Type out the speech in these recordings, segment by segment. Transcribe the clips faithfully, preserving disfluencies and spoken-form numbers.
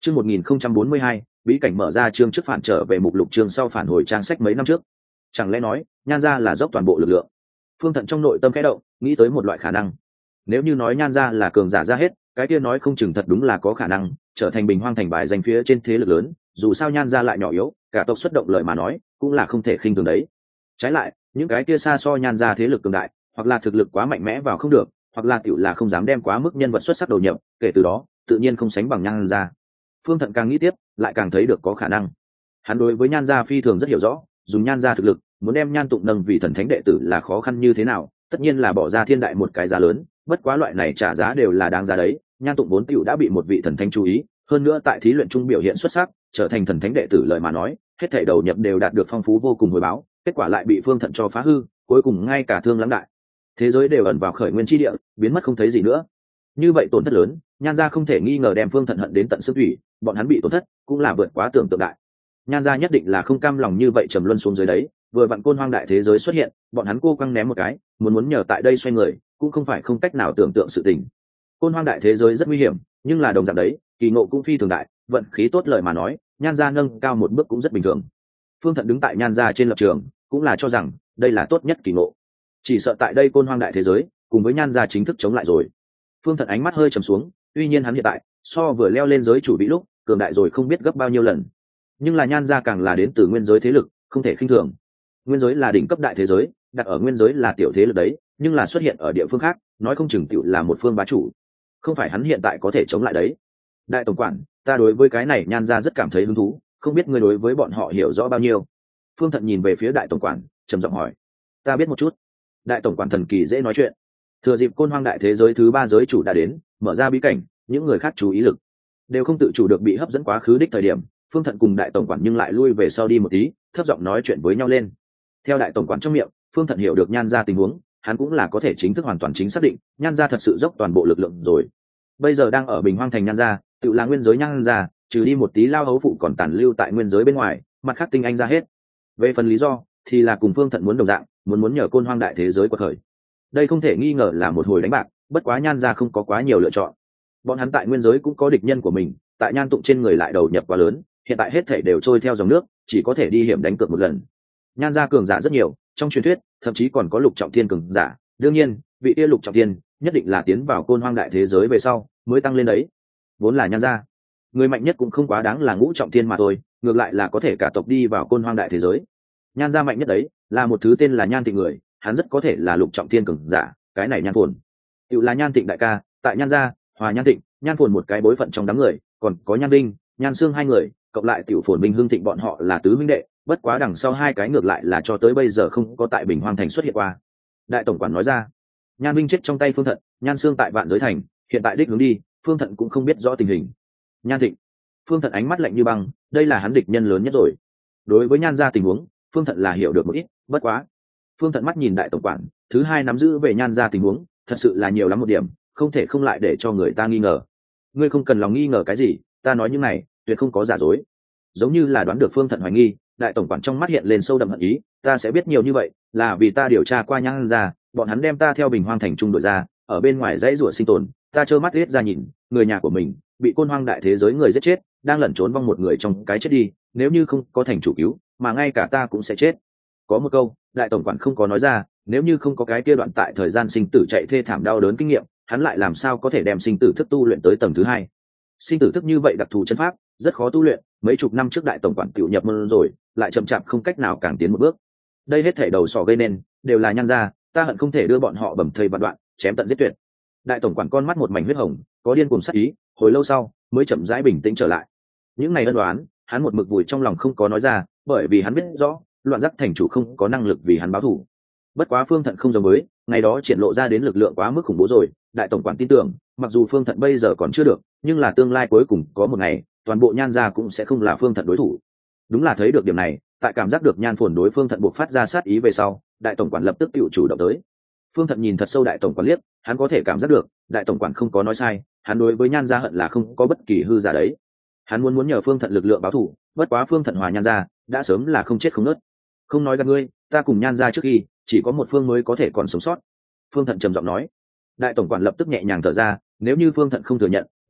Chương một nghìn không trăm bốn mươi hai, bí cảnh mở ra chương trước phản trở về mục lục chương sau phản hồi trang sách mấy năm trước. Chẳng lẽ nói, Nhan gia là dốc toàn bộ lực lượng? Phương Thận trong nội tâm khẽ động, nghĩ tới một loại khả năng. Nếu như nói Nhan gia là cường giả ra hết, cái kia nói không chừng thật đúng là có khả năng trở thành Bình Hoang thành bài danh phía trên thế lực lớn, dù sao Nhan gia lại nhỏ yếu, cả tộc xuất động lời mà nói, cũng là không thể khinh thường đấy. Trái lại, những cái kia xa so Nhan gia thế lực cường đại, hoặc là thực lực quá mạnh mẽ vào không được, hoặc là tiểu là không dám đem quá mức nhân vật xuất sắc đầu nhập, kể từ đó, tự nhiên không sánh bằng Nhan gia. Phương Thận càng nghĩ tiếp, lại càng thấy được có khả năng. Hắn đối với Nhan gia phi thường rất hiểu rõ, dùng Nhan gia thực lực, muốn đem Nhan Tụng nâng vì thần thánh đệ tử là khó khăn như thế nào, tất nhiên là bỏ ra thiên đại một cái giá lớn, bất quá loại này trả giá đều là đáng giá đấy. Nhan Tụng vốn tiểu đã bị một vị thần thánh chú ý, hơn nữa tại thí luyện trung biểu hiện xuất sắc, trở thành thần thánh đệ tử lời mà nói, hết thảy đầu nhập đều đạt được phong phú vô cùng hồi báo, kết quả lại bị Phương Thận cho phá hư, cuối cùng ngay cả thương lắm đại thế giới đều ẩn vào khởi nguyên chi địa, biến mất không thấy gì nữa. Như vậy tổn thất lớn, Nhan gia không thể nghi ngờ đem Phương Thận hận đến tận xương thủy, bọn hắn bị tổn thất cũng là vượt quá tưởng tượng đại. Nhan gia nhất định là không cam lòng như vậy trầm luân xuống dưới đấy, vừa vặn Côn Hoang đại thế giới xuất hiện, bọn hắn cô quăng ném một cái, muốn muốn nhờ tại đây xoay người, cũng không phải không cách nào tưởng tượng sự tình. Côn Hoang đại thế giới rất nguy hiểm, nhưng là đồng dạng đấy, kỳ ngộ cũng phi thường đại, vận khí tốt lời mà nói, Nhan gia nâng cao một bước cũng rất bình thường. Phương Thận đứng tại Nhan gia trên lập trường, cũng là cho rằng đây là tốt nhất kỳ ngộ. Chỉ sợ tại đây Côn Hoang đại thế giới, cùng với Nhan gia chính thức chống lại rồi. Phương Thận ánh mắt hơi trầm xuống, tuy nhiên hắn hiện tại so vừa leo lên giới chủ bị lúc cường đại rồi không biết gấp bao nhiêu lần, nhưng là Nhan gia càng là đến từ nguyên giới thế lực, không thể khinh thường. Nguyên giới là đỉnh cấp đại thế giới, đặt ở nguyên giới là tiểu thế lực đấy, nhưng là xuất hiện ở địa phương khác, nói không chừng tiểu là một phương bá chủ, không phải hắn hiện tại có thể chống lại đấy. Đại tổng quản, ta đối với cái này Nhan gia rất cảm thấy hứng thú, không biết ngươi đối với bọn họ hiểu rõ bao nhiêu? Phương Thận nhìn về phía đại tổng quản, trầm giọng hỏi. Ta biết một chút. Đại tổng quản thần kỳ dễ nói chuyện. Thừa dịp Côn Hoang đại thế giới thứ ba giới chủ đã đến, mở ra bí cảnh, những người khác chú ý lực đều không tự chủ được bị hấp dẫn quá khứ đích thời điểm, Phương Thận cùng đại tổng quản nhưng lại lui về sau đi một tí, thấp giọng nói chuyện với nhau lên. Theo đại tổng quản trong miệng, Phương Thận hiểu được Nhan gia tình huống, hắn cũng là có thể chính thức hoàn toàn chính xác định, Nhan gia thật sự dốc toàn bộ lực lượng rồi. Bây giờ đang ở Bình Hoang thành Nhan gia, tự là nguyên giới Nhan gia, trừ đi một tí lao hấu phụ còn tàn lưu tại nguyên giới bên ngoài, mặt khác tinh anh ra hết. Về phần lý do, thì là cùng Phương Thận muốn đồng dạng, muốn muốn nhờ Côn Hoang đại thế giới quật khởi. Đây không thể nghi ngờ là một hồi đánh bạc, bất quá Nhan gia không có quá nhiều lựa chọn. Bọn hắn tại nguyên giới cũng có địch nhân của mình, tại Nhan Tụng trên người lại đầu nhập quá lớn, hiện tại hết thảy đều trôi theo dòng nước, chỉ có thể đi hiểm đánh cược một lần. Nhan gia cường giả rất nhiều, trong truyền thuyết thậm chí còn có lục trọng thiên cường giả, đương nhiên vị kia lục trọng thiên nhất định là tiến vào Côn Hoang đại thế giới về sau mới tăng lên đấy. Vốn là Nhan gia người mạnh nhất cũng không quá đáng là ngũ trọng thiên mà thôi, ngược lại là có thể cả tộc đi vào Côn Hoang đại thế giới. Nhan gia mạnh nhất đấy là một thứ tên là Nhan Tịnh người, hắn rất có thể là lục trọng thiên cường giả, cái này Nhan Phồn tự là Nhan Tịnh đại ca, tại Nhan gia, Hòa Nhan Tịnh, Nhan Phồn một cái bối phận trong đám người, còn có Nhan Đinh, Nhan Sương hai người, cộng lại tiểu Phồn Bình Hưng Thịnh bọn họ là tứ huynh đệ, bất quá đằng sau hai cái ngược lại là cho tới bây giờ không có tại Bình Hoang thành xuất hiện qua. Đại tổng quản nói ra. Nhan Vinh chết trong tay Phương Thận, Nhan Sương tại Vạn Giới thành, hiện tại đích hướng đi, Phương Thận cũng không biết rõ tình hình. Nhan Thịnh, Phương Thận ánh mắt lạnh như băng, đây là hắn địch nhân lớn nhất rồi. Đối với Nhan gia tình huống, Phương Thận là hiểu được một ít, bất quá. Phương Thận mắt nhìn đại tổng quản, thứ hai nắm giữ về Nhan gia tình huống, thật sự là nhiều lắm một điểm, không thể không lại để cho người ta nghi ngờ. Ngươi không cần lòng nghi ngờ cái gì, ta nói những này, tuyệt không có giả dối. Giống như là đoán được Phương Thận hoài nghi, đại tổng quản trong mắt hiện lên sâu đậm hận ý, ta sẽ biết nhiều như vậy, là vì ta điều tra qua Nhan gia, bọn hắn đem ta theo Bình Hoang thành trung đội ra, ở bên ngoài dãy rủa sinh tồn, ta trơ mắt liếc ra nhìn, người nhà của mình bị Côn Hoang đại thế giới người giết chết, đang lẩn trốn vong một người trong cái chết đi, nếu như không có thành chủ cứu, mà ngay cả ta cũng sẽ chết. Có một câu, đại tổng quản không có nói ra, nếu như không có cái kia đoạn tại thời gian sinh tử chạy thê thảm đau đớn kinh nghiệm, hắn lại làm sao có thể đem sinh tử thức tu luyện tới tầng thứ hai. Sinh tử thức như vậy đặc thù chân pháp, rất khó tu luyện, mấy chục năm trước đại tổng quản tiểu nhập môn rồi, lại chậm chạp không cách nào càng tiến một bước. Đây hết thảy đầu sỏ gây nên, đều là Nhan gia, ta hận không thể đưa bọn họ bầm thây vạn đoạn, chém tận giết tuyệt. Đại tổng quản con mắt một mảnh huyết hồng, có điên cuồng sát ý, hồi lâu sau mới chậm rãi bình tĩnh trở lại. Những ngày ân đoán, hắn một mực vùi trong lòng không có nói ra, bởi vì hắn biết rõ, Loạn Giác thành chủ không có năng lực vì hắn báo thù. Bất quá Phương Thận không giống với, ngày đó triển lộ ra đến lực lượng quá mức khủng bố rồi, đại tổng quản tin tưởng, mặc dù Phương Thận bây giờ còn chưa được, nhưng là tương lai cuối cùng có một ngày, toàn bộ Nhan gia cũng sẽ không là Phương Thận đối thủ. Đúng là thấy được điểm này, tại cảm giác được Nhan Phồn đối Phương Thận buộc phát ra sát ý về sau, đại tổng quản lập tức tự chủ động tới. Phương Thận nhìn thật sâu đại tổng quản liếc, hắn có thể cảm giác được, đại tổng quản không có nói sai, hắn đối với Nhan gia hận là không có bất kỳ hư giả đấy. Hắn muốn muốn nhờ Phương Thận lực lượng báo thù, bất quá Phương Thận hòa Nhan gia đã sớm là không chết không nứt. Không nói gặp ngươi, ta cùng Nhan gia trước khi chỉ có một phương mới có thể còn sống sót. Phương Thận trầm giọng nói. Đại tổng quản lập tức nhẹ nhàng thở ra, nếu như Phương Thận không thừa nhận,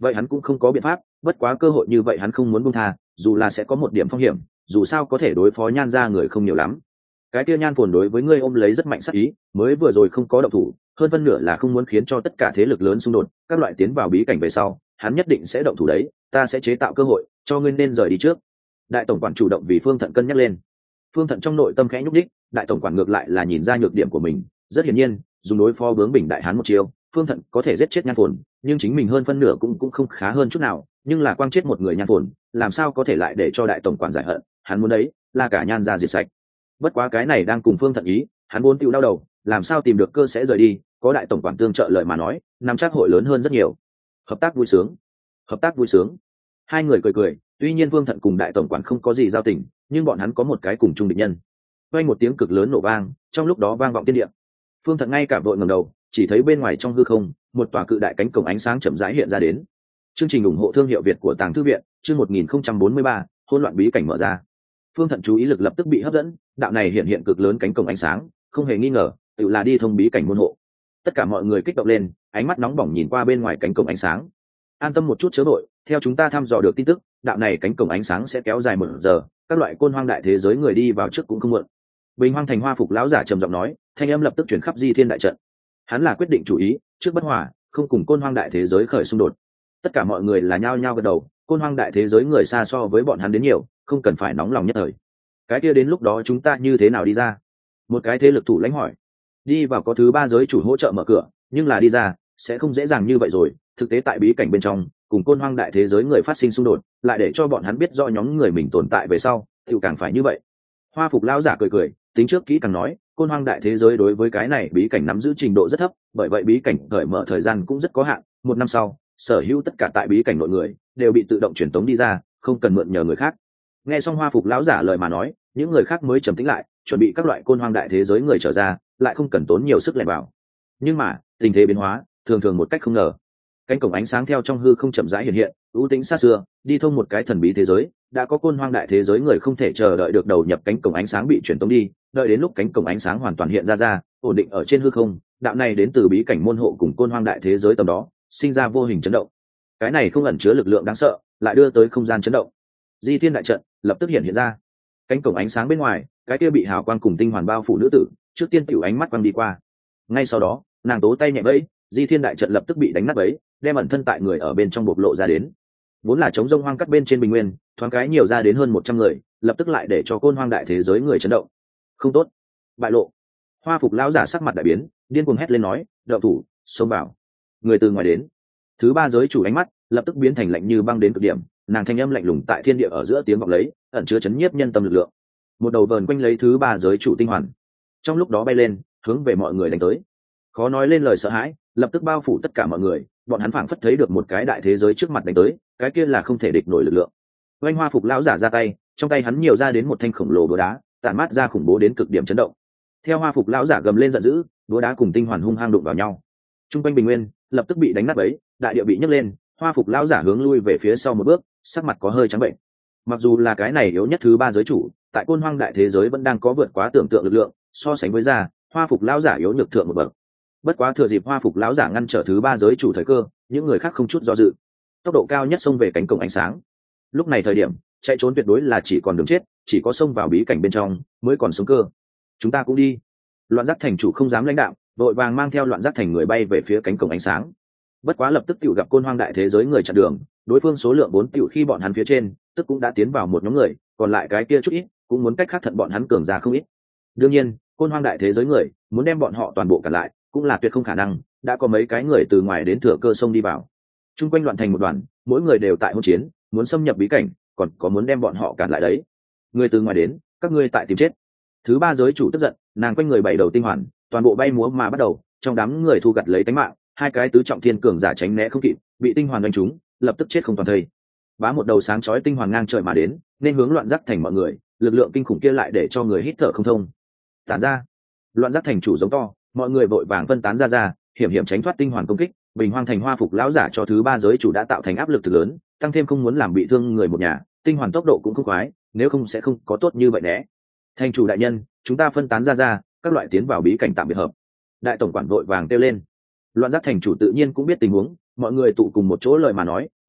vậy hắn cũng không có biện pháp, bất quá cơ hội như vậy hắn không muốn buông tha, dù là sẽ có một điểm phong hiểm, dù sao có thể đối phó Nhan gia người không nhiều lắm. Cái kia Nhan Phồn đối với ngươi ôm lấy rất mạnh sát ý, mới vừa rồi không có động thủ, hơn phân nửa là không muốn khiến cho tất cả thế lực lớn xung đột, các loại tiến vào bí cảnh về sau, hắn nhất định sẽ động thủ đấy, ta sẽ chế tạo cơ hội cho ngươi nên rời đi trước. Đại tổng quản chủ động vì Phương Thận cân nhắc lên. Phương Thận trong nội tâm khẽ nhúc nhích, đại tổng quản ngược lại là nhìn ra nhược điểm của mình, rất hiển nhiên, dùng đối phó bướng bỉnh đại hán một chiêu, Phương Thận có thể giết chết Nhan Phồn, nhưng chính mình hơn phân nửa cũng cũng không khá hơn chút nào, nhưng là quang chết một người Nhan Phồn, làm sao có thể lại để cho đại tổng quản giải hận, hắn muốn đấy là cả Nhan gia diệt sạch. Bất quá cái này đang cùng Phương Thận ý, hắn vốn tiêu đau đầu, làm sao tìm được cơ sẽ rời đi, có đại tổng quản tương trợ lời mà nói, nắm chắc hội lớn hơn rất nhiều. Hợp tác vui sướng, hợp tác vui sướng. Hai người cười cười, tuy nhiên Phương Thận cùng đại tổng quản không có gì giao tình, nhưng bọn hắn có một cái cùng chung địch nhân. Vang một tiếng cực lớn nổ vang, trong lúc đó vang vọng thiên địa. Phương Thận ngay cả vội ngẩng đầu, chỉ thấy bên ngoài trong hư không, một tòa cự đại cánh cổng ánh sáng chậm rãi hiện ra đến. Chương trình ủng hộ thương hiệu Việt của Tàng Thư viện, chương một nghìn không trăm bốn mươi ba, hỗn loạn bí cảnh mở ra. Phương Thận chú ý lực lập tức bị hấp dẫn, đạo này hiện hiện cực lớn cánh cổng ánh sáng, không hề nghi ngờ, tự là đi thông bí cảnh môn hộ. Tất cả mọi người kích động lên, ánh mắt nóng bỏng nhìn qua bên ngoài cánh cổng ánh sáng. An tâm một chút chớ đội, theo chúng ta thăm dò được tin tức, đạo này cánh cổng ánh sáng sẽ kéo dài một giờ, các loại côn hoang đại thế giới người đi vào trước cũng không muộn. Bình Hoang Thành Hoa Phục lão giả trầm giọng nói, thanh âm lập tức chuyển khắp Di Thiên đại trận. Hắn là quyết định chủ ý, trước bất hòa, không cùng côn hoang đại thế giới khởi xung đột. Tất cả mọi người là nhao nhao gật đầu, côn hoang đại thế giới người xa so với bọn hắn đến nhiều, không cần phải nóng lòng nhất thời. Cái kia đến lúc đó chúng ta như thế nào đi ra? Một cái thế lực thủ lãnh hỏi. Đi vào có thứ ba giới chủ hỗ trợ mở cửa, nhưng là đi ra sẽ không dễ dàng như vậy rồi. Thực tế tại bí cảnh bên trong, cùng côn hoang đại thế giới người phát sinh xung đột, lại để cho bọn hắn biết rõ nhóm người mình tồn tại về sau, thì càng phải như vậy. Hoa Phục lão giả cười cười, tính trước kỹ càng nói, côn hoang đại thế giới đối với cái này bí cảnh nắm giữ trình độ rất thấp, bởi vậy bí cảnh cởi mở thời gian cũng rất có hạn, một năm sau, sở hữu tất cả tại bí cảnh nội người đều bị tự động truyền tống đi ra, không cần mượn nhờ người khác. Nghe xong Hoa Phục lão giả lời mà nói, những người khác mới trầm tĩnh lại, chuẩn bị các loại côn hoang đại thế giới người trở ra, lại không cần tốn nhiều sức lẻ vào. Nhưng mà tình thế biến hóa thường thường một cách không ngờ. Cánh cổng ánh sáng theo trong hư không chậm rãi hiện hiện, ưu tĩnh xa xưa, đi thông một cái thần bí thế giới. Đã có côn hoang đại thế giới người không thể chờ đợi được đầu nhập cánh cổng ánh sáng bị truyền tống đi, đợi đến lúc cánh cổng ánh sáng hoàn toàn hiện ra ra, ổn định ở trên hư không, đạo này đến từ bí cảnh môn hộ cùng côn hoang đại thế giới tầm đó, sinh ra vô hình chấn động. Cái này không ẩn chứa lực lượng đáng sợ, lại đưa tới không gian chấn động. Di Thiên đại trận lập tức hiện hiện ra. Cánh cổng ánh sáng bên ngoài, cái kia bị hào quang cùng tinh hoàn bao phủ nữ tử, trước tiên tiểu ánh mắt quăng đi qua. Ngay sau đó, nàng tố tay nhẹ bẫy, Di Thiên đại trận lập tức bị đánh nát bẫy, đem ẩn thân tại người ở bên trong bộc lộ ra đến. Vốn là trống rông hoang cắt bên trên bình nguyên, thoáng cái nhiều ra đến hơn một trăm người, lập tức lại để cho côn hoang đại thế giới người chấn động. Không tốt, bại lộ. Hoa Phục lão giả sắc mặt đại biến, điên cuồng hét lên nói, đậu thủ, xông vào. Người từ ngoài đến. Thứ ba giới chủ ánh mắt lập tức biến thành lạnh như băng đến cực điểm, nàng thanh âm lạnh lùng tại thiên địa ở giữa tiếng vọng lấy, ẩn chứa chấn nhiếp nhân tâm lực lượng. Một đầu vờn quanh lấy thứ ba giới chủ tinh hoàn, trong lúc đó bay lên, hướng về mọi người đánh tới. Khó nói lên lời sợ hãi, lập tức bao phủ tất cả mọi người, bọn hắn phảng phất thấy được một cái đại thế giới trước mặt đánh tới, cái kia là không thể địch nổi lực lượng. Oanh Hoa Phục lão giả ra tay, trong tay hắn nhiều ra đến một thanh khổng lồ búa đá, tản mát ra khủng bố đến cực điểm chấn động. Theo Hoa Phục lão giả gầm lên giận dữ, búa đá cùng tinh hoàn hung hăng đụng vào nhau. Trung quanh bình nguyên lập tức bị đánh nát bấy, đại địa bị nhấc lên, Hoa Phục lão giả hướng lui về phía sau một bước, sắc mặt có hơi trắng bệnh. Mặc dù là cái này yếu nhất thứ ba giới chủ, tại côn hoang đại thế giới vẫn đang có vượt quá tưởng tượng lực lượng, so sánh với ra, Hoa Phục lão giả yếu nhược thượng một bậc. Bất quá thừa dịp Hoa Phục lão giả ngăn trở thứ ba giới chủ thời cơ, những người khác không chút do dự, tốc độ cao nhất xông về cánh cổng ánh sáng. Lúc này thời điểm, chạy trốn tuyệt đối là chỉ còn đường chết, chỉ có xông vào bí cảnh bên trong mới còn sống cơ. Chúng ta cũng đi. Loạn Giác thành chủ không dám lãnh đạo, đội vàng mang theo Loạn Giác thành người bay về phía cánh cổng ánh sáng. Bất quá lập tức tiểu gặp côn hoang đại thế giới người chặn đường, đối phương số lượng bốn tiểu khi bọn hắn phía trên, tức cũng đã tiến vào một nhóm người, còn lại cái kia chút ít, cũng muốn cách khác thận bọn hắn cường ra không ít. Đương nhiên, côn hoang đại thế giới người muốn đem bọn họ toàn bộ cản lại, cũng là tuyệt không khả năng, đã có mấy cái người từ ngoài đến thừa cơ sông đi vào. Trung quanh loạn thành một đoàn, mỗi người đều tại hỗn chiến, muốn xâm nhập bí cảnh, còn có muốn đem bọn họ cản lại đấy. Người từ ngoài đến, các ngươi tại tìm chết. Thứ ba giới chủ tức giận, nàng quanh người bảy đầu tinh hoàn, toàn bộ bay múa mà bắt đầu, trong đám người thu gặt lấy tính mạng, hai cái tứ trọng thiên cường giả tránh né không kịp, bị tinh hoàn đánh trúng, lập tức chết không toàn thây. Bá một đầu sáng chói tinh hoàn ngang trời mà đến, nên hướng Loạn Giác thành mọi người, lực lượng kinh khủng kia lại để cho người hít thở không thông. Tản ra. Loạn Giác thành chủ giống to, mọi người vội vàng phân tán ra ra, hiểm hiểm tránh thoát tinh hoàn công kích. Bình Hoang thành Hoa Phục lão giả cho thứ ba giới chủ đã tạo thành áp lực thực lớn, tăng thêm không muốn làm bị thương người một nhà, tinh hoàn tốc độ cũng không khoái, nếu không sẽ không có tốt như vậy né. Thành chủ đại nhân, chúng ta phân tán ra ra, các loại tiến vào bí cảnh tạm biệt hợp. Đại tổng quản vội vàng kêu lên. Loạn Giác thành chủ tự nhiên cũng biết tình huống, mọi người tụ cùng một chỗ lời mà nói,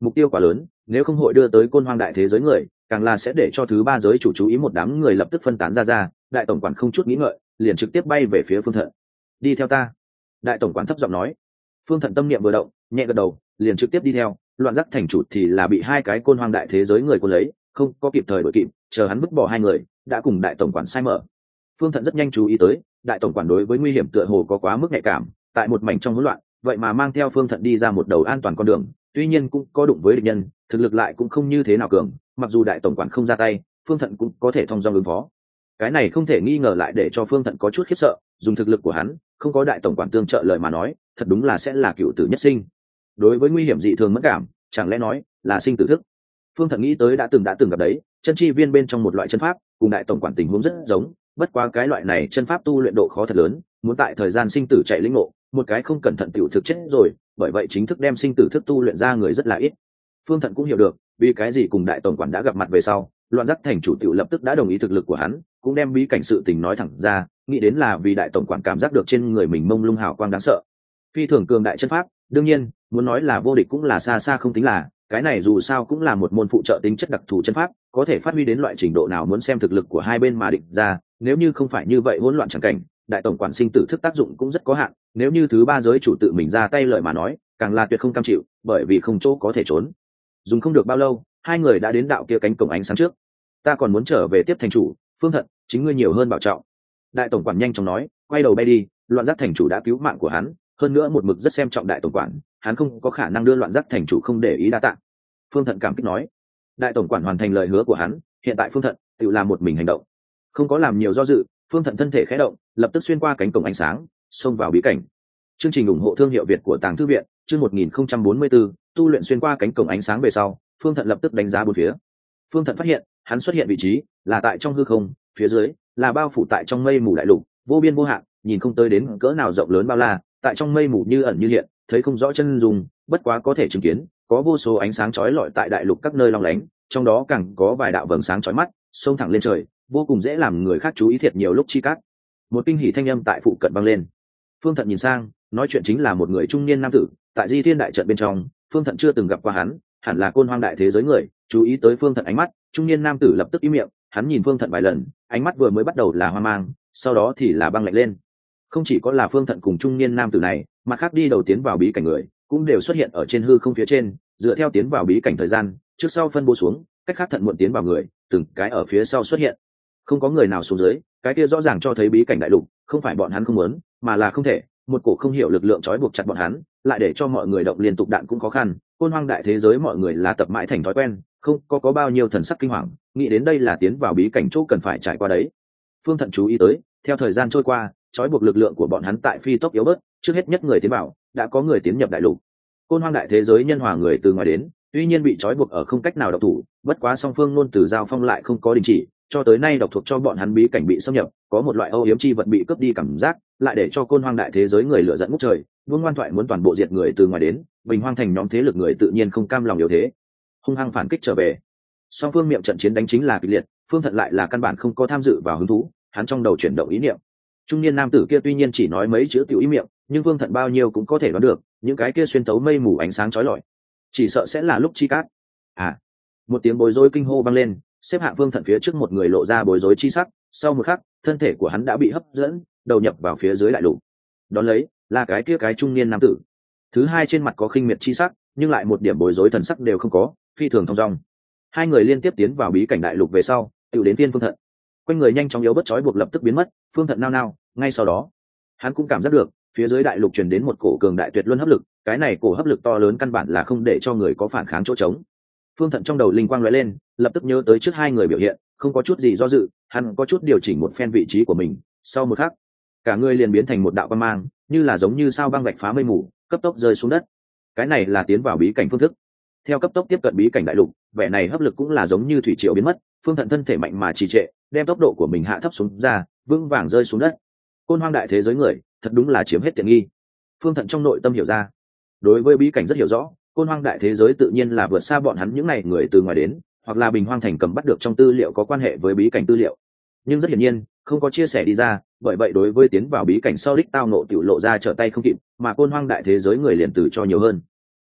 mục tiêu quá lớn, nếu không hội đưa tới côn hoang đại thế giới người, càng là sẽ để cho thứ ba giới chủ chú ý, một đám người lập tức phân tán ra ra. Đại tổng quản không chút nghĩ ngợi liền trực tiếp bay về phía Phương Thận. Đi theo ta. Đại tổng quản thấp giọng nói. Phương Thận tâm niệm vừa động, nhẹ gật đầu, liền trực tiếp đi theo. Loạn Giác thành chủ thì là bị hai cái côn hoang đại thế giới người cuốn lấy, không có kịp thời đuổi kịp, chờ hắn vứt bỏ hai người, đã cùng đại tổng quản sai mở. Phương Thận rất nhanh chú ý tới, đại tổng quản đối với nguy hiểm tựa hồ có quá mức nhạy cảm, tại một mảnh trong hỗn loạn, vậy mà mang theo Phương Thận đi ra một đầu an toàn con đường, tuy nhiên cũng có đụng với địch nhân, thực lực lại cũng không như thế nào cường, mặc dù đại tổng quản không ra tay, Phương Thận cũng có thể thông dong ứng phó. Cái này không thể nghi ngờ lại để cho Phương Thận có chút khiếp sợ, dùng thực lực của hắn, không có đại tổng quản tương trợ lời mà nói, thật đúng là sẽ là cựu tử nhất sinh. Đối với nguy hiểm dị thường mất cảm, chẳng lẽ nói là sinh tử thức. Phương Thận nghĩ tới đã từng đã từng gặp đấy, chân chi viên bên trong một loại chân pháp, cùng đại tổng quản tình huống rất giống, bất quá cái loại này chân pháp tu luyện độ khó thật lớn, muốn tại thời gian sinh tử chạy lĩnh ngộ, một cái không cẩn thận tiểu thực chết rồi, bởi vậy chính thức đem sinh tử thức tu luyện ra người rất là ít. Phương Thận cũng hiểu được, vì cái gì cùng đại tổng quản đã gặp mặt về sau, Loạn Giác thành chủ tiểu lập tức đã đồng ý thực lực của hắn, cũng đem bí cảnh sự tình nói thẳng ra, nghĩ đến là vì đại tổng quản cảm giác được trên người mình mông lung hào quang đáng sợ. Phi thường cường đại chân pháp, đương nhiên, muốn nói là vô địch cũng là xa xa không tính là, cái này dù sao cũng là một môn phụ trợ tính chất đặc thù chân pháp, có thể phát huy đến loại trình độ nào muốn xem thực lực của hai bên mà định ra, nếu như không phải như vậy hỗn loạn chẳng cảnh, đại tổng quản sinh tử thức tác dụng cũng rất có hạn, nếu như thứ ba giới chủ tự mình ra tay lợi mà nói, càng là tuyệt không cam chịu, bởi vì không chỗ có thể trốn. Dùng không được bao lâu, hai người đã đến đạo kia cánh cổng ánh sáng trước. Ta còn muốn trở về tiếp thành chủ, Phương Thận, chính ngươi nhiều hơn bảo trọng. Đại tổng quản nhanh chóng nói, quay đầu bay đi. Loạn Giác thành chủ đã cứu mạng của hắn, hơn nữa một mực rất xem trọng đại tổng quản, hắn không có khả năng đưa Loạn Giác thành chủ không để ý đa tạ. Phương Thận cảm kích nói. Đại tổng quản hoàn thành lời hứa của hắn, hiện tại Phương Thận tự làm một mình hành động, không có làm nhiều do dự. Phương Thận thân thể khẽ động, lập tức xuyên qua cánh cổng ánh sáng, xông vào bí cảnh. Chương trình ủng hộ thương hiệu Việt của Tàng Thư viện, chương một nghìn không trăm bốn mươi tư, tu luyện xuyên qua cánh cổng ánh sáng về sau, Phương Thận lập tức đánh giá bốn phía. Phương Thận phát hiện, hắn xuất hiện vị trí là tại trong hư không, phía dưới là bao phủ tại trong mây mù đại lục, vô biên vô hạn, nhìn không tới đến cỡ nào rộng lớn bao la, tại trong mây mù như ẩn như hiện, thấy không rõ chân dung, bất quá có thể chứng kiến, có vô số ánh sáng chói lọi tại đại lục các nơi long lánh, trong đó càng có vài đạo vầng sáng chói mắt, xông thẳng lên trời, vô cùng dễ làm người khác chú ý thiệt nhiều lúc chi cát. Một kinh hỉ thanh âm tại phụ cận vang lên. Phương Thận nhìn sang, nói chuyện chính là một người trung niên nam tử, tại Di Thiên đại trận bên trong, Phương Thận chưa từng gặp qua hắn, hẳn là côn hoang đại thế giới người. Chú ý tới Phương Thận ánh mắt, trung niên nam tử lập tức im miệng, hắn nhìn Phương Thận vài lần, ánh mắt vừa mới bắt đầu là hoang mang, sau đó thì là băng lạnh lên. Không chỉ có là Phương Thận cùng trung niên nam tử này, mà khác đi đầu tiến vào bí cảnh người cũng đều xuất hiện ở trên hư không phía trên, dựa theo tiến vào bí cảnh thời gian, trước sau phân bố xuống, cách khác thận muộn tiến vào người, từng cái ở phía sau xuất hiện. Không có người nào xuống dưới, cái kia rõ ràng cho thấy bí cảnh đại lục không phải bọn hắn không muốn, mà là không thể, một cổ không hiểu lực lượng trói buộc chặt bọn hắn, lại để cho mọi người động liên tục đạn cũng khó khăn. Côn hoang đại thế giới mọi người là tập mãi thành thói quen, không có có bao nhiêu thần sắc kinh hoàng, nghĩ đến đây là tiến vào bí cảnh chỗ cần phải trải qua đấy. Phương Thận chú ý tới, theo thời gian trôi qua, trói buộc lực lượng của bọn hắn tại phi tốc yếu bớt, trước hết nhất người tiến vào, đã có người tiến nhập đại lục. Côn hoang đại thế giới nhân hòa người từ ngoài đến, tuy nhiên bị trói buộc ở không cách nào độc thủ, bất quá song phương luôn từ giao phong lại không có đình chỉ, cho tới nay độc thuộc cho bọn hắn bí cảnh bị xâm nhập, có một loại âu yếm chi vật bị cướp đi cảm giác, lại để cho côn hoang đại thế giới người lựa giận ngút trời, luôn ngoan thoại muốn toàn bộ diệt người từ ngoài đến, bình hoang thành nhóm thế lực người tự nhiên không cam lòng yếu thế, hung hăng phản kích trở về. Song phương miệng trận chiến đánh chính là kịch liệt, Phương Thận lại là căn bản không có tham dự vào hứng thú, hắn trong đầu chuyển động ý niệm. Trung niên nam tử kia tuy nhiên chỉ nói mấy chữ tiểu ý miệng, nhưng Phương Thận bao nhiêu cũng có thể đoán được, những cái kia xuyên tấu mây mù ánh sáng chói lọi, chỉ sợ sẽ là lúc chi cát. À, một tiếng bối rối kinh hô vang lên, xếp hạng Phương Thận phía trước một người lộ ra bối rối chi sắc, sau một khắc, thân thể của hắn đã bị hấp dẫn, đầu nhập vào phía dưới đại lục. Đón lấy, là cái kia cái trung niên nam tử. Thứ hai trên mặt có khinh miệt chi sắc, nhưng lại một điểm bối rối thần sắc đều không có, phi thường thong dong. Hai người liên tiếp tiến vào bí cảnh đại lục về sau, tiểu đến phiên Phương Thận. Quanh người nhanh chóng yếu bất trói buộc lập tức biến mất, Phương Thận nao nao, ngay sau đó, hắn cũng cảm giác được, phía dưới đại lục truyền đến một cổ cường đại tuyệt luân hấp lực, cái này cổ hấp lực to lớn căn bản là không để cho người có phản kháng chỗ trống. Phương Thận trong đầu linh quang lóe lên, lập tức nhớ tới trước hai người biểu hiện, không có chút gì do dự, hắn có chút điều chỉnh một phen vị trí của mình, sau một khắc, cả người liền biến thành một đạo quang mang, như là giống như sao băng vạch phá mây mù, cấp tốc rơi xuống đất. Cái này là tiến vào bí cảnh phương thức. Theo cấp tốc tiếp cận bí cảnh đại lục, vẻ này hấp lực cũng là giống như thủy triều biến mất, Phương Thận thân thể mạnh mà trì trệ, đem tốc độ của mình hạ thấp xuống ra, vững vàng rơi xuống đất. Côn hoang đại thế giới người, thật đúng là chiếm hết tiện nghi. Phương Thận trong nội tâm hiểu ra, đối với bí cảnh rất hiểu rõ, côn hoang đại thế giới tự nhiên là vượt xa bọn hắn những này người từ ngoài đến, hoặc là bình hoang thành cầm bắt được trong tư liệu có quan hệ với bí cảnh tư liệu, nhưng rất hiển nhiên không có chia sẻ đi ra, bởi vậy đối với tiến vào bí cảnh sau đích tao nộ tiểu lộ ra trở tay không kịp, mà côn hoang đại thế giới người liền từ cho nhiều hơn.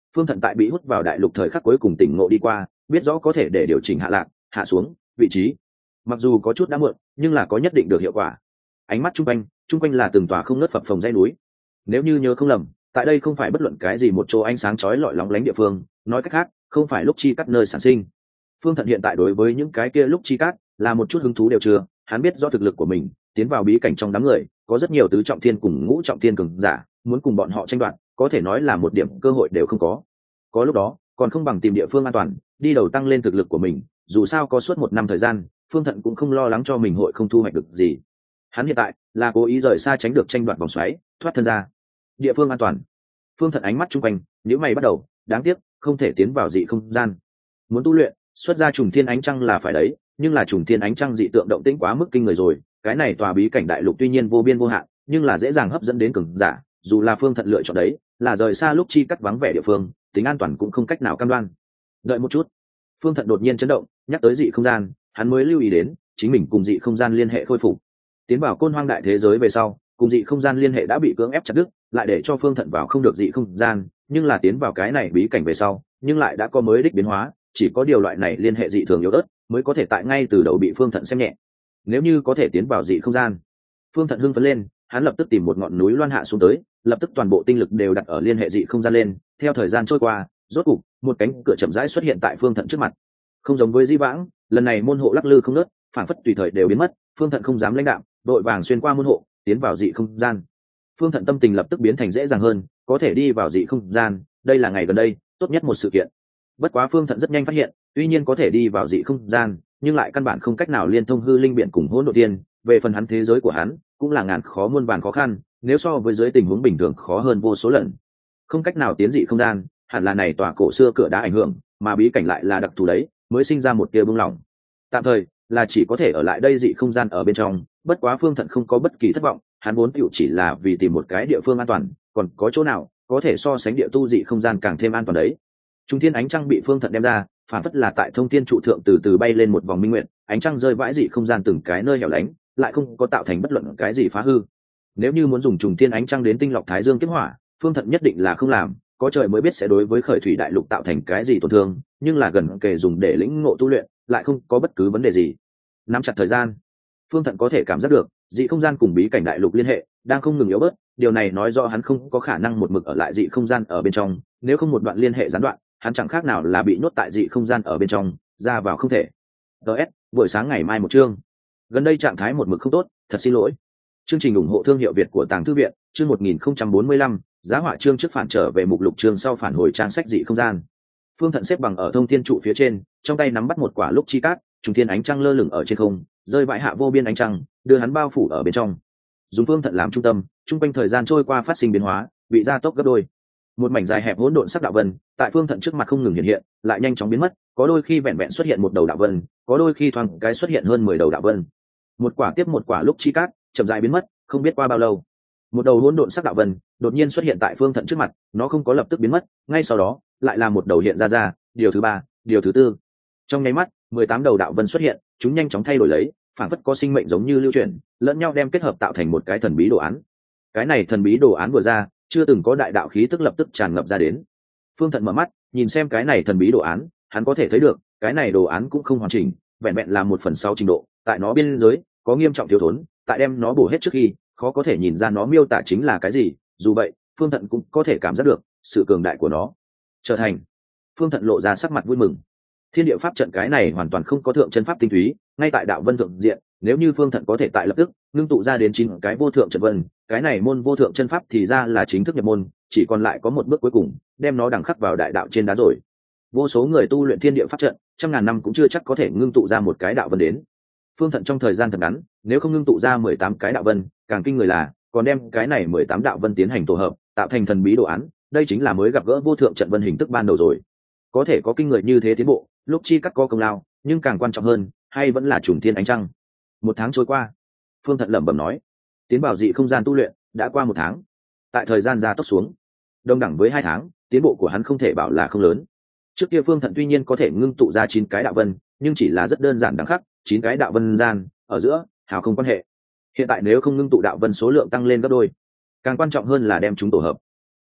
Phương Thận tại bị hút vào đại lục thời khắc cuối cùng tỉnh ngộ đi qua, biết rõ có thể để điều chỉnh hạ lạc, hạ xuống vị trí. Mặc dù có chút đã muộn, nhưng là có nhất định được hiệu quả. Ánh mắt trung quanh, trung quanh là từng tòa không ngớt phập phồng dãy núi. Nếu như nhớ không lầm, tại đây không phải bất luận cái gì một chỗ ánh sáng chói lọi lóng lánh địa phương, nói cách khác, không phải lúc chi cắt nơi sản sinh. Phương Thận hiện tại đối với những cái kia lúc chi cắt là một chút hứng thú đều chưa, hắn biết rõ thực lực của mình, tiến vào bí cảnh trong đám người, có rất nhiều tứ trọng thiên cùng ngũ trọng thiên cường giả, muốn cùng bọn họ tranh đoạt, có thể nói là một điểm cơ hội đều không có. Có lúc đó, còn không bằng tìm địa phương an toàn, đi đầu tăng lên thực lực của mình, dù sao có suốt một năm thời gian, Phương Thận cũng không lo lắng cho mình hội không thu hoạch được gì. Hắn hiện tại là cố ý rời xa tránh được tranh đoạt vòng xoáy, thoát thân ra. Địa phương an toàn. Phương Thận ánh mắt chung quanh, nếu mày bắt đầu, đáng tiếc, không thể tiến vào dị không gian. Muốn tu luyện, xuất ra trùng thiên ánh trăng là phải đấy, nhưng là trùng thiên ánh trăng dị tượng động tĩnh quá mức kinh người rồi, cái này tòa bí cảnh đại lục tuy nhiên vô biên vô hạn, nhưng là dễ dàng hấp dẫn đến cường giả, dù là Phương Thận lựa chọn đấy, là rời xa lúc chi cắt vắng vẻ địa phương, tính an toàn cũng không cách nào cam đoan. Đợi một chút. Phương Thận đột nhiên chấn động, nhắc tới dị không gian, hắn mới lưu ý đến, chính mình cùng dị không gian liên hệ khôi phục. Tiến vào côn hoang đại thế giới về sau, cùng dị không gian liên hệ đã bị cưỡng ép chặt đứt, lại để cho Phương Thận vào không được dị không gian, nhưng là tiến vào cái này bí cảnh về sau, nhưng lại đã có mới đích biến hóa, chỉ có điều loại này liên hệ dị thường yếu ớt, mới có thể tại ngay từ đầu bị Phương Thận xem nhẹ. Nếu như có thể tiến vào dị không gian, Phương Thận hưng phấn lên, hắn lập tức tìm một ngọn núi loan hạ xuống tới, lập tức toàn bộ tinh lực đều đặt ở liên hệ dị không gian lên. Theo thời gian trôi qua, rốt cục một cánh cửa chậm rãi xuất hiện tại Phương Thận trước mặt. Không giống với di vãng, lần này môn hộ lắc lư không ngớt, phản phất tùy thời đều biến mất. Phương Thận không dám lãnh đạm, đội vàng xuyên qua môn hộ, tiến vào dị không gian. Phương Thận tâm tình lập tức biến thành dễ dàng hơn, có thể đi vào dị không gian, đây là ngày gần đây tốt nhất một sự kiện. Bất quá Phương Thận rất nhanh phát hiện, tuy nhiên có thể đi vào dị không gian, nhưng lại căn bản không cách nào liên thông hư linh biển cùng hỗn độn tiên. Về phần hắn thế giới của hắn, cũng là ngàn khó muôn vàn khó khăn, nếu so với dưới tình huống bình thường khó hơn vô số lần. Không cách nào tiến dị không gian, hẳn là này tòa cổ xưa cửa đã ảnh hưởng, mà bí cảnh lại là đặc thù đấy, mới sinh ra một tia bưng lỏng. Tạm thời là chỉ có thể ở lại đây dị không gian ở bên trong, bất quá Phương Thận không có bất kỳ thất vọng, hắn vốn tiểu chỉ là vì tìm một cái địa phương an toàn, còn có chỗ nào có thể so sánh địa tu dị không gian càng thêm an toàn đấy. Trung thiên ánh trăng bị Phương Thận đem ra, phản phất là tại thông thiên trụ thượng từ từ bay lên một vòng minh nguyện, ánh trăng rơi vãi dị không gian từng cái nơi hẻo lánh, lại không có tạo thành bất luận cái gì phá hư. Nếu như muốn dùng trùng thiên ánh trăng đến tinh lọc thái dương kiếp hỏa, Phương Thận nhất định là không làm, có trời mới biết sẽ đối với khởi thủy đại lục tạo thành cái gì tổn thương, nhưng là gần kề dùng để lĩnh ngộ tu luyện, lại không có bất cứ vấn đề gì. Nắm chặt thời gian, Phương Thận có thể cảm giác được, dị không gian cùng bí cảnh đại lục liên hệ đang không ngừng yếu bớt, điều này nói rõ hắn không có khả năng một mực ở lại dị không gian ở bên trong, nếu không một đoạn liên hệ gián đoạn, hắn chẳng khác nào là bị nhốt tại dị không gian ở bên trong, ra vào không thể. ds buổi sáng ngày mai một chương. Gần đây trạng thái một mực không tốt, thật xin lỗi. Chương trình ủng hộ thương hiệu Việt của Tàng Thư viện, chương một nghìn không trăm bốn mươi lăm, giá họa chương trước phản trở về mục lục chương sau phản hồi trang sách dị không gian. Phương Thận xếp bằng ở thông thiên trụ phía trên, trong tay nắm bắt một quả lúc chi cát, trùng thiên ánh trăng lơ lửng ở trên không, rơi vãi hạ vô biên ánh trăng, đưa hắn bao phủ ở bên trong. Dùng Phương Thận làm trung tâm, trung quanh thời gian trôi qua phát sinh biến hóa, bị gia tốc gấp đôi. Một mảnh dài hẹp hỗn độn sắc đạo vân, tại Phương Thận trước mặt không ngừng hiện hiện, lại nhanh chóng biến mất, có đôi khi vẹn vẹn xuất hiện một đầu đạo vân, có đôi khi thoáng cái xuất hiện hơn mười đầu đạo vân. Một quả tiếp một quả lúc chi cát, chậm rãi biến mất, không biết qua bao lâu, một đầu hỗn độn sắc đạo vân đột nhiên xuất hiện tại Phương Thận trước mặt, nó không có lập tức biến mất, ngay sau đó lại là một đầu hiện ra ra, điều thứ ba, điều thứ tư. Trong nháy mắt, mười tám đầu đạo vân xuất hiện, chúng nhanh chóng thay đổi lấy, phản phất có sinh mệnh giống như lưu chuyển, lẫn nhau đem kết hợp tạo thành một cái thần bí đồ án. Cái này thần bí đồ án vừa ra, chưa từng có đại đạo khí tức lập tức tràn ngập ra đến. Phương Thận mở mắt, nhìn xem cái này thần bí đồ án, hắn có thể thấy được, cái này đồ án cũng không hoàn chỉnh, vẹn vẹn là một phần sáu trình độ, tại nó biên giới có nghiêm trọng thiếu thốn, tại đem nó bổ hết trước khi, khó có thể nhìn ra nó miêu tả chính là cái gì. Dù vậy, Phương Thận cũng có thể cảm giác được sự cường đại của nó. Trở thành, Phương Thận lộ ra sắc mặt vui mừng. Thiên địa pháp trận cái này hoàn toàn không có thượng chân pháp tinh túy, ngay tại đạo vân thượng diện, nếu như Phương Thận có thể tại lập tức ngưng tụ ra đến chín cái vô thượng trận vân, cái này môn vô thượng chân pháp thì ra là chính thức nhập môn, chỉ còn lại có một bước cuối cùng, đem nó đằng khắc vào đại đạo trên đá rồi. Vô số người tu luyện thiên địa pháp trận, trăm ngàn năm cũng chưa chắc có thể ngưng tụ ra một cái đạo vân đến. Phương Thận trong thời gian thật ngắn, nếu không ngưng tụ ra mười tám cái đạo vân, càng kinh người là còn đem cái này mười tám đạo vân tiến hành tổ hợp, tạo thành thần bí đồ án, đây chính là mới gặp gỡ vô thượng trận vân hình thức ban đầu rồi. Có thể có kinh người như thế tiến bộ, lúc chi cắt có công lao, nhưng càng quan trọng hơn, hay vẫn là trùng thiên ánh trăng. Một tháng trôi qua, Phương Thận lẩm bẩm nói, tiến bảo dị không gian tu luyện đã qua một tháng. Tại thời gian gia tốc xuống, đồng đẳng với hai tháng, tiến bộ của hắn không thể bảo là không lớn. Trước kia Phương Thận tuy nhiên có thể ngưng tụ ra chín cái đạo vân, nhưng chỉ là rất đơn giản đẳng khắc, chín cái đạo vân gian ở giữa hào không quan hệ. Hiện tại nếu không ngưng tụ đạo vân số lượng tăng lên gấp đôi, càng quan trọng hơn là đem chúng tổ hợp.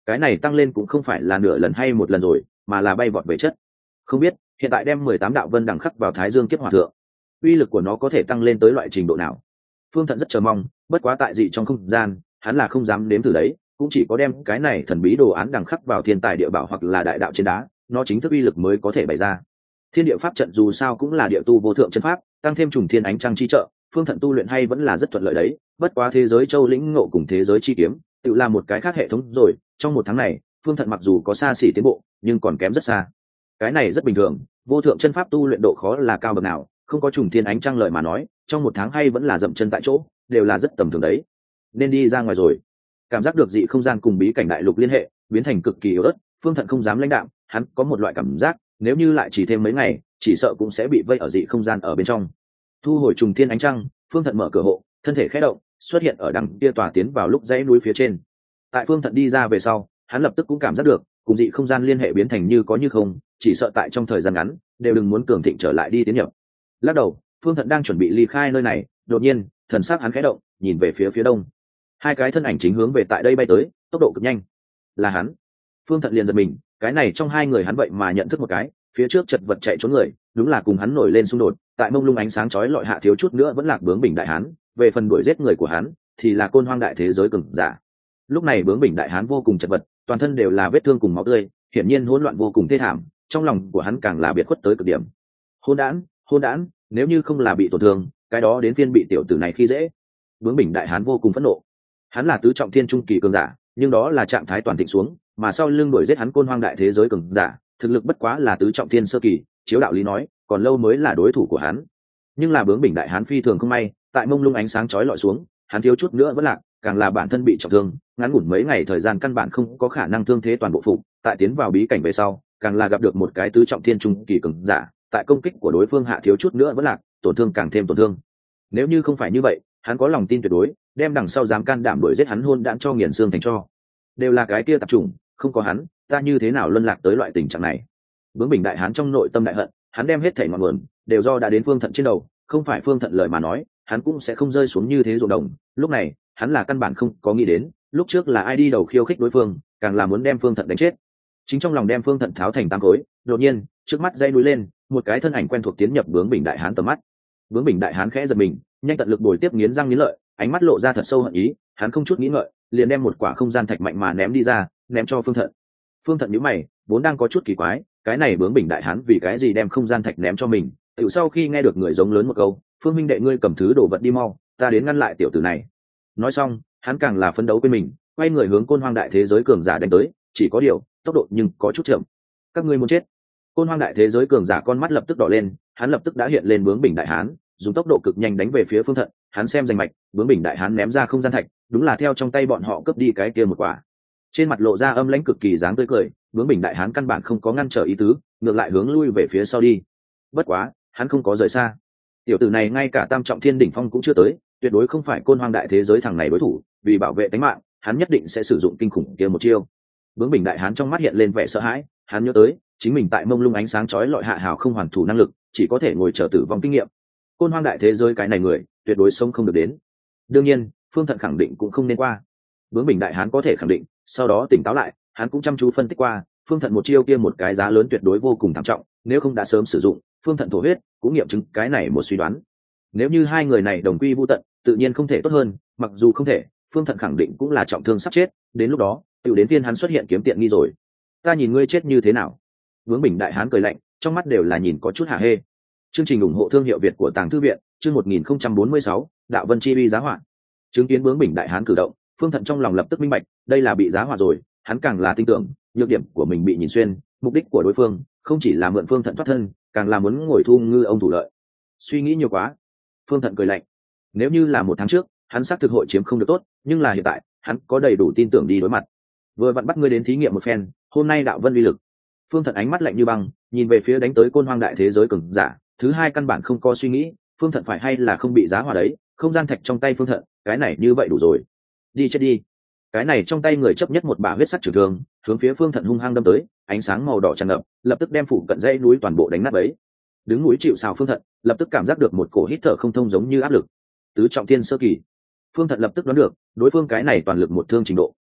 cái này tăng lên cũng không phải là nửa lần hay một lần rồi, mà là bay vọt về chất. Không biết hiện tại đem mười tám đạo vân đằng khắc vào thái dương kiếp hòa thượng, uy lực của nó có thể tăng lên tới loại trình độ nào? Phương Thận rất chờ mong, bất quá tại dị trong không gian hắn là không dám nếm thử đấy, cũng chỉ có đem cái này thần bí đồ án đằng khắc vào thiên tài địa bảo hoặc là đại đạo trên đá, nó chính thức uy lực mới có thể bày ra. Thiên địa pháp trận dù sao cũng là địa tu vô thượng chân pháp, tăng thêm trùng thiên ánh trăng chi trợ, Phương Thận tu luyện hay vẫn là rất thuận lợi đấy. Bất quá thế giới châu lĩnh ngộ cùng thế giới chi kiếm tự là một cái khác hệ thống rồi. Trong một tháng này Phương Thận mặc dù có xa xỉ tiến bộ nhưng còn kém rất xa. Cái này rất bình thường, vô thượng chân pháp tu luyện độ khó là cao bậc nào, không có trùng thiên ánh trăng lợi mà nói, trong một tháng hay vẫn là dậm chân tại chỗ, đều là rất tầm thường đấy. Nên đi ra ngoài rồi. Cảm giác được dị không gian cùng bí cảnh đại lục liên hệ biến thành cực kỳ yếu ớt, Phương Thận không dám lãnh đạm, hắn có một loại cảm giác nếu như lại chỉ thêm mấy ngày chỉ sợ cũng sẽ bị vây ở dị không gian ở bên trong. Thu hồi trùng thiên ánh trăng, Phương Thận mở cửa hộ, thân thể khẽ động xuất hiện ở đằng kia tòa tiến vào lúc dãy núi phía trên. Tại Phương Thận đi ra về sau, hắn lập tức cũng cảm giác được cùng dị không gian liên hệ biến thành như có như không, chỉ sợ tại trong thời gian ngắn đều đừng muốn cường thịnh trở lại đi tiến nhập. Lắc đầu, Phương Thận đang chuẩn bị ly khai nơi này, đột nhiên thần sắc hắn khẽ động, nhìn về phía phía đông. Hai cái thân ảnh chính hướng về tại đây bay tới, tốc độ cực nhanh. Là hắn. Phương Thận liền giật mình, cái này trong hai người hắn vậy mà nhận thức một cái, phía trước chật vật chạy trốn người đúng là cùng hắn nổi lên xung đột, tại mông lung ánh sáng chói lọi hạ thiếu chút nữa vẫn lạc bướng bình đại hán, về phần đuổi giết người của hắn thì là côn hoang đại thế giới cường giả. Lúc này bướng bình đại hán vô cùng chật vật, toàn thân đều là vết thương cùng máu tươi, hiển nhiên hỗn loạn vô cùng thê thảm, trong lòng của hắn càng là biệt khuất tới cực điểm. Hôn đản, hôn đản, nếu như không là bị tổn thương, cái đó đến phiên bị tiểu tử này khi dễ. Bướng bình đại hán vô cùng phẫn nộ. Hắn là tứ trọng thiên trung kỳ cường giả, nhưng đó là trạng thái toàn thịnh xuống, mà sau lưng đuổi giết hắn côn hoang đại thế giới cường giả, thực lực bất quá là tứ trọng thiên sơ kỳ, chiếu đạo lý nói, còn lâu mới là đối thủ của hắn. Nhưng là bướng bình đại hán phi thường không may, tại mông lung ánh sáng chói lọi xuống, hắn thiếu chút nữa vẫn lạc, càng là bản thân bị trọng thương, ngắn ngủn mấy ngày thời gian căn bản không có khả năng thương thế toàn bộ phục, tại tiến vào bí cảnh về sau, càng là gặp được một cái tứ trọng thiên trung kỳ cường giả, tại công kích của đối phương hạ thiếu chút nữa vẫn lạc, tổn thương càng thêm tổn thương. Nếu như không phải như vậy, hắn có lòng tin tuyệt đối, đem đằng sau dám can đảm đuổi giết hắn hôn đản cho nghiền xương thành tro. Đều là cái kia tạp chủng, không có hắn, ta như thế nào luân lạc tới loại tình trạng này? Bướng bình đại hán trong nội tâm đại hận, hắn đem hết thảy ngọn nguồn đều do đã đến Phương Thận trên đầu, không phải Phương Thận lời mà nói, hắn cũng sẽ không rơi xuống như thế ruộng đồng. Lúc này, hắn là căn bản không có nghĩ đến, lúc trước là ai đi đầu khiêu khích đối phương, càng là muốn đem Phương Thận đánh chết. Chính trong lòng đem Phương Thận tháo thành tám khối, đột nhiên, trước mắt dây núi lên, một cái thân ảnh quen thuộc tiến nhập bướng bình đại hán tầm mắt. Bướng bình đại hán khẽ giật mình, nhanh tận lực bồi tiếp nghiến răng nghiến lợi, ánh mắt lộ ra thật sâu hận ý, hắn không chút nghĩ ngợi, liền đem một quả không gian thạch mạnh mà ném đi ra, ném cho Phương Thận. Phương Thận nhíu mày, vốn đang có chút kỳ quái, cái này bướng bình đại hán vì cái gì đem không gian thạch ném cho mình? Tiểu sau khi nghe được người giống lớn một câu, Phương minh đệ ngươi cầm thứ đồ vật đi mau, ta đến ngăn lại tiểu tử này. Nói xong, hắn càng là phấn đấu quên mình, quay người hướng côn hoang đại thế giới cường giả đánh tới, chỉ có điều, tốc độ nhưng có chút chậm. Các ngươi muốn chết? Côn hoang đại thế giới cường giả con mắt lập tức đỏ lên, hắn lập tức đã hiện lên bướng bình đại hán, dùng tốc độ cực nhanh đánh về phía Phương Thận. Hắn xem danh mạch, bướng bình đại hán ném ra không gian thạch, đúng là theo trong tay bọn họ cướp đi cái kia một quả. Trên mặt lộ ra âm lãnh cực kỳ dáng tươi cười, bướng bình đại hán căn bản không có ngăn trở ý tứ, ngược lại hướng lui về phía sau đi. Bất quá, hắn không có rời xa. Tiểu tử này ngay cả tam trọng thiên đỉnh phong cũng chưa tới, tuyệt đối không phải côn hoang đại thế giới thằng này đối thủ, vì bảo vệ tính mạng, hắn nhất định sẽ sử dụng kinh khủng kia một chiêu. Bướng bình đại hán trong mắt hiện lên vẻ sợ hãi, hắn nhớ tới, chính mình tại mông lung ánh sáng chói lọi hạ hào không hoàn thủ năng lực, chỉ có thể ngồi chờ tử vong kinh nghiệm. Côn hoang đại thế giới cái này người, tuyệt đối sống không được đến. Đương nhiên, Phương Thận khẳng định cũng không nên qua. Bướng bình đại hán có thể khẳng định, sau đó tỉnh táo lại, hắn cũng chăm chú phân tích qua, Phương Thận một chiêu kia một cái giá lớn tuyệt đối vô cùng thảm trọng, nếu không đã sớm sử dụng, Phương Thận thổ huyết, cũng nghiệm chứng cái này một suy đoán. Nếu như hai người này đồng quy vu tận, tự nhiên không thể tốt hơn, mặc dù không thể, Phương Thận khẳng định cũng là trọng thương sắp chết, đến lúc đó, tiểu đến phiên hắn xuất hiện kiếm tiện nghi rồi. Ta nhìn ngươi chết như thế nào? Bướng bình đại hán cười lạnh, trong mắt đều là nhìn có chút hả hê. Chương trình ủng hộ thương hiệu Việt của Tàng Thư viện, chương một nghìn không trăm bốn mươi sáu, Đạo Vân Chi uy giá họa. Chứng kiến bướng bình đại hán cử động, Phương Thận trong lòng lập tức minh bạch, đây là bị giá họa rồi, hắn càng là tin tưởng, nhược điểm của mình bị nhìn xuyên, mục đích của đối phương không chỉ là mượn Phương Thận thoát thân, càng là muốn ngồi thu ngư ông thủ lợi. Suy nghĩ nhiều quá. Phương Thận cười lạnh. Nếu như là một tháng trước, hắn xác thực hội chiếm không được tốt, nhưng là hiện tại, hắn có đầy đủ tin tưởng đi đối mặt. Vừa vặn bắt ngươi đến thí nghiệm một phen, hôm nay Đạo Vân uy lực. Phương Thận ánh mắt lạnh như băng, nhìn về phía đánh tới côn hoang đại thế giới cường giả, thứ hai căn bản không có suy nghĩ, Phương Thận phải hay là không bị giá họa đấy, không gian thạch trong tay Phương Thận, cái này như vậy đủ rồi. Đi chết đi. Cái này trong tay người chấp nhất một bả huyết sắc trường thương, hướng phía Phương Thận hung hăng đâm tới, ánh sáng màu đỏ tràn ngập, lập tức đem phủ cận dãy núi toàn bộ đánh nát bấy. Đứng núi chịu sào Phương Thận, lập tức cảm giác được một cổ hít thở không thông giống như áp lực. Tứ trọng thiên sơ kỳ. Phương Thận lập tức đoán được, đối phương cái này toàn lực một thương trình độ.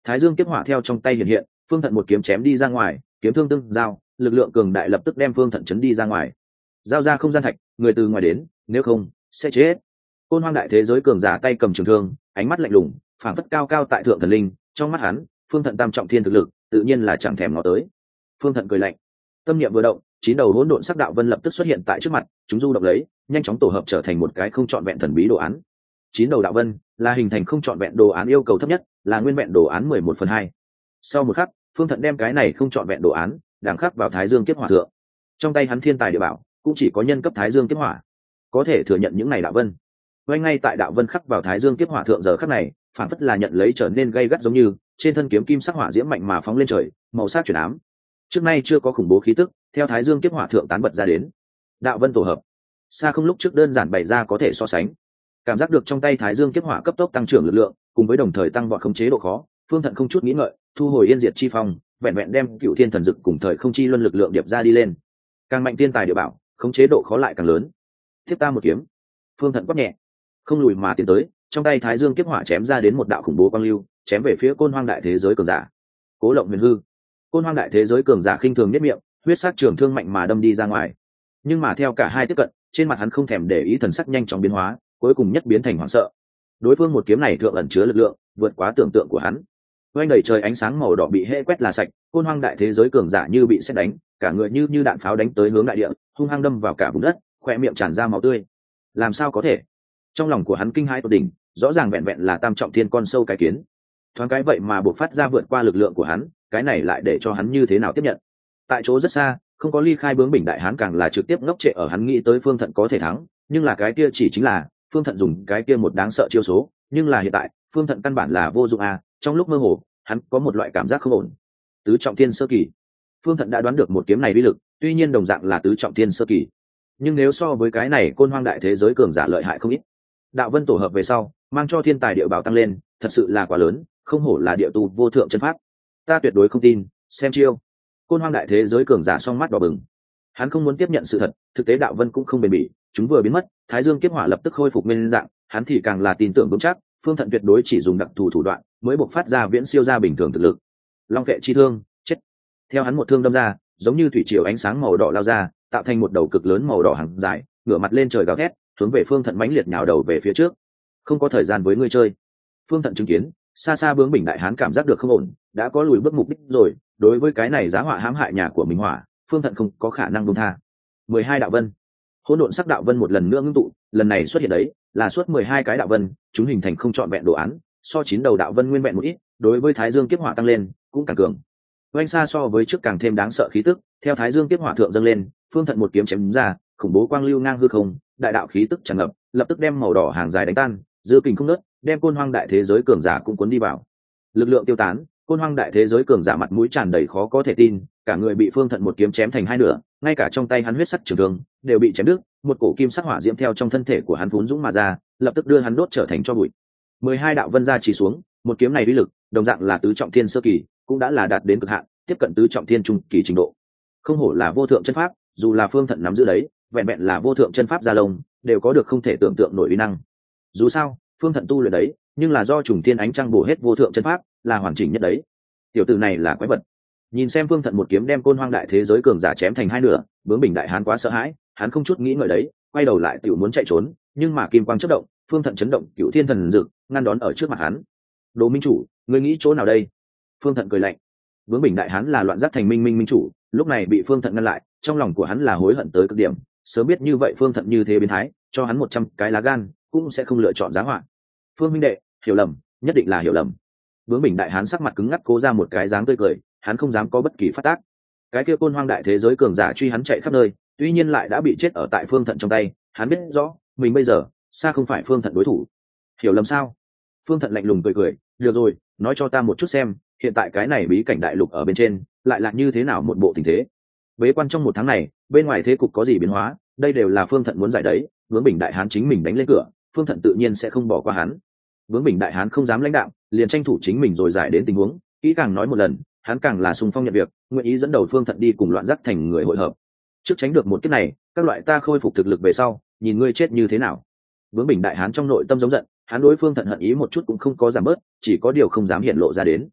Thái Dương kiếp hỏa theo trong tay hiện hiện, Phương Thận một kiếm chém đi ra ngoài, kiếm thương tương giao, lực lượng cường đại lập tức đem Phương Thận chấn đi ra ngoài. Giao ra không gian thạch, người từ ngoài đến, nếu không sẽ chết. Côn Hoang đại thế giới cường giả tay cầm trường thương, ánh mắt lạnh lùng, phảng phất cao cao tại thượng thần linh, trong mắt hắn, Phương Thận tam trọng thiên thực lực, tự nhiên là chẳng thèm ngó tới. Phương Thận cười lạnh, tâm niệm vừa động, chín đầu hỗn độn sắc đạo vân lập tức xuất hiện tại trước mặt, chúng du động lấy, nhanh chóng tổ hợp trở thành một cái không trọn vẹn thần bí đồ án. Chín đầu đạo vân là hình thành không trọn vẹn đồ án yêu cầu thấp nhất, là nguyên vẹn đồ án mười một phần hai. Sau một khắc, Phương Thận đem cái này không trọn vẹn đồ án đằng khắc vào Thái Dương kiếp hỏa thượng. Trong tay hắn thiên tài địa bảo cũng chỉ có nhân cấp Thái Dương kiếp hỏa có thể thừa nhận những này đạo vân. Ngay ngay tại đạo vân khắc vào Thái Dương kiếp hỏa thượng giờ khắc này, phản phất là nhận lấy trở nên gay gắt giống như trên thân kiếm kim sắc hỏa diễm mạnh mà phóng lên trời, màu sắc chuyển ám. Trước nay chưa có khủng bố khí tức theo Thái Dương kiếp hỏa thượng tán bật ra đến. Đạo vân tổ hợp, xa không lúc trước đơn giản bày ra có thể so sánh. Cảm giác được trong tay Thái Dương kiếp hỏa cấp tốc tăng trưởng lực lượng, cùng với đồng thời tăng vọt khống chế độ khó, Phương Thận không chút nghĩ ngợi, thu hồi Yên Diệt chi phong, vẹn vẹn đem Cựu Thiên thần dực cùng thời không chi luân lực lượng điệp ra đi lên. Càng mạnh tiên tài địa bảo, khống chế độ khó lại càng lớn. Tiếp ta một kiếm. Phương Thận quát nhẹ, không lùi mà tiến tới, trong tay Thái Dương kiếp hỏa chém ra đến một đạo khủng bố quang lưu, chém về phía Côn Hoang đại thế giới cường giả. Cố Lộng Huyền Hư. Côn Hoang đại thế giới cường giả khinh thường nhất miệng, huyết sắc trường thương mạnh mà đâm đi ra ngoài. Nhưng mà theo cả hai tiếp cận, trên mặt hắn không thèm để ý thần sắc nhanh chóng biến hóa, cuối cùng nhất biến thành hoảng sợ. Đối phương một kiếm này thượng ẩn chứa lực lượng vượt quá tưởng tượng của hắn. Oanh đầy trời ánh sáng màu đỏ bị hễ quét là sạch, Côn Hoang đại thế giới cường giả như bị sét đánh, cả người như như đạn pháo đánh tới hướng đại địa, hung hăng đâm vào cả vùng đất, khóe miệng tràn ra máu tươi. Làm sao có thể? Trong lòng của hắn kinh hãi tột đỉnh, rõ ràng vẹn vẹn là tam trọng thiên con sâu cái kiến, thoáng cái vậy mà buộc phát ra vượt qua lực lượng của hắn, cái này lại để cho hắn như thế nào tiếp nhận? Tại chỗ rất xa, không có ly khai bướng bỉnh đại hán càng là trực tiếp ngốc trệ ở hắn nghĩ tới Phương Thận có thể thắng, nhưng là cái kia chỉ chính là Phương Thận dùng cái kia một đáng sợ chiêu số, nhưng là hiện tại Phương Thận căn bản là vô dụng à. Trong lúc mơ hồ hắn có một loại cảm giác không ổn. Tứ trọng thiên sơ kỳ, Phương Thận đã đoán được một kiếm này uy lực, tuy nhiên đồng dạng là tứ trọng thiên sơ kỳ, nhưng nếu so với cái này Côn Hoang đại thế giới cường giả lợi hại không ít. Đạo vân tổ hợp về sau, mang cho thiên tài địa bảo tăng lên, thật sự là quá lớn, không hổ là địa tu vô thượng chân pháp. Ta tuyệt đối không tin, xem chiêu. Côn Hoang đại thế giới cường giả song mắt đỏ bừng. Hắn không muốn tiếp nhận sự thật, thực tế đạo vân cũng không bền bỉ, chúng vừa biến mất, Thái Dương kiếp hỏa lập tức khôi phục nguyên dạng, hắn thì càng là tin tưởng vững chắc, Phương Thận tuyệt đối chỉ dùng đặc thù thủ đoạn mới bộc phát ra viễn siêu ra bình thường thực lực. Long vệ chi thương, chết. Theo hắn một thương đâm ra, giống như thủy triều ánh sáng màu đỏ lao ra, tạo thành một đầu cực lớn màu đỏ hàng dài, ngửa mặt lên trời gào thét, hướng về Phương Thận mãnh liệt nhào đầu về phía trước. Không có thời gian với ngươi chơi. Phương Thận chứng kiến, xa xa bướng bỉnh đại hán cảm giác được không ổn, đã có lùi bước mục đích rồi, đối với cái này giá họa hãm hại nhà của mình hỏa, Phương Thận không có khả năng buông tha. Mười hai đạo vân, hỗn độn sắc đạo vân một lần nữa ngưng tụ, lần này xuất hiện đấy là suốt mười hai cái đạo vân, chúng hình thành không trọn vẹn đồ án, so chín đầu đạo vân nguyên vẹn một ít, đối với Thái Dương kiếp hỏa tăng lên cũng càng cường. Oanh xa so với trước càng thêm đáng sợ khí tức, theo Thái Dương kiếp hỏa thượng dâng lên, Phương Thận một kiếm chém ra, khủng bố quang lưu ngang hư không, đại đạo khí tức tràn ngập, lập tức đem màu đỏ hàng dài đánh tan, dư kình không nứt, đem Côn Hoang đại thế giới cường giả cũng cuốn đi vào. Lực lượng tiêu tán, Côn Hoang đại thế giới cường giả mặt mũi tràn đầy khó có thể tin, cả người bị Phương Thận một kiếm chém thành hai nửa, ngay cả trong tay hắn huyết sắc trường thương đều bị chém đứt, một cổ kim sắc hỏa diễm theo trong thân thể của hắn phún dũng mà ra, lập tức đưa hắn đốt trở thành tro bụi. Mười hai đạo vân ra chỉ xuống, một kiếm này uy lực, đồng dạng là tứ trọng thiên sơ kỳ, cũng đã là đạt đến cực hạn, tiếp cận tứ trọng thiên trung kỳ trình độ. Không hổ là vô thượng chân pháp, dù là Phương Thận nắm giữ đấy, vẹn vẹn là vô thượng chân pháp gia lông, đều có được không thể tưởng tượng nổi uy năng. Dù sao, Phương Thận tu luyện đấy, nhưng là do trùng thiên ánh trăng bổ hết vô thượng chân pháp, là hoàn chỉnh nhất đấy. Tiểu tử này là quái vật. Nhìn xem Phương Thận một kiếm đem Côn Hoang đại thế giới cường giả chém thành hai nửa, bướng bỉnh đại hán quá sợ hãi, hắn không chút nghĩ ngợi đấy, quay đầu lại tiểu muốn chạy trốn, nhưng mà kim quang chớp động, Phương Thận chấn động Cửu Thiên thần dực, ngăn đón ở trước mặt hắn. Đồ minh chủ, ngươi nghĩ chỗ nào đây? Phương Thận cười lạnh. Bướng bỉnh đại hán là loạn giác thành minh minh minh chủ, lúc này bị Phương Thận ngăn lại, trong lòng của hắn là hối hận tới cực điểm, sớm biết như vậy Phương Thận như thế biến thái, cho hắn một trăm cái lá gan, cũng sẽ không lựa chọn giá họa. Phương minh đệ, hiểu lầm, nhất định là hiểu lầm. Bướng bỉnh đại hán sắc mặt cứng ngắc cố ra một cái dáng tươi cười, hắn không dám có bất kỳ phát tác. Cái kia Côn Hoang đại thế giới cường giả truy hắn chạy khắp nơi, tuy nhiên lại đã bị chết ở tại Phương Thận trong tay, hắn biết rõ mình bây giờ xa không phải Phương Thận đối thủ. Hiểu lầm sao? Phương Thận lạnh lùng cười cười, được rồi, nói cho ta một chút xem, hiện tại cái này bí cảnh đại lục ở bên trên lại là như thế nào một bộ tình thế? Bế quan trong một tháng này, bên ngoài thế cục có gì biến hóa, đây đều là Phương Thận muốn giải đấy. Vướng bỉnh đại hán chính mình đánh lên cửa, Phương Thận tự nhiên sẽ không bỏ qua hắn. Vướng bỉnh đại hán không dám lãnh đạo, liền tranh thủ chính mình rồi giải đến tình huống, kỹ càng nói một lần, hắn càng là xung phong nhận việc, nguyện ý dẫn đầu Phương Thận đi cùng loạn giác thành người hội hợp. Trước tránh được một kiếp này, các loại ta khôi phục thực lực về sau, nhìn ngươi chết như thế nào. Vướng bỉnh đại hán trong nội tâm giống giận, hắn đối Phương Thận hận ý một chút cũng không có giảm bớt, chỉ có điều không dám hiện lộ ra đến.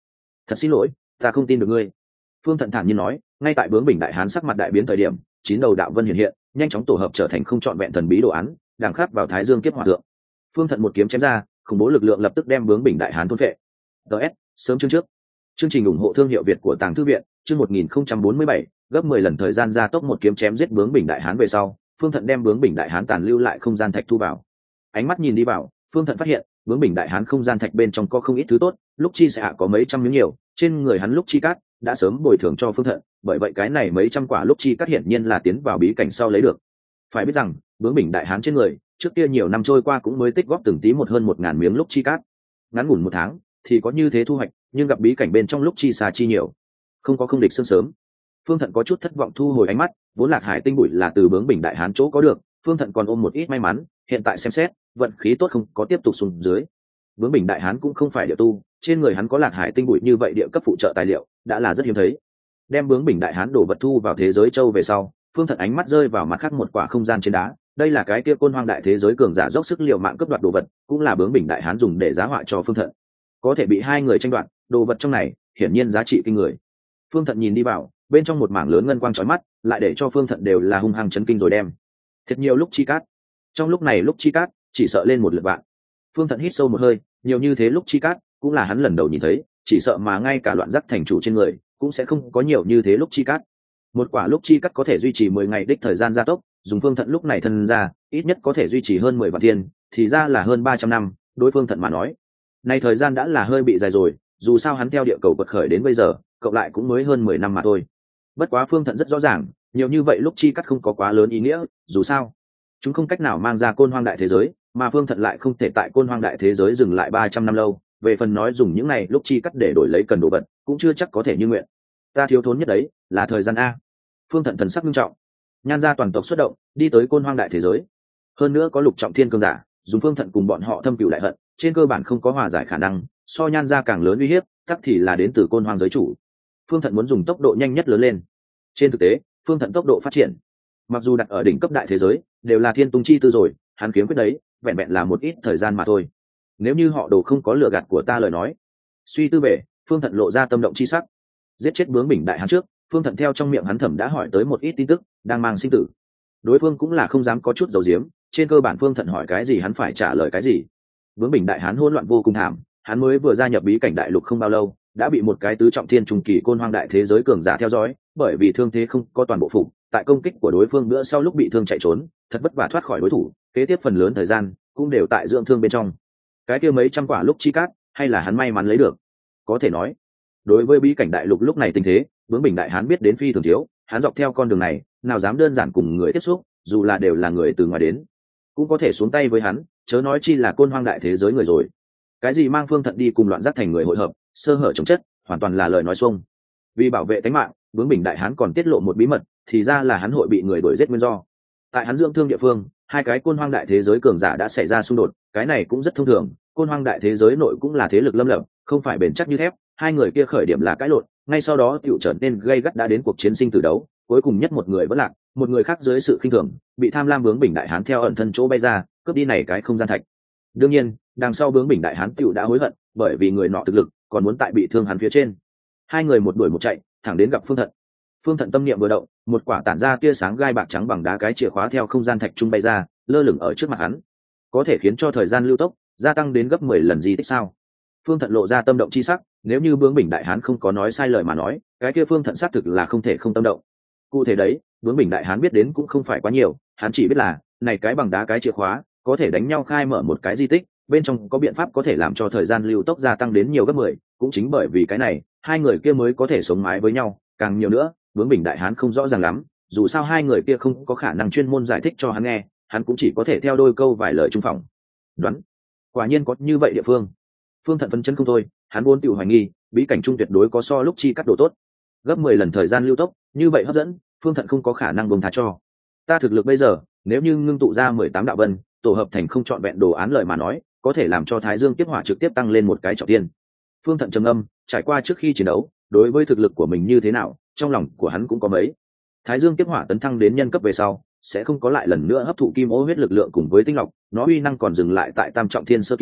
Thật xin lỗi, ta không tin được ngươi. Phương Thận thản nhiên nói. Ngay tại bướng bỉnh đại hán sắc mặt đại biến thời điểm, chín đầu đạo vân hiện hiện, nhanh chóng tổ hợp trở thành không trọn vẹn thần bí đồ án, đằng khắc vào Thái Dương kiếp hỏa thượng. Phương Thận một kiếm chém ra, khủng bố lực lượng lập tức đem bướng bỉnh đại hán thôn phệ. ts sớm chương trước chương trình ủng hộ thương hiệu Việt của Tàng Thư Viện, chương một nghìn không trăm bốn mươi bảy, gấp mười lần thời gian gia tốc một kiếm chém giết bướng bỉnh đại hán về sau, Phương Thận đem bướng bỉnh đại hán tàn lưu lại không gian thạch thu vào. Ánh mắt nhìn đi vào, Phương Thận phát hiện, bướng bỉnh đại hán không gian thạch bên trong có không ít thứ tốt, lúc chi sẽ có mấy trăm miếng nhiều, trên người hắn lúc chi cát đã sớm bồi thường cho Phương Thận, bởi vậy cái này mấy trăm quả lúc chi cát hiển nhiên là tiến vào bí cảnh sau lấy được. Phải biết rằng, bướng bỉnh đại hán trên người, trước kia nhiều năm trôi qua cũng mới tích góp từng tí một hơn một ngàn miếng lúc chi cát. Ngắn ngủn một tháng thì có như thế thu hoạch, nhưng gặp bí cảnh bên trong lúc chi xa chi nhiều, không có không địch sương sớm. Phương Thận có chút thất vọng thu hồi ánh mắt, vốn lạc hải tinh bụi là từ bướng bỉnh đại hán chỗ có được, Phương Thận còn ôm một ít may mắn, hiện tại xem xét, vận khí tốt không có tiếp tục xuống dưới. Bướng bỉnh đại hán cũng không phải địa tu, trên người hắn có lạc hải tinh bụi như vậy địa cấp phụ trợ tài liệu, đã là rất hiếm thấy. Đem bướng bỉnh đại hán đổ vật thu vào thế giới châu về sau, Phương Thận ánh mắt rơi vào mặt khác một quả không gian trên đá, đây là cái kia côn hoang đại thế giới cường giả dốc sức liều mạng cướp đoạt đồ vật, cũng là bướng bỉnh đại hán dùng để giá họa cho Phương Thận. Có thể bị hai người tranh đoạt, đồ vật trong này hiển nhiên giá trị kinh người. Phương Thận nhìn đi vào, bên trong một mảng lớn ngân quang chói mắt, lại để cho Phương Thận đều là hung hăng chấn kinh rồi đem. Thật nhiều lúc chi cát. Trong lúc này lúc chi cát chỉ sợ lên một lượt vạn. Phương Thận hít sâu một hơi, nhiều như thế lúc chi cát cũng là hắn lần đầu nhìn thấy, chỉ sợ mà ngay cả loạn giác thành chủ trên người cũng sẽ không có nhiều như thế lúc chi cát. Một quả lúc chi cát có thể duy trì mười ngày đích thời gian gia tốc, dùng Phương Thận lúc này thân ra, ít nhất có thể duy trì hơn mười vạn thiên, thì ra là hơn ba trăm năm, đối Phương Thận mà nói. Này thời gian đã là hơi bị dài rồi, dù sao hắn theo địa cầu quật khởi đến bây giờ, cộng lại cũng mới hơn mười năm mà thôi. Bất quá Phương Thận rất rõ ràng, nhiều như vậy lúc chi cắt không có quá lớn ý nghĩa, dù sao chúng không cách nào mang ra côn hoang đại thế giới, mà Phương Thận lại không thể tại côn hoang đại thế giới dừng lại ba trăm năm lâu, về phần nói dùng những này lúc chi cắt để đổi lấy cần đồ vật, cũng chưa chắc có thể như nguyện. Ta thiếu thốn nhất đấy là thời gian a. Phương Thận thần sắc nghiêm trọng. Nhan gia toàn tộc xuất động, đi tới côn hoang đại thế giới. Hơn nữa có lục trọng thiên cường giả, dùng Phương Thận cùng bọn họ thâm cửu đại hận, trên cơ bản không có hòa giải khả năng, so Nhan gia càng lớn uy hiếp, tắc thì là đến từ côn hoang giới chủ. Phương Thận muốn dùng tốc độ nhanh nhất lớn lên. Trên thực tế, Phương Thận tốc độ phát triển, mặc dù đặt ở đỉnh cấp đại thế giới, đều là thiên tung chi tư rồi, hắn kiếm quyết đấy, vẹn vẹn là một ít thời gian mà thôi. Nếu như họ đồ không có lừa gạt của ta lời nói. Suy tư về, Phương Thận lộ ra tâm động chi sắc. Giết chết bướng bỉnh đại hắn trước, Phương Thận theo trong miệng hắn thẩm đã hỏi tới một ít tin tức, đang mang sinh tử. Đối phương cũng là không dám có chút giấu giếm, trên cơ bản Phương Thận hỏi cái gì hắn phải trả lời cái gì. Bướng bỉnh đại hán hỗn loạn vô cùng thảm, hắn mới vừa gia nhập bí cảnh đại lục không bao lâu, đã bị một cái tứ trọng thiên trùng kỳ côn hoang đại thế giới cường giả theo dõi, bởi vì thương thế không có toàn bộ phục, tại công kích của đối phương bữa sau lúc bị thương chạy trốn, thật vất vả thoát khỏi đối thủ, kế tiếp phần lớn thời gian cũng đều tại dưỡng thương bên trong. Cái kia mấy trăm quả lúc chi cát, hay là hắn may mắn lấy được. Có thể nói, đối với bí cảnh đại lục lúc này tình thế, bướng bỉnh đại hán biết đến phi thường thiếu, hắn dọc theo con đường này, nào dám đơn giản cùng người tiếp xúc, dù là đều là người từ ngoài đến, cũng có thể xuống tay với hắn, chớ nói chi là côn hoang đại thế giới người rồi. Cái gì mang Phương Thận đi cùng loạn giác thành người hội hợp, sơ hở chống chất, hoàn toàn là lời nói xuông. Vì bảo vệ tính mạng, bướng bỉnh đại hán còn tiết lộ một bí mật, thì ra là hắn hội bị người đuổi giết nguyên do. Tại hắn dưỡng thương địa phương, hai cái côn hoang đại thế giới cường giả đã xảy ra xung đột, cái này cũng rất thông thường, côn hoang đại thế giới nội cũng là thế lực lâm lập, không phải bền chắc như thép, hai người kia khởi điểm là cãi lộn, ngay sau đó tiểu trở nên gây gắt đã đến cuộc chiến sinh tử đấu, cuối cùng nhất một người vẫn lạc, một người khác dưới sự khinh thường, bị tham lam bướng bỉnh đại hán theo ẩn thân chỗ bay ra, cướp đi này cái không gian thạch. Đương nhiên, đằng sau bướng bỉnh đại hán tiểu đã hối hận, bởi vì người nọ thực lực còn muốn tại bị thương hắn phía trên. Hai người một đuổi một chạy, thẳng đến gặp Phương Thận. Phương Thận tâm niệm vừa động, một quả tản ra tia sáng gai bạc trắng bằng đá cái chìa khóa theo không gian thạch trung bay ra, lơ lửng ở trước mặt hắn. Có thể khiến cho thời gian lưu tốc gia tăng đến gấp mười lần gì tích sao? Phương Thận lộ ra tâm động chi sắc, nếu như bướng bỉnh đại hán không có nói sai lời mà nói, cái kia Phương Thận xác thực là không thể không tâm động. Cụ thể đấy, bướng bỉnh đại hán biết đến cũng không phải quá nhiều, hắn chỉ biết là, này cái bằng đá cái chìa khóa, có thể đánh nhau khai mở một cái di tích, bên trong có biện pháp có thể làm cho thời gian lưu tốc gia tăng đến nhiều gấp mười, cũng chính bởi vì cái này, hai người kia mới có thể sống mái với nhau, càng nhiều nữa, bướng bỉnh đại hán không rõ ràng lắm, dù sao hai người kia không có khả năng chuyên môn giải thích cho hắn nghe, hắn cũng chỉ có thể theo đôi câu vài lời trung phòng. Đoán, quả nhiên có như vậy địa phương. Phương Thận phân chân không thôi, hắn vốn tự hoài nghi, bí cảnh trung tuyệt đối có so lúc chi cắt đồ tốt, gấp mười lần thời gian lưu tốc, như vậy hấp dẫn, Phương Thận không có khả năng buông tha cho. Ta thực lực bây giờ, nếu như ngưng tụ ra mười tám đạo vân, tổ hợp thành không trọn vẹn đồ án lời mà nói, có thể làm cho Thái Dương tiếp hỏa trực tiếp tăng lên một cái trọng tiên. Phương Thận trầm âm, trải qua trước khi chiến đấu, đối với thực lực của mình như thế nào, trong lòng của hắn cũng có mấy. Thái Dương tiếp hỏa tấn thăng đến nhân cấp về sau, sẽ không có lại lần nữa hấp thụ kim ô huyết lực lượng cùng với tinh lọc, nó uy năng còn dừng lại tại tam trọng thiên sơ kỳ,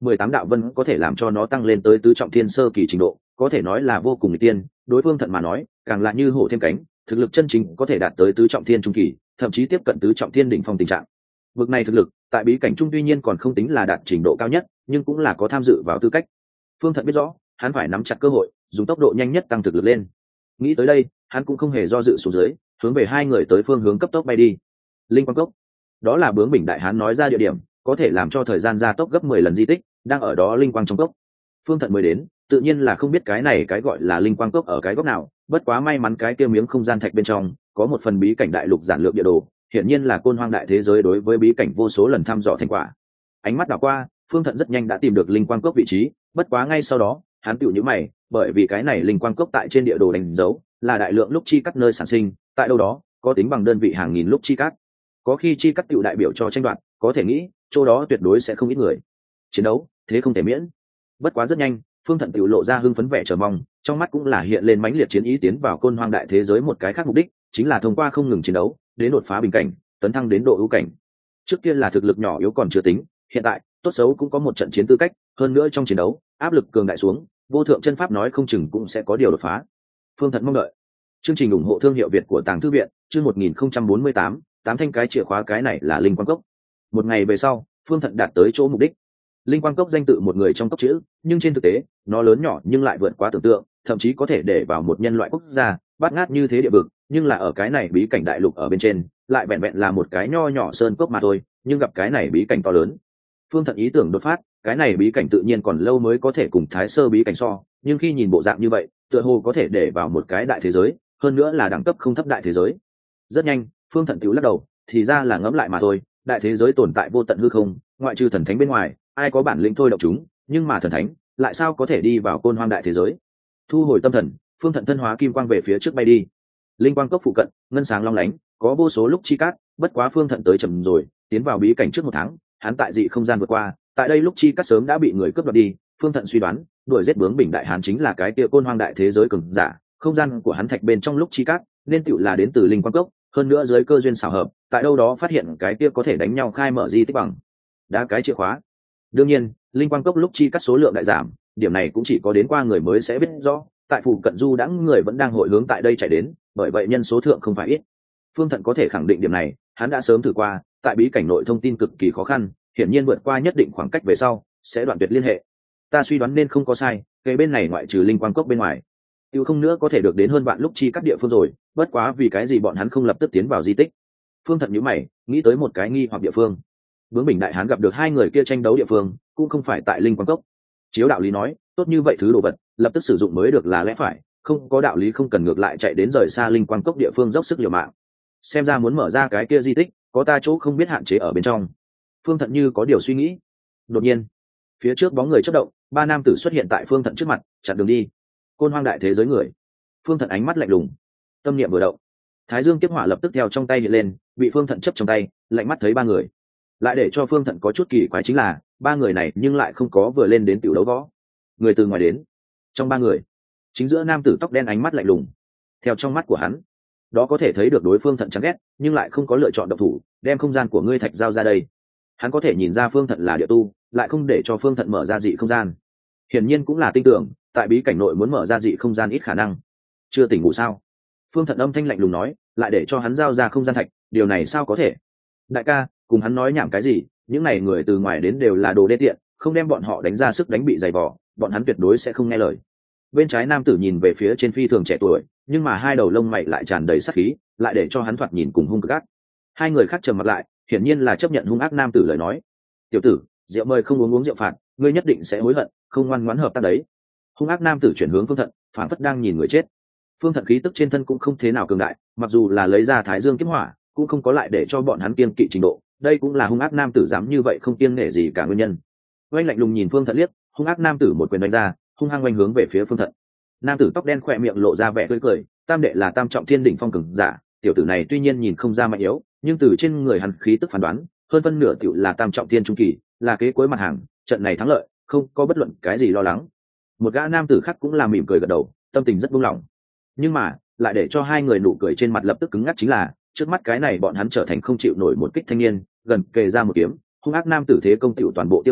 mười tám đạo vân có thể làm cho nó tăng lên tới tứ trọng thiên sơ kỳ trình độ, có thể nói là vô cùng nghịch tiên. Đối phương thận mà nói càng là như hổ thêm cánh, thực lực chân chính có thể đạt tới tứ trọng thiên trung kỳ, thậm chí tiếp cận tứ trọng thiên đỉnh phong tình trạng. Vực này thực lực tại bí cảnh trung tuy nhiên còn không tính là đạt trình độ cao nhất, nhưng cũng là có tham dự vào tư cách. Phương Thận biết rõ hắn phải nắm chặt cơ hội, dùng tốc độ nhanh nhất tăng thực lực lên. Nghĩ tới đây, hắn cũng không hề do dự xuống dưới, hướng về hai người tới phương hướng cấp tốc bay đi. Linh quang cốc, đó là bướng bỉnh đại hán nói ra địa điểm, có thể làm cho thời gian gia tốc gấp mười lần di tích, đang ở đó linh quang trong cốc. Phương Thận mới đến, tự nhiên là không biết cái này cái gọi là linh quang cốc ở cái góc nào, bất quá may mắn cái kia miếng không gian thạch bên trong có một phần bí cảnh đại lục giản lược địa đồ, hiển nhiên là côn hoang đại thế giới đối với bí cảnh vô số lần thăm dò thành quả. Ánh mắt đảo qua, Phương Thận rất nhanh đã tìm được linh quang cốc vị trí, bất quá ngay sau đó hắn tựu nhíu mày, bởi vì cái này linh quang cốc tại trên địa đồ đánh dấu là đại lượng lúc chi cắt nơi sản sinh, tại đâu đó có tính bằng đơn vị hàng nghìn lúc chi cắt, có khi chi cắt tựu đại biểu cho tranh đoạt, có thể nghĩ chỗ đó tuyệt đối sẽ không ít người chiến đấu, thế không thể miễn. Bất quá rất nhanh, Phương Thận tựu lộ ra hưng phấn vẻ chờ mong, trong mắt cũng là hiện lên mãnh liệt chiến ý tiến vào côn hoang đại thế giới một cái khác mục đích, chính là thông qua không ngừng chiến đấu đến đột phá bình cảnh, tấn thăng đến độ ưu cảnh. Trước kia là thực lực nhỏ yếu còn chưa tính, hiện tại tốt xấu cũng có một trận chiến tư cách, hơn nữa trong chiến đấu áp lực cường đại xuống, vô thượng chân pháp nói không chừng cũng sẽ có điều đột phá. Phương Thận mong đợi. Chương trình ủng hộ thương hiệu Việt của Tàng Thư viện, chương một nghìn không trăm bốn mươi tám, tám thanh cái chìa khóa, cái này là linh quang cốc. Một ngày về sau, Phương Thận đạt tới chỗ mục đích. Linh quang cốc danh tự một người trong cốc chữ, nhưng trên thực tế nó lớn nhỏ nhưng lại vượt quá tưởng tượng, thậm chí có thể để vào một nhân loại quốc gia bát ngát như thế địa vực, nhưng là ở cái này bí cảnh đại lục ở bên trên lại vẹn vẹn là một cái nho nhỏ sơn cốc mà thôi, nhưng gặp cái này bí cảnh to lớn. Phương Thận ý tưởng đột phát, cái này bí cảnh tự nhiên còn lâu mới có thể cùng thái sơ bí cảnh so, nhưng khi nhìn bộ dạng như vậy tựa hồ có thể để vào một cái đại thế giới, hơn nữa là đẳng cấp không thấp đại thế giới. Rất nhanh Phương Thận tiểu lắc đầu, thì ra là ngẫm lại mà thôi, đại thế giới tồn tại vô tận hư không, ngoại trừ thần thánh bên ngoài ai có bản lĩnh thôi động chúng, nhưng mà thần thánh lại sao có thể đi vào côn hoang đại thế giới. Thu hồi tâm thần, Phương Thận thân hóa kim quang về phía trước bay đi. Linh quang cốc phụ cận ngân sáng long lánh, có vô số lúc chi cát, bất quá Phương Thận tới chậm rồi, tiến vào bí cảnh trước một tháng, hắn tại dị không gian vượt qua, tại đây lúc chi cát sớm đã bị người cướp đoạt đi. Phương Thận suy đoán đuổi giết bướng bỉnh đại hán chính là cái kia côn hoang đại thế giới cường giả, không gian của hắn thạch bên trong lúc chi cát nên tựu là đến từ linh quang cốc, hơn nữa dưới cơ duyên xảo hợp tại đâu đó phát hiện cái kia có thể đánh nhau khai mở di tích bằng đá cái chìa khóa. Đương nhiên linh quang cốc lúc chi cắt số lượng đại giảm, điểm này cũng chỉ có đến qua người mới sẽ biết rõ, tại phủ cận du đãng người vẫn đang hội hướng tại đây chạy đến, bởi vậy nhân số thượng không phải ít. Phương Thận có thể khẳng định điểm này, hắn đã sớm thử qua, tại bí cảnh nội thông tin cực kỳ khó khăn, hiển nhiên vượt qua nhất định khoảng cách về sau sẽ đoạn tuyệt liên hệ. Ta suy đoán nên không có sai, cái bên này ngoại trừ linh quang cốc bên ngoài tiêu không nữa có thể được đến hơn vạn lúc chi các địa phương rồi, bất quá vì cái gì bọn hắn không lập tức tiến vào di tích. Phương Thận nhíu mày, nghĩ tới một cái nghi hoặc địa phương. Bướng bỉnh đại hán gặp được hai người kia tranh đấu địa phương cũng không phải tại linh quang cốc. Chiếu đạo lý nói tốt như vậy thứ đồ vật lập tức sử dụng mới được là lẽ phải, không có đạo lý không cần ngược lại chạy đến rời xa linh quang cốc địa phương dốc sức liều mạng. Xem ra muốn mở ra cái kia di tích có ta chỗ không biết hạn chế ở bên trong. Phương Thận như có điều suy nghĩ. Đột nhiên phía trước bóng người chớp động, ba nam tử xuất hiện tại Phương Thận trước mặt, chặn đường đi. Côn hoang đại thế giới người. Phương Thận ánh mắt lạnh lùng, tâm niệm vừa động, thái dương kiếp hỏa lập tức theo trong tay hiện lên, bị Phương Thận chấp trong tay, lạnh mắt thấy ba người. Lại để cho Phương Thận có chút kỳ quái chính là ba người này nhưng lại không có vừa lên đến tiểu đấu võ. Người từ ngoài đến. Trong ba người chính giữa nam tử tóc đen ánh mắt lạnh lùng, theo trong mắt của hắn đó có thể thấy được đối phương Thận chán ghét, nhưng lại không có lựa chọn độc thủ, đem không gian của ngươi thạch giao ra đây. Hắn có thể nhìn ra Phương Thận là địa tu, lại không để cho Phương Thận mở ra dị không gian, hiển nhiên cũng là tin tưởng tại bí cảnh nội muốn mở ra dị không gian ít khả năng. Chưa tỉnh ngủ sao? Phương Thận âm thanh lạnh lùng nói, lại để cho hắn giao ra không gian thạch, điều này sao có thể? Đại ca, cùng hắn nói nhảm cái gì, những này người từ ngoài đến đều là đồ đê tiện, không đem bọn họ đánh ra sức đánh bị dày vò, bọn hắn tuyệt đối sẽ không nghe lời. Bên trái nam tử nhìn về phía trên phi thường trẻ tuổi, nhưng mà hai đầu lông mày lại tràn đầy sát khí, lại để cho hắn thoạt nhìn cùng hung cực ác. Hai người khác trầm mặt lại, hiển nhiên là chấp nhận hung ác nam tử lời nói. Tiểu tử, rượu mời không uống uống rượu phạt, ngươi nhất định sẽ hối hận, không ngoan ngoãn hợp tác đấy. Hung ác nam tử chuyển hướng Phương Thận, phản phất đang nhìn người chết. Phương Thận khí tức trên thân cũng không thế nào cường đại, mặc dù là lấy ra thái dương kiếm hỏa cũng không có lại để cho bọn hắn kiêng kỵ trình độ, đây cũng là hung ác nam tử dám như vậy không kiêng nể gì cả nguyên nhân. Oanh lạnh lùng nhìn Phương Thận liếc, hung ác nam tử một quyền đánh ra, hung hăng oanh hướng về phía Phương Thận. Nam tử tóc đen khỏe miệng lộ ra vẻ tươi cười, tam đệ là tam trọng thiên đỉnh phong cường giả, tiểu tử này tuy nhiên nhìn không ra mạnh yếu, nhưng từ trên người hắn khí tức phán đoán hơn phân nửa tiểu là tam trọng thiên trung kỳ, là kế cuối mặt hàng, trận này thắng lợi không có bất luận cái gì lo lắng. Một gã nam tử khác cũng là mỉm cười gật đầu, tâm tình rất buông lỏng. Nhưng mà lại để cho hai người nụ cười trên mặt lập tức cứng ngắc chính là trước mắt cái này bọn hắn trở thành không chịu nổi một kích thanh niên, gần kề ra một kiếm, hung ác nam tử thế công tiểu toàn bộ tiêu diệt,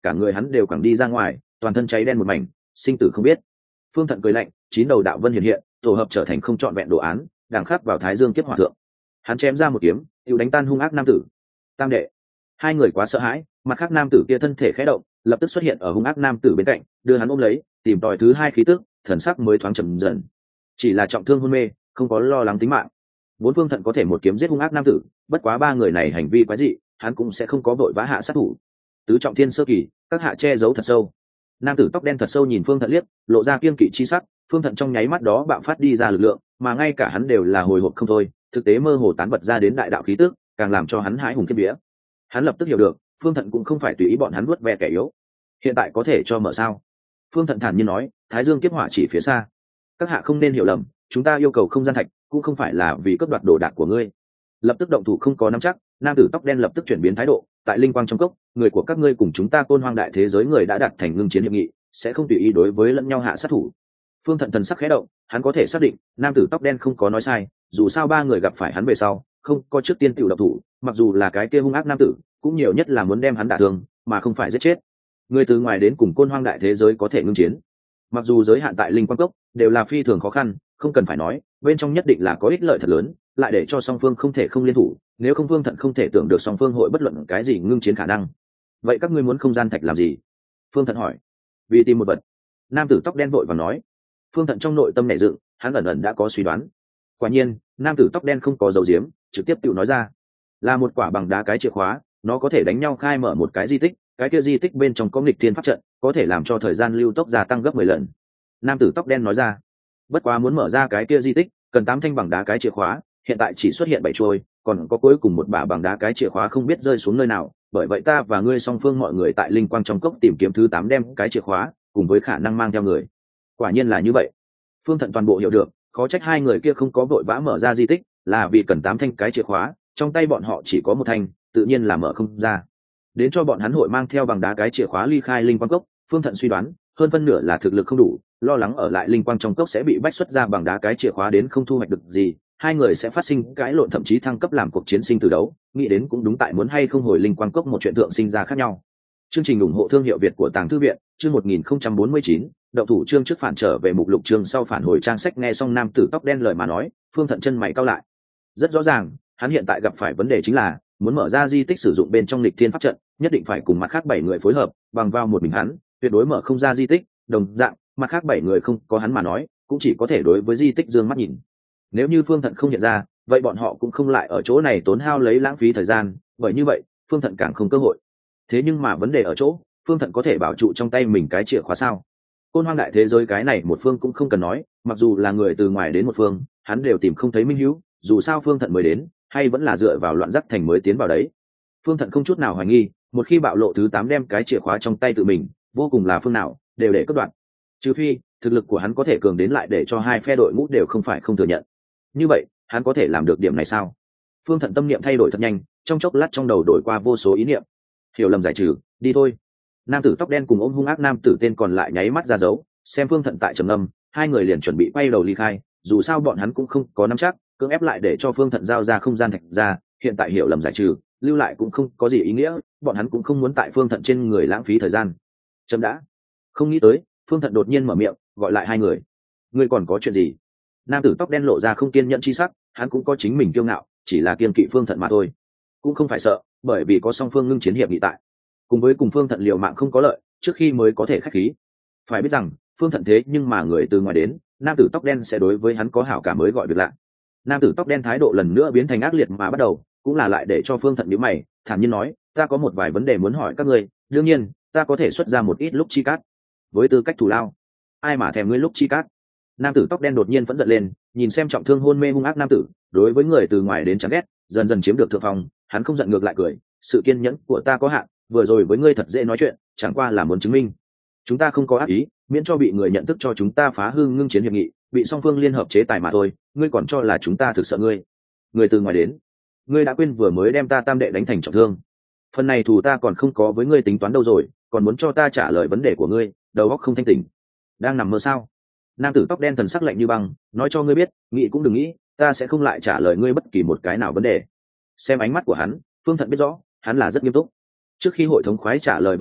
cả người hắn đều quẳng đi ra ngoài, toàn thân cháy đen một mảnh, sinh tử không biết. Phương Thận cười lạnh, chín đầu đạo vân hiện hiện, tổ hợp trở thành không trọn vẹn đồ án, đằng khắc vào thái dương kiếp hỏa thượng. Hắn chém ra một kiếm, tiêu đánh tan hung ác nam tử. Tam đệ, hai người quá sợ hãi, mặt khác nam tử kia thân thể khẽ động, lập tức xuất hiện ở hung ác nam tử bên cạnh, đưa hắn ôm lấy, tìm tòi thứ hai khí tức, thần sắc mới thoáng trầm dần. Chỉ là trọng thương hôn mê, không có lo lắng tính mạng. Bốn Phương Thận có thể một kiếm giết hung ác nam tử, bất quá ba người này hành vi quái dị, hắn cũng sẽ không có vội vã hạ sát thủ. Tứ trọng thiên sơ kỳ, các hạ che giấu thật sâu. Nam tử tóc đen thật sâu nhìn Phương Thận liếc, lộ ra kiên kỵ chi sắc. Phương Thận trong nháy mắt đó bạo phát đi ra lực lượng, mà ngay cả hắn đều là hồi hộp không thôi, thực tế mơ hồ tán bật ra đến đại đạo khí tức, càng làm cho hắn hãi hùng khiếp vía. Hắn lập tức hiểu được, Phương Thận cũng không phải tùy ý bọn hắn vuốt ve kẻ yếu. Hiện tại có thể cho mở sao? Phương Thận thản nhiên nói, Thái Dương kiếp hỏa chỉ phía xa. Các hạ không nên hiểu lầm, chúng ta yêu cầu không gian thạch, cũng không phải là vì cướp đoạt đồ đạc của ngươi. Lập tức động thủ không có nắm chắc, nam tử tóc đen lập tức chuyển biến thái độ, tại linh quang trong cốc, người của các ngươi cùng chúng ta Côn Hoang đại thế giới người đã đạt thành ngưng chiến hiệp nghị, sẽ không tùy ý đối với lẫn nhau hạ sát thủ. Phương Thận thần sắc khẽ động, hắn có thể xác định, nam tử tóc đen không có nói sai, dù sao ba người gặp phải hắn về sau, không có trước tiên tiểu độc thủ, mặc dù là cái kia hung ác nam tử, cũng nhiều nhất là muốn đem hắn đả thương, mà không phải giết chết. Người từ ngoài đến cùng Côn Hoang đại thế giới có thể ngưng chiến, mặc dù giới hạn tại linh quang cốc, đều là phi thường khó khăn, không cần phải nói, bên trong nhất định là có ích lợi thật lớn, lại để cho song phương không thể không liên thủ, nếu không Phương Thận không thể tưởng được song phương hội bất luận cái gì ngưng chiến khả năng. Vậy các ngươi muốn không gian thạch làm gì? Phương Thận hỏi. Vì tìm một vật. Nam tử tóc đen vội vàng nói. Phương Thận trong nội tâm nảy dựng, hắn ẩn ẩn đã có suy đoán. Quả nhiên, nam tử tóc đen không có dấu diếm, trực tiếp tự nói ra, là một quả bằng đá cái chìa khóa, nó có thể đánh nhau khai mở một cái di tích, cái kia di tích bên trong có nghịch thiên pháp trận, có thể làm cho thời gian lưu tốc gia tăng gấp mười lần. Nam tử tóc đen nói ra. Bất quá muốn mở ra cái kia di tích, cần tám thanh bằng đá cái chìa khóa, hiện tại chỉ xuất hiện bảy trôi, còn có cuối cùng một bả bằng đá cái chìa khóa không biết rơi xuống nơi nào, bởi vậy ta và ngươi song phương mọi người tại linh quang trong cốc tìm kiếm thứ tám đem cái chìa khóa, cùng với khả năng mang theo người. Quả nhiên là như vậy. Phương Thận toàn bộ hiểu được, khó trách hai người kia không có vội vã mở ra di tích, là vì cần tám thanh cái chìa khóa, trong tay bọn họ chỉ có một thanh, tự nhiên là mở không ra. Đến cho bọn hắn hội mang theo bằng đá cái chìa khóa ly khai linh quang cốc, Phương Thận suy đoán, hơn phân nửa là thực lực không đủ, lo lắng ở lại linh quang trong cốc sẽ bị bách xuất ra bằng đá cái chìa khóa đến không thu hoạch được gì, hai người sẽ phát sinh cãi lộn thậm chí thăng cấp làm cuộc chiến sinh từ đấu, nghĩ đến cũng đúng, tại muốn hay không hồi linh quang cốc một chuyện thượng sinh ra khác nhau. Chương trình ủng hộ thương hiệu Việt của Tàng Thư viện, chương một nghìn không trăm bốn mươi chín, động thủ chương trước phản trở về mục lục chương sau phản hồi trang sách. Nghe xong nam tử tóc đen lời mà nói, Phương Thận chân mày cau lại. Rất rõ ràng, hắn hiện tại gặp phải vấn đề chính là muốn mở ra di tích sử dụng bên trong lịch thiên pháp trận, nhất định phải cùng mặt khác bảy người phối hợp, bằng vào một mình hắn, tuyệt đối mở không ra di tích, đồng dạng, mặt khác bảy người không có hắn mà nói, cũng chỉ có thể đối với di tích dương mắt nhìn. Nếu như Phương Thận không nhận ra, vậy bọn họ cũng không lại ở chỗ này tốn hao lấy lãng phí thời gian, bởi như vậy, Phương Thận càng không cơ hội. Thế nhưng mà vấn đề ở chỗ, Phương Thận có thể bảo trụ trong tay mình cái chìa khóa sao? Côn Hoang đại thế giới cái này một phương cũng không cần nói, mặc dù là người từ ngoài đến một phương, hắn đều tìm không thấy minh hữu, dù sao Phương Thận mới đến, hay vẫn là dựa vào loạn giác thành mới tiến vào đấy. Phương Thận không chút nào hoài nghi, một khi bạo lộ thứ tám đem cái chìa khóa trong tay tự mình, vô cùng là phương nào, đều để cắt đoạn. Trừ phi, thực lực của hắn có thể cường đến lại để cho hai phe đội ngũ đều không phải không thừa nhận. Như vậy, hắn có thể làm được điểm này sao? Phương Thận tâm niệm thay đổi thật nhanh, trong chốc lát trong đầu đổi qua vô số ý niệm. Hiểu lầm giải trừ, đi thôi. Nam tử tóc đen cùng ôm hung ác nam tử tên còn lại nháy mắt ra dấu, xem Phương Thận tại trầm ngâm, hai người liền chuẩn bị quay đầu ly khai, dù sao bọn hắn cũng không có nắm chắc, cưỡng ép lại để cho Phương Thận giao ra không gian thạch ra, hiện tại hiểu lầm giải trừ, lưu lại cũng không có gì ý nghĩa, bọn hắn cũng không muốn tại Phương Thận trên người lãng phí thời gian. Chấm đã. Không nghĩ tới, Phương Thận đột nhiên mở miệng, gọi lại hai người. Ngươi còn có chuyện gì? Nam tử tóc đen lộ ra không kiên nhẫn chi sắc, hắn cũng có chính mình kiêu ngạo, chỉ là kiên kỵ Phương Thận mà thôi, cũng không phải sợ, bởi vì có song phương ngưng chiến hiệp nghị tại, cùng với cùng Phương Thận liều mạng không có lợi, trước khi mới có thể khách khí. Phải biết rằng, Phương Thận thế nhưng mà người từ ngoài đến, nam tử tóc đen sẽ đối với hắn có hảo cảm mới gọi việc lạ. Nam tử tóc đen thái độ lần nữa biến thành ác liệt mà bắt đầu, cũng là lại để cho Phương Thận nhíu mày, thản nhiên nói, ta có một vài vấn đề muốn hỏi các ngươi, đương nhiên, ta có thể xuất ra một ít lúc chi cát, với tư cách thù lao. Ai mà thèm ngươi lúc chi cát? Nam tử tóc đen đột nhiên phẫn giận lên, nhìn xem trọng thương hôn mê hung ác nam tử, đối với người từ ngoài đến chán ghét, dần dần chiếm được thượng phong, hắn không giận ngược lại cười, sự kiên nhẫn của ta có hạn, vừa rồi với ngươi thật dễ nói chuyện, chẳng qua là muốn chứng minh chúng ta không có ác ý, miễn cho bị người nhận thức cho chúng ta phá hư ngưng chiến hiệp nghị, bị song phương liên hợp chế tài mà thôi, ngươi còn cho là chúng ta thực sợ ngươi? Người từ ngoài đến, ngươi đã quên vừa mới đem ta tam đệ đánh thành trọng thương, phần này thù ta còn không có với ngươi tính toán đâu rồi, còn muốn cho ta trả lời vấn đề của ngươi, đầu óc không thanh tỉnh, đang nằm mơ sao? Nam tử tóc đen thần sắc lạnh như băng, nói cho ngươi biết, nghĩ cũng đừng nghĩ, ta sẽ không lại trả lời ngươi bất kỳ một cái nào vấn đề. Xem ánh mắt của hắn, Phương Thận biết rõ, hắn là rất nghiêm túc. Trước khi hội thống khoái trả lời vấn đề,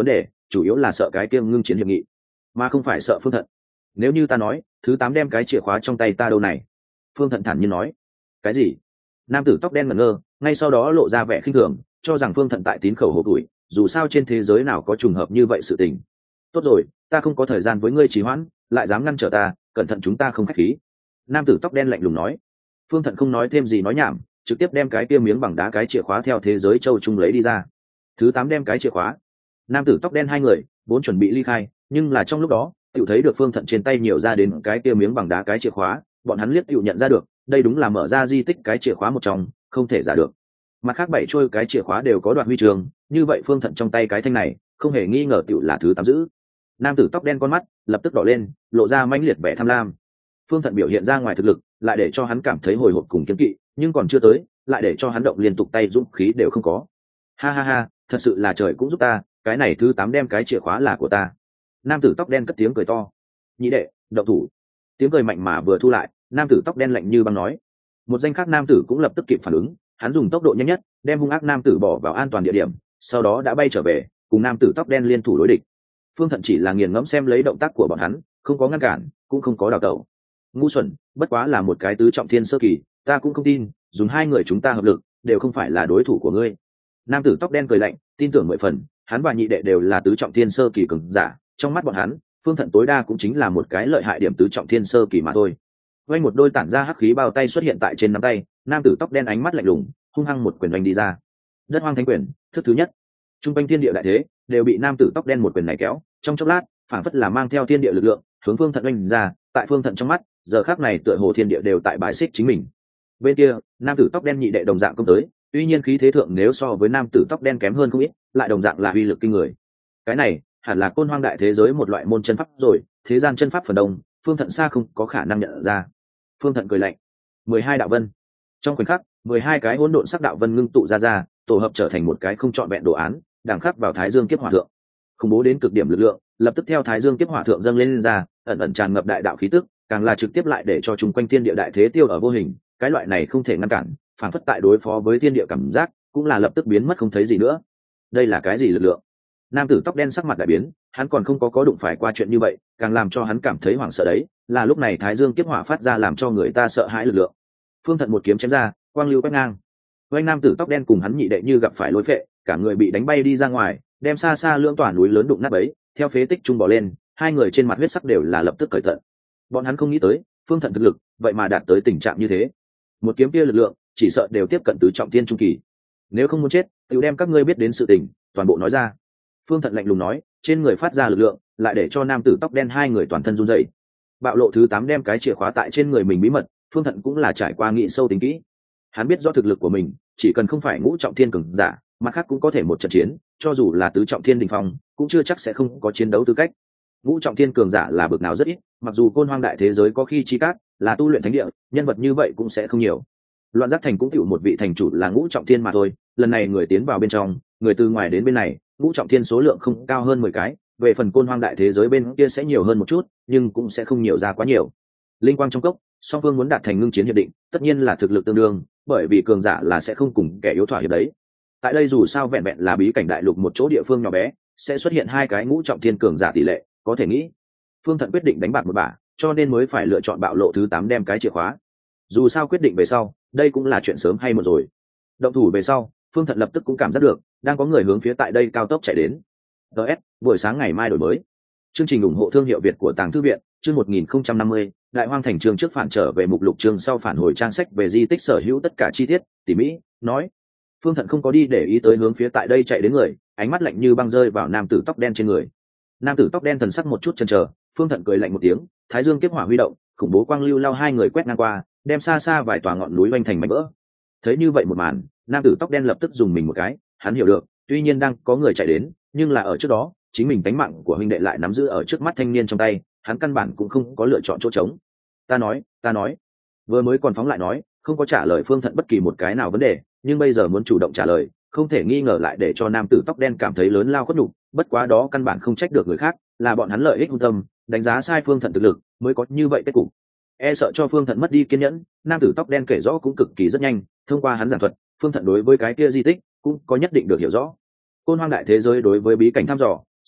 chủ yếu là sợ cái kia ngưng chiến hiệp nghị mà không phải sợ Phương Thận. Nếu như ta nói thứ tám đem cái chìa khóa trong tay ta đâu này? Phương Thận thản nhiên nói. Cái gì? Nam tử tóc đen ngẩn ngơ, ngay sau đó lộ ra vẻ khinh thường, cho rằng Phương Thận tại tín khẩu hộp đuổi, dù sao trên thế giới nào có trùng hợp như vậy sự tình. Tốt rồi, ta không có thời gian với ngươi trì hoãn, lại dám ngăn trở ta, cẩn thận chúng ta không khách khí. Nam tử tóc đen lạnh lùng nói. Phương Thận không nói thêm gì nói nhảm, trực tiếp đem cái kia miếng bằng đá cái chìa khóa theo thế giới châu trung lấy đi ra. Thứ tám đem cái chìa khóa. Nam tử tóc đen hai người vốn chuẩn bị ly khai, nhưng là trong lúc đó tự thấy được Phương Thận trên tay nhiều ra đến cái kia miếng bằng đá cái chìa khóa, bọn hắn liếc tự nhận ra được đây đúng là mở ra di tích cái chìa khóa một trong, không thể giả được. Mặt khác bảy trôi cái chìa khóa đều có đoạt huy chương, như vậy Phương Thận trong tay cái thanh này không hề nghi ngờ tự là thứ tám giữ. Nam tử tóc đen con mắt lập tức đỏ lên, lộ ra mãnh liệt vẻ tham lam. Phương Thận biểu hiện ra ngoài thực lực lại để cho hắn cảm thấy hồi hộp cùng kiêng kỵ, nhưng còn chưa tới lại để cho hắn động liên tục tay dũng khí đều không có. Ha ha ha, thật sự là trời cũng giúp ta, cái này thứ tám đem cái chìa khóa là của ta. Nam tử tóc đen cất tiếng cười to. Nhị đệ, động thủ. Tiếng cười mạnh mà vừa thu lại, nam tử tóc đen lạnh như băng nói. Một danh khác nam tử cũng lập tức kịp phản ứng, hắn dùng tốc độ nhanh nhất đem hung ác nam tử bỏ vào an toàn địa điểm, sau đó đã bay trở về cùng nam tử tóc đen liên thủ đối địch. Phương Thận chỉ là nghiền ngẫm xem lấy động tác của bọn hắn, không có ngăn cản, cũng không có đào tẩu. Ngu xuẩn, bất quá là một cái tứ trọng thiên sơ kỳ, ta cũng không tin dùng hai người chúng ta hợp lực đều không phải là đối thủ của ngươi. Nam tử tóc đen cười lạnh, tin tưởng mười phần, hắn và nhị đệ đều là tứ trọng thiên sơ kỳ cường giả, trong mắt bọn hắn Phương Thận tối đa cũng chính là một cái lợi hại điểm tứ trọng thiên sơ kỳ mà thôi. Quanh một đôi tản ra hắc khí bao tay xuất hiện tại trên nắm tay, nam tử tóc đen ánh mắt lạnh lùng, hung hăng một quyền đánh đi ra. Đất hoang thánh quyền, thức thứ nhất. Trung quanh thiên địa đại thế đều bị nam tử tóc đen một quyền này kéo, trong chốc lát phản phất là mang theo thiên địa lực lượng hướng Phương Thận đánh ra. Tại Phương Thận trong mắt giờ khắc này tựa hồ thiên địa đều tại bài xích chính mình. Bên kia nam tử tóc đen nhị đệ đồng dạng công tới, tuy nhiên khí thế thượng nếu so với nam tử tóc đen kém hơn không ít, lại đồng dạng là uy lực kinh người. Cái này hẳn là côn hoang đại thế giới một loại môn chân pháp rồi, thế gian chân pháp phần đông Phương Thận xa không có khả năng nhận ra. Phương Thận cười lạnh. Mười hai đạo vân. Trong khoảnh khắc mười hai cái hỗn độn sắc đạo vân ngưng tụ ra ra, tổ hợp trở thành một cái không trọn vẹn đồ án, đằng khắc vào thái dương kiếp hỏa thượng. Khủng bố đến cực điểm lực lượng lập tức theo thái dương kiếp hỏa thượng dâng lên, lên ra, ẩn ẩn tràn ngập đại đạo khí tức, càng là trực tiếp lại để cho chung quanh thiên địa đại thế tiêu ở vô hình. Cái loại này không thể ngăn cản, phản phất tại đối phó với thiên địa cảm giác cũng là lập tức biến mất không thấy gì nữa. Đây là cái gì lực lượng? Nam tử tóc đen sắc mặt đại biến, hắn còn không có có đụng phải qua chuyện như vậy, càng làm cho hắn cảm thấy hoảng sợ đấy là lúc này thái dương kiếp hỏa phát ra làm cho người ta sợ hãi lực lượng. Phương Thận một kiếm chém ra, quang lưu quét ngang. Vành nam tử tóc đen cùng hắn nhị đệ như gặp phải lôi phệ, cả người bị đánh bay đi ra ngoài, đem xa xa lưỡng tòa núi lớn đụng nát bấy, theo phế tích trung bỏ lên, hai người trên mặt huyết sắc đều là lập tức cởi tận. Bọn hắn không nghĩ tới Phương Thận thực lực vậy mà đạt tới tình trạng như thế, một kiếm kia lực lượng chỉ sợ đều tiếp cận tứ trọng thiên trung kỳ. Nếu không muốn chết tự đem các ngươi biết đến sự tình toàn bộ nói ra. Phương Thận lạnh lùng nói, trên người phát ra lực lượng lại để cho nam tử tóc đen hai người toàn thân run rẩy. Bạo lộ thứ tám đem cái chìa khóa tại trên người mình bí mật, Phương Thận cũng là trải qua nghĩ sâu tính kỹ. Hắn biết rõ thực lực của mình chỉ cần không phải ngũ trọng thiên cường giả, mặt khác cũng có thể một trận chiến, cho dù là tứ trọng thiên đỉnh phong cũng chưa chắc sẽ không có chiến đấu tư cách. Ngũ trọng thiên cường giả là bậc nào rất ít, mặc dù côn hoang đại thế giới có khi chi cát là tu luyện thánh địa, nhân vật như vậy cũng sẽ không nhiều. Loạn Giác thành cũng chịu một vị thành chủ là ngũ trọng thiên mà thôi, lần này người tiến vào bên trong, người từ ngoài đến bên này, ngũ trọng thiên số lượng không cao hơn mười cái, về phần côn hoang đại thế giới bên kia sẽ nhiều hơn một chút, nhưng cũng sẽ không nhiều ra quá nhiều. Linh quang trong cốc, song phương muốn đạt thành ngưng chiến hiệp định, tất nhiên là thực lực tương đương, bởi vì cường giả là sẽ không cùng kẻ yếu thỏa hiệp đấy. Tại đây dù sao vẹn vẹn là bí cảnh đại lục một chỗ địa phương nhỏ bé, sẽ xuất hiện hai cái ngũ trọng thiên cường giả tỷ lệ, có thể nghĩ. Phương Thận quyết định đánh bạc một bả, cho nên mới phải lựa chọn bạo lộ thứ tám đem cái chìa khóa. Dù sao quyết định về sau, đây cũng là chuyện sớm hay muộn rồi. Động thủ về sau, Phương Thận lập tức cũng cảm giác được đang có người hướng phía tại đây cao tốc chạy đến. ts buổi sáng ngày mai đổi mới. Chương trình ủng hộ thương hiệu Việt của Tàng Thư viện, chương một nghìn không trăm năm mươi, Đại Hoang thành chương trước phản trở về mục lục chương sau phản hồi trang sách về di tích sở hữu tất cả chi tiết, tỉ mỹ, nói. Phương Thận không có đi để ý tới hướng phía tại đây chạy đến người, ánh mắt lạnh như băng rơi vào nam tử tóc đen trên người. Nam tử tóc đen thần sắc một chút chần chờ, Phương Thận cười lạnh một tiếng, thái dương kiếp hỏa huy động, khủng bố quang lưu lao hai người quét ngang qua, đem xa xa vài tòa ngọn núi vành thành mảnh vỡ. Thấy như vậy một màn, nam tử tóc đen lập tức dùng mình một cái, hắn hiểu được, tuy nhiên đang có người chạy đến, nhưng là ở trước đó, chính mình tánh mạng của huynh đệ lại nắm giữ ở trước mắt thanh niên trong tay, hắn căn bản cũng không có lựa chọn chỗ trống. Ta nói, ta nói, vừa mới còn phóng lại nói, không có trả lời Phương Thận bất kỳ một cái nào vấn đề, nhưng bây giờ muốn chủ động trả lời, không thể nghi ngờ lại để cho nam tử tóc đen cảm thấy lớn lao khuất nhục, bất quá đó căn bản không trách được người khác, là bọn hắn lợi ích hung tâm, đánh giá sai Phương Thận thực lực, mới có như vậy kết cục. E sợ cho Phương Thận mất đi kiên nhẫn, nam tử tóc đen kể rõ cũng cực kỳ rất nhanh, thông qua hắn giảng thuật, Phương Thận đối với cái kia di tích cũng có nhất định được hiểu rõ. Côn hoang đại thế giới đối với bí cảnh thăm dò,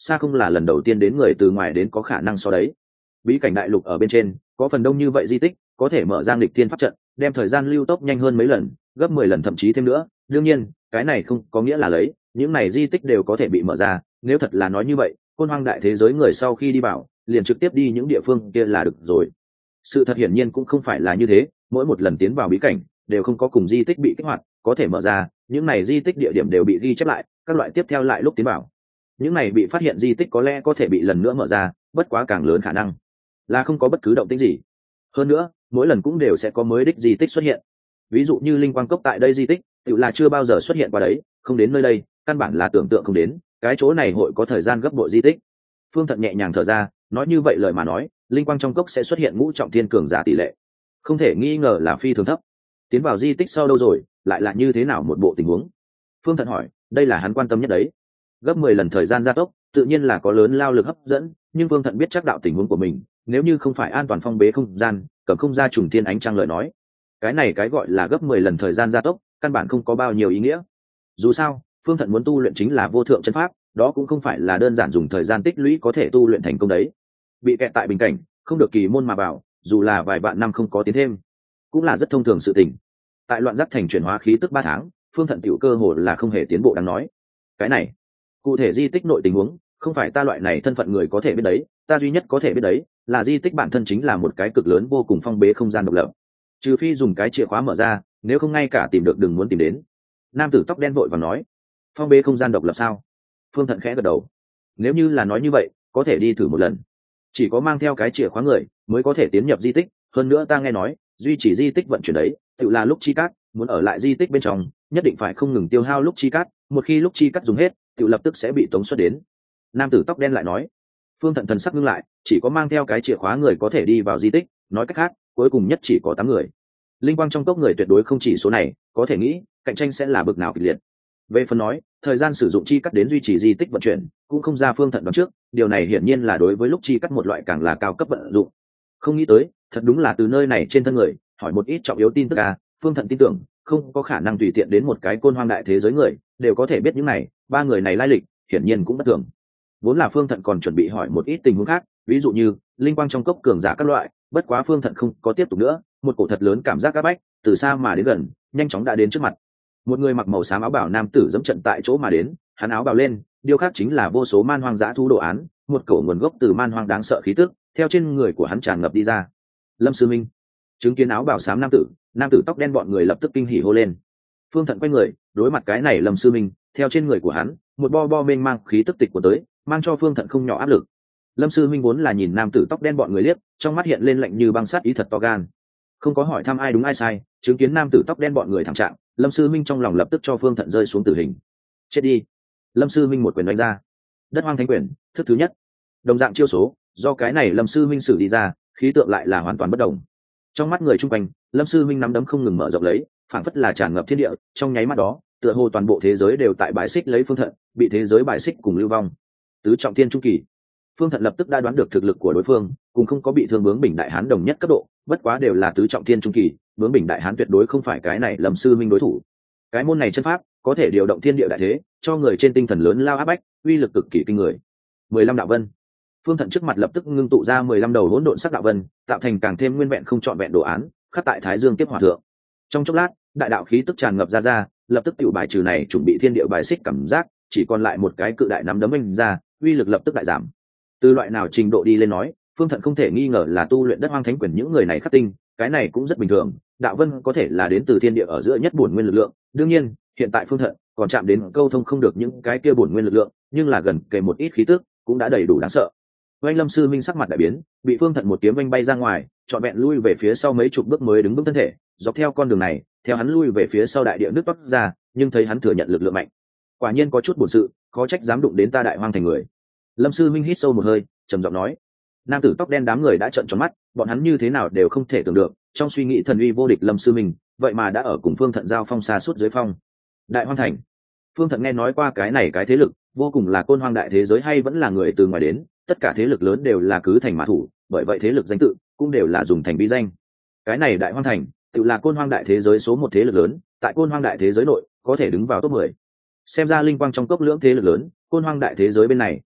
xa không là lần đầu tiên đến người từ ngoài đến có khả năng so đấy. Bí cảnh đại lục ở bên trên có phần đông như vậy di tích có thể mở ra nghịch thiên pháp trận, đem thời gian lưu tốc nhanh hơn mấy lần, gấp mười lần thậm chí thêm nữa. Đương nhiên cái này không có nghĩa là lấy những này di tích đều có thể bị mở ra, nếu thật là nói như vậy côn hoang đại thế giới người sau khi đi vào liền trực tiếp đi những địa phương kia là được rồi. Sự thật hiển nhiên cũng không phải là như thế, mỗi một lần tiến vào bí cảnh đều không có cùng di tích bị kích hoạt có thể mở ra, những này di tích địa điểm đều bị ghi chép lại, các loại tiếp theo lại lúc tiến vào những này bị phát hiện di tích có lẽ có thể bị lần nữa mở ra, bất quá càng lớn khả năng là không có bất cứ động tĩnh gì. Hơn nữa mỗi lần cũng đều sẽ có mới đích di tích xuất hiện, ví dụ như linh quang cốc tại đây di tích tự là chưa bao giờ xuất hiện qua đấy, không đến nơi đây căn bản là tưởng tượng không đến cái chỗ này hội có thời gian gấp bội di tích. Phương Thận nhẹ nhàng thở ra, nói như vậy lời mà nói linh quang trong cốc sẽ xuất hiện ngũ trọng thiên cường giả tỷ lệ không thể nghi ngờ là phi thường thấp. Tiến vào di tích sau đâu rồi lại là như thế nào một bộ tình huống? Phương Thận hỏi, đây là hắn quan tâm nhất đấy. Gấp mười lần thời gian gia tốc tự nhiên là có lớn lao lực hấp dẫn, nhưng Phương Thận biết chắc đạo tình huống của mình, nếu như không phải an toàn phong bế không gian cầm không ra trùng thiên ánh trăng lời nói, cái này cái gọi là gấp mười lần thời gian gia tốc căn bản không có bao nhiêu ý nghĩa. Dù sao Phương Thận muốn tu luyện chính là vô thượng chân pháp, đó cũng không phải là đơn giản dùng thời gian tích lũy có thể tu luyện thành công đấy. Bị kẹt tại bình cảnh không được kỳ môn mà vào, dù là vài vạn năm không có tiến thêm cũng là rất thông thường sự tình. Tại loạn giác thành chuyển hóa khí tức ba tháng, Phương Thận tiểu cơ hồ là không hề tiến bộ đáng nói. Cái này cụ thể di tích nội tình huống không phải ta loại này thân phận người có thể biết đấy, ta duy nhất có thể biết đấy là di tích bản thân chính là một cái cực lớn vô cùng phong bế không gian độc lập, trừ phi dùng cái chìa khóa mở ra, nếu không ngay cả tìm được đừng muốn tìm đến. Nam tử tóc đen vội và nói, phong bế không gian độc lập sao? Phương Thận khẽ gật đầu, nếu như là nói như vậy có thể đi thử một lần, chỉ có mang theo cái chìa khóa người mới có thể tiến nhập di tích. Hơn nữa ta nghe nói duy trì di tích vận chuyển đấy tự là lúc chi cát, muốn ở lại di tích bên trong nhất định phải không ngừng tiêu hao lúc chi cát, một khi lúc chi cát dùng hết tự lập tức sẽ bị tống xuất đến. Nam tử tóc đen lại nói. Phương Thận thần sắc ngưng lại, chỉ có mang theo cái chìa khóa người có thể đi vào di tích, nói cách khác cuối cùng nhất chỉ có tám người. Linh quang trong cốc người tuyệt đối không chỉ số này, có thể nghĩ cạnh tranh sẽ là bực nào kịch liệt. Về phần nói thời gian sử dụng chi cắt đến duy trì di tích vận chuyển cũng không ra Phương Thận đoán trước, điều này hiển nhiên là đối với lúc chi cắt một loại càng là cao cấp vận dụng. Không nghĩ tới thật đúng là từ nơi này trên thân người hỏi một ít trọng yếu tin tức à. Phương Thận tin tưởng không có khả năng tùy tiện đến một cái côn hoang đại thế giới người đều có thể biết những này, ba người này lai lịch hiển nhiên cũng bất thường. Vốn là Phương Thận còn chuẩn bị hỏi một ít tình huống khác, ví dụ như linh quang trong cốc cường giả các loại, bất quá Phương Thận không có tiếp tục nữa, một cổ thật lớn cảm giác áp bách từ xa mà đến gần, nhanh chóng đã đến trước mặt. Một người mặc màu xám áo bào nam tử dẫm trận tại chỗ mà đến, hắn áo bào lên điêu khắc chính là vô số man hoang dã thú đồ án, một cổ nguồn gốc từ man hoang đáng sợ khí tức theo trên người của hắn tràn ngập đi ra. Lâm Sư Minh. Chứng kiến áo bào xám nam tử, nam tử tóc đen bọn người lập tức kinh hỉ hô lên. Phương Thận quay người đối mặt cái này Lâm Sư Minh, theo trên người của hắn một bo bo mênh mang khí tức tịch của tới, mang cho Phương Thận không nhỏ áp lực. Lâm Sư Minh vốn là nhìn nam tử tóc đen bọn người liếc, trong mắt hiện lên lạnh như băng sát ý thật to gan, không có hỏi thăm ai đúng ai sai. Chứng kiến nam tử tóc đen bọn người thẳng trạng, Lâm Sư Minh trong lòng lập tức cho Phương Thận rơi xuống tử hình. Chết đi. Lâm Sư Minh một quyền đánh ra, đất hoang thánh quyền thức thứ nhất, đồng dạng chiêu số do cái này Lâm Sư Minh sử đi ra, khí tượng lại là hoàn toàn bất đồng. Trong mắt người chung quanh Lâm Sư Minh nắm đấm không ngừng mở rộng lấy, phảng phất là tràn ngập thiên địa, trong nháy mắt đó tựa hồ toàn bộ thế giới đều tại bãi xích lấy Phương Thận, bị thế giới bãi xích cùng lưu vong. Tứ trọng thiên trung kỳ. Phương Thận lập tức đã đoán được thực lực của đối phương, cùng không có bị thương bướng bình đại hán đồng nhất cấp độ, bất quá đều là tứ trọng thiên trung kỳ, bướng bình đại hán tuyệt đối không phải cái này Lâm Sư Minh đối thủ. Cái môn này chân pháp có thể điều động thiên địa đại thế, cho người trên tinh thần lớn lao áp bách, uy lực cực kỳ kinh người. Mười lăm đạo vân. Phương Thận trước mặt lập tức ngưng tụ ra mười lăm đầu hỗn độn sắc đạo vân, tạo thành càng thêm nguyên vẹn không trọn vẹn đồ án, khắc tại Thái Dương Kiếp Hỏa thượng. Trong chốc lát, đại đạo khí tức tràn ngập ra ra, lập tức tiểu bài trừ này chuẩn bị thiên địa bài xích cảm giác, chỉ còn lại một cái cự đại nắm đấm mình ra, uy lực lập tức đại giảm. Từ loại nào trình độ đi lên nói, Phương Thận không thể nghi ngờ là tu luyện đất hoang thánh quyền những người này khắc tinh, cái này cũng rất bình thường. Đạo vân có thể là đến từ thiên địa ở giữa nhất bổn nguyên lực lượng, đương nhiên hiện tại Phương Thận còn chạm đến câu thông không được những cái kia bổn nguyên lực lượng, nhưng là gần kề một ít khí tức cũng đã đầy đủ đáng sợ. Oanh Lâm Sư Minh sắc mặt đại biến, bị Phương Thận một kiếm oanh bay ra ngoài, trọn vẹn lui về phía sau mấy chục bước mới đứng vững thân thể. Dọc theo con đường này, theo hắn lui về phía sau đại địa nước toát ra, nhưng thấy hắn thừa nhận lực lượng mạnh, quả nhiên có chút bổn sự, khó trách dám đụng đến ta đại hoang thành người. Lâm Sư Minh hít sâu một hơi, trầm giọng nói. Nam tử tóc đen đám người đã trợn tròn mắt, bọn hắn như thế nào đều không thể tưởng được, trong suy nghĩ thần uy vô địch Lâm Sư Minh, vậy mà đã ở cùng Phương Thận giao phong xa suốt dưới phong. Đại hoang thành. Phương Thận nghe nói qua cái này cái thế lực, vô cùng là côn hoang đại thế giới hay vẫn là người từ ngoài đến, tất cả thế lực lớn đều là cứ thành mã thủ, bởi vậy thế lực danh tự cũng đều là dùng thành bí danh. Cái này đại hoang thành tự là côn hoang đại thế giới số một thế lực lớn, tại côn hoang đại thế giới nội có thể đứng vào top mười. Xem ra linh quang trong cốc lưỡng thế lực lớn, côn hoang đại thế giới bên này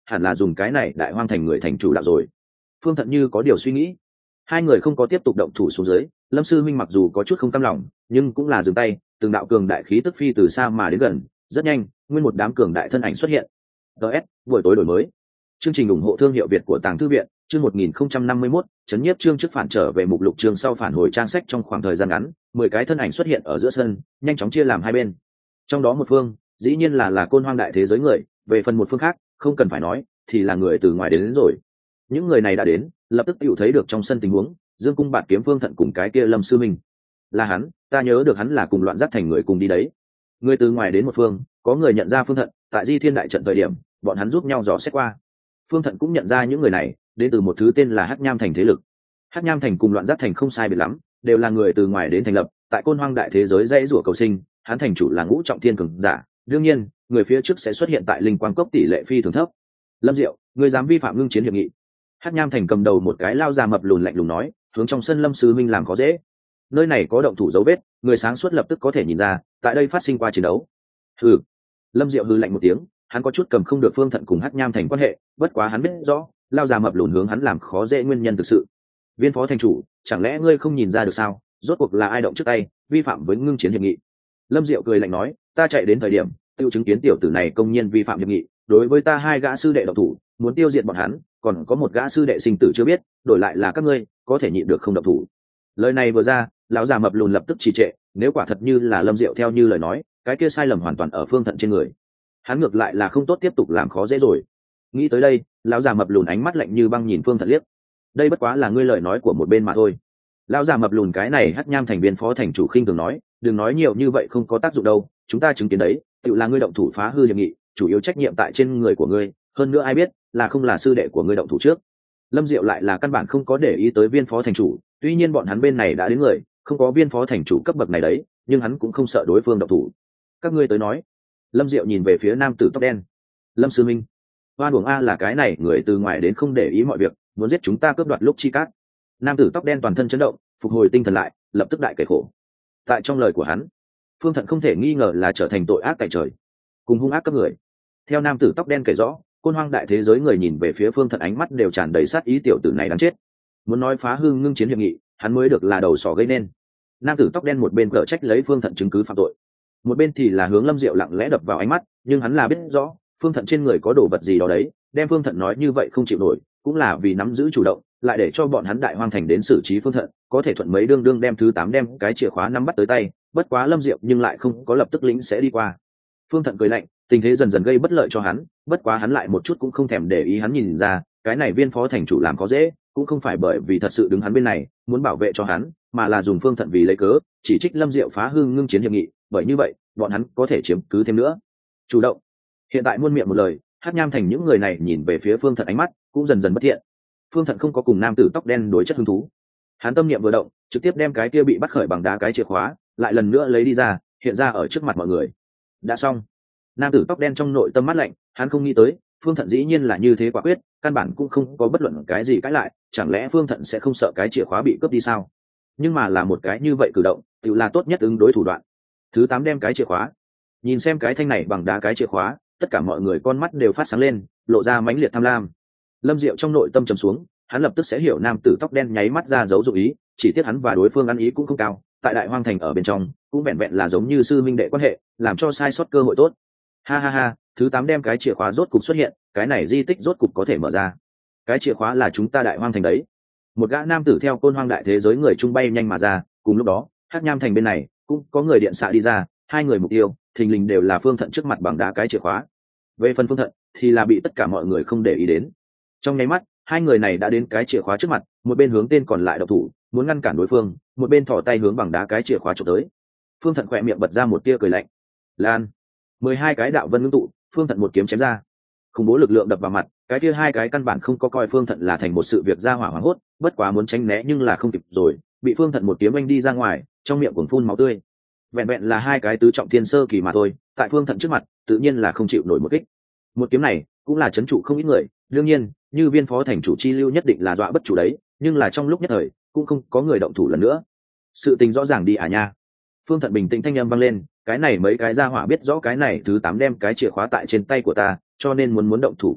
hẳn là dùng cái này đại hoang thành người thành chủ đạo rồi. Phương Thận như có điều suy nghĩ. Hai người không có tiếp tục động thủ xuống dưới. Lâm sư minh mặc dù có chút không cam lòng, nhưng cũng là dừng tay. Từng đạo cường đại khí tức phi từ xa mà đến gần, rất nhanh nguyên một đám cường đại thân ảnh xuất hiện. ds buổi tối đổi mới. Chương trình ủng hộ thương hiệu Việt của Tàng Thư viện. Chương một nghìn không trăm năm mươi mốt, chấn nhiếp chương trước phản trở về mục lục chương sau phản hồi trang sách. Trong khoảng thời gian ngắn, mười cái thân ảnh xuất hiện ở giữa sân, nhanh chóng chia làm hai bên. Trong đó một phương, dĩ nhiên là là Côn Hoang đại thế giới người, về phần một phương khác, không cần phải nói, thì là người từ ngoài đến, đến rồi. Những người này đã đến, lập tức tiểu thấy được trong sân tình huống, Dương Cung Bạt Kiếm Phương Thận cùng cái kia Lâm sư minh. Là hắn, ta nhớ được hắn là cùng Loạn Giác Thành người cùng đi đấy. Người từ ngoài đến một phương, có người nhận ra Phương Thận, tại Di Thiên đại trận thời điểm, bọn hắn giúp nhau dò xét qua. Phương Thận cũng nhận ra những người này, đến từ một thứ tên là Hắc Nham Thành thế lực. Hắc Nham Thành cùng Loạn Giác Thành không sai biệt lắm, đều là người từ ngoài đến thành lập, tại Côn Hoang đại thế giới dãy rủa cầu sinh, hắn thành chủ là Ngũ Trọng Thiên cường giả, đương nhiên, người phía trước sẽ xuất hiện tại Linh Quang Cốc tỷ lệ phi thường thấp. Lâm Diệu, người dám vi phạm ngưng chiến hiệp nghị. Hắc Nham Thành cầm đầu một cái lao già mập lùn lạnh lùng nói, hướng trong sân Lâm sư minh làm khó dễ. Nơi này có động thủ dấu vết, người sáng suốt lập tức có thể nhìn ra, tại đây phát sinh qua chiến đấu. Hừ. Lâm Diệu hừ lạnh một tiếng, hắn có chút cầm không được Phương Thận cùng Hắc Nham Thành quan hệ, bất quá hắn biết rõ, lao già mập lùn hướng hắn làm khó dễ nguyên nhân thực sự. Viên phó thành chủ, chẳng lẽ ngươi không nhìn ra được sao? Rốt cuộc là ai động trước tay, vi phạm với ngưng chiến hiệp nghị? Lâm Diệu cười lạnh nói, ta chạy đến thời điểm, tiêu chứng kiến tiểu tử này công nhiên vi phạm hiệp nghị, đối với ta hai gã sư đệ động thủ, muốn tiêu diệt bọn hắn, còn có một gã sư đệ sinh tử chưa biết, đổi lại là các ngươi, có thể nhịn được không động thủ. Lời này vừa ra, lão già mập lùn lập tức trì trệ, nếu quả thật như là Lâm Diệu theo như lời nói, cái kia sai lầm hoàn toàn ở Phương Thận trên người. Hắn ngược lại là không tốt tiếp tục làm khó dễ rồi. Nghĩ tới đây, lão già mập lùn ánh mắt lạnh như băng nhìn Phương Thận liếc. Đây bất quá là ngươi lời nói của một bên mà thôi. Lão già mập lùn cái này Hắc Nham thành viên phó thành chủ khinh thường nói, đừng nói nhiều như vậy không có tác dụng đâu, chúng ta chứng kiến đấy, tự là ngươi động thủ phá hư hiệp nghị, chủ yếu trách nhiệm tại trên người của ngươi, hơn nữa ai biết là không là sư đệ của ngươi động thủ trước. Lâm Diệu lại là căn bản không có để ý tới viên phó thành chủ, tuy nhiên bọn hắn bên này đã đến người, không có viên phó thành chủ cấp bậc này đấy, nhưng hắn cũng không sợ đối phương động thủ. Các ngươi tới nói. Lâm Diệu nhìn về phía nam tử tóc đen. Lâm sư minh, oan uổng a là cái này người từ ngoài đến không để ý mọi việc, muốn giết chúng ta cướp đoạt lúc chi cát. Nam tử tóc đen toàn thân chấn động, phục hồi tinh thần lại, lập tức đại kể khổ. Tại trong lời của hắn, Phương Thận không thể nghi ngờ là trở thành tội ác tại trời, cùng hung ác cấp người. Theo nam tử tóc đen kể rõ, Côn Hoang đại thế giới người nhìn về phía Phương Thận ánh mắt đều tràn đầy sát ý, tiểu tử này đáng chết. Muốn nói phá hư ngưng chiến hiệp nghị, hắn mới được là đầu sỏ gây nên. Nam tử tóc đen một bên cở trách lấy Phương Thận chứng cứ phạm tội, một bên thì là hướng Lâm Diệu lặng lẽ đập vào ánh mắt, nhưng hắn là biết rõ Phương Thận trên người có đồ vật gì đó đấy, đem Phương Thận nói như vậy không chịu nổi, cũng là vì nắm giữ chủ động, lại để cho bọn hắn đại hoang thành đến xử trí Phương Thận, có thể thuận mấy đương đương đem thứ tám đem cái chìa khóa nắm bắt tới tay. Bất quá Lâm Diệu nhưng lại không có lập tức lĩnh sẽ đi qua. Phương Thận cười lạnh, tình thế dần dần gây bất lợi cho hắn, bất quá hắn lại một chút cũng không thèm để ý, hắn nhìn ra cái này viên phó thành chủ làm có dễ, cũng không phải bởi vì thật sự đứng hắn bên này muốn bảo vệ cho hắn, mà là dùng Phương Thận vì lấy cớ chỉ trích Lâm Diệu phá hư ngưng chiến hiệp nghị, bởi như vậy bọn hắn có thể chiếm cứ thêm nữa. Chủ động. Hiện tại muôn miệng một lời, Hắc Nham thành những người này nhìn về phía Phương Thận ánh mắt cũng dần dần bất thiện. Phương Thận không có cùng nam tử tóc đen đối chất hứng thú, hắn tâm niệm vừa động, trực tiếp đem cái kia bị bắt khởi bằng đá cái chìa khóa lại lần nữa lấy đi ra, hiện ra ở trước mặt mọi người. Đã xong. Nam tử tóc đen trong nội tâm mát lạnh, hắn không nghĩ tới Phương Thận dĩ nhiên là như thế quả quyết, căn bản cũng không có bất luận cái gì cãi lại, chẳng lẽ Phương Thận sẽ không sợ cái chìa khóa bị cướp đi sao? Nhưng mà là một cái như vậy cử động, tự là tốt nhất ứng đối thủ đoạn. Thứ tám đem cái chìa khóa. Nhìn xem cái thanh này bằng đá cái chìa khóa, tất cả mọi người con mắt đều phát sáng lên, lộ ra mãnh liệt tham lam. Lâm Diệu trong nội tâm trầm xuống, hắn lập tức sẽ hiểu nam tử tóc đen nháy mắt ra dấu dụ ý, chỉ tiếc hắn và đối phương ăn ý cũng không cao, tại đại hoang thành ở bên trong cũng vẹn vẹn là giống như sư minh đệ quan hệ, làm cho sai sót cơ hội tốt. Ha ha ha, thứ tám đem cái chìa khóa rốt cục xuất hiện, cái này di tích rốt cục có thể mở ra. Cái chìa khóa là chúng ta đại hoang thành đấy. Một gã nam tử theo Côn Hoang đại thế giới người trung bay nhanh mà ra, cùng lúc đó Hắc Nham thành bên này cũng có người điện xạ đi ra, hai người mục tiêu thình lình đều là Phương Thận trước mặt bằng đá cái chìa khóa. Về phần Phương Thận thì là bị tất cả mọi người không để ý đến. Trong nháy mắt, hai người này đã đến cái chìa khóa trước mặt, một bên hướng tên còn lại độc thủ, muốn ngăn cản đối phương, một bên thò tay hướng bằng đá cái chìa khóa chụp tới. Phương Thận khỏe miệng bật ra một tia cười lạnh. Lan, mười hai cái đạo vân ngưng tụ, Phương Thận một kiếm chém ra. Khủng bố lực lượng đập vào mặt, cái kia hai cái căn bản không có coi Phương Thận là thành một sự việc ra hỏa hoảng hốt, bất quá muốn tránh né nhưng là không kịp rồi, bị Phương Thận một kiếm anh đi ra ngoài, trong miệng cuồng phun máu tươi. Vẹn vẹn là hai cái tứ trọng thiên sơ kỳ mà thôi, tại Phương Thận trước mặt, tự nhiên là không chịu nổi một kích. Một kiếm này cũng là trấn trụ không ít người, đương nhiên, như viên phó thành chủ chi lưu nhất định là dọa bất chủ đấy, nhưng là trong lúc nhất thời, cũng không có người động thủ lần nữa. Sự tình rõ ràng đi à nha. Phương Thận bình tĩnh thanh âm vang lên, cái này mấy cái gia hỏa biết rõ cái này thứ tám đem cái chìa khóa tại trên tay của ta, cho nên muốn muốn động thủ cấp đoạn,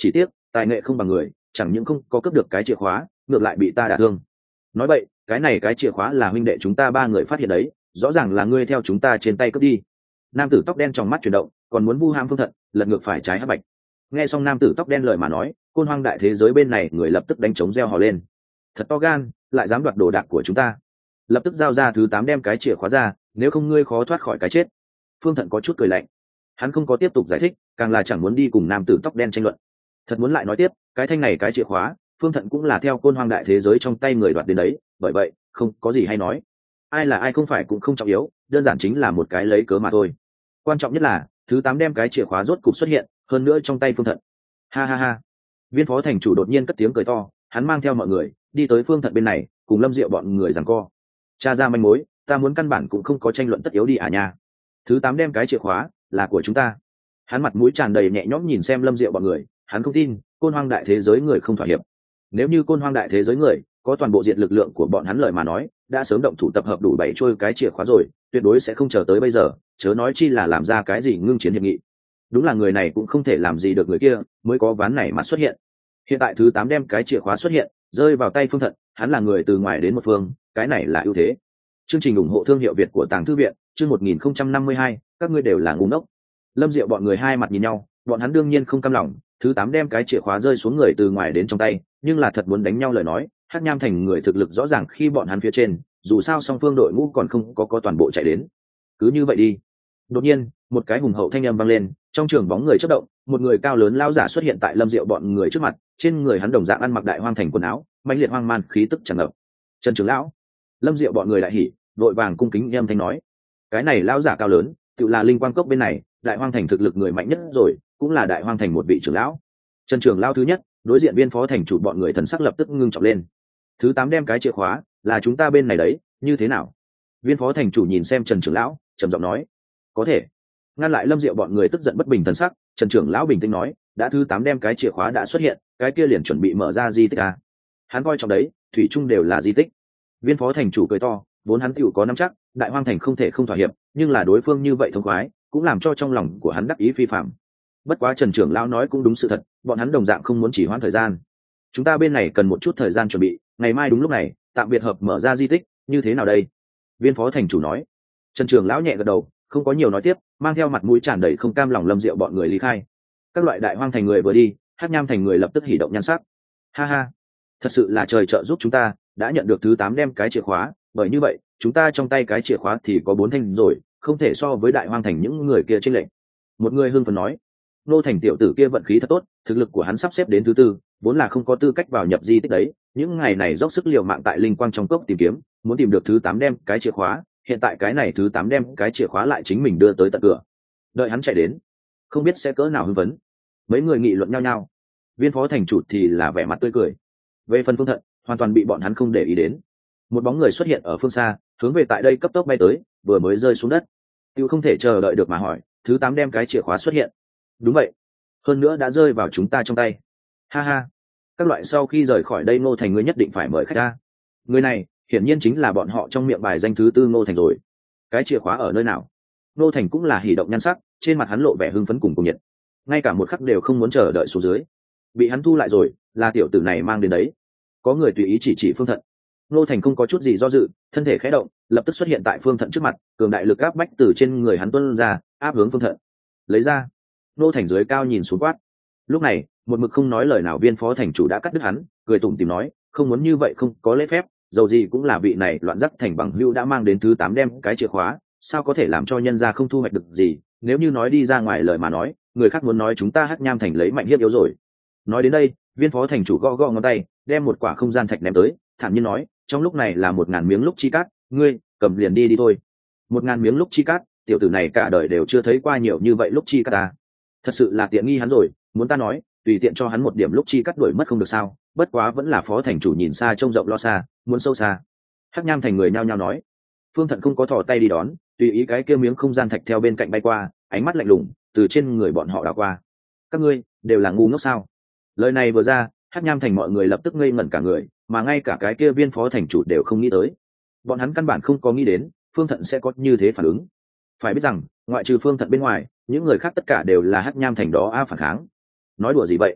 chỉ tiếc tài nghệ không bằng người, chẳng những không có cướp được cái chìa khóa, ngược lại bị ta đả thương. Nói vậy cái này cái chìa khóa là huynh đệ chúng ta ba người phát hiện đấy, rõ ràng là ngươi theo chúng ta trên tay cướp đi. Nam tử tóc đen trong mắt chuyển động, còn muốn vu ham Phương Thận, lật ngược phải trái hắc bạch. Nghe xong nam tử tóc đen lời mà nói, côn hoang đại thế giới bên này người lập tức đánh trống reo hò lên. Thật to gan, lại dám đoạt đồ đạc của chúng ta. Lập tức giao ra thứ tám đem cái chìa khóa ra, nếu không ngươi khó thoát khỏi cái chết. Phương Thận có chút cười lạnh, hắn không có tiếp tục giải thích, càng là chẳng muốn đi cùng nam tử tóc đen tranh luận. Thật muốn lại nói tiếp, cái thanh này cái chìa khóa, Phương Thận cũng là theo côn hoang đại thế giới trong tay người đoạt đến đấy, bởi vậy không có gì hay nói. Ai là ai không phải cũng không trọng yếu, đơn giản chính là một cái lấy cớ mà thôi. Quan trọng nhất là thứ tám đem cái chìa khóa rốt cục xuất hiện, hơn nữa trong tay Phương Thận. Ha ha ha. Viên phó thành chủ đột nhiên cất tiếng cười to, hắn mang theo mọi người đi tới Phương Thận bên này, cùng Lâm Diệu bọn người giằng co. Tra ra manh mối, ta muốn căn bản cũng không có tranh luận tất yếu đi à nha. Thứ tám đem cái chìa khóa là của chúng ta. Hắn mặt mũi tràn đầy nhẹ nhõm nhìn xem Lâm Diệu bọn người, hắn không tin côn hoang đại thế giới người không thỏa hiệp. Nếu như côn hoang đại thế giới người có toàn bộ diện lực lượng của bọn hắn lời mà nói, đã sớm động thủ tập hợp đủ bảy trôi cái chìa khóa rồi, tuyệt đối sẽ không chờ tới bây giờ, chớ nói chi là làm ra cái gì ngưng chiến hiệp nghị. Đúng là người này cũng không thể làm gì được người kia, mới có ván này mà xuất hiện. Hiện tại thứ tám đem cái chìa khóa xuất hiện, rơi vào tay Phương Thận, hắn là người từ ngoài đến một phương, cái này là ưu thế. Chương trình ủng hộ thương hiệu Việt của Tàng Thư viện, chương một nghìn không trăm năm mươi hai, các ngươi đều là ngu ngốc. Lâm Diệu bọn người hai mặt nhìn nhau, bọn hắn đương nhiên không cam lòng, thứ tám đem cái chìa khóa rơi xuống người từ ngoài đến trong tay, nhưng là thật muốn đánh nhau lời nói, Hắc Nham Thành người thực lực rõ ràng khi bọn hắn phía trên, dù sao song phương đội ngũ còn không có có toàn bộ chạy đến. Cứ như vậy đi. Đột nhiên, một cái hùng hậu thanh âm vang lên, trong trường bóng người chớp động, một người cao lớn lao giả xuất hiện tại Lâm Diệu bọn người trước mặt, trên người hắn đồng dạng ăn mặc đại hoang thành quần áo, mãnh liệt hoang man khí tức tràn ngập. Trần trưởng lão. Lâm Diệu bọn người đại hỉ, vội vàng cung kính âm thanh nói, cái này lao giả cao lớn, tự là linh quang cốc bên này, đại hoang thành thực lực người mạnh nhất rồi, cũng là đại hoang thành một vị trưởng lão. Trần trưởng lão thứ nhất, đối diện viên phó thành chủ bọn người thần sắc lập tức ngưng trọng lên. Thứ tám đem cái chìa khóa, là chúng ta bên này đấy, như thế nào? Viên phó thành chủ nhìn xem Trần trưởng lão, trầm giọng nói, có thể. Ngăn lại Lâm Diệu bọn người tức giận bất bình thần sắc, Trần trưởng lão bình tĩnh nói, đã thứ tám đem cái chìa khóa đã xuất hiện, cái kia liền chuẩn bị mở ra di tích à? Hắn coi trọng đấy, thủy chung đều là di tích. Viên phó thành chủ cười to, vốn hắn tựu có nắm chắc, đại hoang thành không thể không thỏa hiệp, nhưng là đối phương như vậy thông khoái, cũng làm cho trong lòng của hắn đắc ý phi phạm. Bất quá Trần trưởng lão nói cũng đúng sự thật, bọn hắn đồng dạng không muốn chỉ hoãn thời gian. Chúng ta bên này cần một chút thời gian chuẩn bị, ngày mai đúng lúc này, tạm biệt hợp mở ra di tích, như thế nào đây? Viên phó thành chủ nói. Trần trưởng lão nhẹ gật đầu, không có nhiều nói tiếp, mang theo mặt mũi tràn đầy không cam lòng Lâm Diệu bọn người ly khai. Các loại đại hoang thành người vừa đi, Hắc Nham thành người lập tức hỉ động nhan sắc. Ha ha, thật sự là trời trợ giúp chúng ta, đã nhận được thứ tám đem cái chìa khóa, bởi như vậy, chúng ta trong tay cái chìa khóa thì có bốn thanh rồi, không thể so với đại hoang thành những người kia chênh lệch. Một người hưng phấn nói, nô thành tiểu tử kia vận khí thật tốt, thực lực của hắn sắp xếp đến thứ tư, vốn là không có tư cách vào nhập di tích đấy, những ngày này dốc sức liều mạng tại linh quang trong cốc tìm kiếm, muốn tìm được thứ tám đem cái chìa khóa, hiện tại cái này thứ tám đem cái chìa khóa lại chính mình đưa tới tận cửa. Đợi hắn chạy đến, không biết sẽ cỡ nào hưng phấn. Mấy người nghị luận nhau nhau. Viên phó thành chủ thì là vẻ mặt tươi cười. Về phần Phương Thận, hoàn toàn bị bọn hắn không để ý đến. Một bóng người xuất hiện ở phương xa, hướng về tại đây cấp tốc bay tới, vừa mới rơi xuống đất. Tiêu không thể chờ đợi được mà hỏi, thứ tám đem cái chìa khóa xuất hiện. Đúng vậy, hơn nữa đã rơi vào chúng ta trong tay. Ha ha, các loại sau khi rời khỏi đây Ngô Thành ngươi nhất định phải mời khách ta. Người này hiển nhiên chính là bọn họ trong miệng bài danh thứ tư Ngô Thành rồi. Cái chìa khóa ở nơi nào? Ngô Thành cũng là hỉ động nhan sắc, trên mặt hắn lộ vẻ hưng phấn cùng cùng nhiệt, ngay cả một khắc đều không muốn chờ đợi xuống dưới. Bị hắn thu lại rồi, là tiểu tử này mang đến đấy. Có người tùy ý chỉ chỉ Phương Thận. Ngô Thành không có chút gì do dự, thân thể khẽ động, lập tức xuất hiện tại Phương Thận trước mặt, cường đại lực áp bách từ trên người hắn tuôn ra, áp hướng Phương Thận. Lấy ra. Ngô Thành dưới cao nhìn xuống quát. Lúc này, một mực không nói lời nào viên phó thành chủ đã cắt đứt hắn, cười tủm tỉm nói, không muốn như vậy không có lễ phép, dầu gì cũng là vị này loạn dắt thành bằng hữu đã mang đến thứ tám đem cái chìa khóa, sao có thể làm cho nhân gia không thu hoạch được gì, nếu như nói đi ra ngoài lời mà nói, người khác muốn nói chúng ta Hắc Nham thành lấy mạnh hiếp yếu rồi. Nói đến đây, viên phó thành chủ gõ gõ ngón tay, đem một quả không gian thạch ném tới, thản nhiên nói, trong lúc này là một ngàn miếng lúc chi cát, ngươi cầm liền đi đi thôi. Một ngàn miếng lúc chi cát, tiểu tử này cả đời đều chưa thấy qua nhiều như vậy lúc chi cát ta. Thật sự là tiện nghi hắn rồi, muốn ta nói, tùy tiện cho hắn một điểm lúc chi cát đuổi mất không được sao? Bất quá vẫn là phó thành chủ nhìn xa trông rộng lo xa, muốn sâu xa. Hắc Nham thành người nhao nhao nói. Phương Thận không có thò tay đi đón, tùy ý cái kia miếng không gian thạch theo bên cạnh bay qua, ánh mắt lạnh lùng từ trên người bọn họ đảo qua. Các ngươi đều là ngu ngốc sao? Lời này vừa ra, Hắc Nham thành mọi người lập tức ngây ngẩn cả người, mà ngay cả cái kia viên phó thành chủ đều không nghĩ tới. Bọn hắn căn bản không có nghĩ đến Phương Thận sẽ có như thế phản ứng. Phải biết rằng, ngoại trừ Phương Thận bên ngoài, những người khác tất cả đều là Hắc Nham thành đó a phản kháng. Nói đùa gì vậy?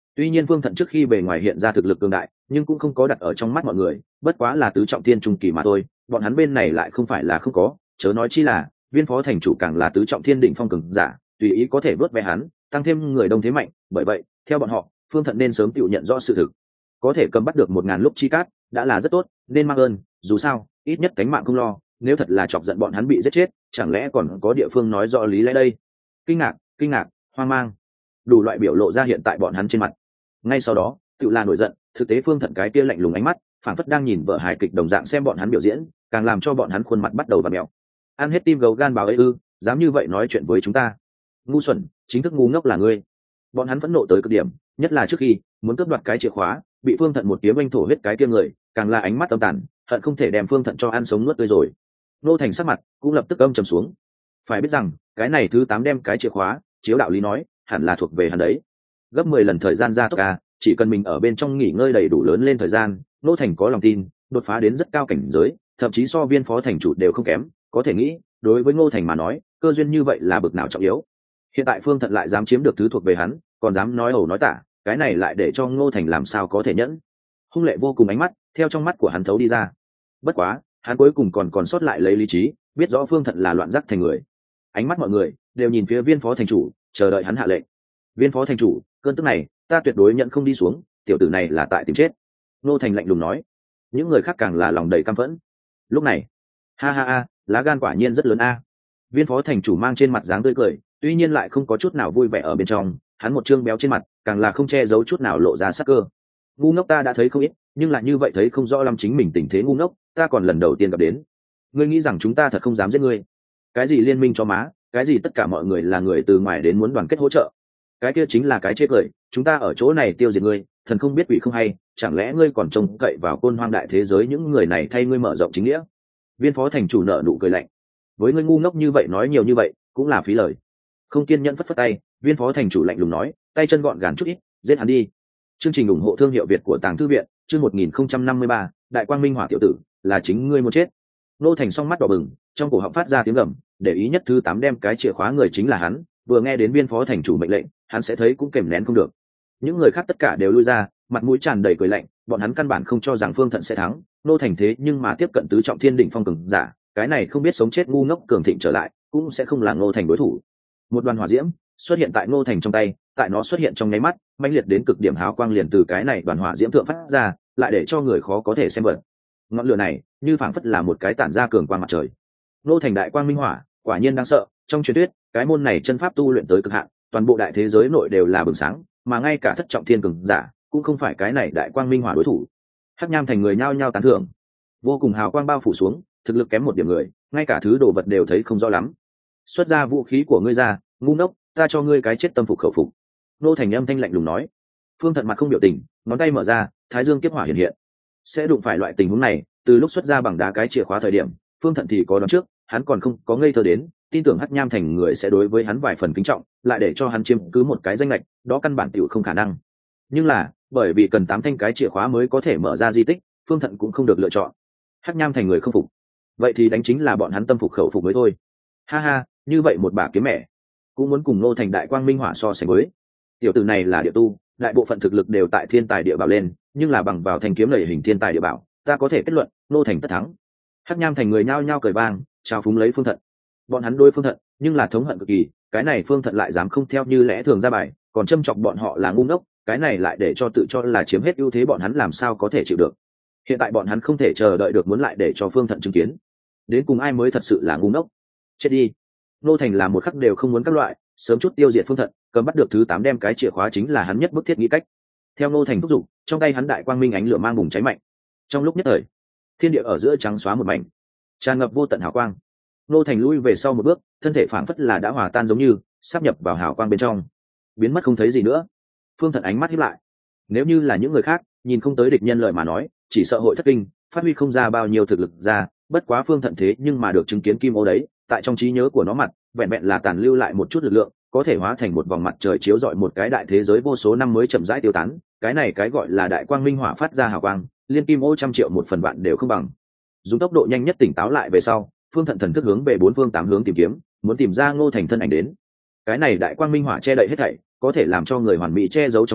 Tuy nhiên Phương Thận trước khi bề ngoài hiện ra thực lực cường đại, nhưng cũng không có đặt ở trong mắt mọi người, bất quá là tứ trọng thiên trung kỳ mà thôi, bọn hắn bên này lại không phải là không có, chớ nói chi là Viên Phó thành chủ càng là tứ trọng thiên đỉnh phong cường giả, tùy ý có thể vớt vé hắn, tăng thêm người đông thế mạnh, bởi vậy, theo bọn họ, Phương Thận nên sớm tự nhận rõ sự thực. Có thể cầm bắt được một ngàn lúc chi cát, đã là rất tốt, nên mang ơn, dù sao, ít nhất cánh mạng không lo, nếu thật là chọc giận bọn hắn bị giết chết, chẳng lẽ còn có địa phương nói rõ lý lẽ đây? Kinh ngạc, kinh ngạc, hoang mang, đủ loại biểu lộ ra hiện tại bọn hắn trên mặt. Ngay sau đó, tự là nổi giận, thực tế Phương Thận cái kia lạnh lùng ánh mắt, phảng phất đang nhìn vở hài kịch đồng dạng xem bọn hắn biểu diễn, càng làm cho bọn hắn khuôn mặt bắt đầu vặn mèo. Ăn hết tim gấu gan báo ấy ư, dám như vậy nói chuyện với chúng ta? Ngu xuẩn, chính thức ngu ngốc là ngươi. Bọn hắn phẫn nộ tới cực điểm, nhất là trước khi muốn cướp đoạt cái chìa khóa, bị Phương Thận một tiếng oanh thổ huyết cái kia người, càng là ánh mắt âm tàn, hận không thể đem Phương Thận cho ăn sống nuốt tươi rồi. Nô Thành sắc mặt cũng lập tức âm trầm xuống. Phải biết rằng, cái này thứ tám đem cái chìa khóa, chiếu đạo lý nói, hẳn là thuộc về hắn đấy. Gấp mười lần thời gian gia tốc a, chỉ cần mình ở bên trong nghỉ ngơi đầy đủ lớn lên thời gian, Nô Thành có lòng tin, đột phá đến rất cao cảnh giới, thậm chí so Viên Phó thành chủ đều không kém, có thể nghĩ, đối với Ngô Thành mà nói, cơ duyên như vậy là bực nào trọng yếu. Hiện tại Phương Thận lại dám chiếm được thứ thuộc về hắn, còn dám nói ẩu nói tả, cái này lại để cho Ngô Thành làm sao có thể nhẫn. Hung lệ vô cùng ánh mắt, theo trong mắt của hắn thấu đi ra. Bất quá, hắn cuối cùng còn còn sót lại lấy lý trí, biết rõ Phương Thận là loạn rắc thành người. Ánh mắt mọi người đều nhìn phía Viên Phó thành chủ, chờ đợi hắn hạ lệnh. Viên Phó thành chủ, cơn tức này, ta tuyệt đối nhận không đi xuống, tiểu tử này là tại tìm chết. Ngô Thành lạnh lùng nói. Những người khác càng là lòng đầy căm phẫn. Lúc này, ha ha ha, lá gan quả nhiên rất lớn a. Viên Phó thành chủ mang trên mặt dáng tươi cười, tuy nhiên lại không có chút nào vui vẻ ở bên trong, hắn một trương béo trên mặt, càng là không che giấu chút nào lộ ra sắc cơ. Ngu ngốc ta đã thấy không ít, nhưng lại như vậy thấy không rõ lắm chính mình tình thế ngu ngốc, ta còn lần đầu tiên gặp đến. Ngươi nghĩ rằng chúng ta thật không dám giết ngươi? Cái gì liên minh cho má, cái gì tất cả mọi người là người từ ngoài đến muốn đoàn kết hỗ trợ, cái kia chính là cái chết cười, chúng ta ở chỗ này tiêu diệt ngươi, thần không biết quỷ không hay, chẳng lẽ ngươi còn trông cậy vào côn hoang đại thế giới những người này thay ngươi mở rộng chính nghĩa? Viên Phó thành chủ nợ nụ cười lạnh. Với ngươi ngu ngốc như vậy nói nhiều như vậy, cũng là phí lời. Không kiên nhẫn phất phất tay, Viên Phó thành chủ lạnh lùng nói, tay chân gọn gàng chút ít, giết hắn đi. Chương trình ủng hộ thương hiệu Việt của Tàng Thư viện, chương một nghìn không trăm năm mươi ba, Đại Quang Minh Hỏa tiểu tử, là chính ngươi muốn chết. Nô Thành song mắt đỏ bừng, trong cổ họng phát ra tiếng gầm, để ý nhất thứ tám đem cái chìa khóa người chính là hắn, vừa nghe đến Viên Phó thành chủ mệnh lệnh, hắn sẽ thấy cũng kềm nén không được. Những người khác tất cả đều lui ra, mặt mũi tràn đầy cười lạnh, bọn hắn căn bản không cho rằng Phương Thận sẽ thắng, Nô Thành thế nhưng mà tiếp cận tứ trọng thiên đỉnh phong cường giả, cái này không biết sống chết ngu ngốc cường thịnh trở lại, cũng sẽ không là Nô Thành đối thủ. Một đoàn hỏa diễm xuất hiện tại Nô Thành trong tay, tại nó xuất hiện trong nháy mắt, mãnh liệt đến cực điểm hào quang liền từ cái này đoàn hỏa diễm thượng phát ra, lại để cho người khó có thể xem vật. Ngọn lửa này, như phảng phất là một cái tản ra cường quang mặt trời. Nô Thành Đại Quang Minh Hỏa, quả nhiên đáng sợ, trong truyền thuyết, cái môn này chân pháp tu luyện tới cực hạn, toàn bộ đại thế giới nội đều là bừng sáng, mà ngay cả thất trọng thiên cường giả cũng không phải cái này Đại Quang Minh Hỏa đối thủ. Hắc Nham thành người nhao nhao tán thưởng, vô cùng hào quang bao phủ xuống, thực lực kém một điểm người, ngay cả thứ đồ vật đều thấy không rõ lắm. Xuất ra vũ khí của ngươi ra, ngu ngốc, ta cho ngươi cái chết tâm phục khẩu phục. Nô Thành âm thanh lạnh lùng nói. Phương Thận mặt không biểu tình, ngón tay mở ra, Thái Dương kiếp hỏa hiện hiện. Sẽ đụng phải loại tình huống này, từ lúc xuất ra bằng đá cái chìa khóa thời điểm, Phương Thận thì có đoán trước, hắn còn không có ngây thơ đến, tin tưởng Hắc Nham thành người sẽ đối với hắn vài phần kính trọng, lại để cho hắn chiếm cứ một cái danh lệch, đó căn bản tiểu không khả năng. Nhưng là, bởi vì cần tám thanh cái chìa khóa mới có thể mở ra di tích, Phương Thận cũng không được lựa chọn. Hắc Nham thành người không phục, vậy thì đánh chính là bọn hắn tâm phục khẩu phục mới thôi. Ha ha, như vậy một bà kiếm mẹ, cũng muốn cùng Nô Thành Đại Quang Minh Hỏa so sánh với. Tiểu tử này là địa tu, đại bộ phận thực lực đều tại thiên tài địa bảo lên, nhưng là bằng vào thanh kiếm lầy hình thiên tài địa bảo, ta có thể kết luận, Nô Thành tất thắng. Hắc Nham thành người nhao nhao cười vang, chào phúng lấy Phương Thận. Bọn hắn đối Phương Thận, nhưng là thống hận cực kỳ, cái này Phương Thận lại dám không theo như lẽ thường ra bài, còn châm chọc bọn họ là ngu ngốc, cái này lại để cho tự cho là chiếm hết ưu thế bọn hắn làm sao có thể chịu được. Hiện tại bọn hắn không thể chờ đợi được muốn lại để cho Phương Thận chứng kiến, đến cùng ai mới thật sự là ngu ngốc. Chết đi. Nô Thành là một khắc đều không muốn các loại, sớm chút tiêu diệt Phương Thận, cầm bắt được thứ tám đem cái chìa khóa chính là hắn nhất bức thiết nghĩ cách. Theo Nô Thành thúc giục, trong tay hắn đại quang minh ánh lửa mang bùng cháy mạnh. Trong lúc nhất thời, thiên địa ở giữa trắng xóa một mảnh, tràn ngập vô tận hào quang. Nô Thành lui về sau một bước, thân thể phảng phất là đã hòa tan giống như sáp nhập vào hào quang bên trong, biến mất không thấy gì nữa. Phương Thận ánh mắt híp lại. Nếu như là những người khác, nhìn không tới địch nhân lợi mà nói, chỉ sợ hội thất kinh, phát huy không ra bao nhiêu thực lực ra. Bất quá Phương Thận thế nhưng mà được chứng kiến kim ô đấy, tại trong trí nhớ của nó mặt, vẹn vẹn là tàn lưu lại một chút lực lượng, có thể hóa thành một vòng mặt trời chiếu rọi một cái đại thế giới vô số năm mới chậm rãi tiêu tán. Cái này cái gọi là đại quang minh hỏa phát ra hào quang, liên kim ô trăm triệu một phần vạn đều không bằng. Dùng tốc độ nhanh nhất tỉnh táo lại về sau, Phương Thận thần thức hướng về bốn phương tám hướng tìm kiếm, muốn tìm ra Ngô Thành thân ảnh đến. Cái này đại quang minh hỏa che đậy hết thảy, có thể làm cho người hoàn mỹ che giấu trong đó,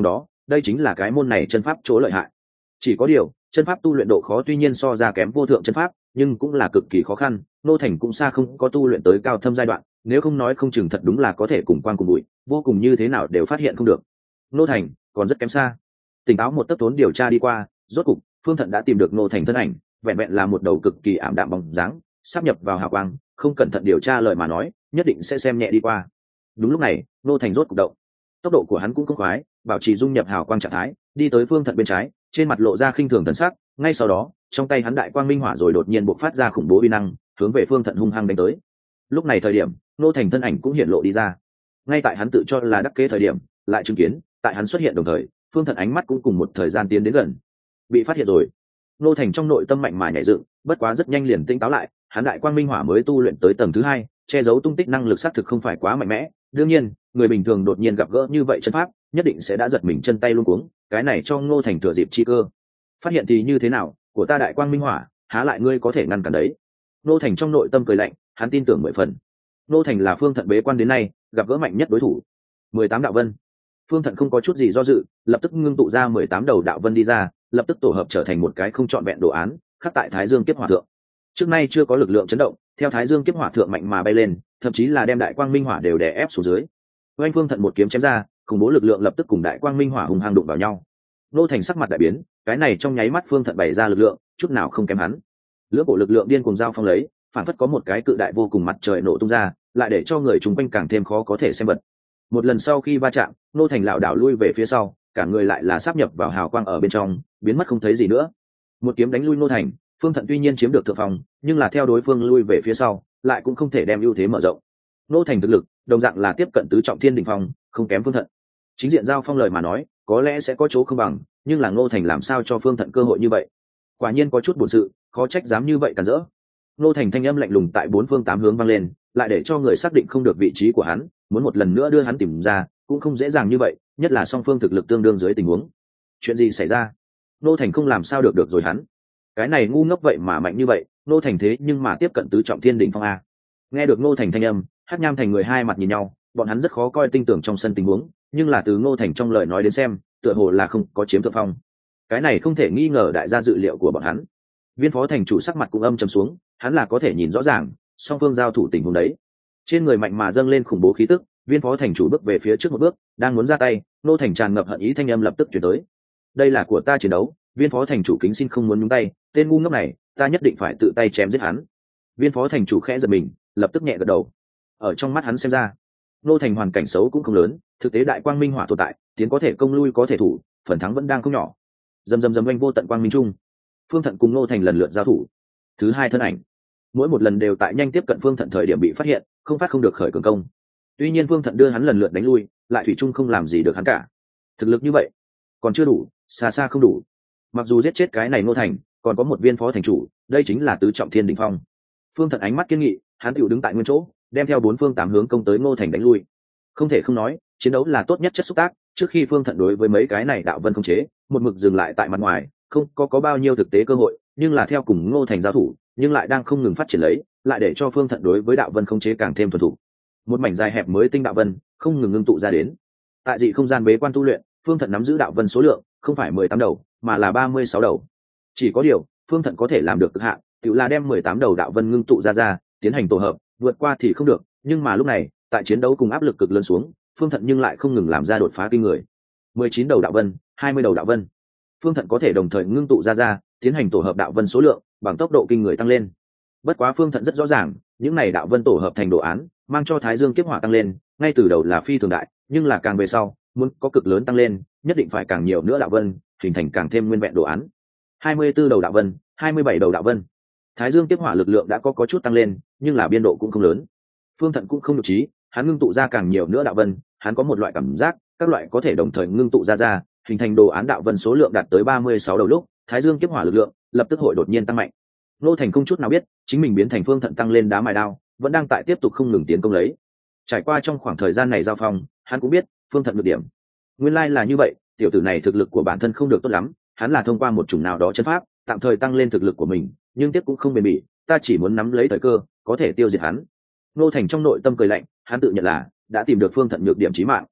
đây chính là cái môn này chân pháp chỗ lợi hại. Chỉ có điều chân pháp tu luyện độ khó tuy nhiên so ra kém vô thượng chân pháp, nhưng cũng là cực kỳ khó khăn. Ngô Thành cũng xa không có tu luyện tới cao thâm giai đoạn, nếu không nói không chừng thật đúng là có thể cùng quan cùng bụi, vô cùng như thế nào đều phát hiện không được. Ngô Thành còn rất kém xa. Tỉnh táo một tấc tốn điều tra đi qua, rốt cục Phương Thận đã tìm được Ngô Thành thân ảnh, vẹn vẹn là một đầu cực kỳ ảm đạm bóng dáng, sắp nhập vào hào quang, không cẩn thận điều tra lời mà nói, nhất định sẽ xem nhẹ đi qua. Đúng lúc này, Ngô Thành rốt cục động. Tốc độ của hắn cũng không khoái, bảo trì dung nhập hào quang trạng thái, đi tới Phương Thận bên trái, trên mặt lộ ra khinh thường thần sắc, ngay sau đó, trong tay hắn đại quang minh hỏa rồi đột nhiên bộc phát ra khủng bố uy năng, hướng về Phương Thận hung hăng đánh tới. Lúc này thời điểm, Ngô Thành thân ảnh cũng hiện lộ đi ra. Ngay tại hắn tự cho là đắc kế thời điểm, lại chứng kiến, tại hắn xuất hiện đồng thời, Phương Thận ánh mắt cũng cùng một thời gian tiến đến gần. Bị phát hiện rồi. Ngô Thành trong nội tâm mạnh mà nhảy dựng, bất quá rất nhanh liền tỉnh táo lại, hắn đại quang minh hỏa mới tu luyện tới tầng thứ hai, che giấu tung tích năng lực xác thực không phải quá mạnh mẽ, đương nhiên, người bình thường đột nhiên gặp gỡ như vậy chân pháp, nhất định sẽ đã giật mình chân tay luống cuống, cái này cho Ngô Thành thừa dịp chi cơ. Phát hiện thì như thế nào, của ta đại quang minh hỏa, há lại ngươi có thể ngăn cản đấy. Ngô Thành trong nội tâm cười lạnh, hắn tin tưởng mười phần. Ngô Thành là Phương Thận bế quan đến nay gặp gỡ mạnh nhất đối thủ. mười tám đạo vân. Phương Thận không có chút gì do dự, lập tức ngưng tụ ra mười tám đầu đạo vân đi ra, lập tức tổ hợp trở thành một cái không trọn vẹn đồ án, khắc tại Thái Dương Kiếp Hỏa thượng. Trước nay chưa có lực lượng chấn động, theo Thái Dương Kiếp Hỏa thượng mạnh mà bay lên, thậm chí là đem đại quang minh hỏa đều đè ép xuống dưới. Oanh Phương Thận một kiếm chém ra, khủng bố lực lượng lập tức cùng đại quang minh hỏa hùng hăng đụng vào nhau. Ngô Thành sắc mặt đại biến, cái này trong nháy mắt Phương Thận bày ra lực lượng, chút nào không kém hắn. Lưỡng bộ lực lượng điên cuồng giao phong lấy, phản phất có một cái cự đại vô cùng mặt trời nổ tung ra, lại để cho người chúng quanh càng thêm khó có thể xem vật. Một lần sau khi va chạm, Ngô Thành lảo đảo lui về phía sau, cả người lại là sáp nhập vào hào quang ở bên trong, biến mất không thấy gì nữa. Một kiếm đánh lui Ngô Thành, Phương Thận tuy nhiên chiếm được thượng phòng, nhưng là theo đối phương lui về phía sau, lại cũng không thể đem ưu thế mở rộng. Ngô Thành thực lực, đồng dạng là tiếp cận tứ trọng thiên đỉnh phong, không kém Phương Thận. Chính diện giao phong lời mà nói, có lẽ sẽ có chỗ không bằng, nhưng là Ngô Thành làm sao cho Phương Thận cơ hội như vậy? Quả nhiên có chút buồn sự, khó trách dám như vậy cản rỡ. Ngô Thành thanh âm lạnh lùng tại bốn phương tám hướng vang lên, lại để cho người xác định không được vị trí của hắn, muốn một lần nữa đưa hắn tìm ra, cũng không dễ dàng như vậy, nhất là song phương thực lực tương đương dưới tình huống. Chuyện gì xảy ra? Ngô Thành không làm sao được được rồi hắn. Cái này ngu ngốc vậy mà mạnh như vậy, Ngô Thành thế nhưng mà tiếp cận tứ trọng thiên đỉnh phong a. Nghe được Ngô Thành thanh âm, Hắc Nham Thành người hai mặt nhìn nhau, bọn hắn rất khó coi tinh tưởng trong sân tình huống, nhưng là từ Ngô Thành trong lời nói đến xem, tựa hồ là không có chiếm thượng phong. Cái này không thể nghi ngờ đại gia dự liệu của bọn hắn. Viên phó thành chủ sắc mặt cũng âm trầm xuống, hắn là có thể nhìn rõ ràng, song phương giao thủ tình huống đấy. Trên người mạnh mà dâng lên khủng bố khí tức, viên phó thành chủ bước về phía trước một bước, đang muốn ra tay, Ngô Thành tràn ngập hận ý thanh âm lập tức chuyển tới. Đây là của ta chiến đấu, viên phó thành chủ kính xin không muốn nhúng tay, tên ngu ngốc này, ta nhất định phải tự tay chém giết hắn. Viên phó thành chủ khẽ giật mình, lập tức nhẹ gật đầu. Ở trong mắt hắn xem ra, Ngô Thành hoàn cảnh xấu cũng không lớn, thực tế đại quang minh hỏa tồn tại, tiến có thể công lui có thể thủ, phần thắng vẫn đang không nhỏ. Dầm dầm dầm oanh vô tận quang minh trung, Phương Thận cùng Ngô Thành lần lượt giao thủ. Thứ hai thân ảnh, mỗi một lần đều tại nhanh tiếp cận Phương Thận thời điểm bị phát hiện, không phát không được khởi cường công. Tuy nhiên Phương Thận đưa hắn lần lượt đánh lui, lại thủy chung không làm gì được hắn cả. Thực lực như vậy, còn chưa đủ, xa xa không đủ. Mặc dù giết chết cái này Ngô Thành, còn có một viên phó thành chủ, đây chính là tứ trọng thiên đỉnh phong. Phương Thận ánh mắt kiên nghị, hắn tiểu đứng tại nguyên chỗ, đem theo bốn phương tám hướng công tới Ngô Thành đánh lui. Không thể không nói, chiến đấu là tốt nhất chất xúc tác, trước khi Phương Thận đối với mấy cái này đạo vân không chế, một mực dừng lại tại mặt ngoài, không có có bao nhiêu thực tế cơ hội, nhưng là theo cùng Ngô Thành giao thủ, nhưng lại đang không ngừng phát triển lấy, lại để cho Phương Thận đối với đạo vân không chế càng thêm thuần thủ. Một mảnh dài hẹp mới tinh đạo vân, không ngừng ngưng tụ ra đến. Tại dị không gian bế quan tu luyện, Phương Thận nắm giữ đạo vân số lượng, không phải mười tám đầu, mà là ba mươi sáu đầu. Chỉ có điều, Phương Thận có thể làm được cực hạn, tự là đem mười tám đầu đạo vân ngưng tụ ra ra, tiến hành tổ hợp, vượt qua thì không được, nhưng mà lúc này, tại chiến đấu cùng áp lực cực lớn xuống, Phương Thận nhưng lại không ngừng làm ra đột phá kinh người. mười chín đầu đạo vân, hai mươi đầu đạo vân. Phương Thận có thể đồng thời ngưng tụ ra ra, tiến hành tổ hợp đạo vân số lượng, bằng tốc độ kinh người tăng lên. Bất quá Phương Thận rất rõ ràng, những này đạo vân tổ hợp thành đồ án, mang cho Thái Dương kiếp hỏa tăng lên, ngay từ đầu là phi thường đại, nhưng là càng về sau, muốn có cực lớn tăng lên, nhất định phải càng nhiều nữa đạo vân, hình thành càng thêm nguyên vẹn đồ án. hai mươi tư đầu đạo vân, hai mươi bảy đầu đạo vân. Thái Dương kiếp hỏa lực lượng đã có có chút tăng lên, nhưng là biên độ cũng không lớn. Phương Thận cũng không nhục trí, hắn ngưng tụ ra càng nhiều nữa đạo vân, hắn có một loại cảm giác, các loại có thể đồng thời ngưng tụ ra ra, hình thành đồ án đạo vân số lượng đạt tới ba mươi sáu đầu lúc, Thái Dương kiếp hỏa lực lượng lập tức hội đột nhiên tăng mạnh. Ngô Thành không chút nào biết, chính mình biến thành Phương Thận tăng lên đá mài đao, vẫn đang tại tiếp tục không ngừng tiến công lấy. Trải qua trong khoảng thời gian này giao phong, hắn cũng biết, Phương Thận được điểm. Nguyên lai là như vậy, tiểu tử này thực lực của bản thân không được tốt lắm, hắn là thông qua một chủng nào đó chân pháp, tạm thời tăng lên thực lực của mình, nhưng tiếp cũng không bền bỉ, ta chỉ muốn nắm lấy thời cơ, có thể tiêu diệt hắn. Ngô Thành trong nội tâm cười lạnh, hắn tự nhận là đã tìm được Phương Thận nhược điểm chí mạng.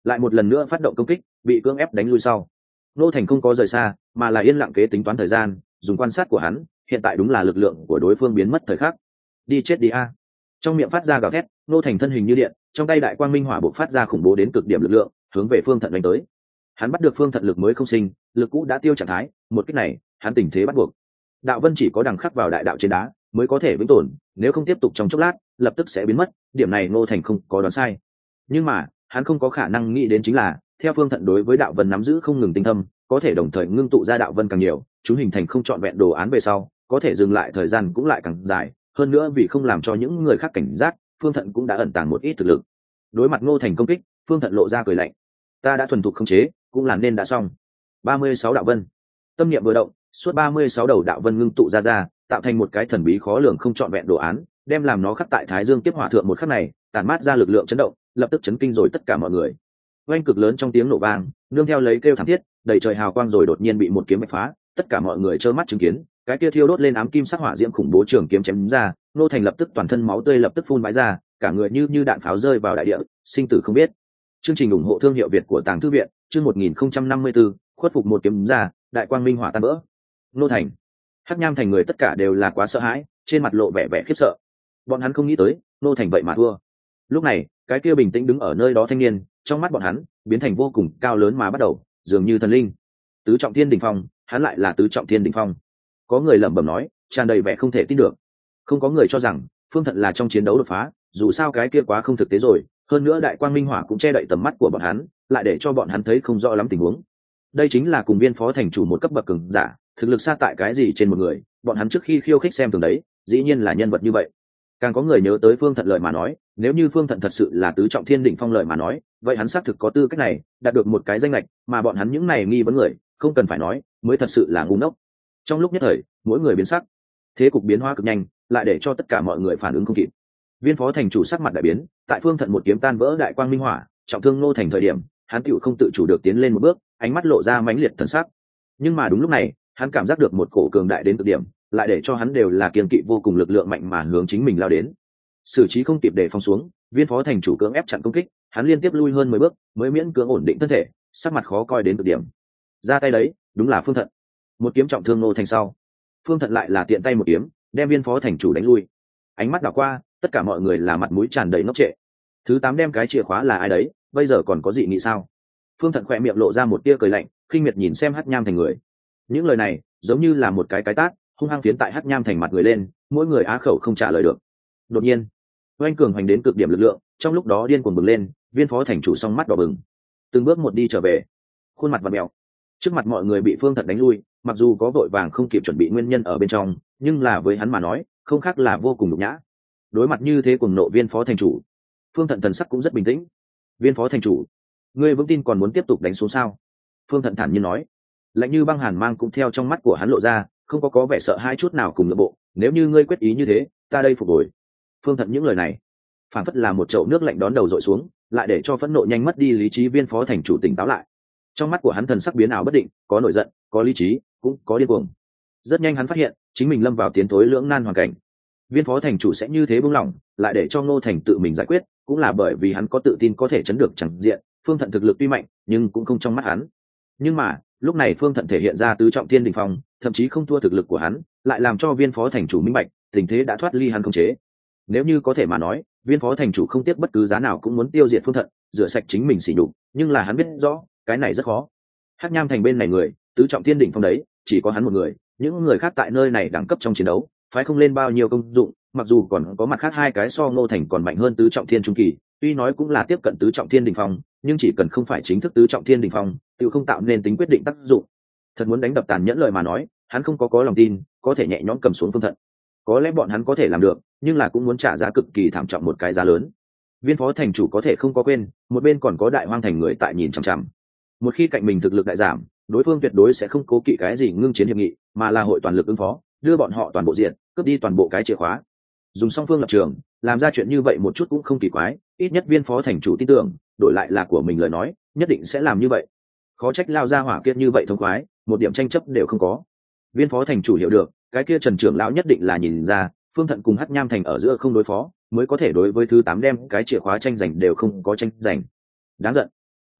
lại một lần nữa phát động công kích, bị cưỡng ép đánh lui sau. Ngô Thành không có rời xa, mà là yên lặng kế tính toán thời gian, dùng quan sát của hắn, hiện tại đúng là lực lượng của đối phương biến mất thời khắc. Đi chết đi a. Trong miệng phát ra gào thét, Ngô Thành thân hình như điện, trong tay đại quang minh hỏa bộc phát ra khủng bố đến cực điểm lực lượng, hướng về Phương Thận đánh tới. Hắn bắt được Phương Thận lực mới không sinh, lực cũ đã tiêu trạng thái, một kích này, hắn tình thế bắt buộc. Đạo vân chỉ có đằng khắc vào đại đạo trên đá, mới có thể vĩnh tồn, nếu không tiếp tục trong chốc lát, lập tức sẽ biến mất, điểm này Ngô Thành không có đoán sai. Nhưng mà, hắn không có khả năng nghĩ đến chính là, theo Phương Thận đối với đạo vân nắm giữ không ngừng tinh thâm, có thể đồng thời ngưng tụ ra đạo vân càng nhiều, chúng hình thành không trọn vẹn đồ án về sau, có thể dừng lại thời gian cũng lại càng dài, hơn nữa vì không làm cho những người khác cảnh giác, Phương Thận cũng đã ẩn tàng một ít thực lực. Đối mặt Ngô Thành công kích, Phương Thận lộ ra cười lạnh. Ta đã thuần thục khống chế, cũng làm nên đã xong. ba mươi sáu đạo vân. Tâm niệm vừa động, suốt ba mươi sáu đầu đạo vân ngưng tụ ra ra, tạo thành một cái thần bí khó lường không trọn vẹn đồ án, đem làm nó khắc tại Thái Dương Kiếp Hỏa thượng một khắc này, tản mát ra lực lượng chấn động, lập tức chấn kinh rồi tất cả mọi người. Oanh cực lớn trong tiếng nổ vang, nương theo lấy kêu thảm thiết, đầy trời hào quang rồi đột nhiên bị một kiếm bạch phá, tất cả mọi người trơ mắt chứng kiến, cái kia thiêu đốt lên ám kim sắc hỏa diễm khủng bố trường kiếm chém ra, Ngô Thành lập tức toàn thân máu tươi lập tức phun bãi ra, cả người như như đạn pháo rơi vào đại địa, sinh tử không biết. Chương trình ủng hộ thương hiệu Việt của Tàng Thư viện, chương một nghìn không trăm năm mươi tư, khuất phục một kiếm ra, đại quang minh hỏa tan vỡ. Ngô Thành, Hắc Nham Thành người tất cả đều là quá sợ hãi, trên mặt lộ vẻ vẻ khiếp sợ. Bọn hắn không nghĩ tới, Ngô Thành vậy mà thua. Lúc này, cái kia bình tĩnh đứng ở nơi đó thanh niên, trong mắt bọn hắn biến thành vô cùng cao lớn mà bắt đầu, dường như thần linh. Tứ trọng thiên đỉnh phong, hắn lại là tứ trọng thiên đỉnh phong. Có người lẩm bẩm nói, tràn đầy vẻ không thể tin được. Không có người cho rằng Phương Thận là trong chiến đấu đột phá, dù sao cái kia quá không thực tế rồi, hơn nữa đại quang minh hỏa cũng che đậy tầm mắt của bọn hắn, lại để cho bọn hắn thấy không rõ lắm tình huống. Đây chính là cùng Viên Phó thành chủ một cấp bậc cường giả, thực lực xa tại cái gì trên một người, bọn hắn trước khi khiêu khích xem thường đấy, dĩ nhiên là nhân vật như vậy. Càng có người nhớ tới Phương Thận lợi mà nói, nếu như Phương Thận thật sự là tứ trọng thiên đỉnh phong lợi mà nói, vậy hắn xác thực có tư cách này, đạt được một cái danh lệch, mà bọn hắn những này nghi vấn người, không cần phải nói, mới thật sự là ngu ngốc. Trong lúc nhất thời, mỗi người biến sắc, thế cục biến hóa cực nhanh, lại để cho tất cả mọi người phản ứng không kịp. Viên Phó thành chủ sắc mặt đại biến, tại Phương Thận một kiếm tan vỡ đại quang minh hỏa, trọng thương Ngô Thành thời điểm, hắn tựu không tự chủ được tiến lên một bước, ánh mắt lộ ra mãnh liệt thần sắc. Nhưng mà đúng lúc này, hắn cảm giác được một cổ cường đại đến cực điểm, lại để cho hắn đều là kiên kỵ vô cùng lực lượng mạnh mà hướng chính mình lao đến. Xử trí không kịp để phong xuống, Viên Phó thành chủ cưỡng ép chặn công kích, hắn liên tiếp lui hơn mười bước, mới miễn cưỡng ổn định thân thể, sắc mặt khó coi đến cực điểm. Ra tay đấy, đúng là Phương Thận. Một kiếm trọng thương Ngô Thành sau, Phương Thận lại là tiện tay một kiếm, đem Viên Phó thành chủ đánh lui. Ánh mắt đảo qua, tất cả mọi người là mặt mũi tràn đầy ngốc trệ. Thứ tám đem cái chìa khóa là ai đấy, bây giờ còn có dị nghị sao? Phương Thận khỏe miệng lộ ra một tia cười lạnh, khinh miệt nhìn xem Hắc Nham Thành người. Những lời này giống như là một cái cái tát, hung hăng phiến tại Hắc Nham Thành mặt người lên, mỗi người á khẩu không trả lời được. Đột nhiên, oanh cường hoành đến cực điểm lực lượng, trong lúc đó điên cuồng bừng lên, Viên Phó thành chủ song mắt đỏ bừng, từng bước một đi trở về, khuôn mặt vặn mèo. Trước mặt mọi người bị Phương Thận đánh lui, mặc dù có vội vàng không kịp chuẩn bị nguyên nhân ở bên trong, nhưng là với hắn mà nói, không khác là vô cùng nhục nhã. Đối mặt như thế cùng nộ Viên Phó thành chủ, Phương Thận thần sắc cũng rất bình tĩnh. Viên Phó thành chủ, ngươi vững tin còn muốn tiếp tục đánh xuống sao? Phương Thận thản nhiên nói. Lạnh như băng hàn mang cũng theo trong mắt của hắn lộ ra, không có có vẻ sợ hai chút nào cùng nội bộ. Nếu như ngươi quyết ý như thế, ta đây phục hồi. Phương Thận những lời này, phản phất là một chậu nước lạnh đón đầu dội xuống, lại để cho phẫn nộ nhanh mất đi lý trí Viên Phó thành chủ tỉnh táo lại. Trong mắt của hắn thần sắc biến ảo bất định, có nổi giận, có lý trí, cũng có điên cuồng. Rất nhanh hắn phát hiện, chính mình lâm vào tiến thối lưỡng nan hoàn cảnh. Viên Phó thành chủ sẽ như thế buông lỏng, lại để cho Ngô Thành tự mình giải quyết, cũng là bởi vì hắn có tự tin có thể chấn được chẳng diện. Phương Thận thực lực tuy mạnh, nhưng cũng không trong mắt hắn. Nhưng mà, lúc này Phương Thận thể hiện ra tứ trọng thiên đỉnh phong, thậm chí không thua thực lực của hắn, lại làm cho Viên Phó thành chủ minh bạch, tình thế đã thoát ly hắn khống chế. Nếu như có thể mà nói, Viên Phó thành chủ không tiếc bất cứ giá nào cũng muốn tiêu diệt Phương Thận, rửa sạch chính mình xỉ nhục, nhưng là hắn biết rõ, cái này rất khó. Hắc Nham Thành bên này người, tứ trọng thiên đỉnh phong đấy, chỉ có hắn một người, những người khác tại nơi này đẳng cấp trong chiến đấu, phái không lên bao nhiêu công dụng, mặc dù còn có mặt khác hai cái so Ngô Thành còn mạnh hơn tứ trọng thiên trung kỳ, tuy nói cũng là tiếp cận tứ trọng thiên đỉnh phong, nhưng chỉ cần không phải chính thức tứ trọng thiên đỉnh phong, tự không tạo nên tính quyết định tác dụng. Thật muốn đánh đập tàn nhẫn lời mà nói, hắn không có có lòng tin, có thể nhẹ nhõm cầm xuống Phương Thận. Có lẽ bọn hắn có thể làm được, nhưng là cũng muốn trả giá cực kỳ thảm trọng một cái giá lớn. Viên Phó thành chủ có thể không có quên, một bên còn có Đại Hoang Thành người tại nhìn chằm chằm. Một khi cạnh mình thực lực đại giảm, đối phương tuyệt đối sẽ không cố kỵ cái gì ngưng chiến hiệp nghị, mà là hội toàn lực ứng phó, đưa bọn họ toàn bộ diện, cướp đi toàn bộ cái chìa khóa. Dùng song phương lập trường, làm ra chuyện như vậy một chút cũng không kỳ quái, ít nhất Viên Phó thành chủ tin tưởng, đổi lại là của mình lời nói, nhất định sẽ làm như vậy. Khó trách lao ra hỏa kiệt như vậy thông khoái, một điểm tranh chấp đều không có. Viên Phó thành chủ hiểu được, cái kia Trần trưởng lão nhất định là nhìn ra, Phương Thận cùng Hắc Nham Thành ở giữa không đối phó, mới có thể đối với thứ tám đem cái chìa khóa tranh giành đều không có tranh giành. Đáng giận.